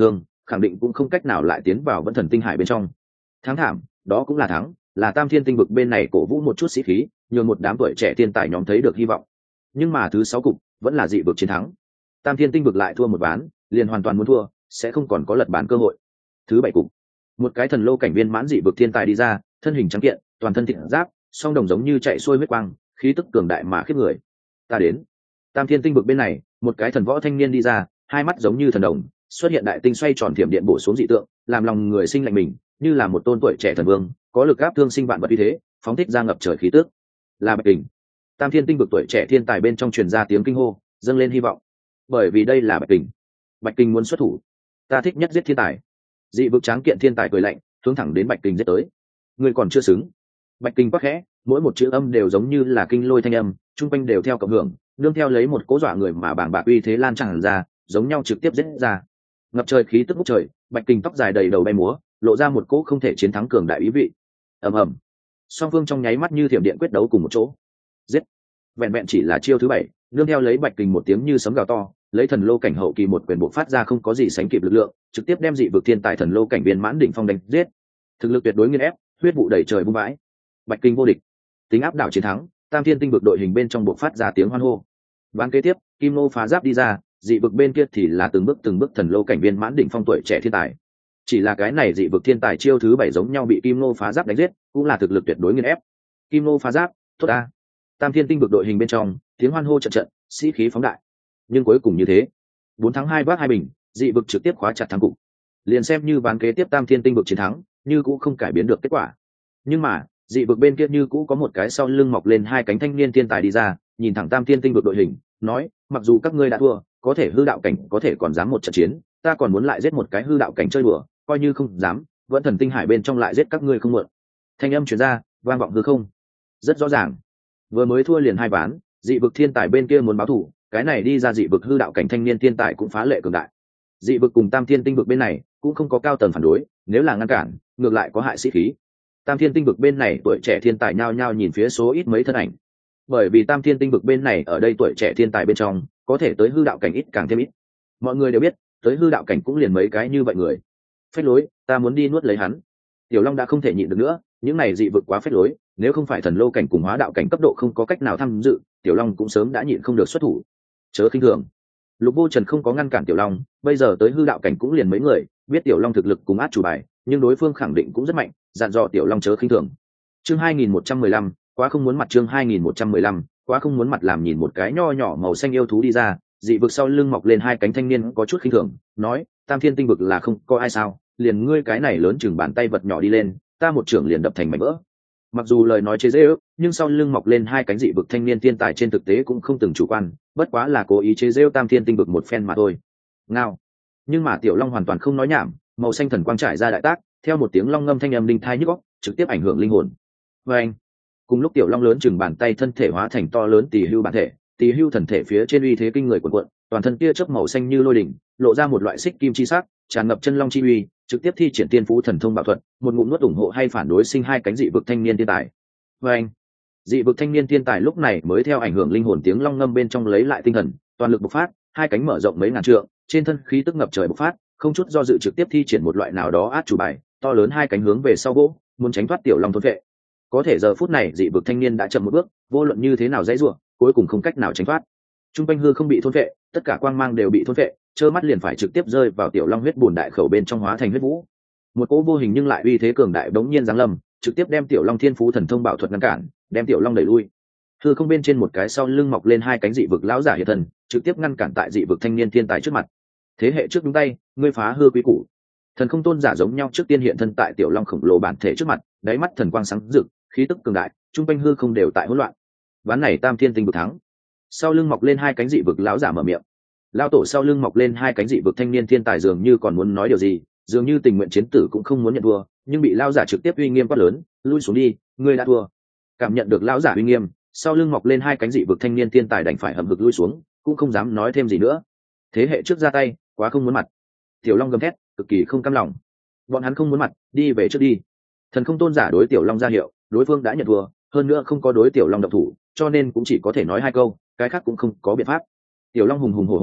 khẳng định cũng không cách nào lại tiến vào vẫn thần tinh hải bên trong. Thắng thảm, đó cũng là thắng, là tam thiên tinh vực bên này cổ vũ một chút sĩ khí, nhường một đám tuổi trẻ thiên tài nhóm thấy được hy vọng. Nhưng mà thứ 6 cục vẫn là dị vực chiến thắng. Tam thiên tinh vực lại thua một ván, liền hoàn toàn muốn thua, sẽ không còn có lật bàn cơ hội. Thứ 7 cục, một cái thần lô cảnh viên mãn dị vực thiên tài đi ra, thân hình trắng kiện, toàn thân thịt giáp, song đồng giống như chạy xuôi huyết quang, khí tức cường đại mà khiếp người. Ta đến. Tam thiên tinh vực bên này, một cái thần võ thanh niên đi ra, hai mắt giống như thần đồng, xuất hiện đại tinh xoay tròn thiểm điện bổ xuống dị tượng, làm lòng người sinh lạnh mình, như là một tôn tuổi trẻ thần vương, có lực áp thương sinh vạn vật uy thế, phóng thích ra ngập trời khí tức. Là Bạch Kình. Tam thiên tinh vực tuổi trẻ thiên tài bên trong truyền ra tiếng kinh hô, dâng lên hy vọng. Bởi vì đây là Bạch Kình. Bạch Kình muốn xuất thủ. Ta thích nhất giết thiên tài. Dị vực tráng kiện thiên tài cười lạnh, hướng thẳng đến Bạch Kình giết tới. Người còn chưa xứng. Bạch Kình quắc khẽ, mỗi một chữ âm đều giống như là kinh lôi thanh âm, trung quanh đều theo cộng hưởng, nương theo lấy một cố dọa người mà bàng bạc uy thế lan tràn ra, giống nhau trực tiếp giết ra. Ngập trời khí tức ngút trời, Bạch Kình tóc dài đầy đầu bay múa, lộ ra một cỗ không thể chiến thắng cường đại ý vị. Ầm ầm. Song phương trong nháy mắt như thiểm điện quyết đấu cùng một chỗ. Giết. Vẹn vẹn chỉ là chiêu thứ 7, nương theo lấy Bạch Kình một tiếng như sấm gào to, lấy thần lô cảnh hậu kỳ một quyền bộ phát ra không có gì sánh kịp lực lượng, trực tiếp đem dị vực thiên tài thần lô cảnh viên mãn đỉnh phong đánh giết. Thực lực tuyệt đối nghiền ép, huyết vụ đầy trời bung vãi. Bạch Kình vô địch, tính áp đảo chiến thắng, tam thiên tinh vực đội hình bên trong bộ phát ra tiếng hoan hô. Ván kế tiếp, Kim Nô phá giáp đi ra, dị vực bên kia thì là từng bước thần lô cảnh viên mãn đỉnh phong tuổi trẻ thiên tài. Chỉ là cái này dị vực thiên tài chiêu thứ 7 giống nhau bị Kim Nô phá giáp đánh giết, cũng là thực lực tuyệt đối nghiền ép. Kim Nô phá giáp, tốt a. Tam thiên tinh vực đội hình bên trong, tiếng hoan hô trận trận, sĩ khí phóng đại. Nhưng cuối cùng như thế, 4 thắng 2 vác 2 bình, dị vực trực tiếp khóa chặt thắng cục. Liền xem như ván kế tiếp tam thiên tinh vực chiến thắng, như cũng không cải biến được kết quả. Nhưng mà, dị vực bên kia như cũ có một cái sau lưng mọc lên hai cánh thanh niên thiên tài đi ra, nhìn thẳng tam thiên tinh vực đội hình, nói, mặc dù các ngươi đã thua, có thể hư đạo cảnh có thể còn dám một trận chiến, ta còn muốn lại giết một cái hư đạo cảnh chơi đùa, coi như không dám, vẫn thần tinh hải bên trong lại giết các ngươi không muộn. Thanh âm truyền ra, vang vọng hư không. Rất rõ ràng, vừa mới thua liền 2 ván, dị vực thiên tài bên kia muốn báo thù, cái này đi ra dị vực hư đạo cảnh thanh niên thiên tài cũng phá lệ cường đại. Dị vực cùng tam thiên tinh vực bên này cũng không có cao tầng phản đối, nếu là ngăn cản, ngược lại có hại sĩ khí. Tam thiên tinh vực bên này tuổi trẻ thiên tài nhao nhao nhìn phía số ít mấy thân ảnh, bởi vì tam thiên tinh vực bên này ở đây tuổi trẻ thiên tài bên trong có thể tới hư đạo cảnh ít càng thêm ít. Mọi người đều biết, tới hư đạo cảnh cũng liền mấy cái như vậy người. Phách lối, ta muốn đi nuốt lấy hắn. Tiểu Long đã không thể nhịn được nữa, những này dị vực quá phách lối, nếu không phải thần lô cảnh cùng hóa đạo cảnh cấp độ không có cách nào tham dự, Tiểu Long cũng sớm đã nhịn không được xuất thủ. Chớ khinh thường. Lục Vô Trần không có ngăn cản Tiểu Long, bây giờ tới hư đạo cảnh cũng liền mấy người, biết Tiểu Long thực lực cùng át chủ bài, nhưng đối phương khẳng định cũng rất mạnh, dặn dò Tiểu Long chớ khinh thường. Chương 2115, quá không muốn mặt. Chương 2115, quá không muốn mặt. Làm nhìn một cái nho nhỏ màu xanh yêu thú đi ra, dị vực sau lưng mọc lên hai cánh thanh niên có chút khinh thường, nói, tam thiên tinh vực là không có ai sao, liền ngươi cái này lớn chừng bàn tay vật nhỏ đi lên, ta một trưởng liền đập thành mảnh vỡ. Mặc dù lời nói chế giễu, nhưng sau lưng mọc lên hai cánh dị vực thanh niên thiên tài trên thực tế cũng không từng chủ quan, bất quá là cố ý chế giễu tam thiên tinh vực một phen mà thôi. Ngao. Nhưng mà Tiểu Long hoàn toàn không nói nhảm, màu xanh thần quang trải ra đại tác, theo một tiếng long ngâm thanh âm đinh thai nhức óc, trực tiếp ảnh hưởng linh hồn. Và anh, cùng lúc Tiểu Long lớn chừng bàn tay thân thể hóa thành to lớn tỳ hưu bản thể, tỳ hưu thần thể phía trên uy thế kinh người cuộn cuộn, toàn thân tia chớp màu xanh như lôi đỉnh, lộ ra một loại xích kim chi sắc, tràn ngập chân long chi uy, trực tiếp thi triển tiên phú thần thông bảo thuật, một ngụm nuốt ủng hộ hay phản đối sinh hai cánh dị vực thanh niên thiên tài. Và anh, dị vực thanh niên thiên tài lúc này mới theo ảnh hưởng linh hồn tiếng long ngâm bên trong lấy lại tinh thần, toàn lực bộc phát, hai cánh mở rộng mấy ngàn trượng, trên thân khí tức ngập trời bộc phát, không chút do dự trực tiếp thi triển một loại nào đó át chủ bài, to lớn hai cánh hướng về sau vỗ, muốn tránh thoát Tiểu Long thôn vệ. Có thể giờ phút này dị vực thanh niên đã chậm một bước, vô luận như thế nào dãy rủa, cuối cùng không cách nào tránh thoát. Trung quanh hư không bị thôn vệ, tất cả quang mang đều bị thôn vệ, trơ mắt liền phải trực tiếp rơi vào Tiểu Long huyết bùn đại khẩu bên trong hóa thành huyết vũ. Một cỗ vô hình nhưng lại uy thế cường đại bỗng nhiên giáng lâm, trực tiếp đem Tiểu Long thiên phú thần thông bảo thuật ngăn cản, đem Tiểu Long đẩy lui. Hư không bên trên một cái sau lưng mọc lên hai cánh dị vực lão giả hiện thần, trực tiếp ngăn cản tại dị vực thanh niên thiên tài trước mặt. Thế hệ trước đúng tay, ngươi phá hư quý củ. Thần không tôn giả giống nhau trước tiên hiện thân tại Tiểu Long khổng lồ bản thể trước mặt, đáy mắt thần quang sáng rực, khí tức cường đại, trung quanh hư không đều tại hỗn loạn. Ván này tam thiên tinh vực thắng. Sau lưng mọc lên hai cánh dị vực lão giả mở miệng. Lão tổ sau lưng mọc lên hai cánh dị vực thanh niên thiên tài dường như còn muốn nói điều gì, dường như tình nguyện chiến tử cũng không muốn nhận thua, nhưng bị lão giả trực tiếp uy nghiêm quát lớn, lui xuống đi, ngươi đã thua. Cảm nhận được lão giả uy nghiêm, sau lưng mọc lên hai cánh dị vực thanh niên thiên tài đành phải hậm hực lui xuống, cũng không dám nói thêm gì nữa. Thế hệ trước ra tay, quá không muốn mặt. Tiểu Long gầm thét, cực kỳ không cam lòng. Bọn hắn không muốn mặt, đi về trước đi. Thần không tôn giả đối Tiểu Long ra hiệu, đối phương đã nhận thua, hơn nữa không có đối Tiểu Long động thủ, cho nên cũng chỉ có thể nói hai câu, cái khác cũng không có biện pháp. Tiểu Long hùng hùng hổ hổ,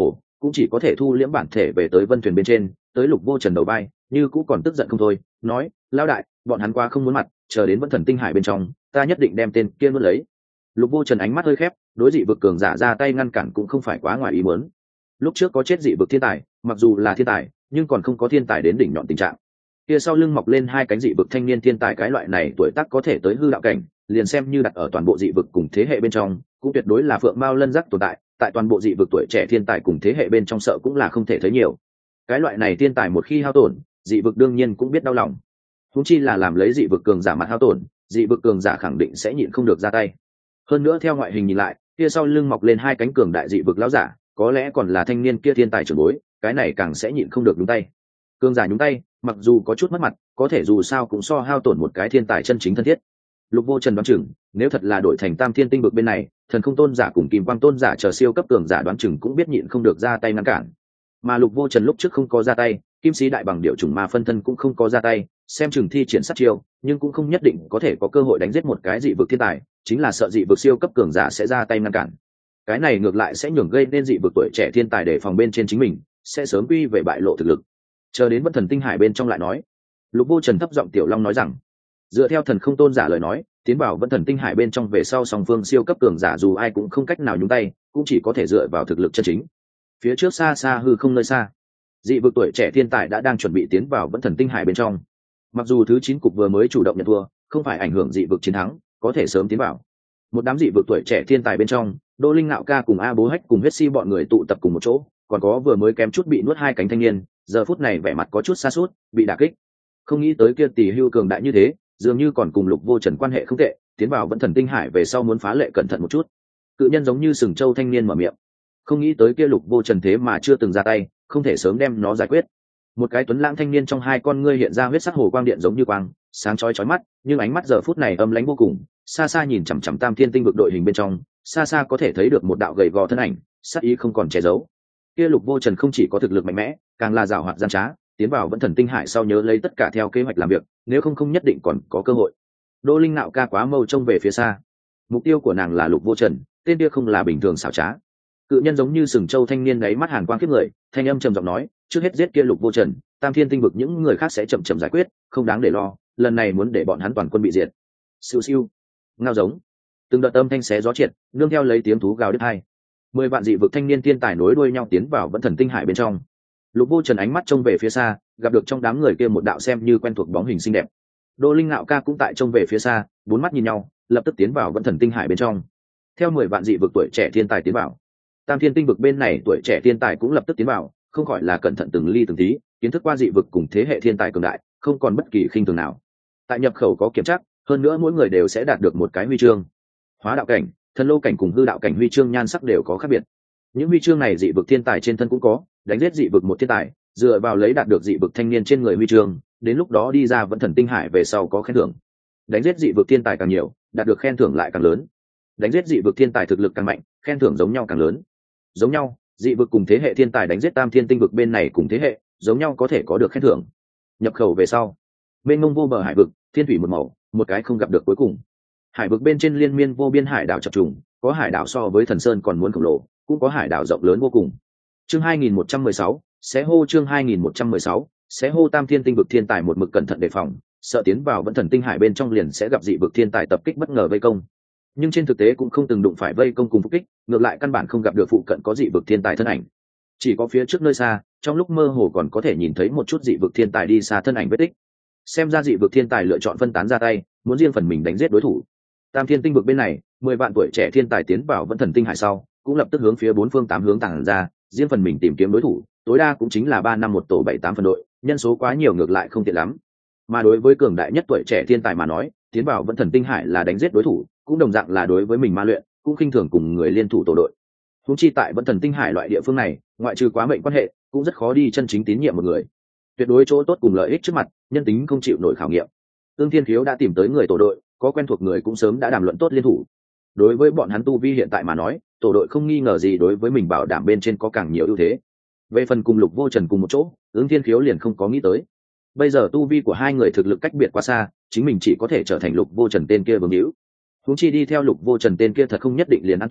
cũng chỉ có thể thu liễm bản thể về tới vân thuyền bên trên, tới Lục Vô Trần đầu vai, như cũ còn tức giận không thôi, nói: "Lão đại, bọn hắn qua không muốn mặt, chờ đến Vẫn Thần Tinh Hải bên trong, ta nhất định đem tên kia nuốt lấy." Lục Vô Trần ánh mắt hơi khép, đối dị vực cường giả ra tay ngăn cản cũng không phải quá ngoài ý muốn. Lúc trước có chết dị vực thiên tài, mặc dù là thiên tài, nhưng còn không có thiên tài đến đỉnh nhọn tình trạng. Kia sau lưng mọc lên hai cánh dị vực thanh niên thiên tài, cái loại này tuổi tác có thể tới hư đạo cảnh, liền xem như đặt ở toàn bộ dị vực cùng thế hệ bên trong, cũng tuyệt đối là phượng mao lân giác tồn tại, tại toàn bộ dị vực tuổi trẻ thiên tài cùng thế hệ bên trong sợ cũng là không thể thấy nhiều. Cái loại này thiên tài một khi hao tổn, dị vực đương nhiên cũng biết đau lòng. Huống chi là làm lấy dị vực cường giả mặt hao tổn, dị vực cường giả khẳng định sẽ nhịn không được ra tay. Hơn nữa theo ngoại hình nhìn lại, kia sau lưng mọc lên hai cánh cường đại dị vực lão giả, có lẽ còn là thanh niên kia thiên tài trưởng bối, cái này càng sẽ nhịn không được nhúng tay. Cường giả nhúng tay, mặc dù có chút mất mặt, có thể dù sao cũng so hao tổn một cái thiên tài chân chính thân thiết. Lục Vô Trần đoán chừng, nếu thật là đổi thành Tam Thiên Tinh vực bên này, Thần Không Tôn giả cùng Kim Quang Tôn giả chờ siêu cấp cường giả đoán chừng cũng biết nhịn không được ra tay ngăn cản. Mà Lục Vô Trần lúc trước không có ra tay, Kim Sĩ Đại Bằng Điệu Trùng Ma phân thân cũng không có ra tay, xem chừng thi triển sát chiêu, nhưng cũng không nhất định có thể có cơ hội đánh giết một cái dị vực thiên tài, chính là sợ dị vực siêu cấp cường giả sẽ ra tay ngăn cản. Cái này ngược lại sẽ nhường gây nên dị vực tuổi trẻ thiên tài để phòng bên trên chính mình, sẽ sớm quy về bại lộ thực lực. Chờ đến Vẫn Thần Tinh Hải bên trong lại nói. Lục Vô Trần thấp giọng tiểu long nói rằng, dựa theo Thần Không Tôn giả lời nói, tiến vào Vẫn Thần Tinh Hải bên trong về sau song phương siêu cấp cường giả dù ai cũng không cách nào nhúng tay, cũng chỉ có thể dựa vào thực lực chân chính. Phía trước xa xa hư không nơi xa, dị vực tuổi trẻ thiên tài đã đang chuẩn bị tiến vào Vẫn Thần Tinh Hải bên trong. Mặc dù thứ 9 cục vừa mới chủ động nhận thua, không phải ảnh hưởng dị vực chiến thắng, có thể sớm tiến vào. Một đám dị vực tuổi trẻ thiên tài bên trong, Đỗ Linh Nạo Ca cùng A Bố Hách cùng Huyết Si bọn người tụ tập cùng một chỗ, còn có vừa mới kém chút bị nuốt hai cánh thanh niên, giờ phút này vẻ mặt có chút sa sút, bị đả kích. Không nghĩ tới kia tỷ hưu cường đại như thế, dường như còn cùng Lục Vô Trần quan hệ không tệ, tiến vào Vẫn Thần Tinh Hải về sau muốn phá lệ cẩn thận một chút. Cự nhân giống như sừng châu thanh niên mở miệng. Không nghĩ tới kia Lục Vô Trần thế mà chưa từng ra tay, không thể sớm đem nó giải quyết. Một cái tuấn lãng thanh niên trong hai con ngươi hiện ra huyết sắc hồ quang điện giống như quang, sáng chói chói mắt, nhưng ánh mắt giờ phút này âm lãnh vô cùng, xa xa nhìn chằm chằm Tam Thiên Tinh vực đội hình bên trong, xa xa có thể thấy được một đạo gầy gò thân ảnh, sát ý không còn che giấu. Kia Lục Vô Trần không chỉ có thực lực mạnh mẽ, càng là giàu hoạt gian trá, tiến vào Vẫn Thần Tinh Hải sau nhớ lấy tất cả theo kế hoạch làm việc, nếu không nhất định còn có cơ hội. Đỗ Linh Nạo Ca quá mâu trông về phía xa, mục tiêu của nàng là Lục Vô Trần, tên kia không là bình thường xảo trá. Cự nhân giống như sừng châu thanh niên gáy mắt hàn quang kiếp người, thanh âm trầm giọng nói, trước hết giết kia Lục Vô Trần, Tam Thiên Tinh vực những người khác sẽ chậm chậm giải quyết, không đáng để lo, lần này muốn để bọn hắn toàn quân bị diệt. Siêu siêu, ngao giống, từng đợt âm thanh xé gió triệt, nương theo lấy tiếng thú gào đứt hai. 10 vạn dị vực thanh niên thiên tài nối đuôi nhau tiến vào Vẫn Thần Tinh Hải bên trong. Lục Vô Trần ánh mắt trông về phía xa, gặp được trong đám người kia một đạo xem như quen thuộc bóng hình xinh đẹp. Đỗ Linh Nạo Ca cũng tại trông về phía xa, bốn mắt nhìn nhau, lập tức tiến vào Vẫn Thần Tinh Hải bên trong. Theo 10 vạn dị vực tuổi trẻ thiên tài tiến vào, Tam Thiên Tinh vực bên này tuổi trẻ thiên tài cũng lập tức tiến vào, không khỏi là cẩn thận từng ly từng tí, kiến thức qua dị vực cùng thế hệ thiên tài cường đại, không còn bất kỳ khinh thường nào. Tại nhập khẩu có kiểm tra, hơn nữa mỗi người đều sẽ đạt được một cái huy chương. Hóa đạo cảnh, thần lô cảnh cùng hư đạo cảnh huy chương nhan sắc đều có khác biệt. Những huy chương này dị vực thiên tài trên thân cũng có, đánh giết dị vực một thiên tài, dựa vào lấy đạt được dị vực thanh niên trên người huy chương, đến lúc đó đi ra Vẫn Thần Tinh Hải về sau có khen thưởng. Đánh giết dị vực thiên tài càng nhiều, đạt được khen thưởng lại càng lớn. Đánh giết dị vực thiên tài thực lực càng mạnh, khen thưởng giống nhau càng lớn. Giống nhau, dị vực cùng thế hệ thiên tài đánh giết Tam Thiên Tinh vực bên này cùng thế hệ, giống nhau có thể có được khen thưởng. Nhập khẩu về sau, mênh mông vô bờ hải vực, thiên thủy một màu, một cái không gặp được cuối cùng. Hải vực bên trên liên miên vô biên hải đảo chập trùng, có hải đảo so với Thần Sơn còn muốn khổng lồ, cũng có hải đảo rộng lớn vô cùng. Chương 2116, xé hô chương 2116, xé hô Tam Thiên Tinh vực thiên tài một mực cẩn thận đề phòng, sợ tiến vào Vẫn Thần Tinh Hải bên trong liền sẽ gặp dị vực thiên tài tập kích bất ngờ vây công. Nhưng trên thực tế cũng không từng đụng phải vây công cùng phục kích, ngược lại căn bản không gặp được phụ cận có dị vực thiên tài thân ảnh. Chỉ có phía trước nơi xa, trong lúc mơ hồ còn có thể nhìn thấy một chút dị vực thiên tài đi xa thân ảnh vết tích. Xem ra dị vực thiên tài lựa chọn phân tán ra tay, muốn riêng phần mình đánh giết đối thủ. Tam Thiên Tinh vực bên này, 10 vạn tuổi trẻ thiên tài tiến vào Vẫn Thần Tinh Hải sau, cũng lập tức hướng phía bốn phương tám hướng tản ra, riêng phần mình tìm kiếm đối thủ, tối đa cũng chính là 3 năm một tổ 7-8 phân đội, nhân số quá nhiều ngược lại không tiện lắm. Mà đối với cường đại nhất tuổi trẻ thiên tài mà nói, tiến vào Vẫn Thần Tinh Hải là đánh giết đối thủ, cũng đồng dạng là đối với mình ma luyện, cũng khinh thường cùng người liên thủ tổ đội. Huống chi tại Vẫn Thần Tinh Hải loại địa phương này, ngoại trừ quá mệnh quan hệ, cũng rất khó đi chân chính tín nhiệm một người. Tuyệt đối chỗ tốt cùng lợi ích trước mặt, nhân tính không chịu nổi khảo nghiệm. Ưng Thiên Khiếu đã tìm tới người tổ đội, có quen thuộc người cũng sớm đã đàm luận tốt liên thủ. Đối với bọn hắn tu vi hiện tại mà nói, tổ đội không nghi ngờ gì đối với mình bảo đảm bên trên có càng nhiều ưu thế. Về phần cùng Lục Vô Trần cùng một chỗ, Ưng Thiên Khiếu liền không có nghĩ tới. Bây giờ tu vi của hai người thực lực cách biệt quá xa, chính mình chỉ có thể trở thành Lục Vô Trần tên kia vương hữu. Huống chi đi theo Lục Vô Trần tên kia thật không nhất định liền an toàn,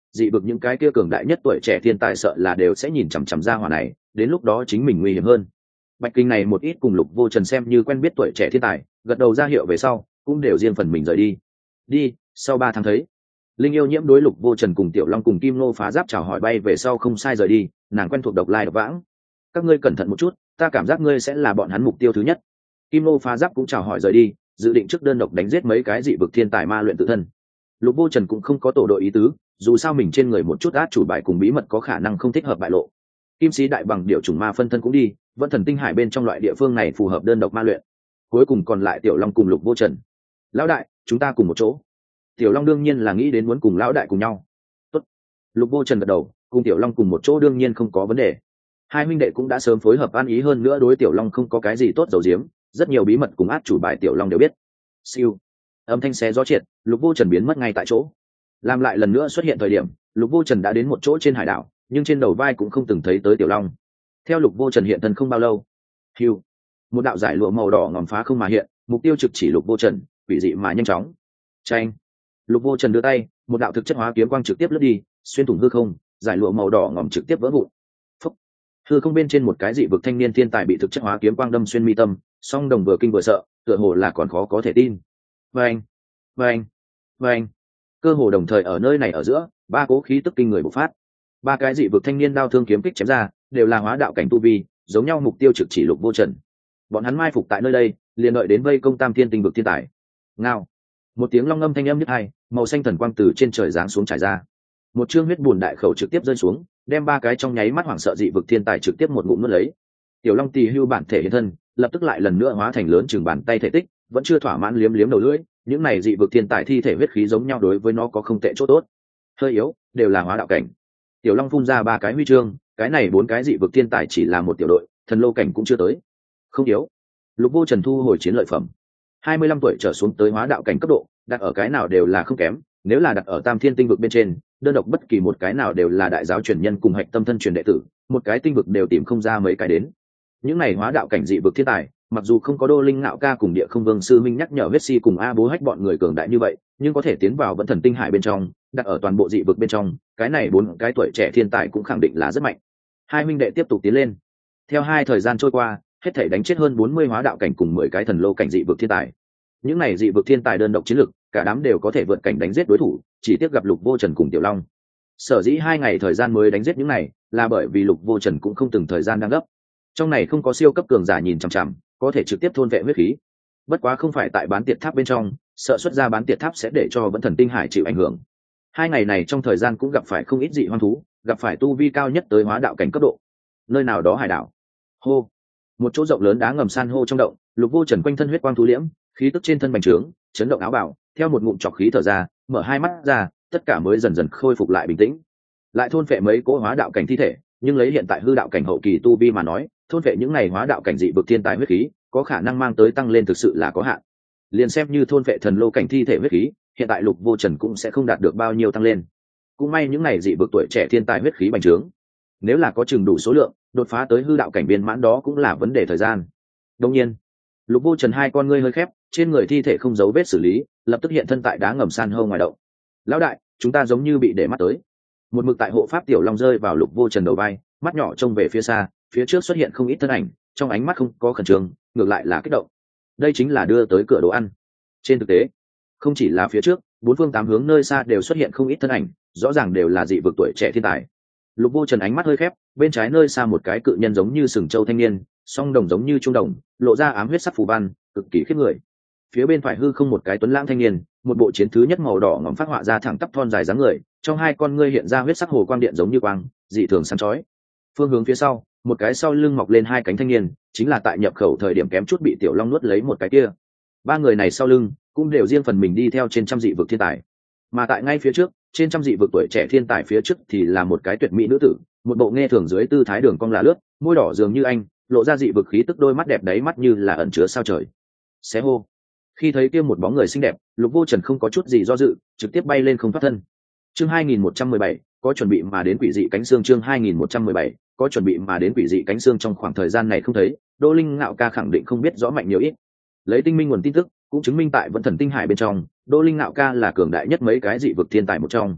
dị vực những cái kia cường đại nhất tuổi trẻ thiên tài sợ là đều sẽ nhìn chằm chằm ra hỏa này, đến lúc đó chính mình nguy hiểm hơn. Bạch Kinh này một ít cùng Lục Vô Trần xem như quen biết tuổi trẻ thiên tài, gật đầu ra hiệu về sau, cũng đều riêng phần mình rời đi. Đi, sau 3 tháng thấy. Linh Yêu Nhiễm đối Lục Vô Trần cùng Tiểu Long cùng Kim Nô Phá Giáp chào hỏi bay về sau không sai rời đi, nàng quen thuộc độc lai độc vãng. Các ngươi cẩn thận một chút, ta cảm giác ngươi sẽ là bọn hắn mục tiêu thứ nhất. Kim Nô Phá Giáp cũng chào hỏi rời đi, dự định trước đơn độc đánh giết mấy cái dị vực thiên tài ma luyện tự thân. Lục Vô Trần cũng không có tổ đội ý tứ, dù sao mình trên người một chút át chủ bài cùng bí mật có khả năng không thích hợp bại lộ. Kim sĩ đại bằng điệu chủng ma phân thân cũng đi, vẫn thần tinh hải bên trong loại địa phương này phù hợp đơn độc ma luyện. Cuối cùng còn lại Tiểu Long cùng Lục Vô Trần. Lão đại, chúng ta cùng một chỗ. Tiểu Long đương nhiên là nghĩ đến muốn cùng lão đại cùng nhau. Tốt. Lục Vô Trần gật đầu, cùng Tiểu Long cùng một chỗ đương nhiên không có vấn đề. Hai huynh đệ cũng đã sớm phối hợp ăn ý, hơn nữa đối Tiểu Long không có cái gì tốt giấu giếm, rất nhiều bí mật cùng át chủ bài Tiểu Long đều biết. Siêu. Âm thanh xé gió triệt, Lục Vô Trần biến mất ngay tại chỗ. Làm lại lần nữa xuất hiện thời điểm, Lục Vô Trần đã đến một chỗ trên hải đảo, nhưng trên đầu vai cũng không từng thấy tới Tiểu Long. Theo Lục Vô Trần hiện thân không bao lâu, hiu, một đạo giải lụa màu đỏ ngòm phá không mà hiện, mục tiêu trực chỉ Lục Vô Trần, quỷ dị mà nhanh chóng. Chanh. Lục Vô Trần đưa tay, một đạo thực chất hóa kiếm quang trực tiếp lướt đi, xuyên thủng hư không, giải lụa màu đỏ ngòm trực tiếp vỡ vụn. Phúc. Hư không bên trên một cái dị vực thanh niên thiên tài bị thực chất hóa kiếm quang đâm xuyên mi tâm, song đồng vừa kinh vừa sợ, tựa hồ là còn khó có thể tin. Vâng, vâng, vâng. Cơ hồ đồng thời ở nơi này ở giữa, 3 cố khí tức kinh người bộc phát. 3 cái dị vực thanh niên đao thương kiếm kích chém ra, đều là hóa đạo cảnh tu vi, giống nhau mục tiêu trực chỉ Lục Vô Trần. Bọn hắn mai phục tại nơi đây, liền đợi đến vây công Tam Thiên Tinh vực thiên tài. Ngao. Một tiếng long ngâm thanh âm nhức tai, màu xanh thần quang từ trên trời giáng xuống trải ra. Một chương huyết bùn đại khẩu trực tiếp rơi xuống, đem 3 cái trong nháy mắt hoảng sợ dị vực thiên tài trực tiếp một ngụm nuốt lấy. Tiểu Long tỳ hưu bản thể hiện thân, lập tức lại lần nữa hóa thành lớn chừng bàn tay thể tích, vẫn chưa thỏa mãn liếm liếm đầu lưỡi, những này dị vực thiên tài thi thể huyết khí giống nhau đối với nó có không tệ chỗ tốt. Hơi yếu, đều là hóa đạo cảnh. Tiểu Long phun ra 3 cái huy chương, cái này 4 cái dị vực thiên tài chỉ là một tiểu đội, thần lô cảnh cũng chưa tới. Không yếu. Lục Vô Trần thu hồi chiến lợi phẩm. 25 tuổi trở xuống tới hóa đạo cảnh cấp độ, đặt ở cái nào đều là không kém, nếu là đặt ở Tam Thiên Tinh vực bên trên, đơn độc bất kỳ một cái nào đều là đại giáo truyền nhân cùng hạch tâm thân truyền đệ tử, một cái tinh vực đều tìm không ra mấy cái đến. Những này hóa đạo cảnh dị vực thiên tài, mặc dù không có Đô Linh Ngạo Ca cùng Địa Không Vương sư minh nhắc nhở huyết si cùng A Bố Hách bọn người cường đại như vậy, nhưng có thể tiến vào vẫn thần tinh hải bên trong, đặt ở toàn bộ dị vực bên trong, cái này 4 cái tuổi trẻ thiên tài cũng khẳng định là rất mạnh. Hai huynh đệ tiếp tục tiến lên. Theo 2 thời gian trôi qua, hết thảy đánh chết hơn 40 hóa đạo cảnh cùng 10 cái thần lô cảnh dị vực thiên tài. Những này dị vực thiên tài đơn độc chiến lực, cả đám đều có thể vượt cảnh đánh giết đối thủ, chỉ tiếc gặp Lục Vô Trần cùng Tiểu Long. Sở dĩ 2 ngày thời gian mới đánh giết những này, là bởi vì Lục Vô Trần cũng không từng thời gian đang gấp. Trong này không có siêu cấp cường giả nhìn chằm chằm, có thể trực tiếp thôn vệ huyết khí. Bất quá không phải tại bán tiệt tháp bên trong, sợ xuất ra bán tiệt tháp sẽ để cho vẫn thần tinh hải chịu ảnh hưởng. 2 ngày này trong thời gian cũng gặp phải không ít dị hoang thú, gặp phải tu vi cao nhất tới hóa đạo cảnh cấp độ. Nơi nào đó hải đảo. Hô. Một chỗ rộng lớn đá ngầm san hô trong động, Lục Vô Trần quanh thân huyết quang thú liễm, khí tức trên thân bành trướng, chấn động áo bào, theo một ngụm trọc khí thở ra, mở 2 mắt ra, tất cả mới dần dần khôi phục lại bình tĩnh. Lại thôn phệ mấy cỗ hóa đạo cảnh thi thể, nhưng lấy hiện tại hư đạo cảnh hậu kỳ tu vi mà nói, thôn phệ những này hóa đạo cảnh dị vực thiên tài huyết khí, có khả năng mang tới tăng lên thực sự là có hạn. Liền xem như thôn phệ thần lô cảnh thi thể huyết khí, hiện tại Lục Vô Trần cũng sẽ không đạt được bao nhiêu tăng lên. Cũng may những này dị vực tuổi trẻ thiên tài huyết khí bành trướng, nếu là có chừng đủ số lượng, đột phá tới hư đạo cảnh viên mãn đó cũng là vấn đề thời gian. Đương nhiên, Lục Vô Trần 2 con ngươi hơi khép, trên người thi thể không dấu vết xử lý, lập tức hiện thân tại đá ngầm san hô ngoài động. Lão đại, chúng ta giống như bị để mắt tới. Một mực tại hộ pháp Tiểu Long rơi vào Lục Vô Trần đầu vai, mắt nhỏ trông về phía xa, phía trước xuất hiện không ít thân ảnh, trong ánh mắt không có khẩn trương, ngược lại là kích động. Đây chính là đưa tới cửa đồ ăn. Trên thực tế, không chỉ là phía trước, 4 phương 8 hướng nơi xa đều xuất hiện không ít thân ảnh, rõ ràng đều là dị vực tuổi trẻ thiên tài. Lục Vô Trần ánh mắt hơi khép, bên trái nơi xa một cái cự nhân giống như sừng châu thanh niên, song đồng giống như trung đồng, lộ ra ám huyết sắc phù văn, cực kỳ khiếp người. Phía bên phải hư không một cái tuấn lãng thanh niên, một bộ chiến thứ nhất màu đỏ ngòm phát họa ra thẳng tắp thon dài dáng người, trong 2 con ngươi hiện ra huyết sắc hồ quang điện giống như quang, dị thường sáng chói. Phương hướng phía sau, một cái sau lưng mọc lên 2 cánh thanh niên, chính là tại nhập khẩu thời điểm kém chút bị Tiểu Long nuốt lấy một cái kia. 3 người này sau lưng cũng đều riêng phần mình đi theo trên trăm dị vực thiên tài. Mà tại ngay phía trước, trên trăm dị vực tuổi trẻ thiên tài phía trước thì là một cái tuyệt mỹ nữ tử, một bộ nghe thường dưới tư thái đường cong là lướt, môi đỏ dường như anh, lộ ra dị vực khí tức, đôi mắt đẹp đáy mắt như là ẩn chứa sao trời. Xé hô. Khi thấy kia một bóng người xinh đẹp, Lục Vô Trần không có chút gì do dự, trực tiếp bay lên không thoát thân. Chương 2117, có chuẩn bị mà đến quỷ dị cánh xương. Chương 2117, có chuẩn bị mà đến quỷ dị cánh xương. Trong khoảng thời gian này không thấy, Đỗ Linh Ngạo Ca khẳng định không biết rõ mạnh nhiều ít. Lấy tinh minh nguồn tin tức, cũng chứng minh tại vẫn thần tinh hải bên trong, Đỗ Linh Ngạo Ca là cường đại nhất mấy cái dị vực thiên tài một trong.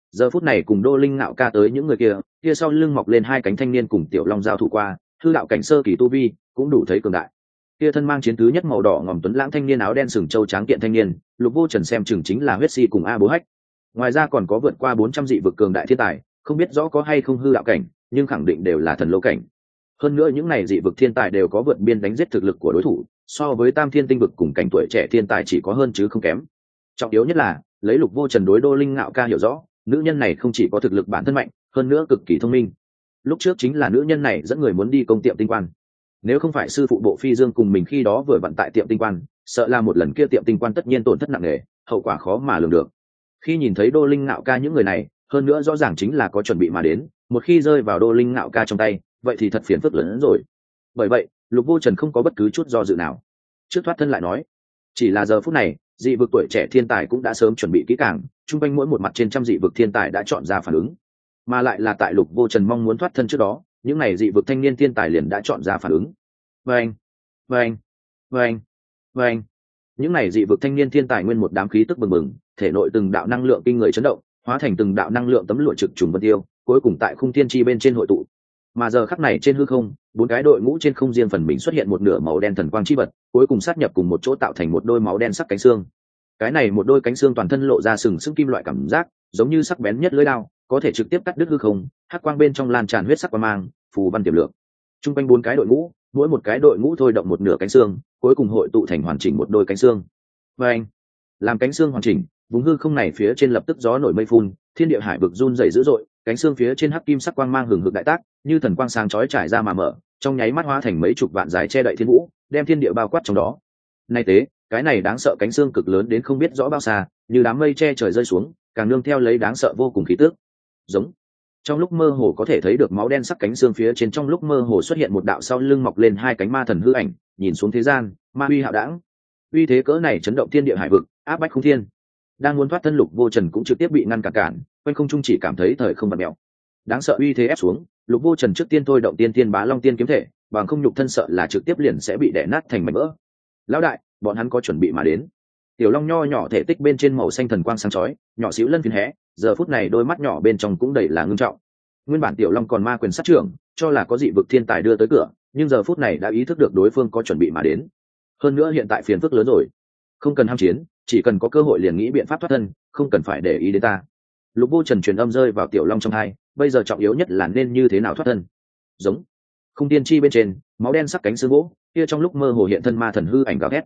giờ phút này cùng Đô Linh Ngạo Ca tới những người kia sau lưng mọc lên hai cánh thanh niên cùng Tiểu Long giao thủ qua, hư đạo cảnh sơ kỳ tu vi cũng đủ thấy cường đại. Kia thân mang chiến thứ nhất màu đỏ ngòm tuấn lãng thanh niên áo đen sừng châu tráng kiện thanh niên, Lục Vô Trần xem chừng chính là huyết si cùng A Bố Hách. Ngoài ra còn có vượt qua 400 dị vực cường đại thiên tài, không biết rõ có hay không hư đạo cảnh, nhưng khẳng định đều là thần lô cảnh. Hơn nữa những này dị vực thiên tài đều có vượt biên đánh giết thực lực của đối thủ, so với Tam Thiên Tinh vực cùng cảnh tuổi trẻ thiên tài chỉ có hơn chứ không kém. Trọng yếu nhất là, lấy Lục Vô Trần đối Đô Linh Ngạo Ca hiểu rõ, nữ nhân này không chỉ có thực lực bản thân mạnh, hơn nữa cực kỳ thông minh. Lúc trước chính là nữ nhân này dẫn người muốn đi công tiệm tinh quan. Nếu không phải sư phụ Bộ Phi Dương cùng mình khi đó vừa vận tại tiệm tinh quan, sợ là một lần kia tiệm tinh quan tất nhiên tổn thất nặng nề, hậu quả khó mà lường được. Khi nhìn thấy Đô Linh Ngạo Ca những người này, hơn nữa rõ ràng chính là có chuẩn bị mà đến, một khi rơi vào Đô Linh Ngạo Ca trong tay, vậy thì thật phiền phức lớn hơn rồi. Bởi vậy, Lục Vô Trần không có bất cứ chút do dự nào. Trước thoát thân lại nói, chỉ là giờ phút này, dị vực tuổi trẻ thiên tài cũng đã sớm chuẩn bị kỹ càng, chung quanh mỗi một mặt trên trăm dị vực thiên tài đã chọn ra phản ứng, mà lại là tại Lục Vô Trần mong muốn thoát thân trước đó, những này dị vực thanh niên thiên tài liền đã chọn ra phản ứng. Vâng, vâng, vâng, vâng. Những này dị vực thanh niên thiên tài nguyên một đám khí tức bừng bừng, thể nội từng đạo năng lượng kinh người chấn động, hóa thành từng đạo năng lượng tấm lụa trực trùng vân tiêu, cuối cùng tại khung thiên chi bên trên hội tụ. Mà giờ khắc này trên hư không, bốn cái đội ngũ trên không riêng phần mình xuất hiện một nửa màu đen thần quang chi vật, cuối cùng sát nhập cùng một chỗ tạo thành một đôi máu đen sắc cánh xương. Cái này một đôi cánh xương toàn thân lộ ra sừng sững kim loại cảm giác, giống như sắc bén nhất lưỡi đao, có thể trực tiếp cắt đứt hư không, hắc quang bên trong lan tràn huyết sắc quang mang, phù văn tiềm lượng. Trung quanh bốn cái đội ngũ, mỗi một cái đội ngũ thôi động một nửa cánh xương, cuối cùng hội tụ thành hoàn chỉnh một đôi cánh xương. Và anh, làm cánh xương hoàn chỉnh, vùng hư không này phía trên lập tức gió nổi mây phun, thiên địa hải vực run rẩy dữ dội, cánh xương phía trên hắc kim sắc quang mang hừng hực đại tác, như thần quang sáng chói trải ra mà mở, trong nháy mắt hóa thành mấy chục vạn dài che đậy thiên vũ, đem thiên địa bao quát trong đó. Nay tế, cái này đáng sợ cánh xương cực lớn đến không biết rõ bao xa, như đám mây che trời rơi xuống, càng nương theo lấy đáng sợ vô cùng khí tức. Giống. Trong lúc mơ hồ có thể thấy được máu đen sắc cánh xương phía trên, trong lúc mơ hồ xuất hiện một đạo sau lưng mọc lên hai cánh ma thần hư ảnh, nhìn xuống thế gian, ma uy hạo đãng. Uy thế cỡ này chấn động thiên địa hải vực, áp bách không thiên. Đang muốn thoát thân Lục Vô Trần cũng trực tiếp bị ngăn cản, quanh không trung chỉ cảm thấy thời không bật mèo. Đáng sợ uy thế ép xuống, Lục Vô Trần trước tiên thôi động tiên tiên bá long tiên kiếm thể, bằng không nhục thân sợ là trực tiếp liền sẽ bị đè nát thành mảnh vỡ. Lão đại, bọn hắn có chuẩn bị mà đến. Tiểu long nho nhỏ thể tích bên trên màu xanh thần quang sáng chói, nhỏ xíu lân phiến hé, giờ phút này đôi mắt nhỏ bên trong cũng đầy là ngưng trọng. Nguyên bản Tiểu long còn ma quyền sát trưởng, cho là có dị vực thiên tài đưa tới cửa, nhưng giờ phút này đã ý thức được đối phương có chuẩn bị mà đến. Hơn nữa hiện tại phiền phức lớn rồi, không cần ham chiến, chỉ cần có cơ hội liền nghĩ biện pháp thoát thân, không cần phải để ý đến ta. Lục Vô Trần truyền âm rơi vào Tiểu long trong tai, bây giờ trọng yếu nhất là nên như thế nào thoát thân. Giống. Khung tiên chi bên trên, máu đen sắc cánh xương gỗ, kia trong lúc mơ hồ hiện thân ma thần hư ảnh gào thét.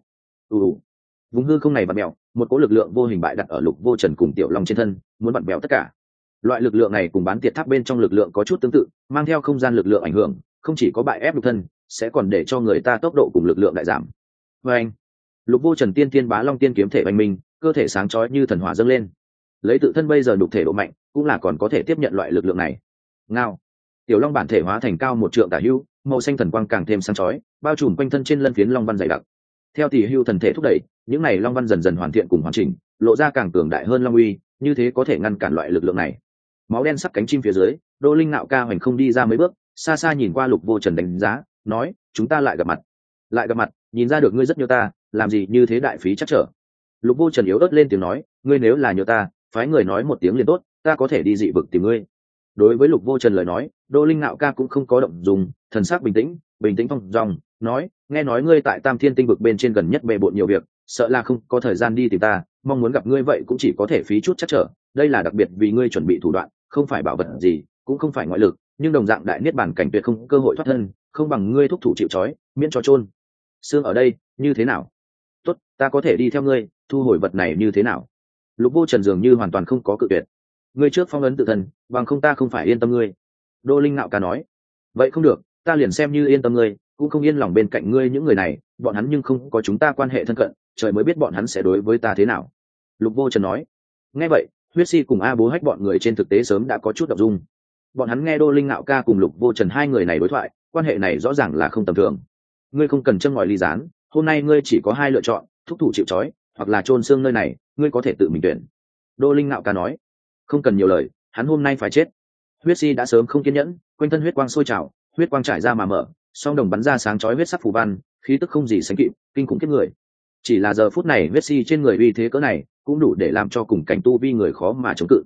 Vùng hư không này vặn mèo, một cỗ lực lượng vô hình bại đặt ở Lục Vô Trần cùng Tiểu long trên thân, muốn vặn mèo tất cả. Loại lực lượng này cùng bán tiệt tháp bên trong lực lượng có chút tương tự, mang theo không gian lực lượng ảnh hưởng, không chỉ có bại ép nhục thân, sẽ còn để cho người ta tốc độ cùng lực lượng đại giảm. Và anh, Lục Vô Trần tiên tiên bá long tiên kiếm thể oanh minh, cơ thể sáng chói như thần hỏa dâng lên. Lấy tự thân bây giờ nhục thể độ mạnh, cũng là còn có thể tiếp nhận loại lực lượng này. Ngao. Tiểu long bản thể hóa thành cao một trượng tả hữu, màu xanh thần quang càng thêm sáng chói, bao trùm quanh thân trên lân phiến long văn dày đặc. Theo tỷ hưu thần thể thúc đẩy, những này long văn dần dần hoàn thiện cùng hoàn chỉnh, lộ ra càng cường đại hơn long uy, như thế có thể ngăn cản loại lực lượng này. Máu đen sắc cánh chim phía dưới, Đô Linh Ngạo Ca hoành không đi ra mấy bước, xa xa nhìn qua Lục Vô Trần đánh giá, nói: chúng ta lại gặp mặt. Lại gặp mặt, nhìn ra được ngươi rất nhớ ta, làm gì như thế đại phí chắc trở. Lục Vô Trần yếu ớt lên tiếng nói: ngươi nếu là nhớ ta, phái người nói một tiếng liền tốt, ta có thể đi dị vực tìm ngươi. Đối với Lục Vô Trần lời nói, Đô Linh Ngạo Ca cũng không có động dùng, thần sắc bình tĩnh thong dong nói: nghe nói ngươi tại Tam Thiên Tinh vực bên trên gần nhất bề bộn nhiều việc, sợ là không có thời gian đi tìm ta, mong muốn gặp ngươi vậy cũng chỉ có thể phí chút chắc trở. Đây là đặc biệt vì ngươi chuẩn bị thủ đoạn, không phải bảo vật gì, cũng không phải ngoại lực, nhưng đồng dạng đại niết bàn cảnh tuyệt không cơ hội thoát thân, không bằng ngươi thúc thủ chịu trói, miễn cho chôn xương ở đây, như thế nào? Tốt, ta có thể đi theo ngươi, thu hồi vật này như thế nào? Lục Vô Trần dường như hoàn toàn không có cự tuyệt. Ngươi trước phong ấn tự thân, bằng không ta không phải yên tâm ngươi. Đô Linh Ngạo Ca nói. Vậy không được, ta liền xem như yên tâm ngươi, cũng không yên lòng bên cạnh ngươi những người này, bọn hắn nhưng không có chúng ta quan hệ thân cận, trời mới biết bọn hắn sẽ đối với ta thế nào. Lục Vô Trần nói. Nghe vậy, Huyết Si cùng A Bố Hách bọn người trên thực tế sớm đã có chút động dung. Bọn hắn nghe Đô Linh Ngạo Ca cùng Lục Vô Trần hai người này đối thoại, quan hệ này rõ ràng là không tầm thường. Ngươi không cần châm ngòi ly gián, hôm nay ngươi chỉ có hai lựa chọn, thúc thủ chịu trói, hoặc là chôn xương nơi này, ngươi có thể tự mình tuyển. Đô Linh Ngạo Ca nói. Không cần nhiều lời, hắn hôm nay phải chết. Huyết Si đã sớm không kiên nhẫn, quanh thân huyết quang sôi trào, huyết quang trải ra mà mở, song đồng bắn ra sáng chói huyết sắc phù văn, khí tức không gì sánh kịp, kinh khủng kiếp người. Chỉ là giờ phút này huyết si trên người uy thế cỡ này, cũng đủ để làm cho cùng cảnh tu vi người khó mà chống cự.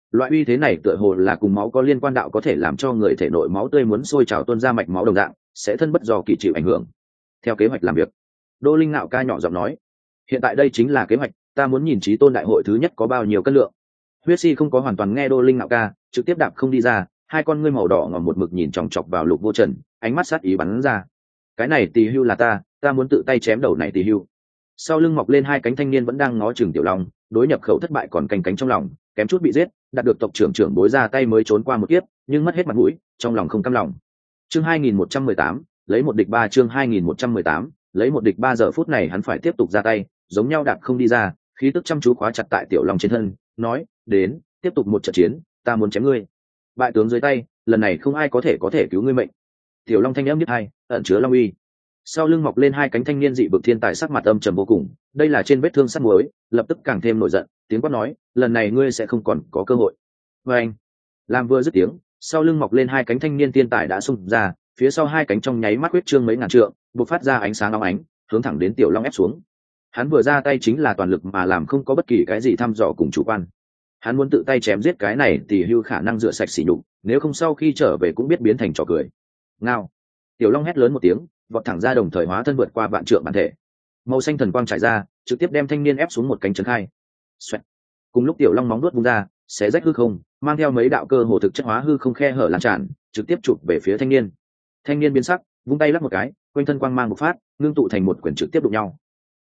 Loại uy thế này tựa hồ là cùng máu có liên quan, đạo có thể làm cho người thể nội máu tươi muốn sôi trào tuôn ra mạch máu đồng dạng, sẽ thân bất do kỳ chịu ảnh hưởng. Theo kế hoạch làm việc, Đỗ Linh Nạo ca nhỏ giọng nói, hiện tại đây chính là kế hoạch, ta muốn nhìn chí tôn đại hội thứ nhất có bao nhiêu cân lượng. Huyết Si không có hoàn toàn nghe Đỗ Linh Nạo ca, trực tiếp đạp không đi ra, hai con ngươi màu đỏ ngòm một mực nhìn chòng chọc vào Lục Vô Trần, ánh mắt sát ý bắn ra. Cái này tỳ hưu là ta muốn tự tay chém đầu này tỳ hưu. Sau lưng mọc lên hai cánh thanh niên vẫn đang ngó chừng Tiểu Long, đối nhập khẩu thất bại còn canh cánh trong lòng, kém chút bị giết, đạt được tộc trưởng trưởng bối ra tay mới trốn qua một kiếp, nhưng mất hết mặt mũi, trong lòng không cam lòng. Chương 2118, lấy một địch ba. Chương 2118, lấy một địch ba. Giờ phút này hắn phải tiếp tục ra tay, giống nhau đạp không đi ra, khí tức chăm chú khóa chặt tại Tiểu Long trên thân, nói, đến, tiếp tục một trận chiến, ta muốn chém ngươi. Bại tướng dưới tay, lần này không ai có thể cứu ngươi mệnh. Tiểu Long thanh âm nhất hai, ẩn chứa long uy. Sau lưng mọc lên hai cánh thanh niên dị vực thiên tài, sắc mặt âm trầm vô cùng, đây là trên vết thương sắt muối, lập tức càng thêm nổi giận, tiếng quát nói, lần này ngươi sẽ không còn có cơ hội. Và anh, làm vừa dứt tiếng, sau lưng mọc lên hai cánh thanh niên thiên tài đã xung ra, phía sau hai cánh trong nháy mắt huyết trương mấy ngàn trượng, bộc phát ra ánh sáng óng ánh, hướng thẳng đến Tiểu Long ép xuống. Hắn vừa ra tay chính là toàn lực mà làm, không có bất kỳ cái gì thăm dò cùng chủ quan. Hắn muốn tự tay chém giết cái này thì hưu khả năng rửa sạch sỉ nhục, nếu không sau khi trở về cũng biết biến thành trò cười. Ngao. Tiểu Long hét lớn một tiếng, vọt thẳng ra, đồng thời hóa thân vượt qua vạn trượng bản thể, màu xanh thần quang trải ra, trực tiếp đem thanh niên ép xuống một cánh trấn khai. Xoẹt. Cùng lúc Tiểu Long móng nuốt vung ra, xé rách hư không, mang theo mấy đạo cơ hồ thực chất hóa hư không khe hở lan tràn, trực tiếp chụp về phía thanh niên. Thanh niên biến sắc, vung tay lắc một cái, quanh thân quang mang bộc phát, ngưng tụ thành một quyển trực tiếp đụng nhau.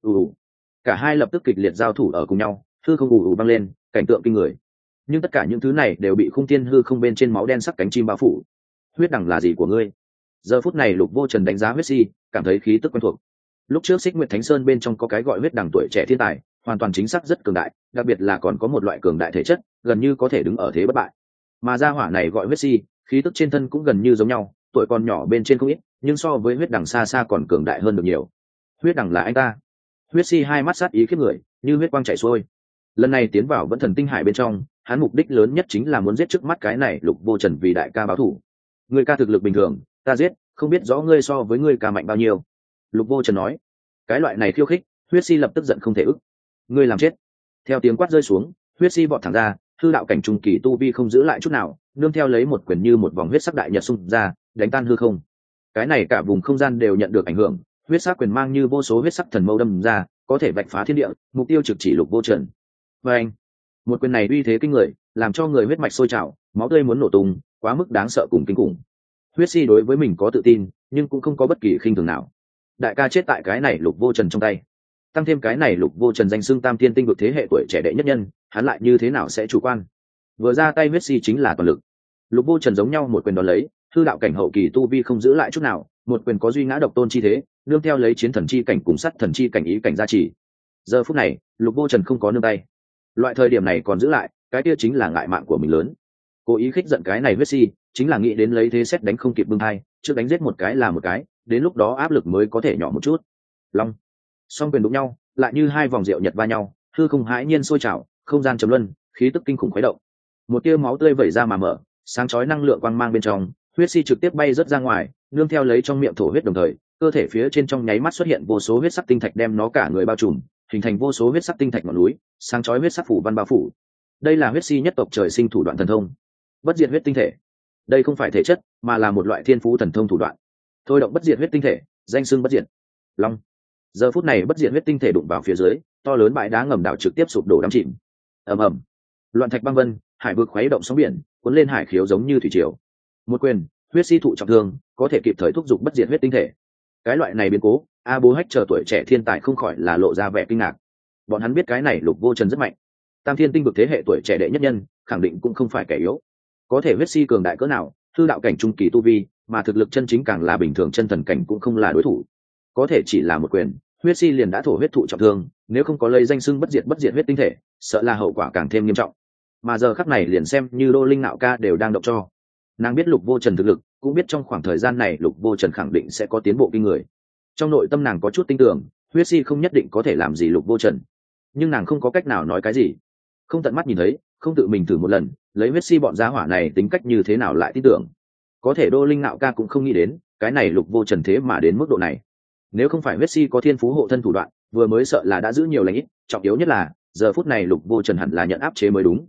Cả hai lập tức kịch liệt giao thủ ở cùng nhau, hư không ù vang lên, cảnh tượng kinh người. Nhưng tất cả những thứ này đều bị khung thiên hư không bên trên máu đen sắc cánh chim bao phủ. Huyết đẳng là gì của ngươi? Giờ phút này Lục Vô Trần đánh giá Huyết Si, cảm thấy khí tức quen thuộc. Lúc trước Xích Nguyệt Thánh Sơn bên trong có cái gọi huyết đẳng tuổi trẻ thiên tài, hoàn toàn chính xác rất cường đại, đặc biệt là còn có một loại cường đại thể chất, gần như có thể đứng ở thế bất bại. Mà gia hỏa này gọi Huyết Si, khí tức trên thân cũng gần như giống nhau, tuổi còn nhỏ bên trên không ít, nhưng so với huyết đẳng xa xa còn cường đại hơn được nhiều. Huyết đẳng là anh ta. Huyết Si hai mắt sát ý khiếp người, như huyết quang chảy xuôi. Lần này tiến vào Vẫn Thần Tinh Hải bên trong, hắn mục đích lớn nhất chính là muốn giết trước mắt cái này Lục Vô Trần vì đại ca báo thù. Người ca thực lực bình thường, ta giết, không biết rõ ngươi so với ngươi ca mạnh bao nhiêu. Lục Vô Trần nói. Cái loại này khiêu khích, Huyết Si lập tức giận không thể ức. Ngươi làm chết. Theo tiếng quát rơi xuống, Huyết Si vọt thẳng ra, hư đạo cảnh trung kỳ tu vi không giữ lại chút nào, nương theo lấy một quyền như một vòng huyết sắc đại nhật xung ra, đánh tan hư không. Cái này cả vùng không gian đều nhận được ảnh hưởng, huyết sắc quyền mang như vô số huyết sắc thần mâu đâm ra, có thể vạch phá thiên địa, mục tiêu trực chỉ Lục Vô Trần. Và anh, một quyền này uy thế kinh người, làm cho người huyết mạch sôi trào, máu tươi muốn nổ tung, quá mức đáng sợ cùng kinh khủng. Huyết Si đối với mình có tự tin, nhưng cũng không có bất kỳ khinh thường nào. Đại ca chết tại cái này Lục Vô Trần trong tay, tăng thêm cái này Lục Vô Trần danh xưng Tam Thiên Tinh vực thế hệ tuổi trẻ đệ nhất nhân, hắn lại như thế nào sẽ chủ quan? Vừa ra tay Huyết Si chính là toàn lực. Lục Vô Trần giống nhau một quyền đón lấy, hư đạo cảnh hậu kỳ tu vi không giữ lại chút nào, một quyền có duy ngã độc tôn chi thế, nương theo lấy chiến thần chi cảnh cùng sắt thần chi cảnh ý cảnh gia trì. Giờ phút này, Lục Vô Trần không có nương tay. Loại thời điểm này còn giữ lại, cái kia chính là ngại mạng của mình lớn. Cố ý khích giận cái này Huyết Si, chính là nghĩ đến lấy thế xét đánh không kịp bưng hai, trước đánh giết một cái là một cái, đến lúc đó áp lực mới có thể nhỏ một chút. Long, song quyền đụng nhau, lại như hai vòng rượu nhật va nhau, hư không hãi nhiên sôi trào, không gian trầm luân, khí tức kinh khủng khuấy động. Một tia máu tươi vẩy ra mà mở, sáng chói năng lượng quang mang bên trong, Huyết Si trực tiếp bay rớt ra ngoài, nương theo lấy trong miệng thổ huyết, đồng thời cơ thể phía trên trong nháy mắt xuất hiện vô số huyết sắc tinh thạch đem nó cả người bao trùm, hình thành vô số huyết sắc tinh thạch ngọn núi, sáng chói huyết sắc phủ văn bao phủ. Đây là Huyết Si nhất tộc trời sinh thủ đoạn thần thông, bất diệt huyết tinh thể. Đây không phải thể chất, mà là một loại thiên phú thần thông thủ đoạn. Thôi động bất diệt huyết tinh thể, danh xưng bất diệt long. Giờ phút này bất diệt huyết tinh thể đụng vào phía dưới, to lớn bãi đá ngầm đảo trực tiếp sụp đổ đắm chìm. Ầm ầm, loạn thạch băng vân, hải vực khuấy động sóng biển, cuốn lên hải khiếu giống như thủy triều. Một quyền, Huyết Si thụ trọng thương, có thể kịp thời thúc giục bất diệt huyết tinh thể. Cái loại này biến cố, A Bố Hách chờ tuổi trẻ thiên tài không khỏi là lộ ra vẻ kinh ngạc. Bọn hắn biết cái này Lục Vô Trần rất mạnh, Tam Thiên Tinh vực thế hệ tuổi trẻ đệ nhất nhân, khẳng định cũng không phải kẻ yếu. Có thể Huyết Si cường đại cỡ nào, hư đạo cảnh trung kỳ tu vi, mà thực lực chân chính càng là bình thường chân thần cảnh cũng không là đối thủ. Có thể chỉ là một quyền, Huyết Si liền đã thổ huyết thụ trọng thương, nếu không có lấy danh xưng bất diệt huyết tinh thể, sợ là hậu quả càng thêm nghiêm trọng. Mà giờ khắc này liền xem như Đỗ Linh Nạo ca đều đang động cho. Nàng biết Lục Vô Trần thực lực, cũng biết trong khoảng thời gian này Lục Vô Trần khẳng định sẽ có tiến bộ kinh người. Trong nội tâm nàng có chút tin tưởng, Huyết Si không nhất định có thể làm gì Lục Vô Trần, nhưng nàng không có cách nào nói cái gì. Không tận mắt nhìn thấy, không tự mình thử một lần, lấy Huyết Si bọn gia hỏa này tính cách như thế nào lại tin tưởng. Có thể Đỗ Linh Nạo ca cũng không nghĩ đến, cái này Lục Vô Trần thế mà đến mức độ này. Nếu không phải Huyết Si có thiên phú hộ thân thủ đoạn, vừa mới sợ là đã giữ nhiều lành ít, trọng yếu nhất là giờ phút này Lục Vô Trần hẳn là nhận áp chế mới đúng.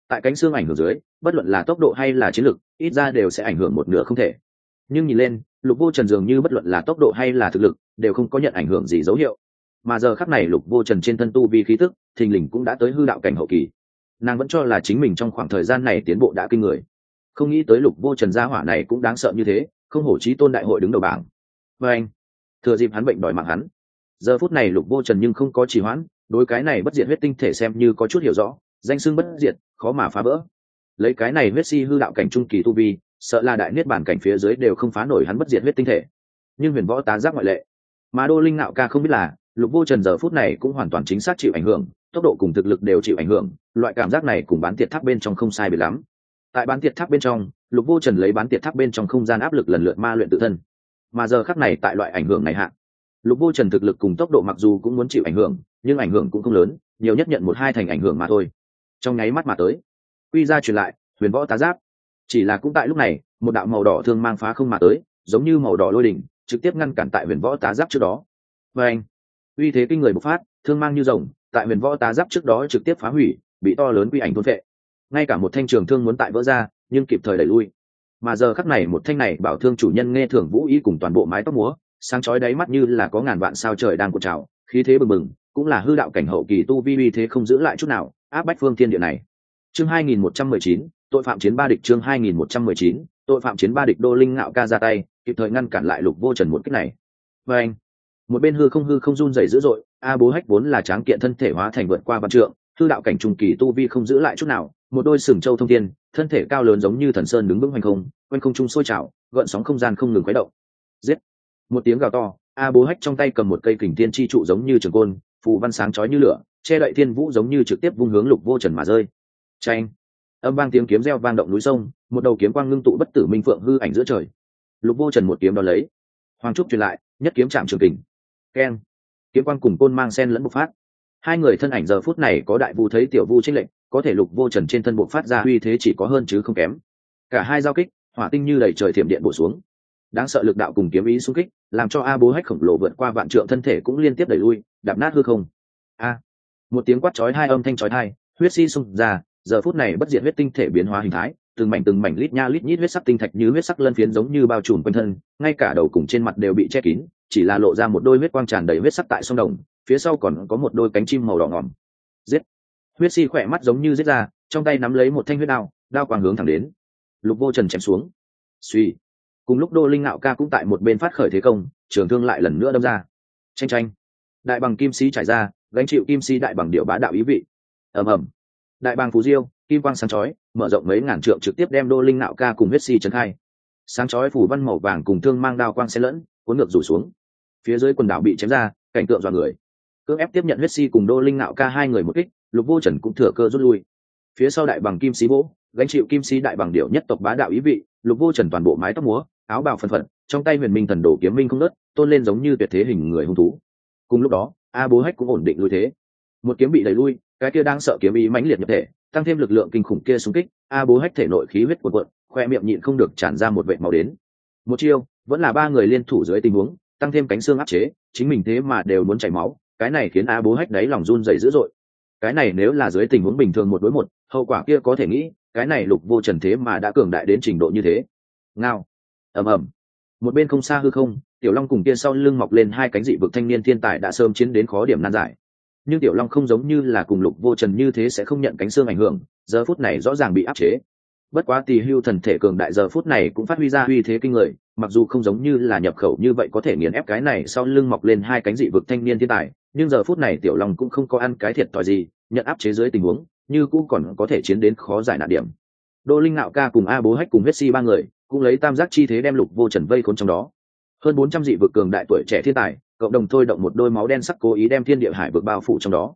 tại cánh xương ảnh hưởng dưới, bất luận là tốc độ hay là chiến lực, ít ra đều sẽ ảnh hưởng một nửa không thể. Nhưng nhìn lên, Lục Vô Trần dường như bất luận là tốc độ hay là thực lực đều không có nhận ảnh hưởng gì dấu hiệu. Mà giờ khắc này Lục Vô Trần trên thân tu vi khí tức thình lình cũng đã tới hư đạo cảnh hậu kỳ. Nàng vẫn cho là chính mình trong khoảng thời gian này tiến bộ đã kinh người, không nghĩ tới Lục Vô Trần gia hỏa này cũng đáng sợ như thế, không hổ chí tôn đại hội đứng đầu bảng. Và anh thừa dịp hắn bệnh đòi mạng hắn, giờ phút này Lục Vô Trần nhưng không có trì hoãn, đối cái này bất diệt huyết tinh thể xem như có chút hiểu rõ, danh xưng bất diệt khó mà phá vỡ. Lấy cái này huyết si hư đạo cảnh trung kỳ tu vi, sợ là đại niết bản cảnh phía dưới đều không phá nổi hắn bất diệt huyết tinh thể. Nhưng huyền võ tá giác ngoại lệ. Mà Đô Linh Nạo Ca không biết là, Lục Vô Trần giờ phút này cũng hoàn toàn chính xác chịu ảnh hưởng, tốc độ cùng thực lực đều chịu ảnh hưởng, loại cảm giác này cùng bán tiệt tháp bên trong không sai biệt lắm. Tại bán tiệt tháp bên trong, Lục Vô Trần lấy bán tiệt tháp bên trong không gian áp lực lần lượt ma luyện tự thân. Mà giờ khắc này tại loại ảnh hưởng này hạ, Lục Vô Trần thực lực cùng tốc độ mặc dù cũng muốn chịu ảnh hưởng, nhưng ảnh hưởng cũng không lớn, nhiều nhất nhận 1-2 thành ảnh hưởng mà thôi. Trong nháy mắt mà tới, quy ra truyền lại, huyền võ tá giáp. Chỉ là cũng tại lúc này, một đạo màu đỏ thương mang phá không mà tới, giống như màu đỏ lôi đỉnh, trực tiếp ngăn cản tại huyền võ tá giáp trước đó. Và anh, uy thế kinh người bộc phát, thương mang như rồng, tại huyền võ tá giáp trước đó trực tiếp phá hủy, bị to lớn quy ảnh thôn phệ. Ngay cả một thanh trường thương muốn tại vỡ ra, nhưng kịp thời đẩy lui. Mà giờ khắc này một thanh này bảo thương chủ nhân nghe thưởng vũ ý cùng toàn bộ mái tóc múa, sáng chói đáy mắt như là có ngàn vạn sao trời đang cuộn trào, khí thế bừng bừng, cũng là hư đạo cảnh hậu kỳ tu vi uy thế không giữ lại chút nào, áp bách phương thiên địa này. Chương 2119, tội phạm chiến ba địch. Chương 2119, tội phạm chiến ba địch. Đô Linh Ngạo Ca ra tay, kịp thời ngăn cản lại Lục Vô Trần một kích này. Và anh, một bên hư không run rẩy dữ dội, A Bố Hách vốn là tráng kiện thân thể hóa thành vượt qua vạn trượng, hư đạo cảnh trung kỳ tu vi không giữ lại chút nào, một đôi sừng châu thông thiên, thân thể cao lớn giống như thần sơn đứng vững hoành không, quanh không trung sôi trào, gợn sóng không gian không ngừng khuấy động. Giết! Một tiếng gào to, A Bố Hách trong tay cầm một cây kình thiên chi trụ giống như trường côn, phù văn sáng chói như lửa, che đậy thiên vũ giống như trực tiếp vung hướng Lục Vô Trần mà rơi. Chanh! Âm vang tiếng kiếm reo vang động núi sông, một đầu kiếm quang ngưng tụ bất tử minh phượng hư ảnh giữa trời. Lục Vô Trần một kiếm đón lấy, hoàng trúc truyền lại, nhất kiếm chạm trường kình. Keng! Kiếm quang cùng côn mang sen lẫn bộc phát. Hai người thân ảnh giờ phút này có đại vu thấy tiểu vu chênh lệnh, có thể Lục Vô Trần trên thân bộc phát ra uy thế chỉ có hơn chứ không kém. Cả hai giao kích, hỏa tinh như đầy trời thiểm điện bổ xuống. Đáng sợ lực đạo cùng kiếm ý xung kích, làm cho A Bố Hách khổng lồ vượt qua vạn trượng thân thể cũng liên tiếp đẩy lui, đạp nát hư không. A! Một tiếng quát chói hai, âm thanh chói tai, huyết si xung ra, giờ phút này bất diệt huyết tinh thể biến hóa hình thái, từng mảnh lít nha lít nhít huyết sắc tinh thạch như huyết sắc lân phiến giống như bao trùm quanh thân, ngay cả đầu cùng trên mặt đều bị che kín, chỉ là lộ ra một đôi huyết quang tràn đầy huyết sắc tại sông đồng, phía sau còn có một đôi cánh chim màu đỏ ngòm. Giết! Huyết si khỏe mắt giống như giết ra, trong tay nắm lấy một thanh huyết đao, đao quang hướng thẳng đến. Lục Vô Trần chém xuống. Suy! Cùng lúc Đô Linh Nạo Ca cũng tại một bên phát khởi thế công, trường thương lại lần nữa đâm ra. Tranh! Đại bằng kim sĩ trải ra, gánh chịu kim sĩ đại bằng điệu bá đạo ý vị. Ầm ầm! Đại bàng phù diêu, kim quang sáng chói, mở rộng mấy ngàn trượng trực tiếp đem Đô Linh Nạo Ca cùng huyết si chấn khai. Sáng chói phủ văn màu vàng cùng thương mang đao quang xen lẫn, cuốn ngược rủ xuống. Phía dưới quần đảo bị chém ra, cảnh tượng dọa người. Cưỡng ép tiếp nhận huyết si cùng Đô Linh Nạo Ca hai người một kích, Lục Vô Trần cũng thừa cơ rút lui. Phía sau đại bằng kim sĩ bố, gánh chịu kim sĩ đại bằng điệu nhất tộc bá đạo ý vị, Lục Vô Trần toàn bộ mái tóc múa, áo bào phân phật, trong tay huyền minh thần đồ kiếm minh không nớt, tôn lên giống như tuyệt thế hình người hung thú. Cùng lúc đó, A Bố Hách cũng ổn định lui thế. Một kiếm bị đẩy lui, cái kia đang sợ kiếm ý mãnh liệt nhập thể, tăng thêm lực lượng kinh khủng kia xung kích, A Bố Hách thể nội khí huyết cuồn cuộn, khoe miệng nhịn không được tràn ra một vệt máu đến. Một chiêu, vẫn là ba người liên thủ dưới tình huống, tăng thêm cánh xương áp chế, chính mình thế mà đều muốn chảy máu, cái này khiến A Bố Hách đáy lòng run rẩy dữ dội. Cái này nếu là dưới tình huống bình thường 1 đối 1, hậu quả kia có thể nghĩ, cái này Lục Vô Trần thế mà đã cường đại đến trình độ như thế. Ngao. Ầm ầm. Một bên không xa hư không, Tiểu Long cùng kia sau lưng mọc lên hai cánh dị vực thanh niên thiên tài đã sớm chiến đến khó điểm nan giải. Nhưng Tiểu Long không giống như là cùng Lục Vô Trần như thế sẽ không nhận cánh xương ảnh hưởng, giờ phút này rõ ràng bị áp chế. Bất quá Tỳ Hưu thần thể cường đại giờ phút này cũng phát huy ra uy thế kinh người, mặc dù không giống như là nhập khẩu như vậy có thể nghiền ép cái này sau lưng mọc lên hai cánh dị vực thanh niên thiên tài, nhưng giờ phút này Tiểu Long cũng không có ăn cái thiệt thòi gì, nhận áp chế dưới tình huống, như cũng còn có thể chiến đến khó giải nạn điểm. Đô Linh Nạo Ca cùng A Bố Hách cùng huyết si ba người, cũng lấy tam giác chi thế đem Lục Vô Trần vây khốn trong đó. Hơn 400 dị vực cường đại tuổi trẻ thiên tài, cộng đồng thôi động một đôi máu đen sắc cố ý đem thiên địa hải vực bao phủ trong đó.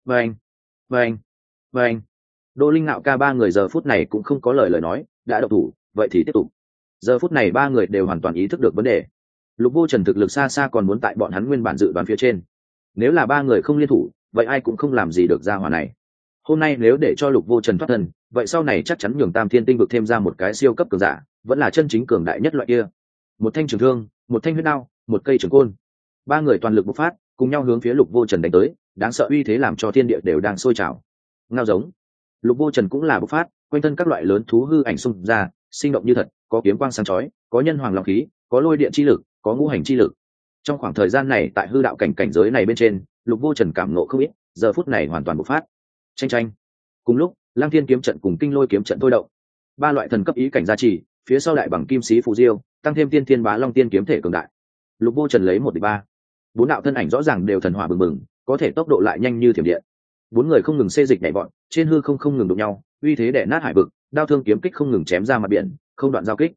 Vâng. Đô Linh Nạo Ca ba người giờ phút này cũng không có lời nói, đã động thủ, vậy thì tiếp tục. Giờ phút này ba người đều hoàn toàn ý thức được vấn đề. Lục Vô Trần thực lực xa xa còn muốn tại bọn hắn nguyên bản dự đoán phía trên. Nếu là ba người không liên thủ, vậy ai cũng không làm gì được gia hỏa này. Hôm nay nếu để cho Lục Vô Trần thoát thân, vậy sau này chắc chắn nhường Tam Thiên Tinh vực thêm ra một cái siêu cấp cường giả, vẫn là chân chính cường đại nhất loại kia. Một thanh trường thương, một thanh huyết đao, một cây trường côn. Ba người toàn lực bộc phát, cùng nhau hướng phía Lục Vô Trần đánh tới, đáng sợ uy thế làm cho thiên địa đều đang sôi trào. Ngao giống. Lục Vô Trần cũng là bộc phát, quanh thân các loại lớn thú hư ảnh xung ra, sinh động như thật, có kiếm quang sáng chói, có nhân hoàng long khí, có lôi điện chi lực, có ngũ hành chi lực. Trong khoảng thời gian này tại hư đạo cảnh giới này bên trên, Lục Vô Trần cảm ngộ không ít, giờ phút này hoàn toàn bộc phát. Tranh tranh. Cùng lúc, Lang Thiên kiếm trận cùng Kinh Lôi kiếm trận thôi động. Ba loại thần cấp ý cảnh gia trì, phía sau đại bằng kim sĩ phù diêu, tăng thêm tiên thiên bá long tiên kiếm thể cường đại. Lục Vô Trần lấy 1-3. Bốn đạo thân ảnh rõ ràng đều thần hỏa bừng bừng, có thể tốc độ lại nhanh như thiểm điện. Bốn người không ngừng xê dịch nhảy vọt, trên hư không ngừng đụng nhau, uy thế đè nát hải vực, đao thương kiếm kích không ngừng chém ra mặt biển, không đoạn giao kích.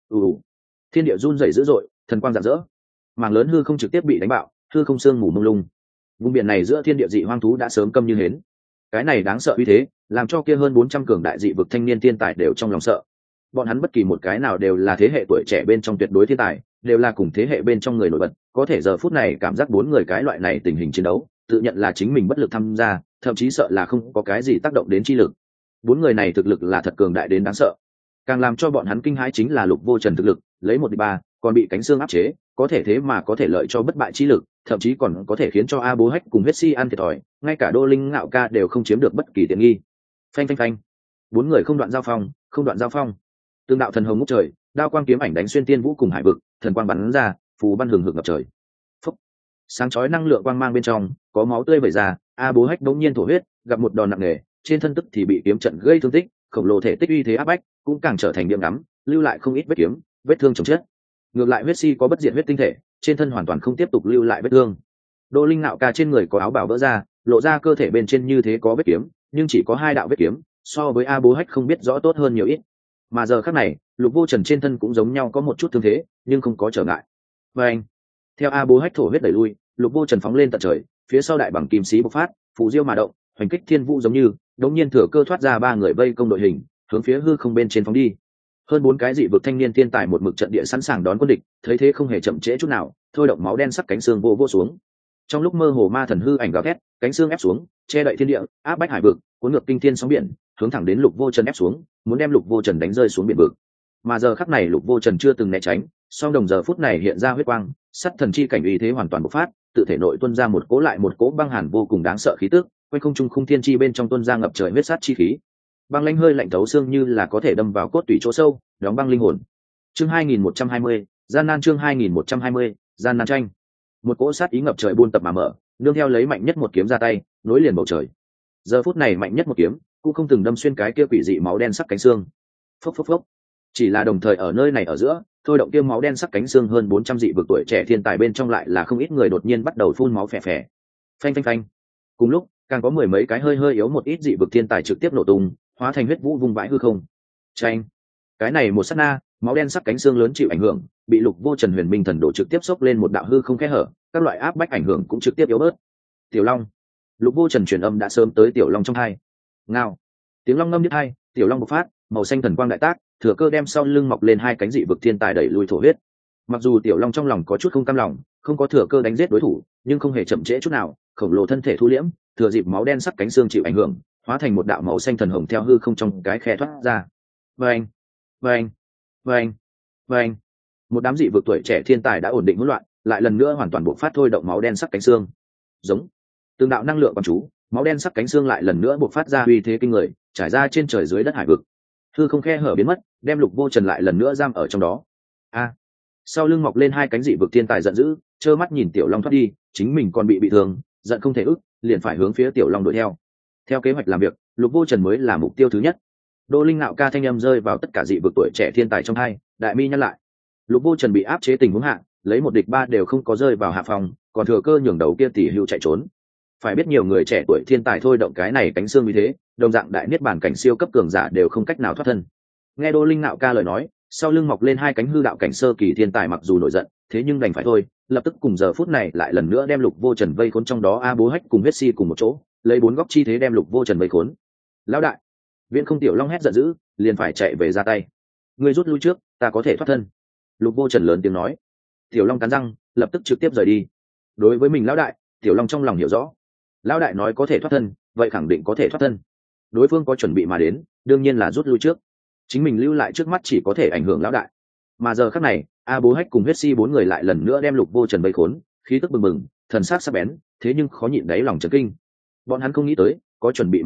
Thiên địa run rẩy dữ dội, thần quang rạng rỡ. Mảng lớn hư không trực tiếp bị đánh bạo, hư không sương mù mông lung. Vùng biển này giữa thiên địa dị hoang thú đã sớm câm như hến. Cái này đáng sợ uy thế, làm cho kia hơn 400 cường đại dị vực thanh niên thiên tài đều trong lòng sợ. Bọn hắn bất kỳ một cái nào đều là thế hệ tuổi trẻ bên trong tuyệt đối thiên tài, đều là cùng thế hệ bên trong người nổi bật, có thể giờ phút này cảm giác bốn người cái loại này tình hình chiến đấu, tự nhận là chính mình bất lực tham gia, thậm chí sợ là không có cái gì tác động đến chi lực. Bốn người này thực lực là thật cường đại đến đáng sợ. Càng làm cho bọn hắn kinh hãi chính là Lục Vô Trần thực lực, lấy 1-3, còn bị cánh xương áp chế, có thể thế mà có thể lợi cho bất bại chi lực, thậm chí còn có thể khiến cho A Bố Hách cùng Huyết Si ăn thiệt thòi, ngay cả Đô Linh Ngạo Ca đều không chiếm được bất kỳ tiện nghi. Phanh phanh phanh. Bốn người không đoạn giao phong. Tương đạo thần hồng ngút trời, đao quang kiếm ảnh đánh xuyên tiên vũ cùng hải vực, thần quang bắn ra, phù văn hừng hực ngập trời. Phúc. Sáng chói năng lượng quang mang bên trong, có máu tươi vẩy ra, A Bố Hách đống nhiên thổ huyết, gặp một đòn nặng nề, trên thân tức thì bị kiếm trận gây thương tích, khổng lồ thể tích uy thế áp bách, cũng càng trở thành điểm ngắm, lưu lại không ít vết kiếm, vết thương chồng chết. Ngược lại Huyết Si có bất diệt huyết tinh thể, trên thân hoàn toàn không tiếp tục lưu lại vết thương. Đô Linh Nạo Ca trên người có áo bào vỡ ra, lộ ra cơ thể bên trên như thế có vết kiếm, nhưng chỉ có 2 đạo vết kiếm, so với A Bố Hách không biết rõ tốt hơn nhiều ít. Mà giờ khắc này, Lục Vô Trần trên thân cũng giống nhau có một chút thương thế, nhưng không có trở ngại. Và anh, theo A Bố Hách thổ huyết đẩy lui, Lục Vô Trần phóng lên tận trời, phía sau đại bằng kim sĩ bộc phát, phù diêu mà động, hoành kích thiên vũ giống như, đống nhiên thừa cơ thoát ra 3 người vây công đội hình, hướng phía hư không bên trên phóng đi. Hơn 4 cái dị vực thanh niên thiên tài một mực trận địa sẵn sàng đón quân địch, thấy thế không hề chậm trễ chút nào, thôi động máu đen sắc cánh xương vô xuống. Trong lúc mơ hồ ma thần hư ảnh gào thét, cánh xương ép xuống, che đậy thiên địa, áp bách hải vực, cuốn ngược kinh thiên sóng biển, hướng thẳng đến Lục Vô Trần ép xuống, muốn đem Lục Vô Trần đánh rơi xuống biển vực. Mà giờ khắc này Lục Vô Trần chưa từng né tránh, song đồng giờ phút này hiện ra huyết quang, sắt thần chi cảnh uy thế hoàn toàn bộc phát, tự thể nội tuôn ra một cỗ lại một cỗ băng hàn vô cùng đáng sợ khí tức, quanh không trung khung thiên chi bên trong tuôn ra ngập trời huyết sát chi khí. Băng lãnh hơi lạnh thấu xương như là có thể đâm vào cốt tủy chỗ sâu, đóng băng linh hồn. Chương 2120, gian nan chương 2120, gian nan tranh. Một cỗ sát ý ngập trời buôn tập mà mở, nương theo lấy mạnh nhất một kiếm ra tay, nối liền bầu trời. Giờ phút này mạnh nhất một kiếm, cũng không từng đâm xuyên cái kia quỷ dị máu đen sắc cánh xương. Phốc phốc phốc. Chỉ là đồng thời ở nơi này ở giữa, thôi động kia máu đen sắc cánh xương hơn 400 dị vực tuổi trẻ thiên tài bên trong lại là không ít người đột nhiên bắt đầu phun máu phè phè. Phanh phanh phanh. Cùng lúc, càng có mười mấy cái hơi yếu một ít dị vực thiên tài trực tiếp nổ tung, hóa thành huyết vũ vung vãi hư không. Chanh. Cái này một sát na, máu đen sắc cánh xương lớn chịu ảnh hưởng, bị Lục Vô Trần huyền minh thần độ trực tiếp xốc lên một đạo hư không khe hở, các loại áp bách ảnh hưởng cũng trực tiếp yếu bớt. Tiểu Long. Lục Vô Trần truyền âm đã sớm tới Tiểu Long trong hai. Ngao. Tiếng long ngâm đứt hai, Tiểu Long bộc phát, màu xanh thần quang đại tác, thừa cơ đem sau lưng mọc lên 2 cánh dị vực thiên tài đẩy lui thổ huyết. Mặc dù Tiểu Long trong lòng có chút không cam lòng, không có thừa cơ đánh giết đối thủ, nhưng không hề chậm trễ chút nào, khổng lồ thân thể thu liễm, thừa dịp máu đen sắc cánh xương chịu ảnh hưởng, hóa thành một đạo màu xanh thần hồng theo hư không trong cái khe thoát ra. Vâng, vâng, vâng, vâng. Một đám dị vực tuổi trẻ thiên tài đã ổn định hỗn loạn, lại lần nữa hoàn toàn bộc phát thôi động máu đen sắc cánh xương. Giống. Từng đạo năng lượng quang chú, máu đen sắc cánh xương lại lần nữa bộc phát ra uy thế kinh người, trải ra trên trời dưới đất hải vực. Hư không khe hở biến mất, đem Lục Vô Trần lại lần nữa giam ở trong đó. A. Sau lưng mọc lên 2 cánh dị vực thiên tài giận dữ, trơ mắt nhìn Tiểu Long thoát đi, chính mình còn bị thương, giận không thể ức, liền phải hướng phía Tiểu Long đuổi theo. Theo kế hoạch làm việc, Lục Vô Trần mới là mục tiêu thứ nhất. Đô Linh Nạo Ca thanh âm rơi vào tất cả dị vực tuổi trẻ thiên tài trong hai, đại mi nhăn lại. Lục Vô Trần bị áp chế tình huống hạ, lấy 1 địch 3 đều không có rơi vào hạ phòng, còn thừa cơ nhường đầu kia tỷ hưu chạy trốn. Phải biết nhiều người trẻ tuổi thiên tài thôi động cái này cánh xương như thế, đồng dạng đại niết bàn cảnh siêu cấp cường giả đều không cách nào thoát thân. Nghe Đô Linh Nạo Ca lời nói, sau lưng mọc lên 2 cánh hư đạo cảnh sơ kỳ thiên tài mặc dù nổi giận, thế nhưng đành phải thôi, lập tức cùng giờ phút này lại lần nữa đem Lục Vô Trần vây khốn trong đó. A Bố Hách cùng Huyết Si cùng một chỗ, lấy 4 góc chi thế đem Lục Vô Trần vây khốn. Lão đại! Viễn Không Tiểu Long hét giận dữ, liền phải chạy về ra tay. Ngươi rút lui trước, ta có thể thoát thân. Lục Vô Trần lớn tiếng nói. Tiểu Long cắn răng, lập tức trực tiếp rời đi. Đối với mình lão đại, Tiểu Long trong lòng hiểu rõ. Lão đại nói có thể thoát thân, vậy khẳng định có thể thoát thân. Đối phương có chuẩn bị mà đến, đương nhiên là rút lui trước. Chính mình lưu lại trước mắt chỉ có thể ảnh hưởng lão đại. Mà giờ khắc này, A Bố Hách cùng Huyết Si 4 người lại lần nữa đem Lục Vô Trần vây khốn, khí tức bừng bừng, thần sắc sắc bén, thế nhưng khó nhịn đáy lòng chấn kinh. Bọn hắn không nghĩ tới, có chuẩn bị mà đến,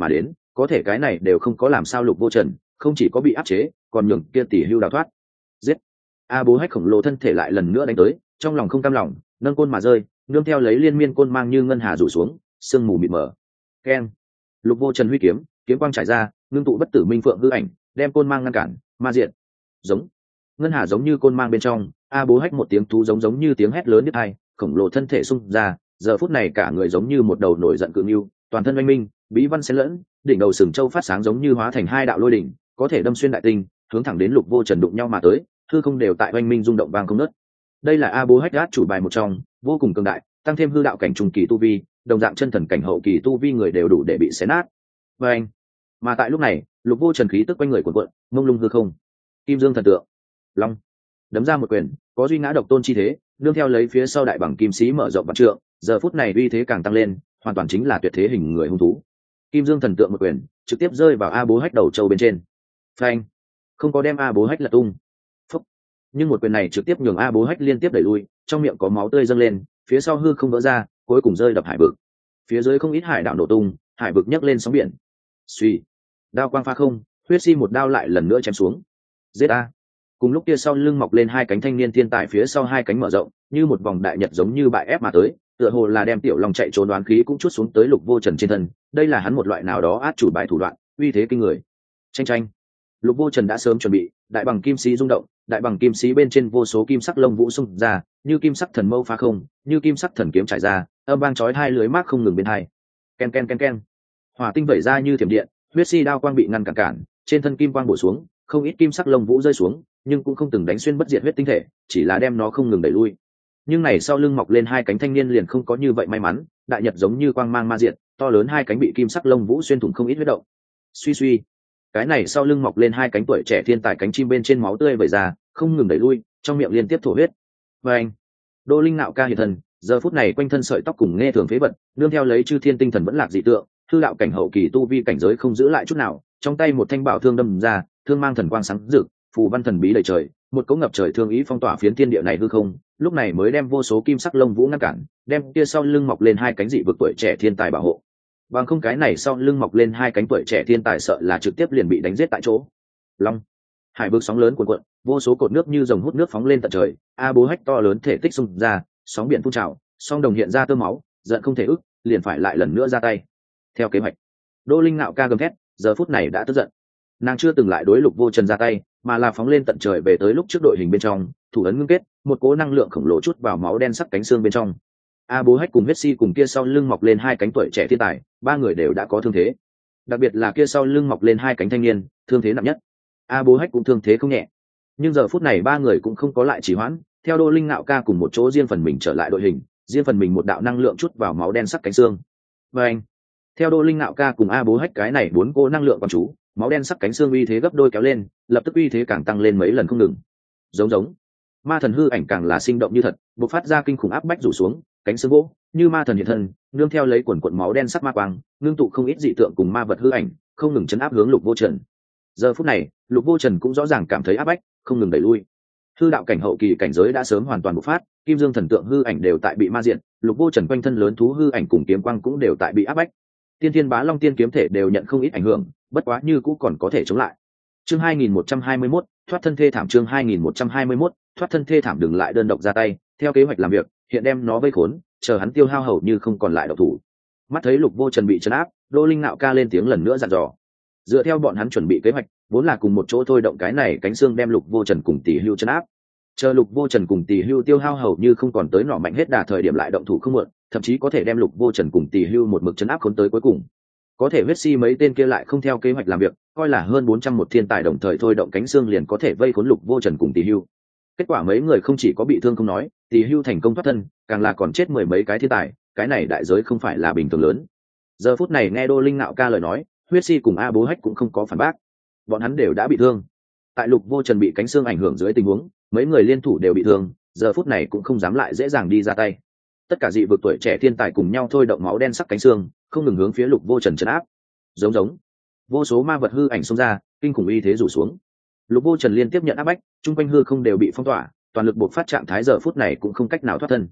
có thể cái này đều không có làm sao Lục Vô Trần không chỉ có bị áp chế còn nhường kia tỷ hưu đào thoát. Giết! A Bố Hách khổng lồ thân thể lại lần nữa đánh tới, trong lòng không cam lòng nâng côn mà rơi, nương theo lấy liên miên côn mang như ngân hà rủ xuống, sương mù mịt mờ. Keng! Lục Vô Trần huy kiếm, kiếm quang trải ra, ngưng tụ bất tử minh phượng hư ảnh, đem côn mang ngăn cản, ma diện. Giống! Ngân hà giống như côn mang bên trong, A Bố Hách một tiếng thú giống như tiếng hét lớn đứt tai, khổng lồ thân thể xung ra, giờ phút này cả người giống như một đầu nổi giận cự ngưu, toàn thân oanh minh, bí văn xen lẫn, đỉnh đầu sừng châu phát sáng giống như hóa thành hai đạo lôi đỉnh, có thể đâm xuyên đại tinh, hướng thẳng đến Lục Vô Trần đụng nhau mà tới, hư không đều tại oanh minh rung động vang không ngớt. Đây là A Bố Hách át chủ bài một trong, vô cùng cường đại, tăng thêm hư đạo cảnh trung kỳ tu vi, đồng dạng chân thần cảnh hậu kỳ tu vi người đều đủ để bị xé nát. Và anh, mà tại lúc này, Lục Vô Trần khí tức quanh người cuộn cuộn, mông lung hư không. Kim Dương thần tượng, long, đấm ra một quyền, có duy ngã độc tôn chi thế, nương theo lấy phía sau đại bằng kim sĩ mở rộng vạn trượng, giờ phút này uy thế càng tăng lên, hoàn toàn chính là tuyệt thế hình người hung thú. Kim Dương thần tượng một quyền, trực tiếp rơi vào A Bố Hách đầu châu bên trên. Phanh, không có đem A Bố Hách lật tung. Phúc. Nhưng một quyền này trực tiếp nhường A Bố Hách liên tiếp đẩy lui, trong miệng có máu tươi dâng lên, phía sau hư không vỡ ra, cuối cùng rơi đập hải vực. Phía dưới không ít hải đảo nổ tung, hải vực nhấc lên sóng biển. Suy, đao quang pha không, huyết si một đao lại lần nữa chém xuống. Giết A! Cùng lúc kia sau lưng mọc lên hai cánh thanh niên thiên tài phía sau hai cánh mở rộng, như một vòng đại nhật giống như bại ép mà tới, tựa hồ là đem tiểu long chạy trốn đoán khí cũng chút xuống tới Lục Vô Trần trên thân. Đây là hắn một loại nào đó át chủ bài thủ đoạn, uy thế kinh người. Tranh. Lục Vô Trần đã sớm chuẩn bị, đại bằng kim sĩ rung động, đại bằng kim sĩ bên trên vô số kim sắc lông vũ xung ra, như kim sắc thần mâu phá không, như kim sắc thần kiếm trải ra, âm vang chói hai lưới mác không ngừng bên hai. Ken ken ken ken. Hỏa tinh vẩy ra như thiểm điện, huyết si đao quang bị ngăn cản, trên thân kim quang bổ xuống, không ít kim sắc lông vũ rơi xuống, nhưng cũng không từng đánh xuyên bất diệt huyết tinh thể, chỉ là đem nó không ngừng đẩy lui. Nhưng này sau lưng mọc lên hai cánh thanh niên liền không có như vậy may mắn, đại nhật giống như quang mang ma diện, to lớn hai cánh bị kim sắc lông vũ xuyên thủng không ít huyết động. Suy, cái này sau lưng mọc lên hai cánh tuổi trẻ thiên tài cánh chim bên trên máu tươi vẩy ra, không ngừng đẩy lui, trong miệng liên tiếp thổ huyết. Và anh, Đô Linh Nạo Ca hiện thân, giờ phút này quanh thân sợi tóc cùng nghe thường phế vật, nương theo lấy chư thiên tinh thần vẫn lạc dị tượng, hư đạo cảnh hậu kỳ tu vi cảnh giới không giữ lại chút nào, trong tay một thanh bảo thương đâm ra, thương mang thần quang sáng rực, phù văn thần bí đầy trời, một cỗ ngập trời thương ý phong tỏa phiến thiên địa này hư không, lúc này mới đem vô số kim sắc lông vũ ngăn cản, đem kia sau lưng mọc lên hai cánh dị vực tuổi trẻ thiên tài bảo hộ. Bằng không cái này sau lưng mọc lên hai cánh tuổi trẻ thiên tài sợ là trực tiếp liền bị đánh giết tại chỗ. Long, hải vực sóng lớn cuồn cuộn, vô số cột nước như dòng hút nước phóng lên tận trời, A Bố Hách to lớn thể tích xung ra, sóng biển phun trào, song đồng hiện ra tơ máu, giận không thể ức, liền phải lại lần nữa ra tay. Theo kế hoạch, Đô Linh Nạo Ca gầm thét, giờ phút này đã tức giận. Nàng chưa từng lại đối Lục Vô Trần ra tay, mà là phóng lên tận trời về tới lúc trước đội hình bên trong, thủ ấn ngưng kết, một cỗ năng lượng khổng lồ chút vào máu đen sắc cánh xương bên trong. A Bố Hách cùng huyết si cùng kia sau lưng mọc lên hai cánh tuổi trẻ thiên tài, ba người đều đã có thương thế, đặc biệt là kia sau lưng mọc lên hai cánh thanh niên, thương thế nặng nhất. A Bố Hách cũng thương thế không nhẹ, nhưng giờ phút này ba người cũng không có lại trì hoãn, theo Đô Linh Nạo Ca cùng một chỗ riêng phần mình trở lại đội hình, riêng phần mình một đạo năng lượng chút vào máu đen sắc cánh xương. Và anh, theo Đô Linh Nạo Ca cùng A Bố Hách cái này bốn cô năng lượng quan chú, máu đen sắc cánh xương uy thế gấp đôi kéo lên, lập tức uy thế càng tăng lên mấy lần không ngừng. Giống ma thần hư ảnh càng là sinh động như thật, bộc phát ra kinh khủng áp bách rủ xuống, cánh xương gỗ như ma thần hiện thân, nương theo lấy quần quần máu đen sắc ma quang, ngưng tụ không ít dị tượng cùng ma vật hư ảnh, không ngừng chấn áp hướng Lục Vô Trần. Giờ phút này, Lục Vô Trần cũng rõ ràng cảm thấy áp bách, không ngừng đẩy lui. Hư đạo cảnh hậu kỳ cảnh giới đã sớm hoàn toàn bộc phát, kim dương thần tượng hư ảnh đều tại bị ma diện, Lục Vô Trần quanh thân lớn thú hư ảnh cùng kiếm quang cũng đều tại bị áp bách. Tiên Thiên Bá Long Tiên kiếm thể đều nhận không ít ảnh hưởng, bất quá như cũng còn có thể chống lại. Chương 2121, thoát thân thê thảm. Chương 2121, thoát thân thê thảm. Đừng lại đơn độc ra tay, theo kế hoạch làm việc, hiện đem nó vây khốn, chờ hắn tiêu hao hầu như không còn lại độc thủ. Mắt thấy Lục Vô Trần bị trấn áp, Đô Linh Nạo Ca lên tiếng lần nữa dặn dò. Dựa theo bọn hắn chuẩn bị kế hoạch, vốn là cùng một chỗ thôi động cái này cánh xương đem Lục Vô Trần cùng Tỷ Hưu trấn áp. Chờ Lục Vô Trần cùng Tỷ Hưu tiêu hao hầu như không còn tới nỏ mạnh hết đà thời điểm lại động thủ không muộn, thậm chí có thể đem Lục Vô Trần cùng Tỷ Hưu một mực trấn áp khốn tới cuối cùng. Có thể huyết si mấy tên kia lại không theo kế hoạch làm việc, coi là hơn 400 một thiên tài đồng thời thôi động cánh xương liền có thể vây khốn Lục Vô Trần cùng Tỷ Hưu. Kết quả mấy người không chỉ có bị thương không nói, Tỷ Hưu thành công thoát thân, càng là còn chết mười mấy cái thiên tài, cái này đại giới không phải là bình thường lớn. Giờ phút này nghe Đô Linh Nạo Ca lời nói, huyết si cùng A Bố Hách cũng không có phản bác, bọn hắn đều đã bị thương. Tại Lục Vô Trần bị cánh xương ảnh hưởng dưới tình huống, mấy người liên thủ đều bị thương, giờ phút này cũng không dám lại dễ dàng đi ra tay. Tất cả dị vực tuổi trẻ thiên tài cùng nhau thôi động máu đen sắc cánh xương, không ngừng hướng phía Lục Vô Trần trấn áp. Giống vô số ma vật hư ảnh xông ra, kinh khủng uy thế rủ xuống. Lục Vô Trần liên tiếp nhận áp bách, trung quanh hư không đều bị phong tỏa, toàn lực buộc phát trạng thái giờ phút này cũng không cách nào thoát thân.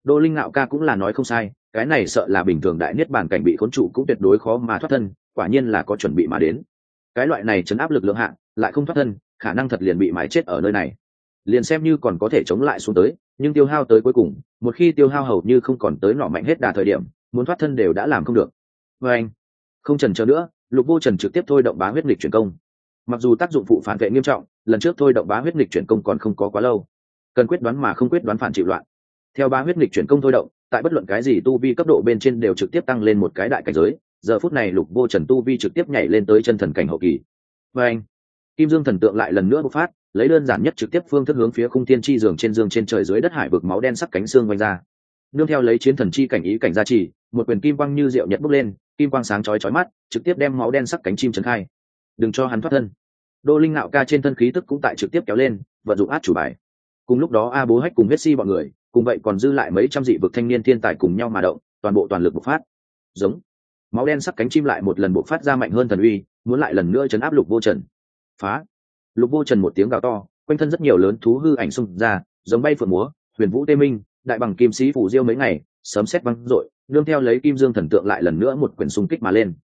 Đô Linh Nạo ca cũng là nói không sai, cái này sợ là bình thường đại niết bàn cảnh bị khốn trụ cũng tuyệt đối khó mà thoát thân, quả nhiên là có chuẩn bị mà đến. Cái loại này chấn áp lực lượng hạ, lại không thoát thân, khả năng thật liền bị mái chết ở nơi này. Liền xem như còn có thể chống lại xuống tới, nhưng tiêu hao tới cuối cùng, một khi tiêu hao hầu như không còn tới nọ mạnh hết đà thời điểm, muốn thoát thân đều đã làm không được. Và anh, không chần chờ nữa, Lục Vô Trần trực tiếp thôi động bá huyết nghịch chuyển công. Mặc dù tác dụng phụ phản vệ nghiêm trọng, lần trước thôi động bá huyết nghịch chuyển công còn không có quá lâu, cần quyết đoán mà không quyết đoán phản chịu loạn. Theo bá huyết nghịch chuyển công thôi động, tại bất luận cái gì tu vi cấp độ bên trên đều trực tiếp tăng lên một cái đại cảnh giới. Giờ phút này Lục Vô Trần tu vi trực tiếp nhảy lên tới chân thần cảnh hậu kỳ. Và anh, Kim Dương thần tượng lại lần nữa bộc phát, lấy đơn giản nhất trực tiếp phương thức hướng phía khung thiên chi giường trên giường trên trời dưới đất hải vực máu đen sắc cánh xương quanh ra. Nương theo lấy chiến thần chi cảnh ý cảnh gia trì, một quyền kim quang như diệu nhật bốc lên, kim quang sáng chói chói mắt, trực tiếp đem máu đen sắc cánh chim trấn khai. Đừng cho hắn thoát thân. Đô Linh Nạo ca trên thân khí tức cũng tại trực tiếp kéo lên, vận dụng át chủ bài. Cùng lúc đó A Bố Hách cùng huyết si bọn người, cùng vậy còn dư lại mấy trăm dị vực thanh niên thiên tài cùng nhau mà động, toàn bộ toàn lực bộc phát. Giống. Máu đen sắc cánh chim lại một lần bộc phát ra mạnh hơn thần uy, muốn lại lần nữa chấn áp Lục Vô Trần. Phá. Lục Vô Trần một tiếng gào to, quanh thân rất nhiều lớn thú hư ảnh xung ra, giống bay phượng múa, huyền vũ tê minh, đại bằng kim sĩ phủ diêu mấy ngày, sấm sét vang rội, nương theo lấy Kim Dương thần tượng lại lần nữa một quyền xung kích mà lên.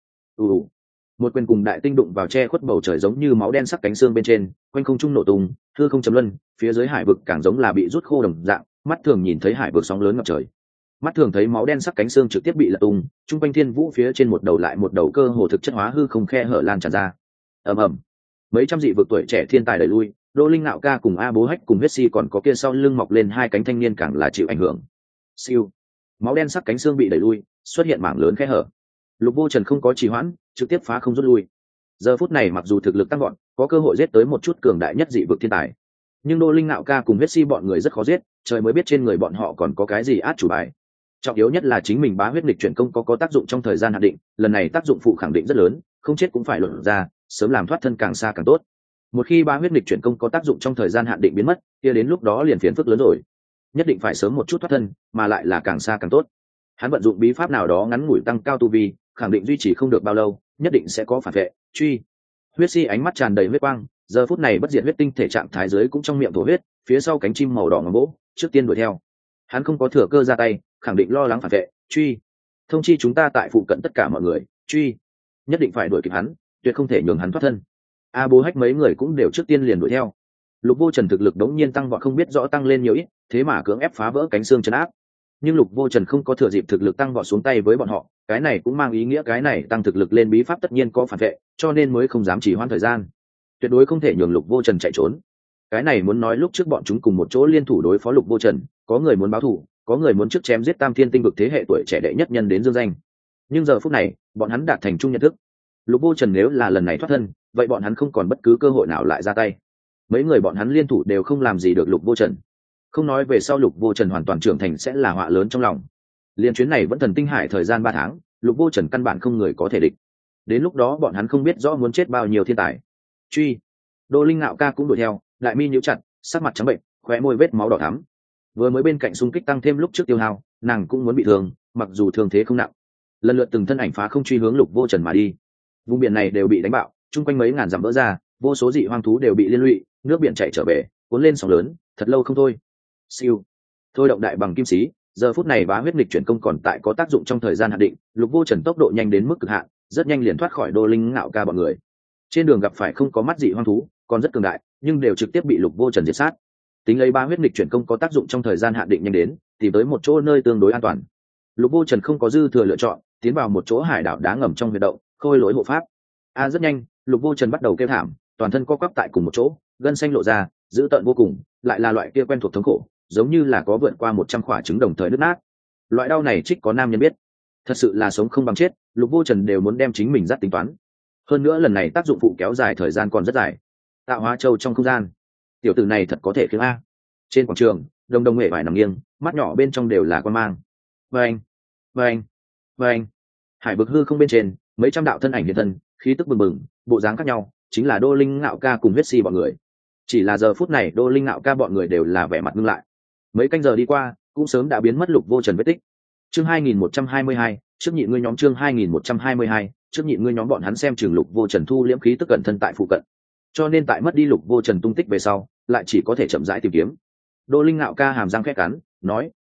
Một quyền cùng đại tinh đụng vào che khuất bầu trời giống như máu đen sắc cánh xương bên trên, quanh không trung nổ tung, hư không chấm luân, phía dưới hải vực càng giống là bị rút khô đồng dạng, mắt thường nhìn thấy hải vực sóng lớn ngập trời. Mắt thường thấy máu đen sắc cánh xương trực tiếp bị lật tung, trung quanh thiên vũ phía trên một đầu lại một đầu cơ hồ thực chất hóa hư không khe hở lan tràn ra. Ầm ầm. Mấy trăm dị vực tuổi trẻ thiên tài đẩy lui, Đô Linh Nạo ca cùng A Bố Hách cùng huyết si còn có kia sau lưng mọc lên hai cánh thanh niên càng là chịu ảnh hưởng. Siêu. Máu đen sắc cánh xương bị đẩy lui, xuất hiện mảng lớn khe hở. Lục Vô Trần không có trì hoãn, trực tiếp phá không rút lui. Giờ phút này mặc dù thực lực tăng gọn, có cơ hội giết tới một chút cường đại nhất dị vực thiên tài, nhưng Đô Linh Nạo ca cùng huyết si bọn người rất khó giết, trời mới biết trên người bọn họ còn có cái gì át chủ bài. Trọng yếu nhất là chính mình bá huyết nghịch chuyển công có tác dụng trong thời gian hạn định, lần này tác dụng phụ khẳng định rất lớn, không chết cũng phải luận ra, sớm làm thoát thân càng xa càng tốt. Một khi bá huyết nghịch chuyển công có tác dụng trong thời gian hạn định biến mất, kia đến lúc đó liền phiền phức lớn rồi. Nhất định phải sớm một chút thoát thân, mà lại là càng xa càng tốt. Hắn vận dụng bí pháp nào đó ngắn ngủi tăng cao tu vi, khẳng định duy trì không được bao lâu, nhất định sẽ có phản vệ. Truy. Huyết si ánh mắt tràn đầy huyết quang, giờ phút này bất diệt huyết tinh thể trạng thái dưới cũng trong miệng thổ huyết, phía sau cánh chim màu đỏ ngầm bỗ, trước tiên đuổi theo. Hắn không có thừa cơ ra tay, khẳng định lo lắng phản vệ. Truy. Thông chi chúng ta tại phụ cận tất cả mọi người. Truy. Nhất định phải đuổi kịp hắn, tuyệt không thể nhường hắn thoát thân. A Bố Hách mấy người cũng đều trước tiên liền đuổi theo. Lục Vô Trần thực lực đống nhiên tăng vọt không biết rõ tăng lên nhiều ít, thế mà cưỡng ép phá vỡ cánh xương trấn áp. Nhưng Lục Vô Trần không có thừa dịp thực lực tăng vọt xuống tay với bọn họ, cái này cũng mang ý nghĩa cái này tăng thực lực lên bí pháp tất nhiên có phản vệ, cho nên mới không dám trì hoãn thời gian. Tuyệt đối không thể nhường Lục Vô Trần chạy trốn. Cái này muốn nói lúc trước bọn chúng cùng một chỗ liên thủ đối phó Lục Vô Trần, có người muốn báo thù, có người muốn trước chém giết Tam Thiên Tinh vực thế hệ tuổi trẻ đệ nhất nhân đến dương danh. Nhưng giờ phút này, bọn hắn đạt thành chung nhận thức. Lục Vô Trần nếu là lần này thoát thân, vậy bọn hắn không còn bất cứ cơ hội nào lại ra tay. Mấy người bọn hắn liên thủ đều không làm gì được Lục Vô Trần. Không nói về sau Lục Vô Trần hoàn toàn trưởng thành sẽ là họa lớn trong lòng. Liên chuyến này vẫn thần tinh hải thời gian 3 tháng, Lục Vô Trần căn bản không người có thể địch. Đến lúc đó bọn hắn không biết rõ muốn chết bao nhiêu thiên tài. Truy. Đô Linh Nạo ca cũng đuổi theo, đại mi nhíu chặt, sắc mặt trắng bệnh, khóe môi vết máu đỏ thắm. Vừa mới bên cạnh xung kích tăng thêm lúc trước tiêu hao, nàng cũng muốn bị thương, mặc dù thương thế không nặng. Lần lượt từng thân ảnh phá không truy hướng Lục Vô Trần mà đi. Vùng biển này đều bị đánh bạo, chung quanh mấy ngàn dặm vỡ ra, vô số dị hoang thú đều bị liên lụy, nước biển chảy trở về, cuốn lên sóng lớn, thật lâu không thôi. Siêu. Thôi động đại bằng kim sĩ, giờ phút này bá huyết nghịch chuyển công còn tại có tác dụng trong thời gian hạn định, Lục Vô Trần tốc độ nhanh đến mức cực hạn, rất nhanh liền thoát khỏi Đô Linh Nạo ca bọn người. Trên đường gặp phải không có mắt dị hoang thú, còn rất cường đại, nhưng đều trực tiếp bị Lục Vô Trần diệt sát. Tính lấy bá huyết nghịch chuyển công có tác dụng trong thời gian hạn định nhanh đến, tìm tới một chỗ nơi tương đối an toàn. Lục Vô Trần không có dư thừa lựa chọn, tiến vào một chỗ hải đảo đá ngầm trong huyệt động, khôi lỗi hộ pháp. Rất nhanh, Lục Vô Trần bắt đầu kêu thảm, toàn thân co quắp tại cùng một chỗ, gân xanh lộ ra, dữ tợn vô cùng, lại là loại kia quen thuộc thống khổ, giống như là có vượt qua 100 quả trứng đồng thời nứt nát. Loại đau này trích có nam nhân biết, thật sự là sống không bằng chết, Lục Vô Trần đều muốn đem chính mình dắt tính toán. Hơn nữa lần này tác dụng phụ kéo dài thời gian còn rất dài. Tạo hóa châu trong không gian, tiểu tử này thật có thể khiến a. Trên quảng trường, Đồng Đồng Huệ vải nằm nghiêng, mắt nhỏ bên trong đều là quan mang. Vâng, vâng, vâng. Hải vực hư không bên trên, mấy trăm đạo thân ảnh hiện thân, khí tức bừng bừng, bộ dáng khác nhau, chính là Đô Linh Nạo ca cùng huyết si bọn người. Chỉ là giờ phút này Đô Linh Nạo ca bọn người đều là vẻ mặt ngưng lại. Mấy canh giờ đi qua, cũng sớm đã biến mất Lục Vô Trần vết tích. Chương 2122, trước nhị ngươi nhóm chương 2122, trước nhị ngươi nhóm bọn hắn xem trường Lục Vô Trần thu liễm khí tức cẩn thân tại phụ cận. Cho nên tại mất đi Lục Vô Trần tung tích về sau, lại chỉ có thể chậm rãi tìm kiếm. Đô Linh Nạo ca hàm răng khẽ cắn, nói,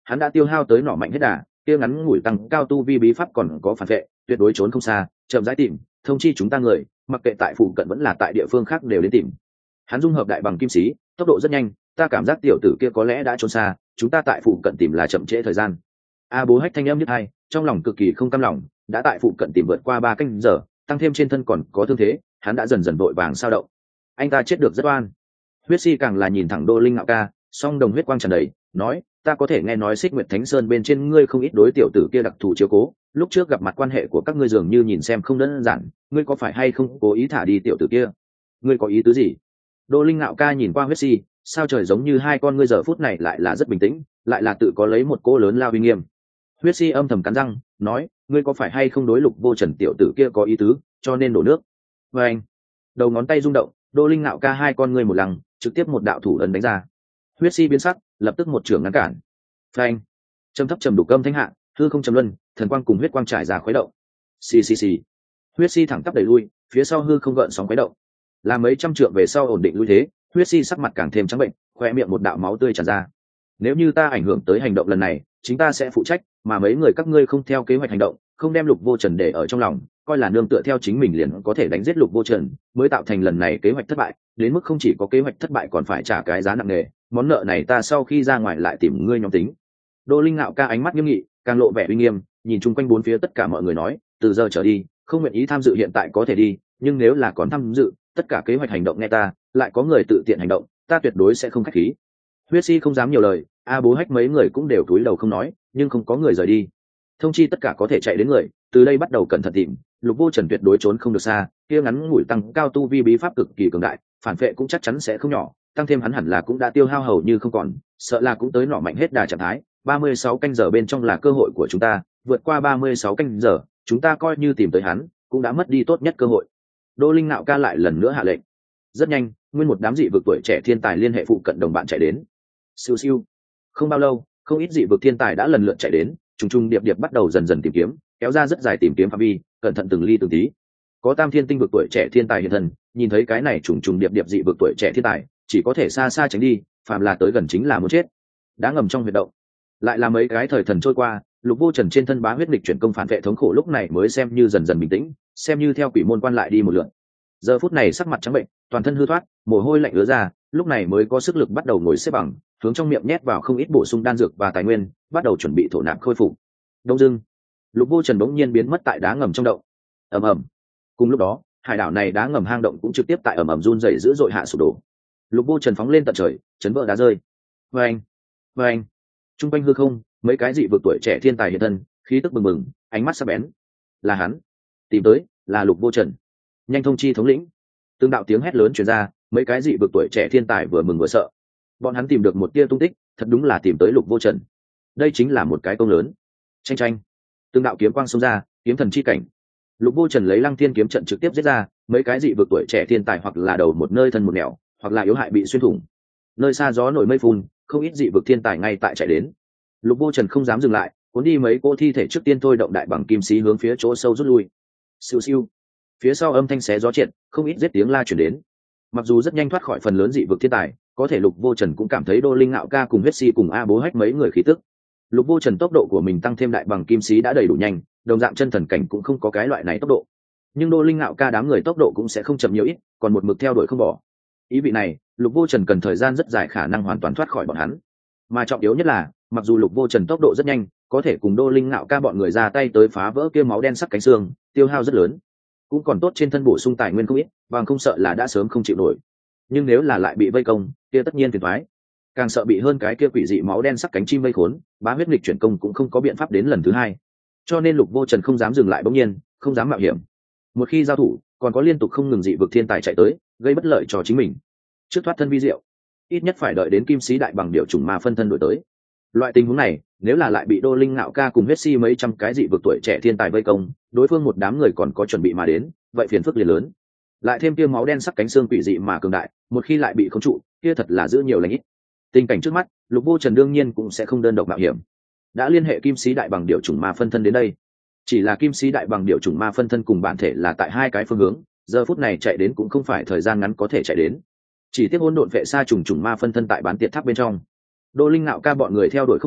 hắn đã tiêu hao tới nỏ mạnh hết đà, kia ngắn ngủi tăng cao tu vi bí pháp còn có phản vệ, tuyệt đối trốn không xa, chậm rãi tìm, thông chi chúng ta người, mặc kệ tại phụ cận vẫn là tại địa phương khác đều đến tìm. Hắn dung hợp đại bằng kim sĩ, tốc độ rất nhanh, ta cảm giác tiểu tử kia có lẽ đã trốn xa, chúng ta tại phụ cận tìm là chậm trễ thời gian. A Bố Hách thanh âm nhất hai, trong lòng cực kỳ không cam lòng, đã tại phụ cận tìm vượt qua 3 canh giờ, tăng thêm trên thân còn có thương thế, hắn đã dần dần vội vàng sao động. Anh ta chết được rất oan. Huyết Si càng là nhìn thẳng Đô Linh Ngạo Ca, song đồng huyết quang tràn đầy, nói, ta có thể nghe nói Xích Nguyệt Thánh Sơn bên trên ngươi không ít đối tiểu tử kia đặc thù chiếu cố, lúc trước gặp mặt quan hệ của các ngươi dường như nhìn xem không đơn giản, ngươi có phải hay không cố ý thả đi tiểu tử kia? Ngươi có ý tứ gì? Đô Linh Ngạo Ca nhìn qua Huyết Si, sao trời giống như hai con ngươi giờ phút này lại là rất bình tĩnh, lại là tự có lấy một cô lớn lao uy nghiêm. Huyết Si âm thầm cắn răng, nói, ngươi có phải hay không đối Lục Vô Trần tiểu tử kia có ý tứ, cho nên đổ nước? Và anh, đầu ngón tay rung động, Đô Linh Ngạo Ca hai con ngươi một lằng, trực tiếp một đạo thủ ấn đánh ra. Huyết Si biến sắc, lập tức một trưởng ngăn cản. Phanh, trầm thấp trầm đủ cơm thanh hạ, hư không trầm luân, thần quang cùng huyết quang trải ra khuấy động. Xì xì xì, Huyết Si thẳng tắp đẩy lui, phía sau hư không gợn sóng khuấy động. Là mấy trăm trượng về sau ổn định lui thế, Huyết Si sắc mặt càng thêm trắng bệnh, khoe miệng một đạo máu tươi tràn ra. Nếu như ta ảnh hưởng tới hành động lần này, chính ta sẽ phụ trách, mà mấy người các ngươi không theo kế hoạch hành động, không đem Lục Vô Trần để ở trong lòng, coi là nương tựa theo chính mình liền có thể đánh giết Lục Vô Trần, mới tạo thành lần này kế hoạch thất bại, đến mức không chỉ có kế hoạch thất bại còn phải trả cái giá nặng nề, món nợ này ta sau khi ra ngoài lại tìm ngươi nhóm tính. Đô Linh Ngạo Ca ánh mắt nghiêm nghị, càng lộ vẻ uy nghiêm, nhìn chung quanh bốn phía tất cả mọi người nói, từ giờ trở đi, không nguyện ý tham dự hiện tại có thể đi, nhưng nếu là còn tham dự, tất cả kế hoạch hành động nghe ta, lại có người tự tiện hành động, ta tuyệt đối sẽ không khách khí. Huyết Si không dám nhiều lời, A Bố Hách mấy người cũng đều cúi đầu không nói, nhưng không có người rời đi. Thông chi tất cả có thể chạy đến người, từ đây bắt đầu cẩn thận tìm, Lục Vô Trần tuyệt đối trốn không được xa, kia ngắn ngủi tăng cao tu vi bí pháp cực kỳ cường đại, phản vệ cũng chắc chắn sẽ không nhỏ, tăng thêm hắn hẳn là cũng đã tiêu hao hầu như không còn, sợ là cũng tới nọ mạnh hết đà trạng thái. 36 canh giờ bên trong là cơ hội của chúng ta, vượt qua 36 canh giờ, chúng ta coi như tìm tới hắn, cũng đã mất đi tốt nhất cơ hội. Đô Linh Ngạo Ca lại lần nữa hạ lệnh. Rất nhanh, nguyên một đám dị vực tuổi trẻ thiên tài liên hệ phụ cận đồng bạn chạy đến. Siêu siêu. Không bao lâu, không ít dị vực thiên tài đã lần lượt chạy đến, trùng trùng điệp điệp bắt đầu dần dần tìm kiếm, kéo ra rất dài tìm kiếm phạm vi, cẩn thận từng ly từng tí. Có Tam Thiên tinh vực tuổi trẻ thiên tài hiện thân, nhìn thấy cái này trùng trùng điệp điệp dị vực tuổi trẻ thiên tài, chỉ có thể xa xa tránh đi, phàm là tới gần chính là muốn chết. Đã ngầm trong huyệt động, lại là mấy cái thời thần trôi qua, Lục Vô Trần trên thân bá huyết nghịch chuyển công phản vệ thống khổ lúc này mới xem như dần dần bình tĩnh, xem như theo quỷ môn quan lại đi một lượt. Giờ phút này sắc mặt trắng bệnh, toàn thân hư thoát, mồ hôi lạnh ứa ra, lúc này mới có sức lực bắt đầu ngồi xếp bằng, hướng trong miệng nhét vào không ít bổ sung đan dược và tài nguyên, bắt đầu chuẩn bị thổ nạp khôi phục. Đông dưng, Lục Vô Trần bỗng nhiên biến mất tại đá ngầm trong động. Ầm ầm. Cùng lúc đó, hải đảo này đá ngầm hang động cũng trực tiếp tại ầm ầm run rẩy dữ dội hạ sụp đổ. Lục Vô Trần phóng lên tận trời, chấn vỡ đá rơi. Oeng, oeng. Trung quanh hư không, mấy cái dị vực tuổi trẻ thiên tài hiện thân, khí tức bừng bừng, ánh mắt sắc bén. Là hắn, tìm tới, là Lục Vô Trần. Nhanh thông chi thống lĩnh. Từng đạo tiếng hét lớn truyền ra, mấy cái dị vực tuổi trẻ thiên tài vừa mừng vừa sợ. Bọn hắn tìm được một tia tung tích, thật đúng là tìm tới Lục Vô Trần. Đây chính là một cái công lớn. Tranh tranh. Từng đạo kiếm quang xông ra, kiếm thần chi cảnh. Lục Vô Trần lấy Lăng Thiên kiếm trận trực tiếp giết ra, mấy cái dị vực tuổi trẻ thiên tài hoặc là đầu một nơi thân một nẻo, hoặc là yếu hại bị xuyên thủng. Nơi xa gió nổi mây phun, không ít dị vực thiên tài ngay tại chạy đến. Lục Vô Trần không dám dừng lại, cuốn đi mấy cỗ thi thể trước tiên thôi động đại bằng kim xí hướng phía chỗ sâu rút lui. Siêu siêu. Phía sau âm thanh xé gió triệt, không ít giết tiếng la truyền đến. Mặc dù rất nhanh thoát khỏi phần lớn dị vực thiên tài, có thể Lục Vô Trần cũng cảm thấy Đô Linh Ngạo Ca cùng Huyết Si cùng A Bố Hách mấy người khí tức. Lục Vô Trần tốc độ của mình tăng thêm đại bằng kim xí đã đầy đủ nhanh, đồng dạng chân thần cảnh cũng không có cái loại này tốc độ. Nhưng Đô Linh Ngạo Ca đám người tốc độ cũng sẽ không chậm nhiều ít, còn một mực theo đuổi không bỏ. Ý vị này, Lục Vô Trần cần thời gian rất dài khả năng hoàn toàn thoát khỏi bọn hắn. Mà trọng yếu nhất là, mặc dù Lục Vô Trần tốc độ rất nhanh, có thể cùng Đô Linh Ngạo Ca bọn người ra tay tới phá vỡ kia máu đen sắc cánh xương, tiêu hao rất lớn. Cũng còn tốt trên thân bổ sung tài nguyên không ít, bằng không sợ là đã sớm không chịu nổi. Nhưng nếu là lại bị vây công, kia tất nhiên phiền toái. Càng sợ bị hơn cái kia quỷ dị máu đen sắc cánh chim vây khốn, bá huyết nghịch chuyển công cũng không có biện pháp đến lần thứ hai. Cho nên Lục Vô Trần không dám dừng lại bỗng nhiên, không dám mạo hiểm. Một khi giao thủ, còn có liên tục không ngừng dị vực thiên tài chạy tới, gây bất lợi cho chính mình. Trước thoát thân vi diệu, ít nhất phải đợi đến kim sĩ đại bằng điệu trùng ma phân thân đổi tới. Loại tình huống này, nếu là lại bị Đô Linh Ngạo Ca cùng Huyết Si mấy trăm cái dị vực tuổi trẻ thiên tài vây công, đối phương một đám người còn có chuẩn bị mà đến, vậy phiền phức liền lớn. Lại thêm kia máu đen sắc cánh xương quỷ dị mà cường đại, một khi lại bị khống trụ, kia thật là giữ nhiều lành ít. Tình cảnh trước mắt, Lục Vô Trần đương nhiên cũng sẽ không đơn độc mạo hiểm. Đã liên hệ kim sĩ đại bằng điệu trùng ma phân thân đến đây. Chỉ là kim sĩ đại bằng điệu trùng ma phân thân cùng bản thể là tại hai cái phương hướng, giờ phút này chạy đến cũng không phải thời gian ngắn có thể chạy đến. Chỉ tiếc hỗn độn vệ sa trùng trùng ma phân thân tại bán tiệt tháp bên trong. Đô Linh Ngạo Ca bọn người theo đuổi không bỏ,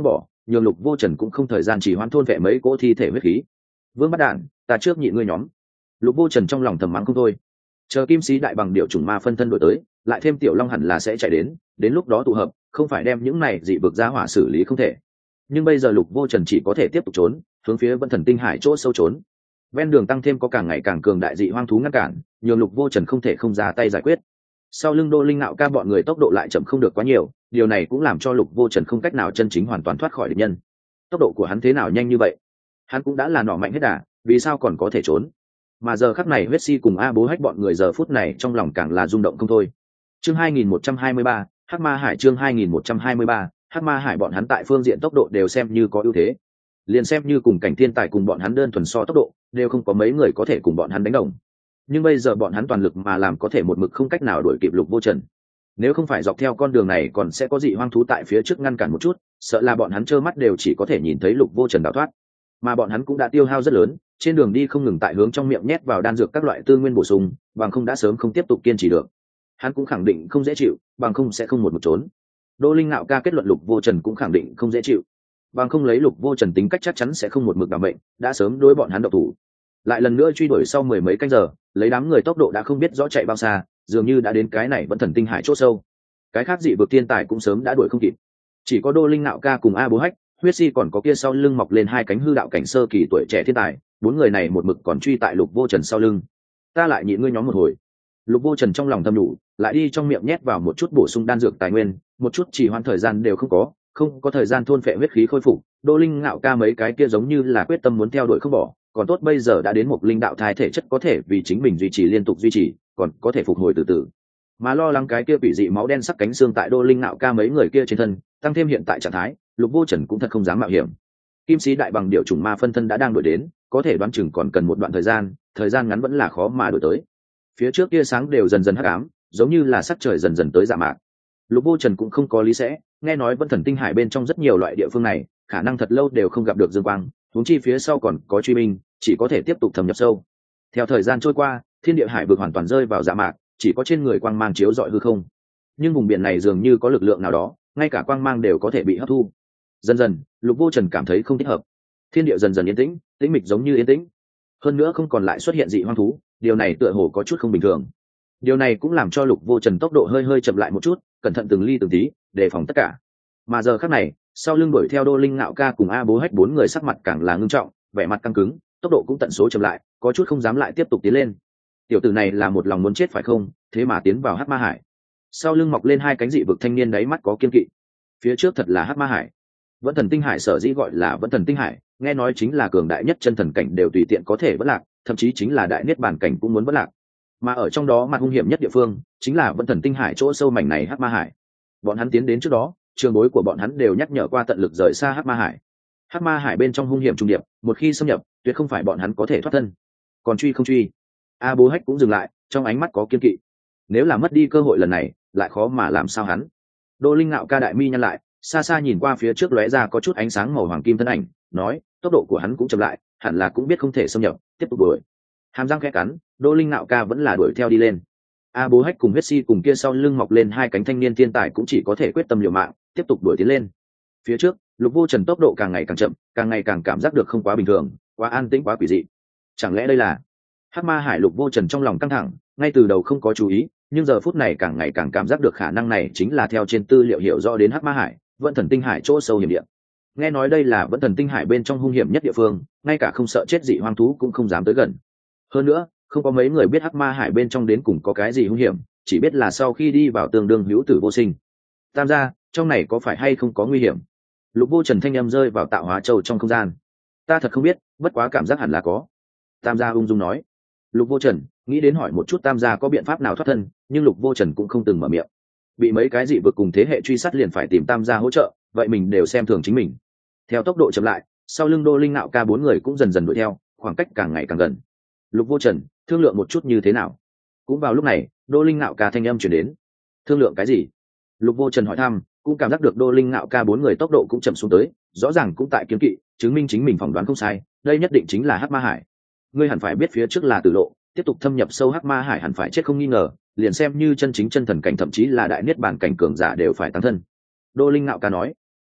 nhường Lục Vô Trần cũng không thời gian chỉ hoãn thôn vệ mấy cỗ thi thể huyết khí. Vương Bắt Đản, ta trước nhị ngươi nhóm. Lục Vô Trần trong lòng thầm mắng không thôi. Chờ Kim Sĩ đại bằng điệu trùng ma phân thân đổi tới, lại thêm Tiểu Long hẳn là sẽ chạy đến lúc đó tụ hợp, không phải đem những này dị vực ra hỏa xử lý không thể. Nhưng bây giờ Lục Vô Trần chỉ có thể tiếp tục trốn, hướng phía Vân Thần Tinh Hải chỗ sâu trốn. Ven đường tăng thêm có càng ngày càng cường đại dị hoang thú ngăn cản, nhường Lục Vô Trần không thể không ra tay giải quyết. Sau lưng Đô Linh Nạo Ca bọn người tốc độ lại chậm không được quá nhiều, điều này cũng làm cho Lục Vô Trần không cách nào chân chính hoàn toàn thoát khỏi địch nhân. Tốc độ của hắn thế nào nhanh như vậy? Hắn cũng đã là nỏ mạnh hết đà, vì sao còn có thể trốn? Mà giờ khắc này Huyết Si cùng A Bố Hách bọn người giờ phút này trong lòng càng là rung động không thôi. Chương 2123, Hắc Ma Hải. Chương 2123, Hắc Ma Hải. Bọn hắn tại phương diện tốc độ đều xem như có ưu thế, liền xem như cùng cảnh thiên tài cùng bọn hắn đơn thuần so tốc độ đều không có mấy người có thể cùng bọn hắn đánh đồng. Nhưng bây giờ bọn hắn toàn lực mà làm có thể một mực không cách nào đuổi kịp Lục Vô Trần. Nếu không phải dọc theo con đường này còn sẽ có dị hoang thú tại phía trước ngăn cản một chút, sợ là bọn hắn trơ mắt đều chỉ có thể nhìn thấy Lục Vô Trần đào thoát. Mà bọn hắn cũng đã tiêu hao rất lớn, trên đường đi không ngừng tại hướng trong miệng nhét vào đan dược các loại tư nguyên bổ sung, bằng không đã sớm không tiếp tục kiên trì được. Hắn cũng khẳng định không dễ chịu, bằng không sẽ không một trốn. Đô Linh Nạo Ca kết luận Lục Vô Trần cũng khẳng định không dễ chịu, bằng không lấy Lục Vô Trần tính cách chắc chắn sẽ không một mực đảm mệnh, đã sớm đối bọn hắn độc thủ. Lại lần nữa truy đuổi sau mười mấy canh giờ, lấy đám người tốc độ đã không biết rõ chạy bao xa, dường như đã đến cái này Vẫn Thần Tinh Hải chỗ sâu. Cái khác dị vực thiên tài cũng sớm đã đuổi không kịp, chỉ có Đô Linh Nạo Ca cùng A Bố Hách, Huyết Si còn có kia sau lưng mọc lên hai cánh hư đạo cảnh sơ kỳ tuổi trẻ thiên tài, bốn người này một mực còn truy tại Lục Vô Trần sau lưng. Ta lại nhịn ngươi nhóm một hồi. Lục Vô Trần trong lòng thầm nhủ, lại đi trong miệng nhét vào một chút bổ sung đan dược tài nguyên, một chút chỉ hoãn thời gian đều không có thời gian thôn phệ huyết khí khôi phục. Đô Linh Nạo Ca mấy cái kia giống như là quyết tâm muốn theo đuổi không bỏ, còn tốt bây giờ đã đến một linh đạo thai thể chất có thể vì chính mình duy trì liên tục duy trì, còn có thể phục hồi từ từ. Mà lo lắng cái kia bị dị máu đen sắc cánh xương tại Đô Linh Nạo Ca mấy người kia trên thân, tăng thêm hiện tại trạng thái, Lục Vô Trần cũng thật không dám mạo hiểm. Kim Sĩ đại bằng điệu trùng ma phân thân đã đang đuổi đến, có thể đoán chừng còn cần một đoạn thời gian ngắn vẫn là khó mà đuổi tới. Phía trước tia sáng đều dần dần hắc ám, giống như là sắc trời dần dần tới dạ mạc. Lục Vô Trần cũng không có lý sẽ, nghe nói Vân Thần Tinh Hải bên trong rất nhiều loại địa phương này, khả năng thật lâu đều không gặp được dương quang, huống chi phía sau còn có truy binh, chỉ có thể tiếp tục thâm nhập sâu. Theo thời gian trôi qua, thiên địa hải vực hoàn toàn rơi vào dạ mạc, chỉ có trên người quang mang chiếu rọi hư không. Nhưng vùng biển này dường như có lực lượng nào đó, ngay cả quang mang đều có thể bị hấp thu. Dần dần, Lục Vô Trần cảm thấy không thích hợp. Thiên địa dần dần yên tĩnh, tĩnh mịch giống như yên tĩnh. Hơn nữa không còn lại xuất hiện dị hoang thú, điều này tựa hồ có chút không bình thường. Điều này cũng làm cho Lục Vô Trần tốc độ hơi chậm lại một chút, cẩn thận từng ly từng tí, đề phòng tất cả. Mà giờ khắc này, sau lưng đuổi theo Đô Linh Nạo Ca cùng A Bố Hách bốn người sắc mặt càng là ngưng trọng, vẻ mặt căng cứng, tốc độ cũng tận số chậm lại, có chút không dám lại tiếp tục tiến lên. Tiểu tử này là một lòng muốn chết phải không, thế mà tiến vào Hắc Ma Hải. Sau lưng mọc lên hai cánh dị vực thanh niên đáy mắt có kiên kỵ. Phía trước thật là Hắc Ma Hải. Vẫn Thần Tinh Hải sở dĩ gọi là Vẫn Thần Tinh Hải, nghe nói chính là cường đại nhất chân thần cảnh đều tùy tiện có thể bất lạc, thậm chí chính là đại niết bàn cảnh cũng muốn bất lạc. Mà ở trong đó mặt hung hiểm nhất địa phương, chính là Vẫn Thần Tinh Hải chỗ sâu mảnh này Hắc Ma Hải. Bọn hắn tiến đến trước đó, trường bối của bọn hắn đều nhắc nhở qua tận lực rời xa Hắc Ma Hải. Hắc Ma Hải bên trong hung hiểm trùng điệp, một khi xâm nhập, tuyệt không phải bọn hắn có thể thoát thân. Còn truy không truy? A Bố Hách cũng dừng lại, trong ánh mắt có kiên kỵ. Nếu là mất đi cơ hội lần này, lại khó mà làm sao hắn. Đô Linh Nạo Ca đại mi nhăn lại, xa xa nhìn qua phía trước lóe ra có chút ánh sáng màu hoàng kim thân ảnh, nói, tốc độ của hắn cũng chậm lại, hẳn là cũng biết không thể xâm nhập, tiếp tục đuổi. Hàm răng khẽ cắn, Đô Linh Nạo Ca vẫn là đuổi theo đi lên. A Bố Hách cùng Huyết Si cùng kia sau lưng mọc lên hai cánh thanh niên thiên tài cũng chỉ có thể quyết tâm liều mạng, tiếp tục đuổi tiến lên. Phía trước, Lục Vô Trần tốc độ càng ngày càng chậm, càng ngày càng cảm giác được không quá bình thường, quá an tĩnh quá quỷ dị. Chẳng lẽ đây là Hắc Ma Hải? Lục Vô Trần trong lòng căng thẳng, ngay từ đầu không có chú ý, nhưng giờ phút này càng ngày càng cảm giác được khả năng này chính là theo trên tư liệu hiểu rõ đến Hắc Ma Hải, Vẫn Thần Tinh Hải chỗ sâu hiểm địa. Nghe nói đây là Vẫn Thần Tinh Hải bên trong hung hiểm nhất địa phương, ngay cả không sợ chết dị hoang thú cũng không dám tới gần. Hơn nữa, không có mấy người biết Hắc Ma Hải bên trong đến cùng có cái gì hung hiểm, chỉ biết là sau khi đi vào tương đương hữu tử vô sinh. Tam gia, trong này có phải hay không có nguy hiểm? Lục Vô Trần thanh âm rơi vào tạo hóa châu trong không gian. Ta thật không biết, bất quá cảm giác hẳn là có. Tam gia ung dung nói. Lục Vô Trần nghĩ đến hỏi một chút Tam gia có biện pháp nào thoát thân, nhưng Lục Vô Trần cũng không từng mở miệng. Bị mấy cái dị vực cùng thế hệ truy sát liền phải tìm Tam gia hỗ trợ, vậy mình đều xem thường chính mình. Theo tốc độ chậm lại, sau lưng Đô Linh Nạo Ca bốn người cũng dần dần đuổi theo, khoảng cách càng ngày càng gần. Lục Vô Trần, thương lượng một chút như thế nào? Cũng vào lúc này, Đô Linh Nạo Ca thanh âm truyền đến. Thương lượng cái gì? Lục Vô Trần hỏi thăm, cũng cảm giác được Đô Linh Nạo Ca bốn người tốc độ cũng chậm xuống tới, rõ ràng cũng tại kiên kỵ, chứng minh chính mình phỏng đoán không sai, đây nhất định chính là Hắc Ma Hải. Ngươi hẳn phải biết phía trước là tử lộ, tiếp tục thâm nhập sâu Hắc Ma Hải hẳn phải chết không nghi ngờ, liền xem như chân chính chân thần cảnh thậm chí là đại niết bàn cảnh cường giả đều phải tăng thân. Đô Linh Nạo Ca nói.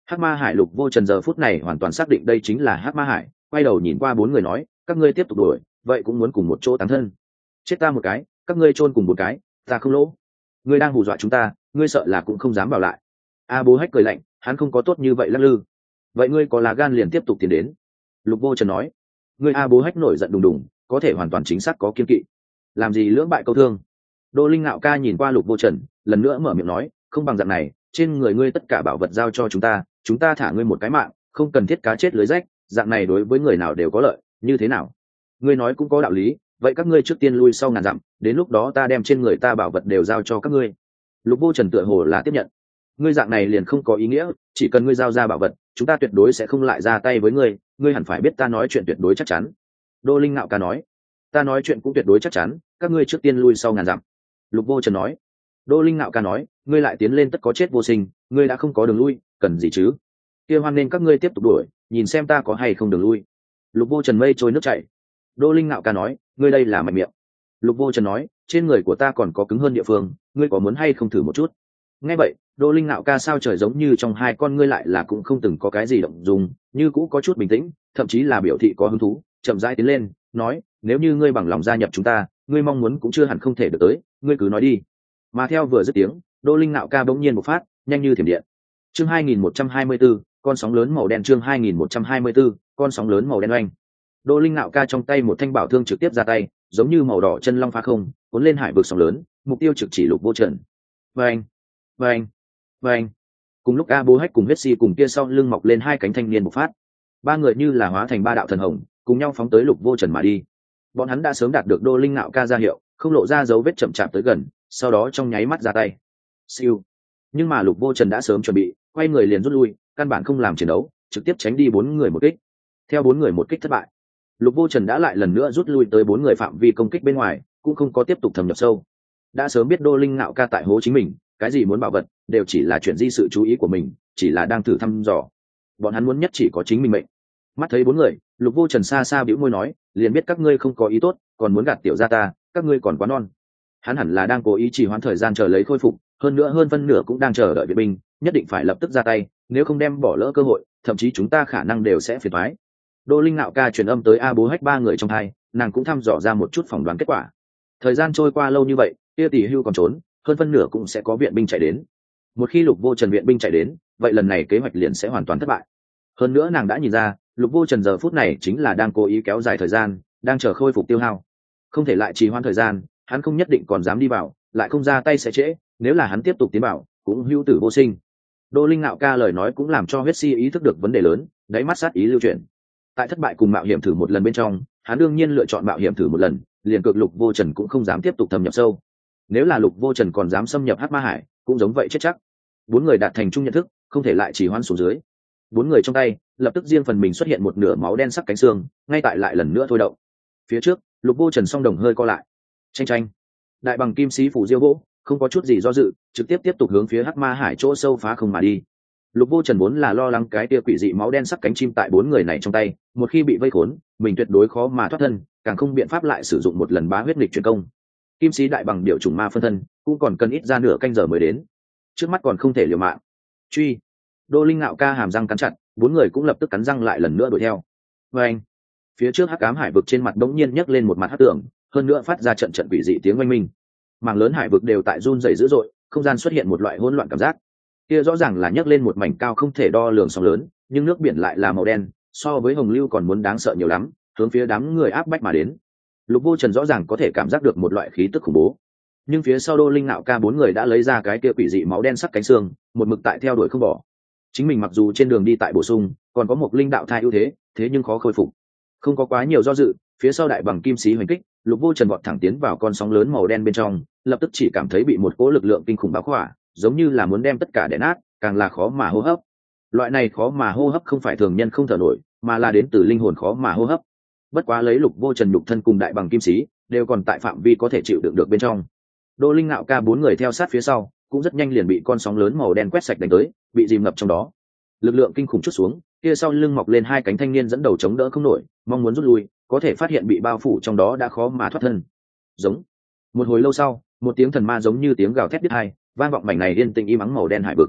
Hắc Ma Hải. Lục Vô Trần giờ phút này hoàn toàn xác định đây chính là Hắc Ma Hải, quay đầu nhìn qua bốn người nói, các ngươi tiếp tục đuổi, vậy cũng muốn cùng một chỗ táng thân. Chết ta một cái, các ngươi chôn cùng một cái, ta không lỗ. Ngươi đang hù dọa chúng ta, ngươi sợ là cũng không dám bảo lại. A Bố Hách cười lạnh, hắn không có tốt như vậy lắc lư. Vậy ngươi có lá gan liền tiếp tục tiến đến. Lục Vô Trần nói. Ngươi A Bố Hách nổi giận đùng đùng, có thể hoàn toàn chính xác có kiên kỵ. Làm gì lưỡng bại câu thương. Đô Linh Nạo Ca nhìn qua Lục Vô Trần, lần nữa mở miệng nói, không bằng dạng này, trên người ngươi tất cả bảo vật giao cho chúng ta thả ngươi một cái mạng, không cần thiết cá chết lưới rách, dạng này đối với người nào đều có lợi, như thế nào? Ngươi nói cũng có đạo lý, vậy các ngươi trước tiên lui sau ngàn dặm, đến lúc đó ta đem trên người ta bảo vật đều giao cho các ngươi. Lục Vô Trần tựa hồ là tiếp nhận. Ngươi dạng này liền không có ý nghĩa, chỉ cần ngươi giao ra bảo vật, chúng ta tuyệt đối sẽ không lại ra tay với ngươi, ngươi hẳn phải biết ta nói chuyện tuyệt đối chắc chắn. Đô Linh Nạo Ca nói. Ta nói chuyện cũng tuyệt đối chắc chắn, các ngươi trước tiên lui sau ngàn dặm. Lục Vô Trần nói. Đô Linh Nạo Ca nói, ngươi lại tiến lên tất có chết vô sinh, ngươi đã không có đường lui, cần gì chứ? Kia hoan nên các ngươi tiếp tục đuổi, nhìn xem ta có hay không đường lui. Lục Vô Trần mây trôi nước chảy. Đô Linh Nạo Ca nói, ngươi đây là mạnh miệng. Lục Vô Trần nói, trên người của ta còn có cứng hơn địa phương, ngươi có muốn hay không thử một chút? Nghe vậy, Đô Linh Nạo Ca sao trời giống như trong hai con ngươi lại là cũng không từng có cái gì động dung, như cũ có chút bình tĩnh, thậm chí là biểu thị có hứng thú, chậm rãi tiến lên, nói, nếu như ngươi bằng lòng gia nhập chúng ta, ngươi mong muốn cũng chưa hẳn không thể được tới, ngươi cứ nói đi. Mà theo vừa dứt tiếng, Đô Linh Nạo Ca bỗng nhiên một phát, nhanh như thiểm điện. Chương 2124, con sóng lớn màu đen. Chương 2124, con sóng lớn màu đen oanh. Đô Linh Nạo Ca trong tay một thanh bảo thương trực tiếp ra tay, giống như màu đỏ chân long phá không, cuốn lên hải vực sóng lớn, mục tiêu trực chỉ Lục Vô Trần. Vâng, vâng, vâng. Cùng lúc A Bố Hách cùng huyết si cùng kia sau lưng mọc lên hai cánh thanh niên bộc phát, ba người như là hóa thành ba đạo thần hồng, cùng nhau phóng tới Lục Vô Trần mà đi. Bọn hắn đã sớm đạt được Đô Linh Nạo Ca ra hiệu, không lộ ra dấu vết chậm chạp tới gần, sau đó trong nháy mắt ra tay. Siêu. Nhưng mà Lục Vô Trần đã sớm chuẩn bị, quay người liền rút lui, căn bản không làm chiến đấu, trực tiếp tránh đi bốn người một kích. Theo bốn người một kích thất bại, Lục Vô Trần đã lại lần nữa rút lui tới bốn người phạm vi công kích bên ngoài, cũng không có tiếp tục thâm nhập sâu. Đã sớm biết Đô Linh Nạo Ca tại hố chính mình, cái gì muốn bảo vật, đều chỉ là chuyện di sự chú ý của mình, chỉ là đang thử thăm dò. Bọn hắn muốn nhất chỉ có chính mình mệnh. Mắt thấy bốn người, Lục Vô Trần xa xa bĩu môi nói, liền biết các ngươi không có ý tốt, còn muốn gạt tiểu gia ta, các ngươi còn quá non. Hắn hẳn là đang cố ý trì hoãn thời gian chờ lấy khôi phục, hơn nữa hơn phân nửa cũng đang chờ đợi viện binh, nhất định phải lập tức ra tay, nếu không đem bỏ lỡ cơ hội, thậm chí chúng ta khả năng đều sẽ phiền toái. Đô Linh Nạo Ca truyền âm tới A Bố Hách ba người trong hai, nàng cũng thăm dò ra một chút phỏng đoán kết quả. Thời gian trôi qua lâu như vậy, kia tỷ hưu còn trốn, hơn phân nửa cũng sẽ có viện binh chạy đến. Một khi Lục Vô Trần viện binh chạy đến, vậy lần này kế hoạch liền sẽ hoàn toàn thất bại. Hơn nữa nàng đã nhìn ra, Lục Vô Trần giờ phút này chính là đang cố ý kéo dài thời gian, đang chờ khôi phục tiêu hao. Không thể lại trì hoãn thời gian, hắn không nhất định còn dám đi vào, lại không ra tay sẽ trễ, nếu là hắn tiếp tục tiến vào, cũng hữu tử vô sinh. Đô Linh Nạo Ca lời nói cũng làm cho huyết si ý thức được vấn đề lớn, đáy mắt sát ý lưu chuyển. Tại thất bại cùng mạo hiểm thử một lần bên trong, hắn đương nhiên lựa chọn mạo hiểm thử một lần, liền cực Lục Vô Trần cũng không dám tiếp tục thâm nhập sâu. Nếu là Lục Vô Trần còn dám xâm nhập Hắc Ma Hải, cũng giống vậy chết chắc. Bốn người đạt thành chung nhận thức, không thể lại trì hoãn xuống dưới. Bốn người trong tay lập tức riêng phần mình xuất hiện một nửa máu đen sắc cánh xương, ngay tại lại lần nữa thôi động. Phía trước, Lục Vô Trần song đồng hơi co lại. Tranh tranh. Đại bằng kim sĩ phủ diêu gỗ, không có chút gì do dự, trực tiếp tục hướng phía Hắc Ma Hải chỗ sâu phá không mà đi. Lục Vô Trần vốn là lo lắng cái tia quỷ dị máu đen sắc cánh chim tại bốn người này trong tay, một khi bị vây khốn, mình tuyệt đối khó mà thoát thân, càng không biện pháp lại sử dụng một lần bá huyết nghịch chuyển công. Kim sĩ đại bằng điệu trùng ma phân thân, cũng còn cần ít ra nửa canh giờ mới đến. Trước mắt còn không thể liều mạng. Truy. Đô Linh Nạo Ca hàm răng cắn chặt, bốn người cũng lập tức cắn răng lại lần nữa đuổi theo. Và anh. Phía trước Hắc Ám Hải vực trên mặt đống nhiên nhấc lên một mặt hắc tường, hơn nữa phát ra trận trận quỷ dị tiếng oanh minh. Mảng lớn hải vực đều tại run rẩy dữ dội, không gian xuất hiện một loại hỗn loạn cảm giác. Kia rõ ràng là nhấc lên một mảnh cao không thể đo lường sóng lớn, nhưng nước biển lại là màu đen, so với hồng lưu còn muốn đáng sợ nhiều lắm, hướng phía đám người áp bách mà đến. Lục Vô Trần rõ ràng có thể cảm giác được một loại khí tức khủng bố, nhưng phía sau Đô Linh Nạo Ca bốn người đã lấy ra cái kia quỷ dị máu đen sắc cánh xương, một mực tại theo đuổi không bỏ. Chính mình mặc dù trên đường đi tại bổ sung, còn có một linh đạo thai ưu thế, thế nhưng khó khôi phục. Không có quá nhiều do dự, phía sau đại bằng kim sĩ hoành kích, Lục Vô Trần vọt thẳng tiến vào con sóng lớn màu đen bên trong, lập tức chỉ cảm thấy bị một cỗ lực lượng kinh khủng bao khỏa, giống như là muốn đem tất cả đè nát, càng là khó mà hô hấp. Loại này khó mà hô hấp không phải thường nhân không thở nổi, mà là đến từ linh hồn khó mà hô hấp. Bất quá lấy Lục Vô Trần nhục thân cùng đại bằng kim sĩ, đều còn tại phạm vi có thể chịu đựng được bên trong. Đô Linh Nạo Ca bốn người theo sát phía sau, cũng rất nhanh liền bị con sóng lớn màu đen quét sạch đánh tới, bị dìm ngập trong đó. Lực lượng kinh khủng chút xuống, kia sau lưng mọc lên hai cánh thanh niên dẫn đầu chống đỡ không nổi, mong muốn rút lui, có thể phát hiện bị bao phủ trong đó đã khó mà thoát thân. Giống. Một hồi lâu sau, một tiếng thần ma giống như tiếng gào thét đứt hai, vang vọng mảnh này yên tĩnh im ắng màu đen hải vực.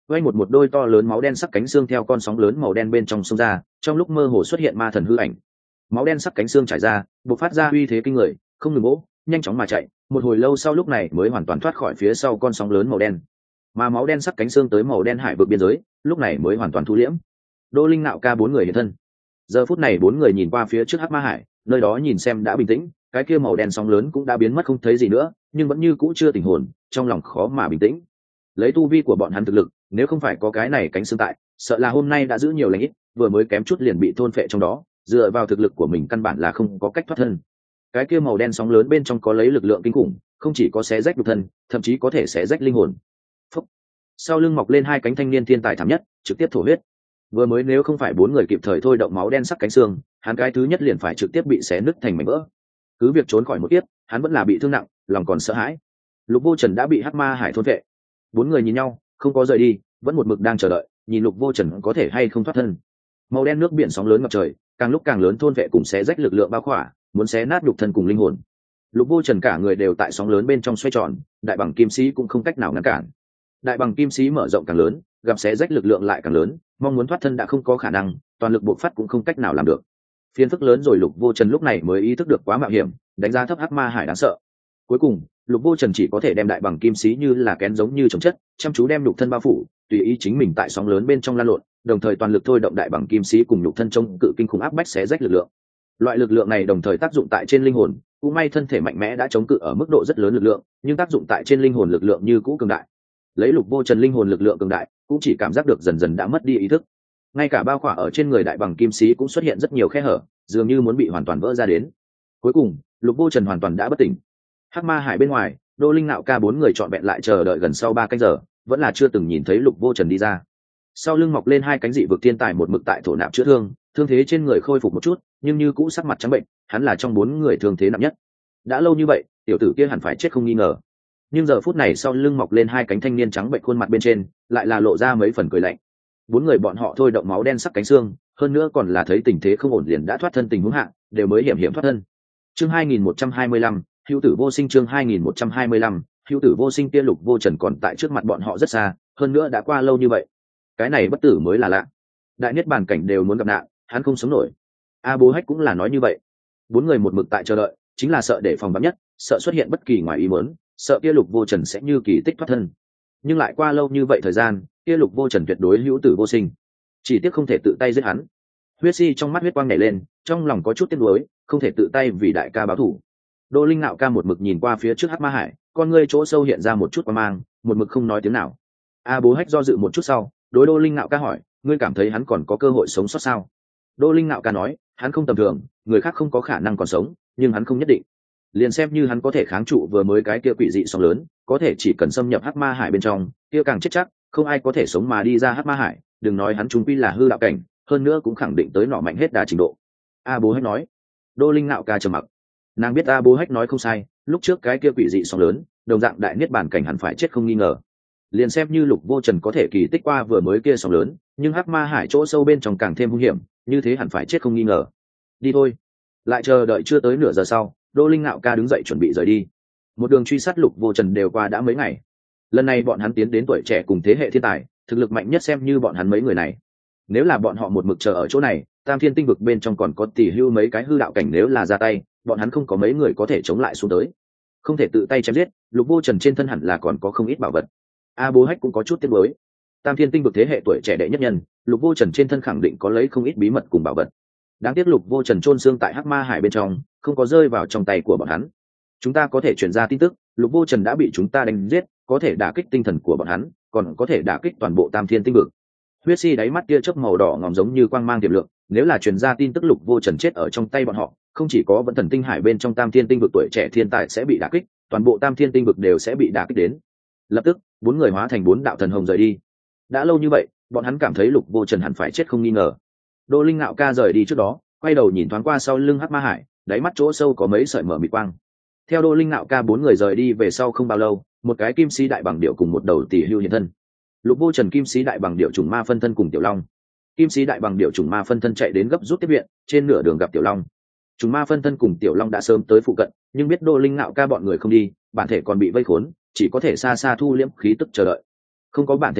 Vây một đôi to lớn máu đen sắc cánh xương theo con sóng lớn màu đen bên trong sông ra, trong lúc mơ hồ xuất hiện ma thần hư ảnh. Máu đen sắc cánh xương trải ra, bộc phát ra uy thế kinh người, không ngừng bỗ, nhanh chóng mà chạy, một hồi lâu sau lúc này mới hoàn toàn thoát khỏi phía sau con sóng lớn màu đen. Mà máu đen sắc cánh xương tới màu đen hải vực biên giới, lúc này mới hoàn toàn thu liễm. Đô Linh Nạo Ca bốn người hiện thân. Giờ phút này bốn người nhìn qua phía trước Hắc Ma Hải, nơi đó nhìn xem đã bình tĩnh, cái kia màu đen sóng lớn cũng đã biến mất không thấy gì nữa, nhưng vẫn như cũ chưa tỉnh hồn, trong lòng khó mà bình tĩnh. Lấy tu vi của bọn hắn thực lực, nếu không phải có cái này cánh xương tại, sợ là hôm nay đã giữ nhiều lành ít, vừa mới kém chút liền bị thôn phệ trong đó, dựa vào thực lực của mình căn bản là không có cách thoát thân. Cái kia màu đen sóng lớn bên trong có lấy lực lượng kinh khủng, không chỉ có xé rách nhục thân, thậm chí có thể xé rách linh hồn. Phúc. Sau lưng mọc lên hai cánh thanh niên thiên tài thảm nhất, trực tiếp thổ huyết. Vừa mới nếu không phải bốn người kịp thời thôi động máu đen sắc cánh xương, hắn cái thứ nhất liền phải trực tiếp bị xé nứt thành mảnh vỡ. Cứ việc trốn khỏi một kiếp, hắn vẫn là bị thương nặng, lòng còn sợ hãi. Lục Vô Trần đã bị Hắc Ma Hải thôn phệ. Bốn người nhìn nhau, không có rời đi, vẫn một mực đang chờ đợi, nhìn Lục Vô Trần có thể hay không thoát thân. Màu đen nước biển sóng lớn ngập trời, càng lúc càng lớn thôn vệ cùng xé rách lực lượng bao khỏa, muốn xé nát nhục thân cùng linh hồn. Lục Vô Trần cả người đều tại sóng lớn bên trong xoay tròn, đại bằng kim sĩ cũng không cách nào ngăn cản. Đại bằng kim sĩ mở rộng càng lớn, gặp xé rách lực lượng lại càng lớn, mong muốn thoát thân đã không có khả năng, toàn lực bộc phát cũng không cách nào làm được. Phiền phức lớn rồi, Lục Vô Trần lúc này mới ý thức được quá mạo hiểm, đánh giá thấp Hắc Ma Hải đáng sợ. Cuối cùng, Lục Vô Trần chỉ có thể đem đại bằng kim sĩ như là kén giống như chống chất, chăm chú đem nhục thân bao phủ, tùy ý chính mình tại sóng lớn bên trong lan lộn, đồng thời toàn lực thôi động đại bằng kim sĩ cùng nhục thân chống cự kinh khủng áp bách xé rách lực lượng. Loại lực lượng này đồng thời tác dụng tại trên linh hồn, cũng may thân thể mạnh mẽ đã chống cự ở mức độ rất lớn lực lượng, nhưng tác dụng tại trên linh hồn lực lượng như cũ cường đại. Lấy Lục Vô Trần linh hồn lực lượng cường đại, cũng chỉ cảm giác được dần dần đã mất đi ý thức. Ngay cả bao khỏa ở trên người đại bằng kim sĩ cũng xuất hiện rất nhiều khe hở, dường như muốn bị hoàn toàn vỡ ra đến. Cuối cùng, Lục Vô Trần hoàn toàn đã bất tỉnh. Hắc Ma Hải bên ngoài, Đô Linh Nạo Ca bốn người trọn vẹn lại chờ đợi gần sau 3 canh giờ, vẫn là chưa từng nhìn thấy Lục Vô Trần đi ra. Sau lưng mọc lên hai cánh dị vực thiên tài một mực tại thổ nạp chữa thương, thương thế trên người khôi phục một chút, nhưng như cũ sắc mặt trắng bệnh, hắn là trong 4 người thương thế nặng nhất. Đã lâu như vậy, tiểu tử kia hẳn phải chết không nghi ngờ. Nhưng giờ phút này sau lưng mọc lên hai cánh thanh niên trắng bệnh khuôn mặt bên trên, lại là lộ ra mấy phần cười lạnh. 4 người bọn họ thôi động máu đen sắc cánh xương, hơn nữa còn là thấy tình thế không ổn liền đã thoát thân tình huống hạ, đều mới hiểm thoát thân. Chương 2125, Hữu Tử Vô Sinh. Chương 2125, Hữu Tử Vô Sinh. Kia Lục Vô Trần còn tại trước mặt bọn họ rất xa, hơn nữa đã qua lâu như vậy. Cái này bất tử mới là lạ. Đại niết bàn cảnh đều muốn gặp nạn, hắn không sống nổi. A Bố Hách cũng là nói như vậy. 4 người một mực tại chờ đợi, chính là sợ để phòng vắn nhất, sợ xuất hiện bất kỳ ngoài ý muốn, sợ kia Lục Vô Trần sẽ như kỳ tích thoát thân. Nhưng lại qua lâu như vậy thời gian, kia Lục Vô Trần tuyệt đối hữu tử vô sinh. Chỉ tiếc không thể tự tay giết hắn. Huyết Si trong mắt huyết quang nhảy lên, trong lòng có chút tiếc nuối, không thể tự tay vì đại ca báo thù. Đô Linh Nạo Ca một mực nhìn qua phía trước Hắc Ma Hải, con ngươi chỗ sâu hiện ra một chút quang mang, một mực không nói tiếng nào. A Bố Hách do dự một chút sau, đối Đô Linh Nạo Ca hỏi, ngươi cảm thấy hắn còn có cơ hội sống sót sao? Đô Linh Nạo Ca nói, hắn không tầm thường, người khác không có khả năng còn sống, nhưng hắn không nhất định. Liền xem như hắn có thể kháng trụ vừa mới cái kia quỷ dị sóng lớn, có thể chỉ cần xâm nhập Hắc Ma Hải bên trong, kia càng chết chắc, không ai có thể sống mà đi ra Hắc Ma Hải, đừng nói hắn chúng quy là hư đạo cảnh, hơn nữa cũng khẳng định tới nọ mạnh hết đà trình độ. A Bố Hách nói. Đô Linh Nạo Ca trầm mặc. Nàng biết A Bố Hách nói không sai, lúc trước cái kia quỷ dị sóng lớn, đồng dạng đại niết bàn cảnh hẳn phải chết không nghi ngờ. Liền xem như Lục Vô Trần có thể kỳ tích qua vừa mới kia sóng lớn, nhưng Hắc Ma Hải chỗ sâu bên trong càng thêm hung hiểm, như thế hẳn phải chết không nghi ngờ. Đi thôi. Lại chờ đợi chưa tới nửa giờ sau, Đô Linh Nạo Ca đứng dậy chuẩn bị rời đi. Một đường truy sát Lục Vô Trần đều qua đã mấy ngày. Lần này bọn hắn tiến đến tuổi trẻ cùng thế hệ thiên tài, thực lực mạnh nhất xem như bọn hắn mấy người này. Nếu là bọn họ một mực chờ ở chỗ này, Tam Thiên Tinh vực bên trong còn có tỷ hưu mấy cái hư đạo cảnh, nếu là ra tay, bọn hắn không có mấy người có thể chống lại xuống tới. Không thể tự tay chém giết, Lục Vô Trần trên thân hẳn là còn có không ít bảo vật. A Bố Hách cũng có chút tiếc nuối. Tam Thiên Tinh vực thế hệ tuổi trẻ đệ nhất nhân, Lục Vô Trần trên thân khẳng định có lấy không ít bí mật cùng bảo vật. Đáng tiếc Lục Vô Trần chôn xương tại Hắc Ma Hải bên trong, không có rơi vào trong tay của bọn hắn. Chúng ta có thể truyền ra tin tức, Lục Vô Trần đã bị chúng ta đánh giết, có thể đả kích tinh thần của bọn hắn, còn có thể đả kích toàn bộ Tam Thiên Tinh vực. Huyết Si đáy mắt tia chớp màu đỏ ngòm giống như quang mang tiềm lượng, nếu là truyền ra tin tức Lục Vô Trần chết ở trong tay bọn họ, không chỉ có Vẫn Thần Tinh Hải bên trong Tam Thiên Tinh vực tuổi trẻ thiên tài sẽ bị đả kích, toàn bộ Tam Thiên Tinh vực đều sẽ bị đả kích đến. Lập tức, 4 người hóa thành 4 đạo thần hồng rời đi. Đã lâu như vậy, bọn hắn cảm thấy Lục Vô Trần hẳn phải chết không nghi ngờ. Đô Linh Nạo Ca rời đi trước đó, quay đầu nhìn thoáng qua sau lưng Hắc Ma Hải, đáy mắt chỗ sâu có mấy sợi mở mịt quang. Theo Đô Linh Nạo Ca 4 người rời đi về sau không bao lâu, một cái kim sĩ đại bằng điểu cùng một đầu tỷ hưu hiện thân. Lục Vô Trần kim sĩ đại bằng điểu trùng ma phân thân cùng Tiểu Long. Kim sĩ đại bằng điểu trùng ma phân thân chạy đến gấp rút tiếp viện, trên nửa đường gặp Tiểu Long. Trùng ma phân thân cùng Tiểu Long đã sớm tới phụ cận, nhưng biết Đô Linh Nạo Ca bọn người không đi, bản thể còn bị vây khốn, chỉ có thể xa xa thu liễm khí tức chờ đợi. Không có bản thể tại,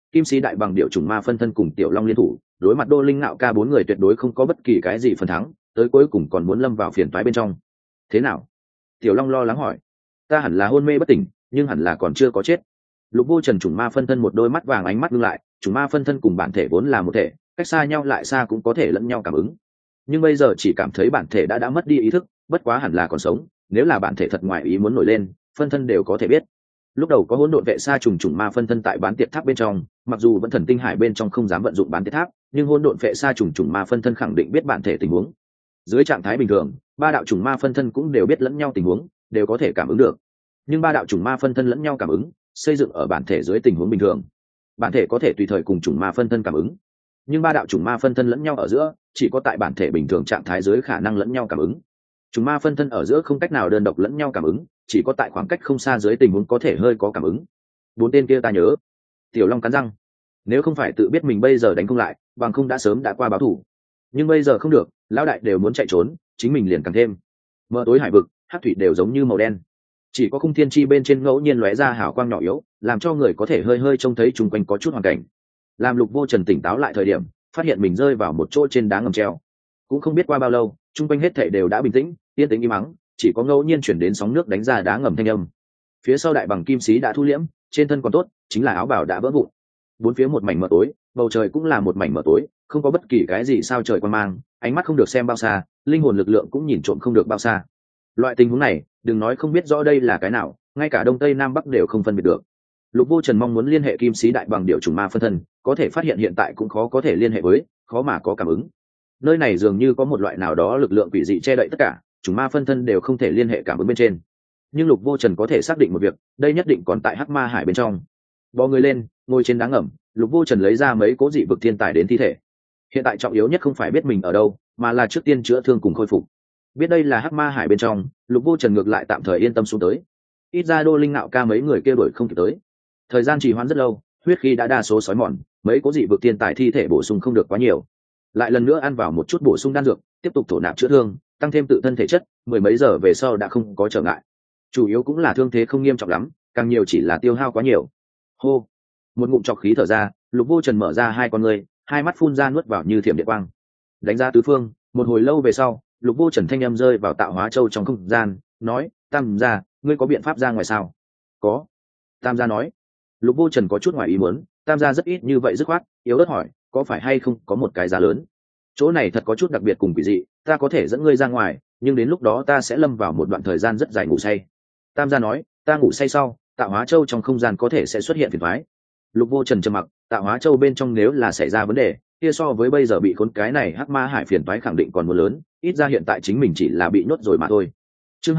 Kim sĩ đại bằng điệu chủng ma phân thân cùng tiểu long liên thủ đối mặt Đô Linh Ngạo Ca bốn người tuyệt đối không có bất kỳ cái gì phần thắng, tới cuối cùng còn muốn lâm vào phiền toái bên trong. Thế nào? Tiểu long lo lắng hỏi. Ta hẳn là hôn mê bất tỉnh, nhưng hẳn là còn chưa có chết. Lục Vô Trần chủng ma phân thân một đôi mắt vàng ánh mắt ngưng lại, chủng ma phân thân cùng bản thể vốn là một thể, cách xa nhau lại xa cũng có thể lẫn nhau cảm ứng, nhưng bây giờ chỉ cảm thấy bản thể đã mất đi ý thức, bất quá hẳn là còn sống. Nếu là bản thể thật ngoại ý muốn nổi lên, phân thân đều có thể biết. Lúc đầu có hỗn độn vệ sa trùng chủng ma phân thân tại bán tiệt tháp bên trong, mặc dù vẫn thần tinh hải bên trong không dám vận dụng bán tiệt tháp, nhưng hỗn độn vệ sa trùng chủng ma phân thân khẳng định biết bản thể tình huống. Dưới trạng thái bình thường, ba đạo chủng ma phân thân cũng đều biết lẫn nhau tình huống, đều có thể cảm ứng được. Nhưng ba đạo chủng ma phân thân lẫn nhau cảm ứng, xây dựng ở bản thể dưới tình huống bình thường. Bản thể có thể tùy thời cùng chủng ma phân thân cảm ứng, nhưng ba đạo chủng ma phân thân lẫn nhau ở giữa, chỉ có tại bản thể bình thường trạng thái dưới khả năng lẫn nhau cảm ứng. Chủng ma phân thân ở giữa không cách nào đơn độc lẫn nhau cảm ứng, chỉ có tại khoảng cách không xa dưới tình huống có thể hơi có cảm ứng. Bốn tên kia ta nhớ. Tiểu Long cắn răng, nếu không phải tự biết mình bây giờ đánh không lại, bằng không đã sớm đã qua báo thủ. Nhưng bây giờ không được, lão đại đều muốn chạy trốn, chính mình liền càng thêm. Mờ tối hải vực, hắc thủy đều giống như màu đen, chỉ có khung thiên chi bên trên ngẫu nhiên lóe ra hào quang nhỏ yếu, làm cho người có thể hơi hơi trông thấy chung quanh có chút hoàn cảnh. Làm Lục Vô Trần tỉnh táo lại thời điểm, phát hiện mình rơi vào một chỗ trên đá ngầm treo. Cũng không biết qua bao lâu, chung quanh hết thảy đều đã bình tĩnh, yên tĩnh im mắng, chỉ có ngẫu nhiên chuyển đến sóng nước đánh ra đá ngầm thanh âm. Phía sau đại bằng kim sĩ đã thu liễm, trên thân còn tốt, chính là áo bào đã vỡ vụn. Bốn phía một mảnh mờ tối, bầu trời cũng là một mảnh mờ tối, không có bất kỳ cái gì sao trời quan mang, ánh mắt không được xem bao xa, linh hồn lực lượng cũng nhìn trộm không được bao xa. Loại tình huống này, đừng nói không biết rõ đây là cái nào, ngay cả đông tây nam bắc đều không phân biệt được. Lục Vô Trần mong muốn liên hệ kim sĩ đại bằng điệu chủng ma phân thân, có thể phát hiện hiện tại cũng khó có thể liên hệ với, khó mà có cảm ứng. Nơi này dường như có một loại nào đó lực lượng quỷ dị che đậy tất cả, chủng ma phân thân đều không thể liên hệ cảm ứng bên trên. Nhưng Lục Vô Trần có thể xác định một việc, đây nhất định còn tại Hắc Ma Hải bên trong. Bò người lên, ngồi trên đá ngầm, Lục Vô Trần lấy ra mấy cố dị vực thiên tài đến thi thể. Hiện tại trọng yếu nhất không phải biết mình ở đâu, mà là trước tiên chữa thương cùng khôi phục. Biết đây là Hắc Ma Hải bên trong, Lục Vô Trần ngược lại tạm thời yên tâm xuống tới. Ít ra Đô Linh Ngạo Ca mấy người kia đuổi không kịp tới. Thời gian trì hoãn rất lâu, huyết khí đã đa số sói mòn, mấy cố dị vực thiên tài thi thể bổ sung không được quá nhiều. Lại lần nữa ăn vào một chút bổ sung đan dược, tiếp tục thổ nạp chữa thương, tăng thêm tự thân thể chất, mười mấy giờ về sau đã không có trở ngại. Chủ yếu cũng là thương thế không nghiêm trọng lắm, càng nhiều chỉ là tiêu hao quá nhiều. Hô, một ngụm trọc khí thở ra, Lục Vô Trần mở ra hai con ngươi, hai mắt phun ra nuốt vào như thiểm điện quang. Đánh ra tứ phương, một hồi lâu về sau, Lục Vô Trần thanh âm rơi vào tạo hóa châu trong không gian, nói: "Tam gia, ngươi có biện pháp ra ngoài sao?" "Có." Tam gia nói. Lục Vô Trần có chút ngoài ý muốn, Tam gia rất ít như vậy dứt khoát, yếu ớt hỏi: "Có phải hay không có một cái giá lớn? Chỗ này thật có chút đặc biệt cùng quỷ dị, ta có thể dẫn ngươi ra ngoài, nhưng đến lúc đó ta sẽ lâm vào một đoạn thời gian rất dài ngủ say." Tam gia nói: "Ta ngủ say sau, tạo hóa châu trong không gian có thể sẽ xuất hiện phiền toái." Lục Vô Trần trầm mặc, tạo hóa châu bên trong nếu là xảy ra vấn đề, kia so với bây giờ bị khốn cái này Hắc Ma Hải phiền toái khẳng định còn muốn lớn, ít ra hiện tại chính mình chỉ là bị nhốt rồi mà thôi. Chương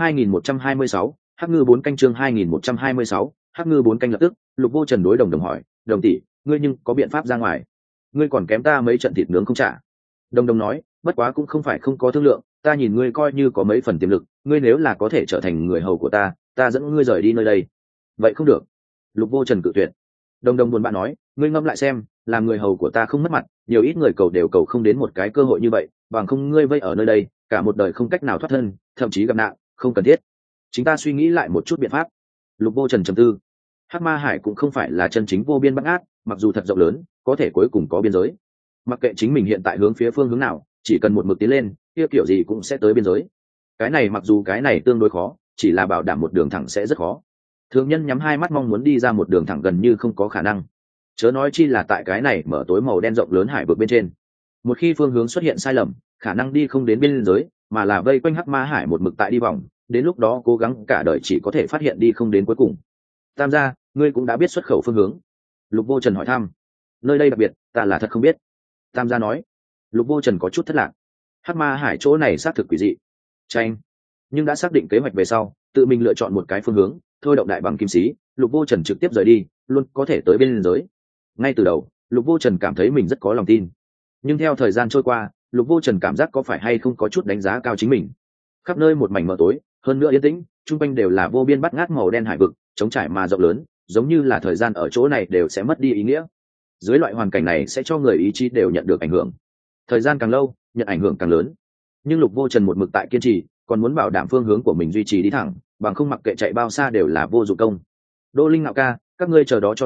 2126, Hắc Ngư 4 canh. Chương 2126, Hắc Ngư 4 canh. Lập tức, Lục Vô Trần đối Đồng Đồng hỏi: "Đồng tỷ, ngươi nhưng có biện pháp ra ngoài? Ngươi còn kém ta mấy trận thịt nướng không trả." Đồng Đồng nói: "Bất quá cũng không phải không có thương lượng, ta nhìn ngươi coi như có mấy phần tiềm lực, ngươi nếu là có thể trở thành người hầu của ta, ta dẫn ngươi rời đi nơi đây." "Vậy không được." Lục Vô Trần cự tuyệt. Đồng Đồng buồn bã nói: "Ngươi ngẫm lại xem, làm người hầu của ta không mất mặt, nhiều ít người cầu đều cầu không đến một cái cơ hội như vậy, bằng không ngươi vây ở nơi đây, cả một đời không cách nào thoát thân, thậm chí gặp nạn, không cần thiết. Chính ta suy nghĩ lại một chút biện pháp." Lục Vô Trần trầm tư. Hắc Ma Hải cũng không phải là chân chính vô biên bát ngát, mặc dù thật rộng lớn, có thể cuối cùng có biên giới. Mặc kệ chính mình hiện tại hướng phía phương hướng nào, chỉ cần một mực tiến lên, kia kiểu gì cũng sẽ tới biên giới. Cái này mặc dù cái này tương đối khó, chỉ là bảo đảm một đường thẳng sẽ rất khó. Thường nhân nhắm hai mắt mong muốn đi ra một đường thẳng gần như không có khả năng. Chớ nói chi là tại cái này mở tối màu đen rộng lớn hải vực bên trên. Một khi phương hướng xuất hiện sai lầm, khả năng đi không đến biên giới, mà là vây quanh Hắc Ma Hải một mực tại đi vòng, đến lúc đó cố gắng cả đời chỉ có thể phát hiện đi không đến cuối cùng. Tam gia, ngươi cũng đã biết xuất khẩu phương hướng? Lục Vô Trần hỏi thăm. Nơi đây đặc biệt, ta là thật không biết. Tam gia nói. Lục Vô Trần có chút thất lạc. Hắc Ma Hải chỗ này xác thực quỷ dị. Tranh. Nhưng đã xác định kế hoạch về sau, tự mình lựa chọn một cái phương hướng, thôi động đại bằng kim sĩ, Lục Vô Trần trực tiếp rời đi, luôn có thể tới biên giới. Ngay từ đầu, Lục Vô Trần cảm thấy mình rất có lòng tin. Nhưng theo thời gian trôi qua, Lục Vô Trần cảm giác có phải hay không có chút đánh giá cao chính mình. Khắp nơi một mảnh mờ tối, hơn nữa yên tĩnh, chung quanh đều là vô biên bát ngát màu đen hải vực, trống trải mà rộng lớn, giống như là thời gian ở chỗ này đều sẽ mất đi ý nghĩa. Dưới loại hoàn cảnh này sẽ cho người ý chí đều nhận được ảnh hưởng. Thời gian càng lâu, nhận ảnh hưởng càng lớn. Nhưng Lục Vô Trần một mực tại kiên trì, còn muốn bảo đảm phương hướng của mình duy trì đi thẳng, bằng không mặc kệ chạy bao xa đều là vô dụng công. Đô Linh Ngạo Ca, các ngươi chờ đó cho ta,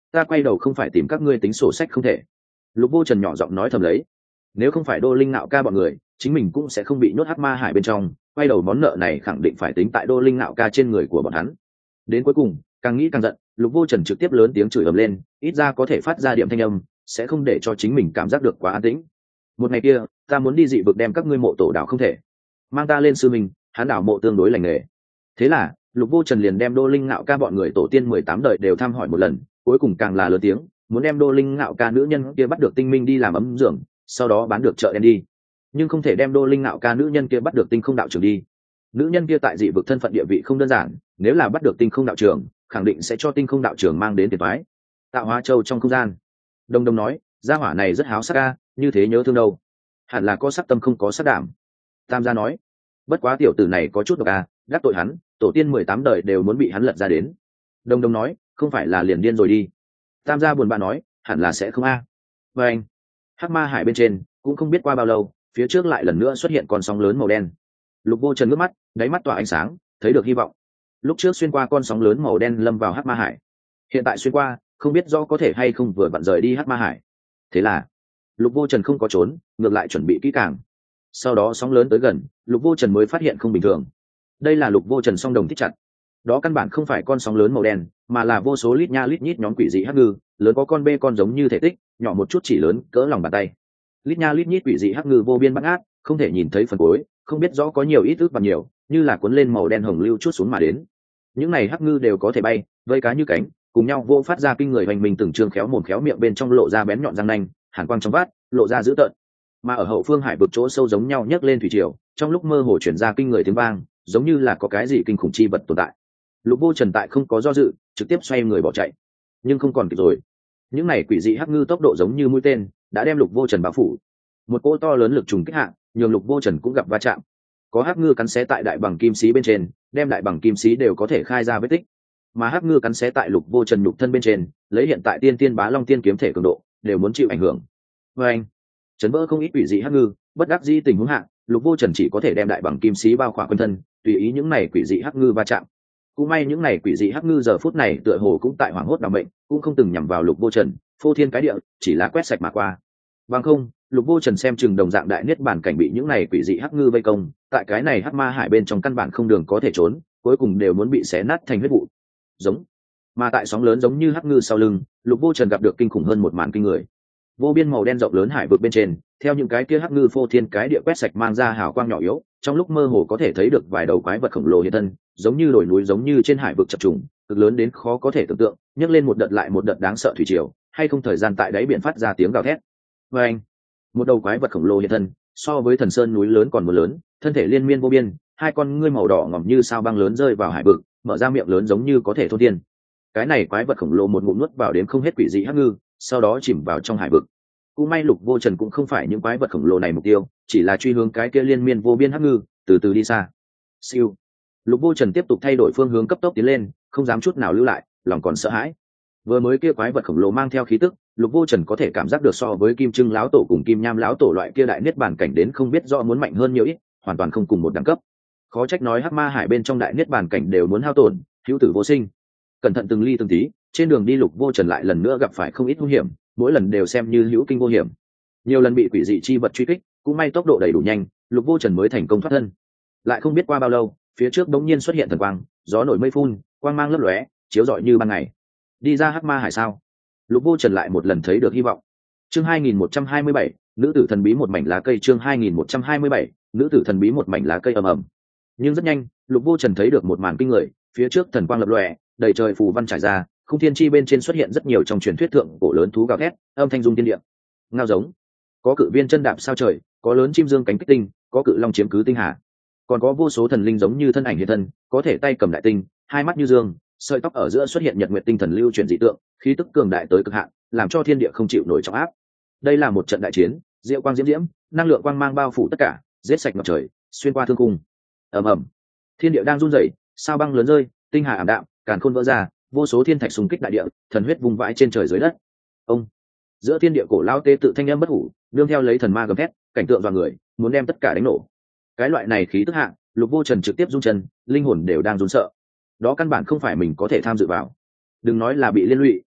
ta quay đầu không phải tìm các ngươi tính sổ sách không thể. Lục Vô Trần nhỏ giọng nói thầm lấy, nếu không phải Đô Linh Nạo Ca bọn người, chính mình cũng sẽ không bị nhốt hắc ma hải bên trong, quay đầu món nợ này khẳng định phải tính tại Đô Linh Nạo Ca trên người của bọn hắn. Đến cuối cùng, càng nghĩ càng giận, Lục Vô Trần trực tiếp lớn tiếng chửi ầm lên, ít ra có thể phát ra điểm thanh âm, sẽ không để cho chính mình cảm giác được quá an tĩnh. Một ngày kia, ta muốn đi dị vực đem các ngươi mộ tổ đảo không thể. Mang ta lên sư mình, hắn đảo mộ tương đối lành nghề. Thế là, Lục Vô Trần liền đem Đô Linh Nạo Ca bọn người tổ tiên 18 đời đều thăm hỏi một lần, cuối cùng càng là lớn tiếng, muốn đem Đô Linh Nạo Ca nữ nhân kia bắt được tinh minh đi làm ấm dưỡng, sau đó bán được chợ đen đi. Nhưng không thể đem Đô Linh Nạo Ca nữ nhân kia bắt được tinh không đạo trưởng đi. Nữ nhân kia tại dị vực thân phận địa vị không đơn giản, nếu là bắt được tinh không đạo trưởng, khẳng định sẽ cho tinh không đạo trưởng mang đến tiền toái. Tạo hóa châu trong không gian, Đông Đông nói, gia hỏa này rất háo sắc a, như thế nhớ thương đâu, hẳn là có sắc tâm không có sắc đảm. Tam gia nói, bất quá tiểu tử này có chút độc a, đắc tội hắn, tổ tiên 18 đời đều muốn bị hắn lật ra đến. Đông Đông nói, không phải là liền điên rồi đi. Tam gia buồn bã nói, hẳn là sẽ không a. Và anh, hắc ma hải bên trên cũng không biết qua bao lâu, phía trước lại lần nữa xuất hiện con sóng lớn màu đen. Lục Vô Trần ngước mắt, đáy mắt tỏa ánh sáng, thấy được hy vọng. Lúc trước xuyên qua con sóng lớn màu đen lâm vào hắc ma hải, hiện tại xuyên qua không biết do có thể hay không vừa vặn rời đi hắc ma hải. Thế là Lục Vô Trần không có trốn, ngược lại chuẩn bị kỹ càng. Sau đó sóng lớn tới gần, Lục Vô Trần mới phát hiện không bình thường. Đây là Lục Vô Trần song đồng thích chặt, đó căn bản không phải con sóng lớn màu đen, mà là vô số lít nha lít nhít nhóm quỷ dị hắc ngư, lớn có con bê con giống như thể tích, nhỏ một chút chỉ lớn cỡ lòng bàn tay. Lít nha lít nhít quỷ dị hắc ngư vô biên bát ngát, không thể nhìn thấy phần cuối, không biết rõ có nhiều ít ước và nhiều, như là cuốn lên màu đen hồng lưu chút xuống mà đến. Những này hắc ngư đều có thể bay, vây cá như cánh, cùng nhau vô phát ra kinh người hoành mình, từng trương khéo mồm khéo miệng bên trong lộ ra bén nhọn răng nanh, hàn quang trong vát lộ ra dữ tợn. Mà ở hậu phương hải vực chỗ sâu giống nhau nhấc lên thủy triều, trong lúc mơ hồ chuyển ra kinh người tiếng vang, giống như là có cái gì kinh khủng chi vật tồn tại. Lục Vô Trần tại không có do dự, trực tiếp xoay người bỏ chạy, nhưng không còn kịp rồi. Những này quỷ dị hắc ngư tốc độ giống như mũi tên, đã đem Lục Vô Trần bao phủ. Một cỗ to lớn lực trùng kích hạ, nhường Lục Vô Trần cũng gặp va chạm. Có hắc ngư cắn xé tại đại bằng kim xí bên trên, đem đại bằng kim xí đều có thể khai ra vết tích. Mà hắc ngư cắn xé tại Lục Vô Trần nhục thân bên trên, lấy hiện tại tiên tiên bá long tiên kiếm thể cường độ, đều muốn chịu ảnh hưởng. Và anh, chấn vỡ không ít quỷ dị hắc ngư, bất đắc dĩ tình huống hạ, Lục Vô Trần chỉ có thể đem đại bằng kim xí bao khỏa quanh thân, tùy ý những này quỷ dị hắc ngư va chạm. Cũng may những này quỷ dị hắc ngư giờ phút này tựa hồ cũng tại hoảng hốt đảm bệnh, cũng không từng nhằm vào Lục Vô Trần, phô thiên cái địa, chỉ là quét sạch mà qua. Bằng không, Lục Vô Trần xem chừng đồng dạng đại niết bản cảnh bị những này quỷ dị hắc ngư vây công, tại cái này hắc ma hải bên trong căn bản không đường có thể trốn, cuối cùng đều muốn bị xé nát thành huyết vụ. Giống. Mà tại sóng lớn giống như hắc ngư sau lưng, Lục Vô Trần gặp được kinh khủng hơn một màn kinh người. Vô biên màu đen rộng lớn hải vực bên trên, theo những cái kia hắc ngư phô thiên cái địa quét sạch mang ra hào quang nhỏ yếu, trong lúc mơ hồ có thể thấy được vài đầu quái vật khổng lồ hiện thân, giống như đồi núi giống như trên hải vực chập trùng, cực lớn đến khó có thể tưởng tượng, nhấc lên một đợt lại một đợt đáng sợ thủy triều, hay không thời gian tại đáy biển phát ra tiếng gào thét. Và anh, một đầu quái vật khổng lồ hiện thân, so với thần sơn núi lớn còn muốn lớn, thân thể liên miên vô biên, hai con ngươi màu đỏ ngòm như sao băng lớn rơi vào hải vực, mở ra miệng lớn giống như có thể thôn thiên. Cái này quái vật khổng lồ một ngụm nuốt vào đến không hết quỷ dị hắc ngư, sau đó chìm vào trong hải vực. Cũng may Lục Vô Trần cũng không phải những quái vật khổng lồ này mục tiêu, chỉ là truy hướng cái kia liên miên vô biên hắc ngư, từ từ đi xa. Siêu. Lục Vô Trần tiếp tục thay đổi phương hướng cấp tốc tiến lên, không dám chút nào lưu lại, lòng còn sợ hãi. Vừa mới kia quái vật khổng lồ mang theo khí tức, Lục Vô Trần có thể cảm giác được so với Kim Trưng lão tổ cùng Kim Nham lão tổ loại kia đại niết bàn cảnh đến không biết rõ muốn mạnh hơn nhiều ít, hoàn toàn không cùng một đẳng cấp. Khó trách nói hắc ma hải bên trong đại niết bàn cảnh đều muốn hao tổn, hữu tử vô sinh. Cẩn thận từng ly từng tí, trên đường đi Lục Vô Trần lại lần nữa gặp phải không ít nguy hiểm, mỗi lần đều xem như hữu kinh vô hiểm. Nhiều lần bị quỷ dị chi vật truy kích, cũng may tốc độ đầy đủ nhanh, Lục Vô Trần mới thành công thoát thân. Lại không biết qua bao lâu, phía trước bỗng nhiên xuất hiện thần quang, gió nổi mây phun, quang mang lấp lóe, chiếu rọi như ban ngày. Đi ra hắc ma hải sao? Lục Vô Trần lại một lần thấy được hy vọng. Chương 2127, nữ tử thần bí một mảnh lá cây. Chương 2127, nữ tử thần bí một mảnh lá cây ầm ầm. Nhưng rất nhanh, Lục Vô Trần thấy được một màn kinh người, phía trước thần quang lập lòe, đầy trời phù văn trải ra, không thiên chi bên trên xuất hiện rất nhiều trong truyền thuyết thượng cổ lớn thú gào thét, âm thanh rung thiên địa. Ngao giống, có cự viên chân đạp sao trời, có lớn chim dương cánh kích tinh, có cự long chiếm cứ tinh hà, còn có vô số thần linh giống như thân ảnh hiện thân, có thể tay cầm đại tinh, hai mắt như dương, sợi tóc ở giữa xuất hiện nhật nguyệt tinh thần lưu chuyển dị tượng, khí tức cường đại tới cực hạn, làm cho thiên địa không chịu nổi trọng áp. Đây là một trận đại chiến, diệu quang diễm diễm, năng lượng quang mang bao phủ tất cả, giết sạch ngập trời, xuyên qua thương cung. Ầm ầm, thiên địa đang run rẩy, sao băng lớn rơi, tinh hà ảm đạm, càn khôn vỡ ra, vô số thiên thạch xung kích đại địa, thần huyết vùng vãi trên trời dưới đất. Ông, giữa thiên địa cổ lao tế tự thanh âm bất hủ, nương theo lấy thần ma gầm thét, cảnh tượng dọa người, muốn đem tất cả đánh nổ. Cái loại này khí tức hạ, Lục Vô Trần trực tiếp rung chân, linh hồn đều đang run sợ. Đó căn bản không phải mình có thể tham dự vào. Đừng nói là bị liên lụy,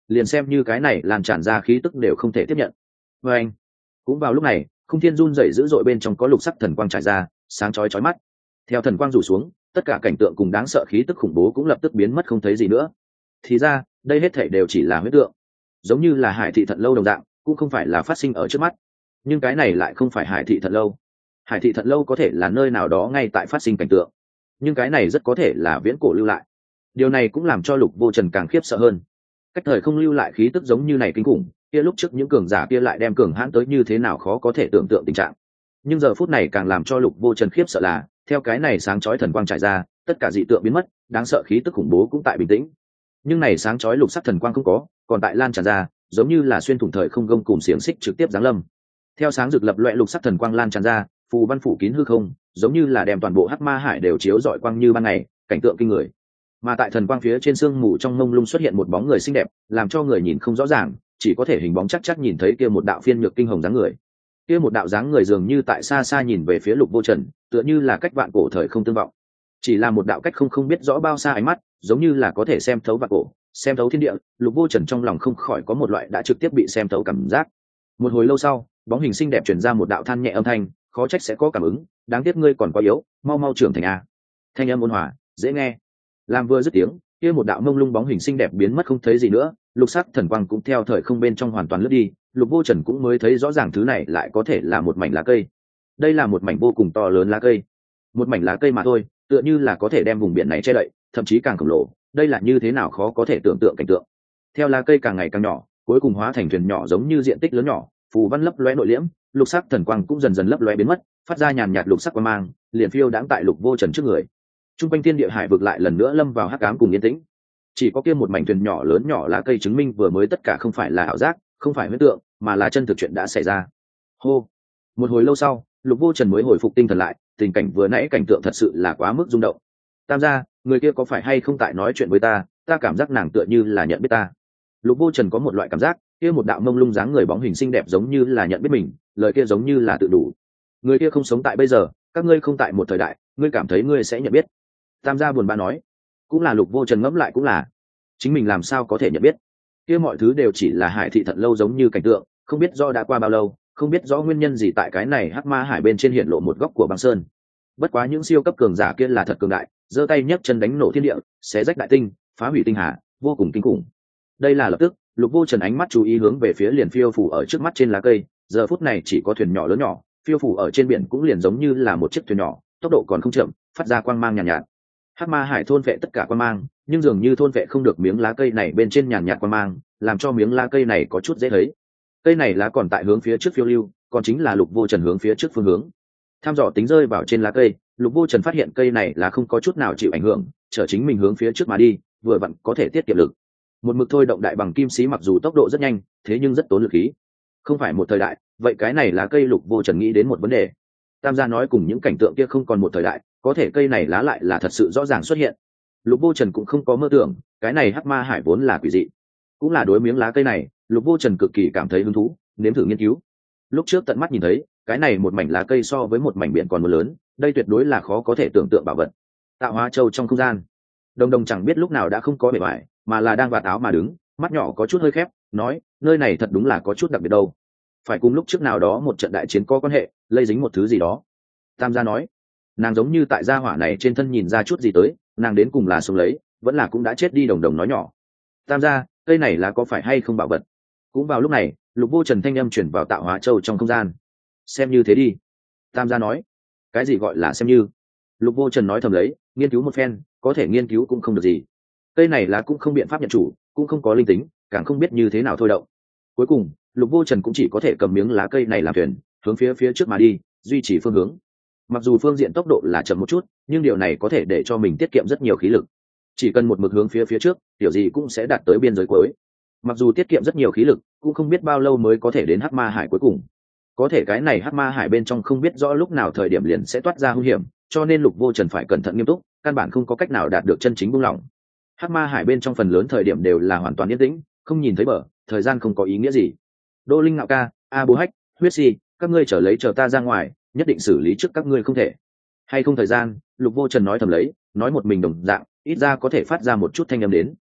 liền xem như cái này lan tràn ra khí tức đều không thể tiếp nhận. Và anh cũng vào lúc này, không thiên run rẩy dữ dội, bên trong có lục sắc thần quang trải ra, sáng chói chói mắt. Theo thần quang rủ xuống, tất cả cảnh tượng cùng đáng sợ khí tức khủng bố cũng lập tức biến mất không thấy gì nữa. Thì ra đây hết thảy đều chỉ là huyễn tượng, giống như là Hải thị thận lâu đồng dạng, cũng không phải là phát sinh ở trước mắt. Nhưng cái này lại không phải Hải thị thận lâu. Hải thị thận lâu có thể là nơi nào đó ngay tại phát sinh cảnh tượng, nhưng cái này rất có thể là viễn cổ lưu lại. Điều này cũng làm cho Lục Vô Trần càng khiếp sợ hơn. Cách thời không lưu lại khí tức giống như này kinh khủng, kia lúc trước những cường giả kia lại đem cường hãn tới như thế nào khó có thể tưởng tượng tình trạng. Nhưng giờ phút này càng làm cho Lục Vô Trần khiếp sợ là, theo cái này sáng chói thần quang trải ra, tất cả dị tượng biến mất, đáng sợ khí tức khủng bố cũng tại bình tĩnh. Nhưng này sáng chói lục sắc thần quang không có, còn tại lan tràn ra, giống như là xuyên thủng thời không gông cùng xiềng xích trực tiếp giáng lâm. Theo sáng rực lập loè lục sắc thần quang lan tràn ra, phù văn phủ kín hư không, giống như là đem toàn bộ Hắc Ma Hải đều chiếu rọi quang như ban ngày, cảnh tượng kinh người. Mà tại thần quang phía trên sương mù trong mông lung xuất hiện một bóng người xinh đẹp, làm cho người nhìn không rõ ràng, chỉ có thể hình bóng chắc chắc nhìn thấy kia một đạo phiên nhược kinh hồng dáng người. Kia một đạo dáng người dường như tại xa xa nhìn về phía Lục Vô Trần, tựa như là cách vạn cổ thời không tương vọng. Chỉ là một đạo cách không biết rõ bao xa ánh mắt, giống như là có thể xem thấu vạn cổ, xem thấu thiên địa. Lục Vô Trần trong lòng không khỏi có một loại đã trực tiếp bị xem thấu cảm giác. Một hồi lâu sau, bóng hình xinh đẹp truyền ra một đạo than nhẹ âm thanh, khó trách sẽ có cảm ứng, đáng tiếc ngươi còn quá yếu, mau mau trưởng thành a. Thanh âm ôn hòa, dễ nghe. Làm vừa dứt tiếng, kia một đạo mông lung bóng hình xinh đẹp biến mất không thấy gì nữa, lục sắc thần quang cũng theo thời không bên trong hoàn toàn lướt đi. Lục Vô Trần cũng mới thấy rõ ràng thứ này lại có thể là một mảnh lá cây. Đây là một mảnh vô cùng to lớn lá cây, một mảnh lá cây mà thôi, tựa như là có thể đem vùng biển này che đậy, thậm chí càng khổng lồ. Đây là như thế nào khó có thể tưởng tượng cảnh tượng. Theo lá cây càng ngày càng nhỏ, cuối cùng hóa thành thuyền nhỏ giống như diện tích lớn nhỏ, phù văn lấp lóe nội liễm, lục sắc thần quang cũng dần dần lấp lóe biến mất, phát ra nhàn nhạt lục sắc quang mang, liền phiêu đãng tại Lục Vô Trần trước người. Trung quanh thiên địa hải vực lại lần nữa lâm vào hắc ám cùng yên tĩnh. Chỉ có kia một mảnh thuyền nhỏ lớn nhỏ lá cây chứng minh vừa mới tất cả không phải là ảo giác, không phải huyễn tượng, mà là chân thực chuyện đã xảy ra. Hô. Một hồi lâu sau, Lục Vô Trần mới hồi phục tinh thần lại, tình cảnh vừa nãy cảnh tượng thật sự là quá mức rung động. Tam gia, người kia có phải hay không tại nói chuyện với ta, ta cảm giác nàng tựa như là nhận biết ta. Lục Vô Trần có một loại cảm giác, kia một đạo mông lung dáng người bóng hình xinh đẹp giống như là nhận biết mình, lời kia giống như là tự đủ. Người kia không sống tại bây giờ, các ngươi không tại một thời đại, ngươi cảm thấy ngươi sẽ nhận biết. Tam gia buồn bã nói. Cũng là Lục Vô Trần ngẫm lại cũng là, chính mình làm sao có thể nhận biết. Kia mọi thứ đều chỉ là Hải thị thận lâu giống như cảnh tượng, không biết do đã qua bao lâu, không biết rõ nguyên nhân gì tại cái này Hắc Ma Hải bên trên hiện lộ một góc của băng sơn. Bất quá những siêu cấp cường giả kia là thật cường đại, giơ tay nhấc chân đánh nổ thiên địa, xé rách đại tinh, phá hủy tinh hà, vô cùng kinh khủng. Đây là lập tức, Lục Vô Trần ánh mắt chú ý hướng về phía liền phiêu phù ở trước mắt trên lá cây, giờ phút này chỉ có thuyền nhỏ lớn nhỏ, phiêu phù ở trên biển cũng liền giống như là một chiếc thuyền nhỏ, tốc độ còn không chậm, phát ra quang mang nhàn nhạt. Hắc Ma Hải thôn vệ tất cả quang mang, nhưng dường như thôn vệ không được miếng lá cây này bên trên nhàn nhạt quang mang, làm cho miếng lá cây này có chút dễ thấy. Cây này lá còn tại hướng phía trước phiêu lưu, còn chính là Lục Vô Trần hướng phía trước phương hướng. Tham dò tính rơi vào trên lá cây, Lục Vô Trần phát hiện cây này là không có chút nào chịu ảnh hưởng, chở chính mình hướng phía trước mà đi, vừa vặn có thể tiết kiệm lực. Một mực thôi động đại bằng kim sĩ mặc dù tốc độ rất nhanh, thế nhưng rất tốn lực khí. Không phải một thời đại, vậy cái này lá cây Lục Vô Trần nghĩ đến một vấn đề. Tam gia nói cùng những cảnh tượng kia không còn một thời đại, có thể cây này lá lại là thật sự rõ ràng xuất hiện. Lục Vô Trần cũng không có mơ tưởng, cái này Hắc Ma Hải vốn là quỷ dị. Cũng là đối miếng lá cây này, Lục Vô Trần cực kỳ cảm thấy hứng thú, nếm thử nghiên cứu. Lúc trước tận mắt nhìn thấy, cái này một mảnh lá cây so với một mảnh biển còn một lớn, đây tuyệt đối là khó có thể tưởng tượng bảo vật. Tạo Hóa Châu trong không gian, Đồng Đồng chẳng biết lúc nào đã không có bề ngoài, mà là đang vạt áo mà đứng, mắt nhỏ có chút hơi khép, nói, nơi này thật đúng là có chút đặc biệt đâu. Phải cùng lúc trước nào đó một trận đại chiến có quan hệ, lây dính một thứ gì đó. Tam gia nói, nàng giống như tại gia hỏa này trên thân nhìn ra chút gì tới, nàng đến cùng là sống lấy, vẫn là cũng đã chết đi. Đồng Đồng nói nhỏ. Tam gia, cây này là có phải hay không bảo vật? Cũng vào lúc này, Lục Vô Trần thanh âm chuyển vào Tạo Hóa Châu trong không gian. Xem như thế đi. Tam gia nói. Cái gì gọi là xem như? Lục Vô Trần nói thầm lấy, nghiên cứu một phen, có thể nghiên cứu cũng không được gì. Cây này là cũng không biện pháp nhận chủ, cũng không có linh tính, càng không biết như thế nào thôi động. Cuối cùng, Lục Vô Trần cũng chỉ có thể cầm miếng lá cây này làm thuyền, hướng phía trước mà đi, duy trì phương hướng. Mặc dù phương diện tốc độ là chậm một chút, nhưng điều này có thể để cho mình tiết kiệm rất nhiều khí lực. Chỉ cần một mực hướng phía trước, kiểu gì cũng sẽ đạt tới biên giới cuối. Mặc dù tiết kiệm rất nhiều khí lực, cũng không biết bao lâu mới có thể đến Hắc Ma Hải cuối cùng. Có thể cái này Hắc Ma Hải bên trong không biết rõ lúc nào thời điểm liền sẽ toát ra hung hiểm, cho nên Lục Vô Trần phải cẩn thận nghiêm túc, căn bản không có cách nào đạt được chân chính buông lỏng. Hắc Ma Hải bên trong phần lớn thời điểm đều là hoàn toàn yên tĩnh, không nhìn thấy bờ, thời gian không có ý nghĩa gì. Đô Linh Ngạo Ca, A Bố Hách, Huyết Si, các ngươi chờ ta ra ngoài, nhất định xử lý trước các ngươi không thể. Hay không thời gian, Lục Vô Trần nói thầm lấy, nói một mình đồng dạng, ít ra có thể phát ra một chút thanh âm đến.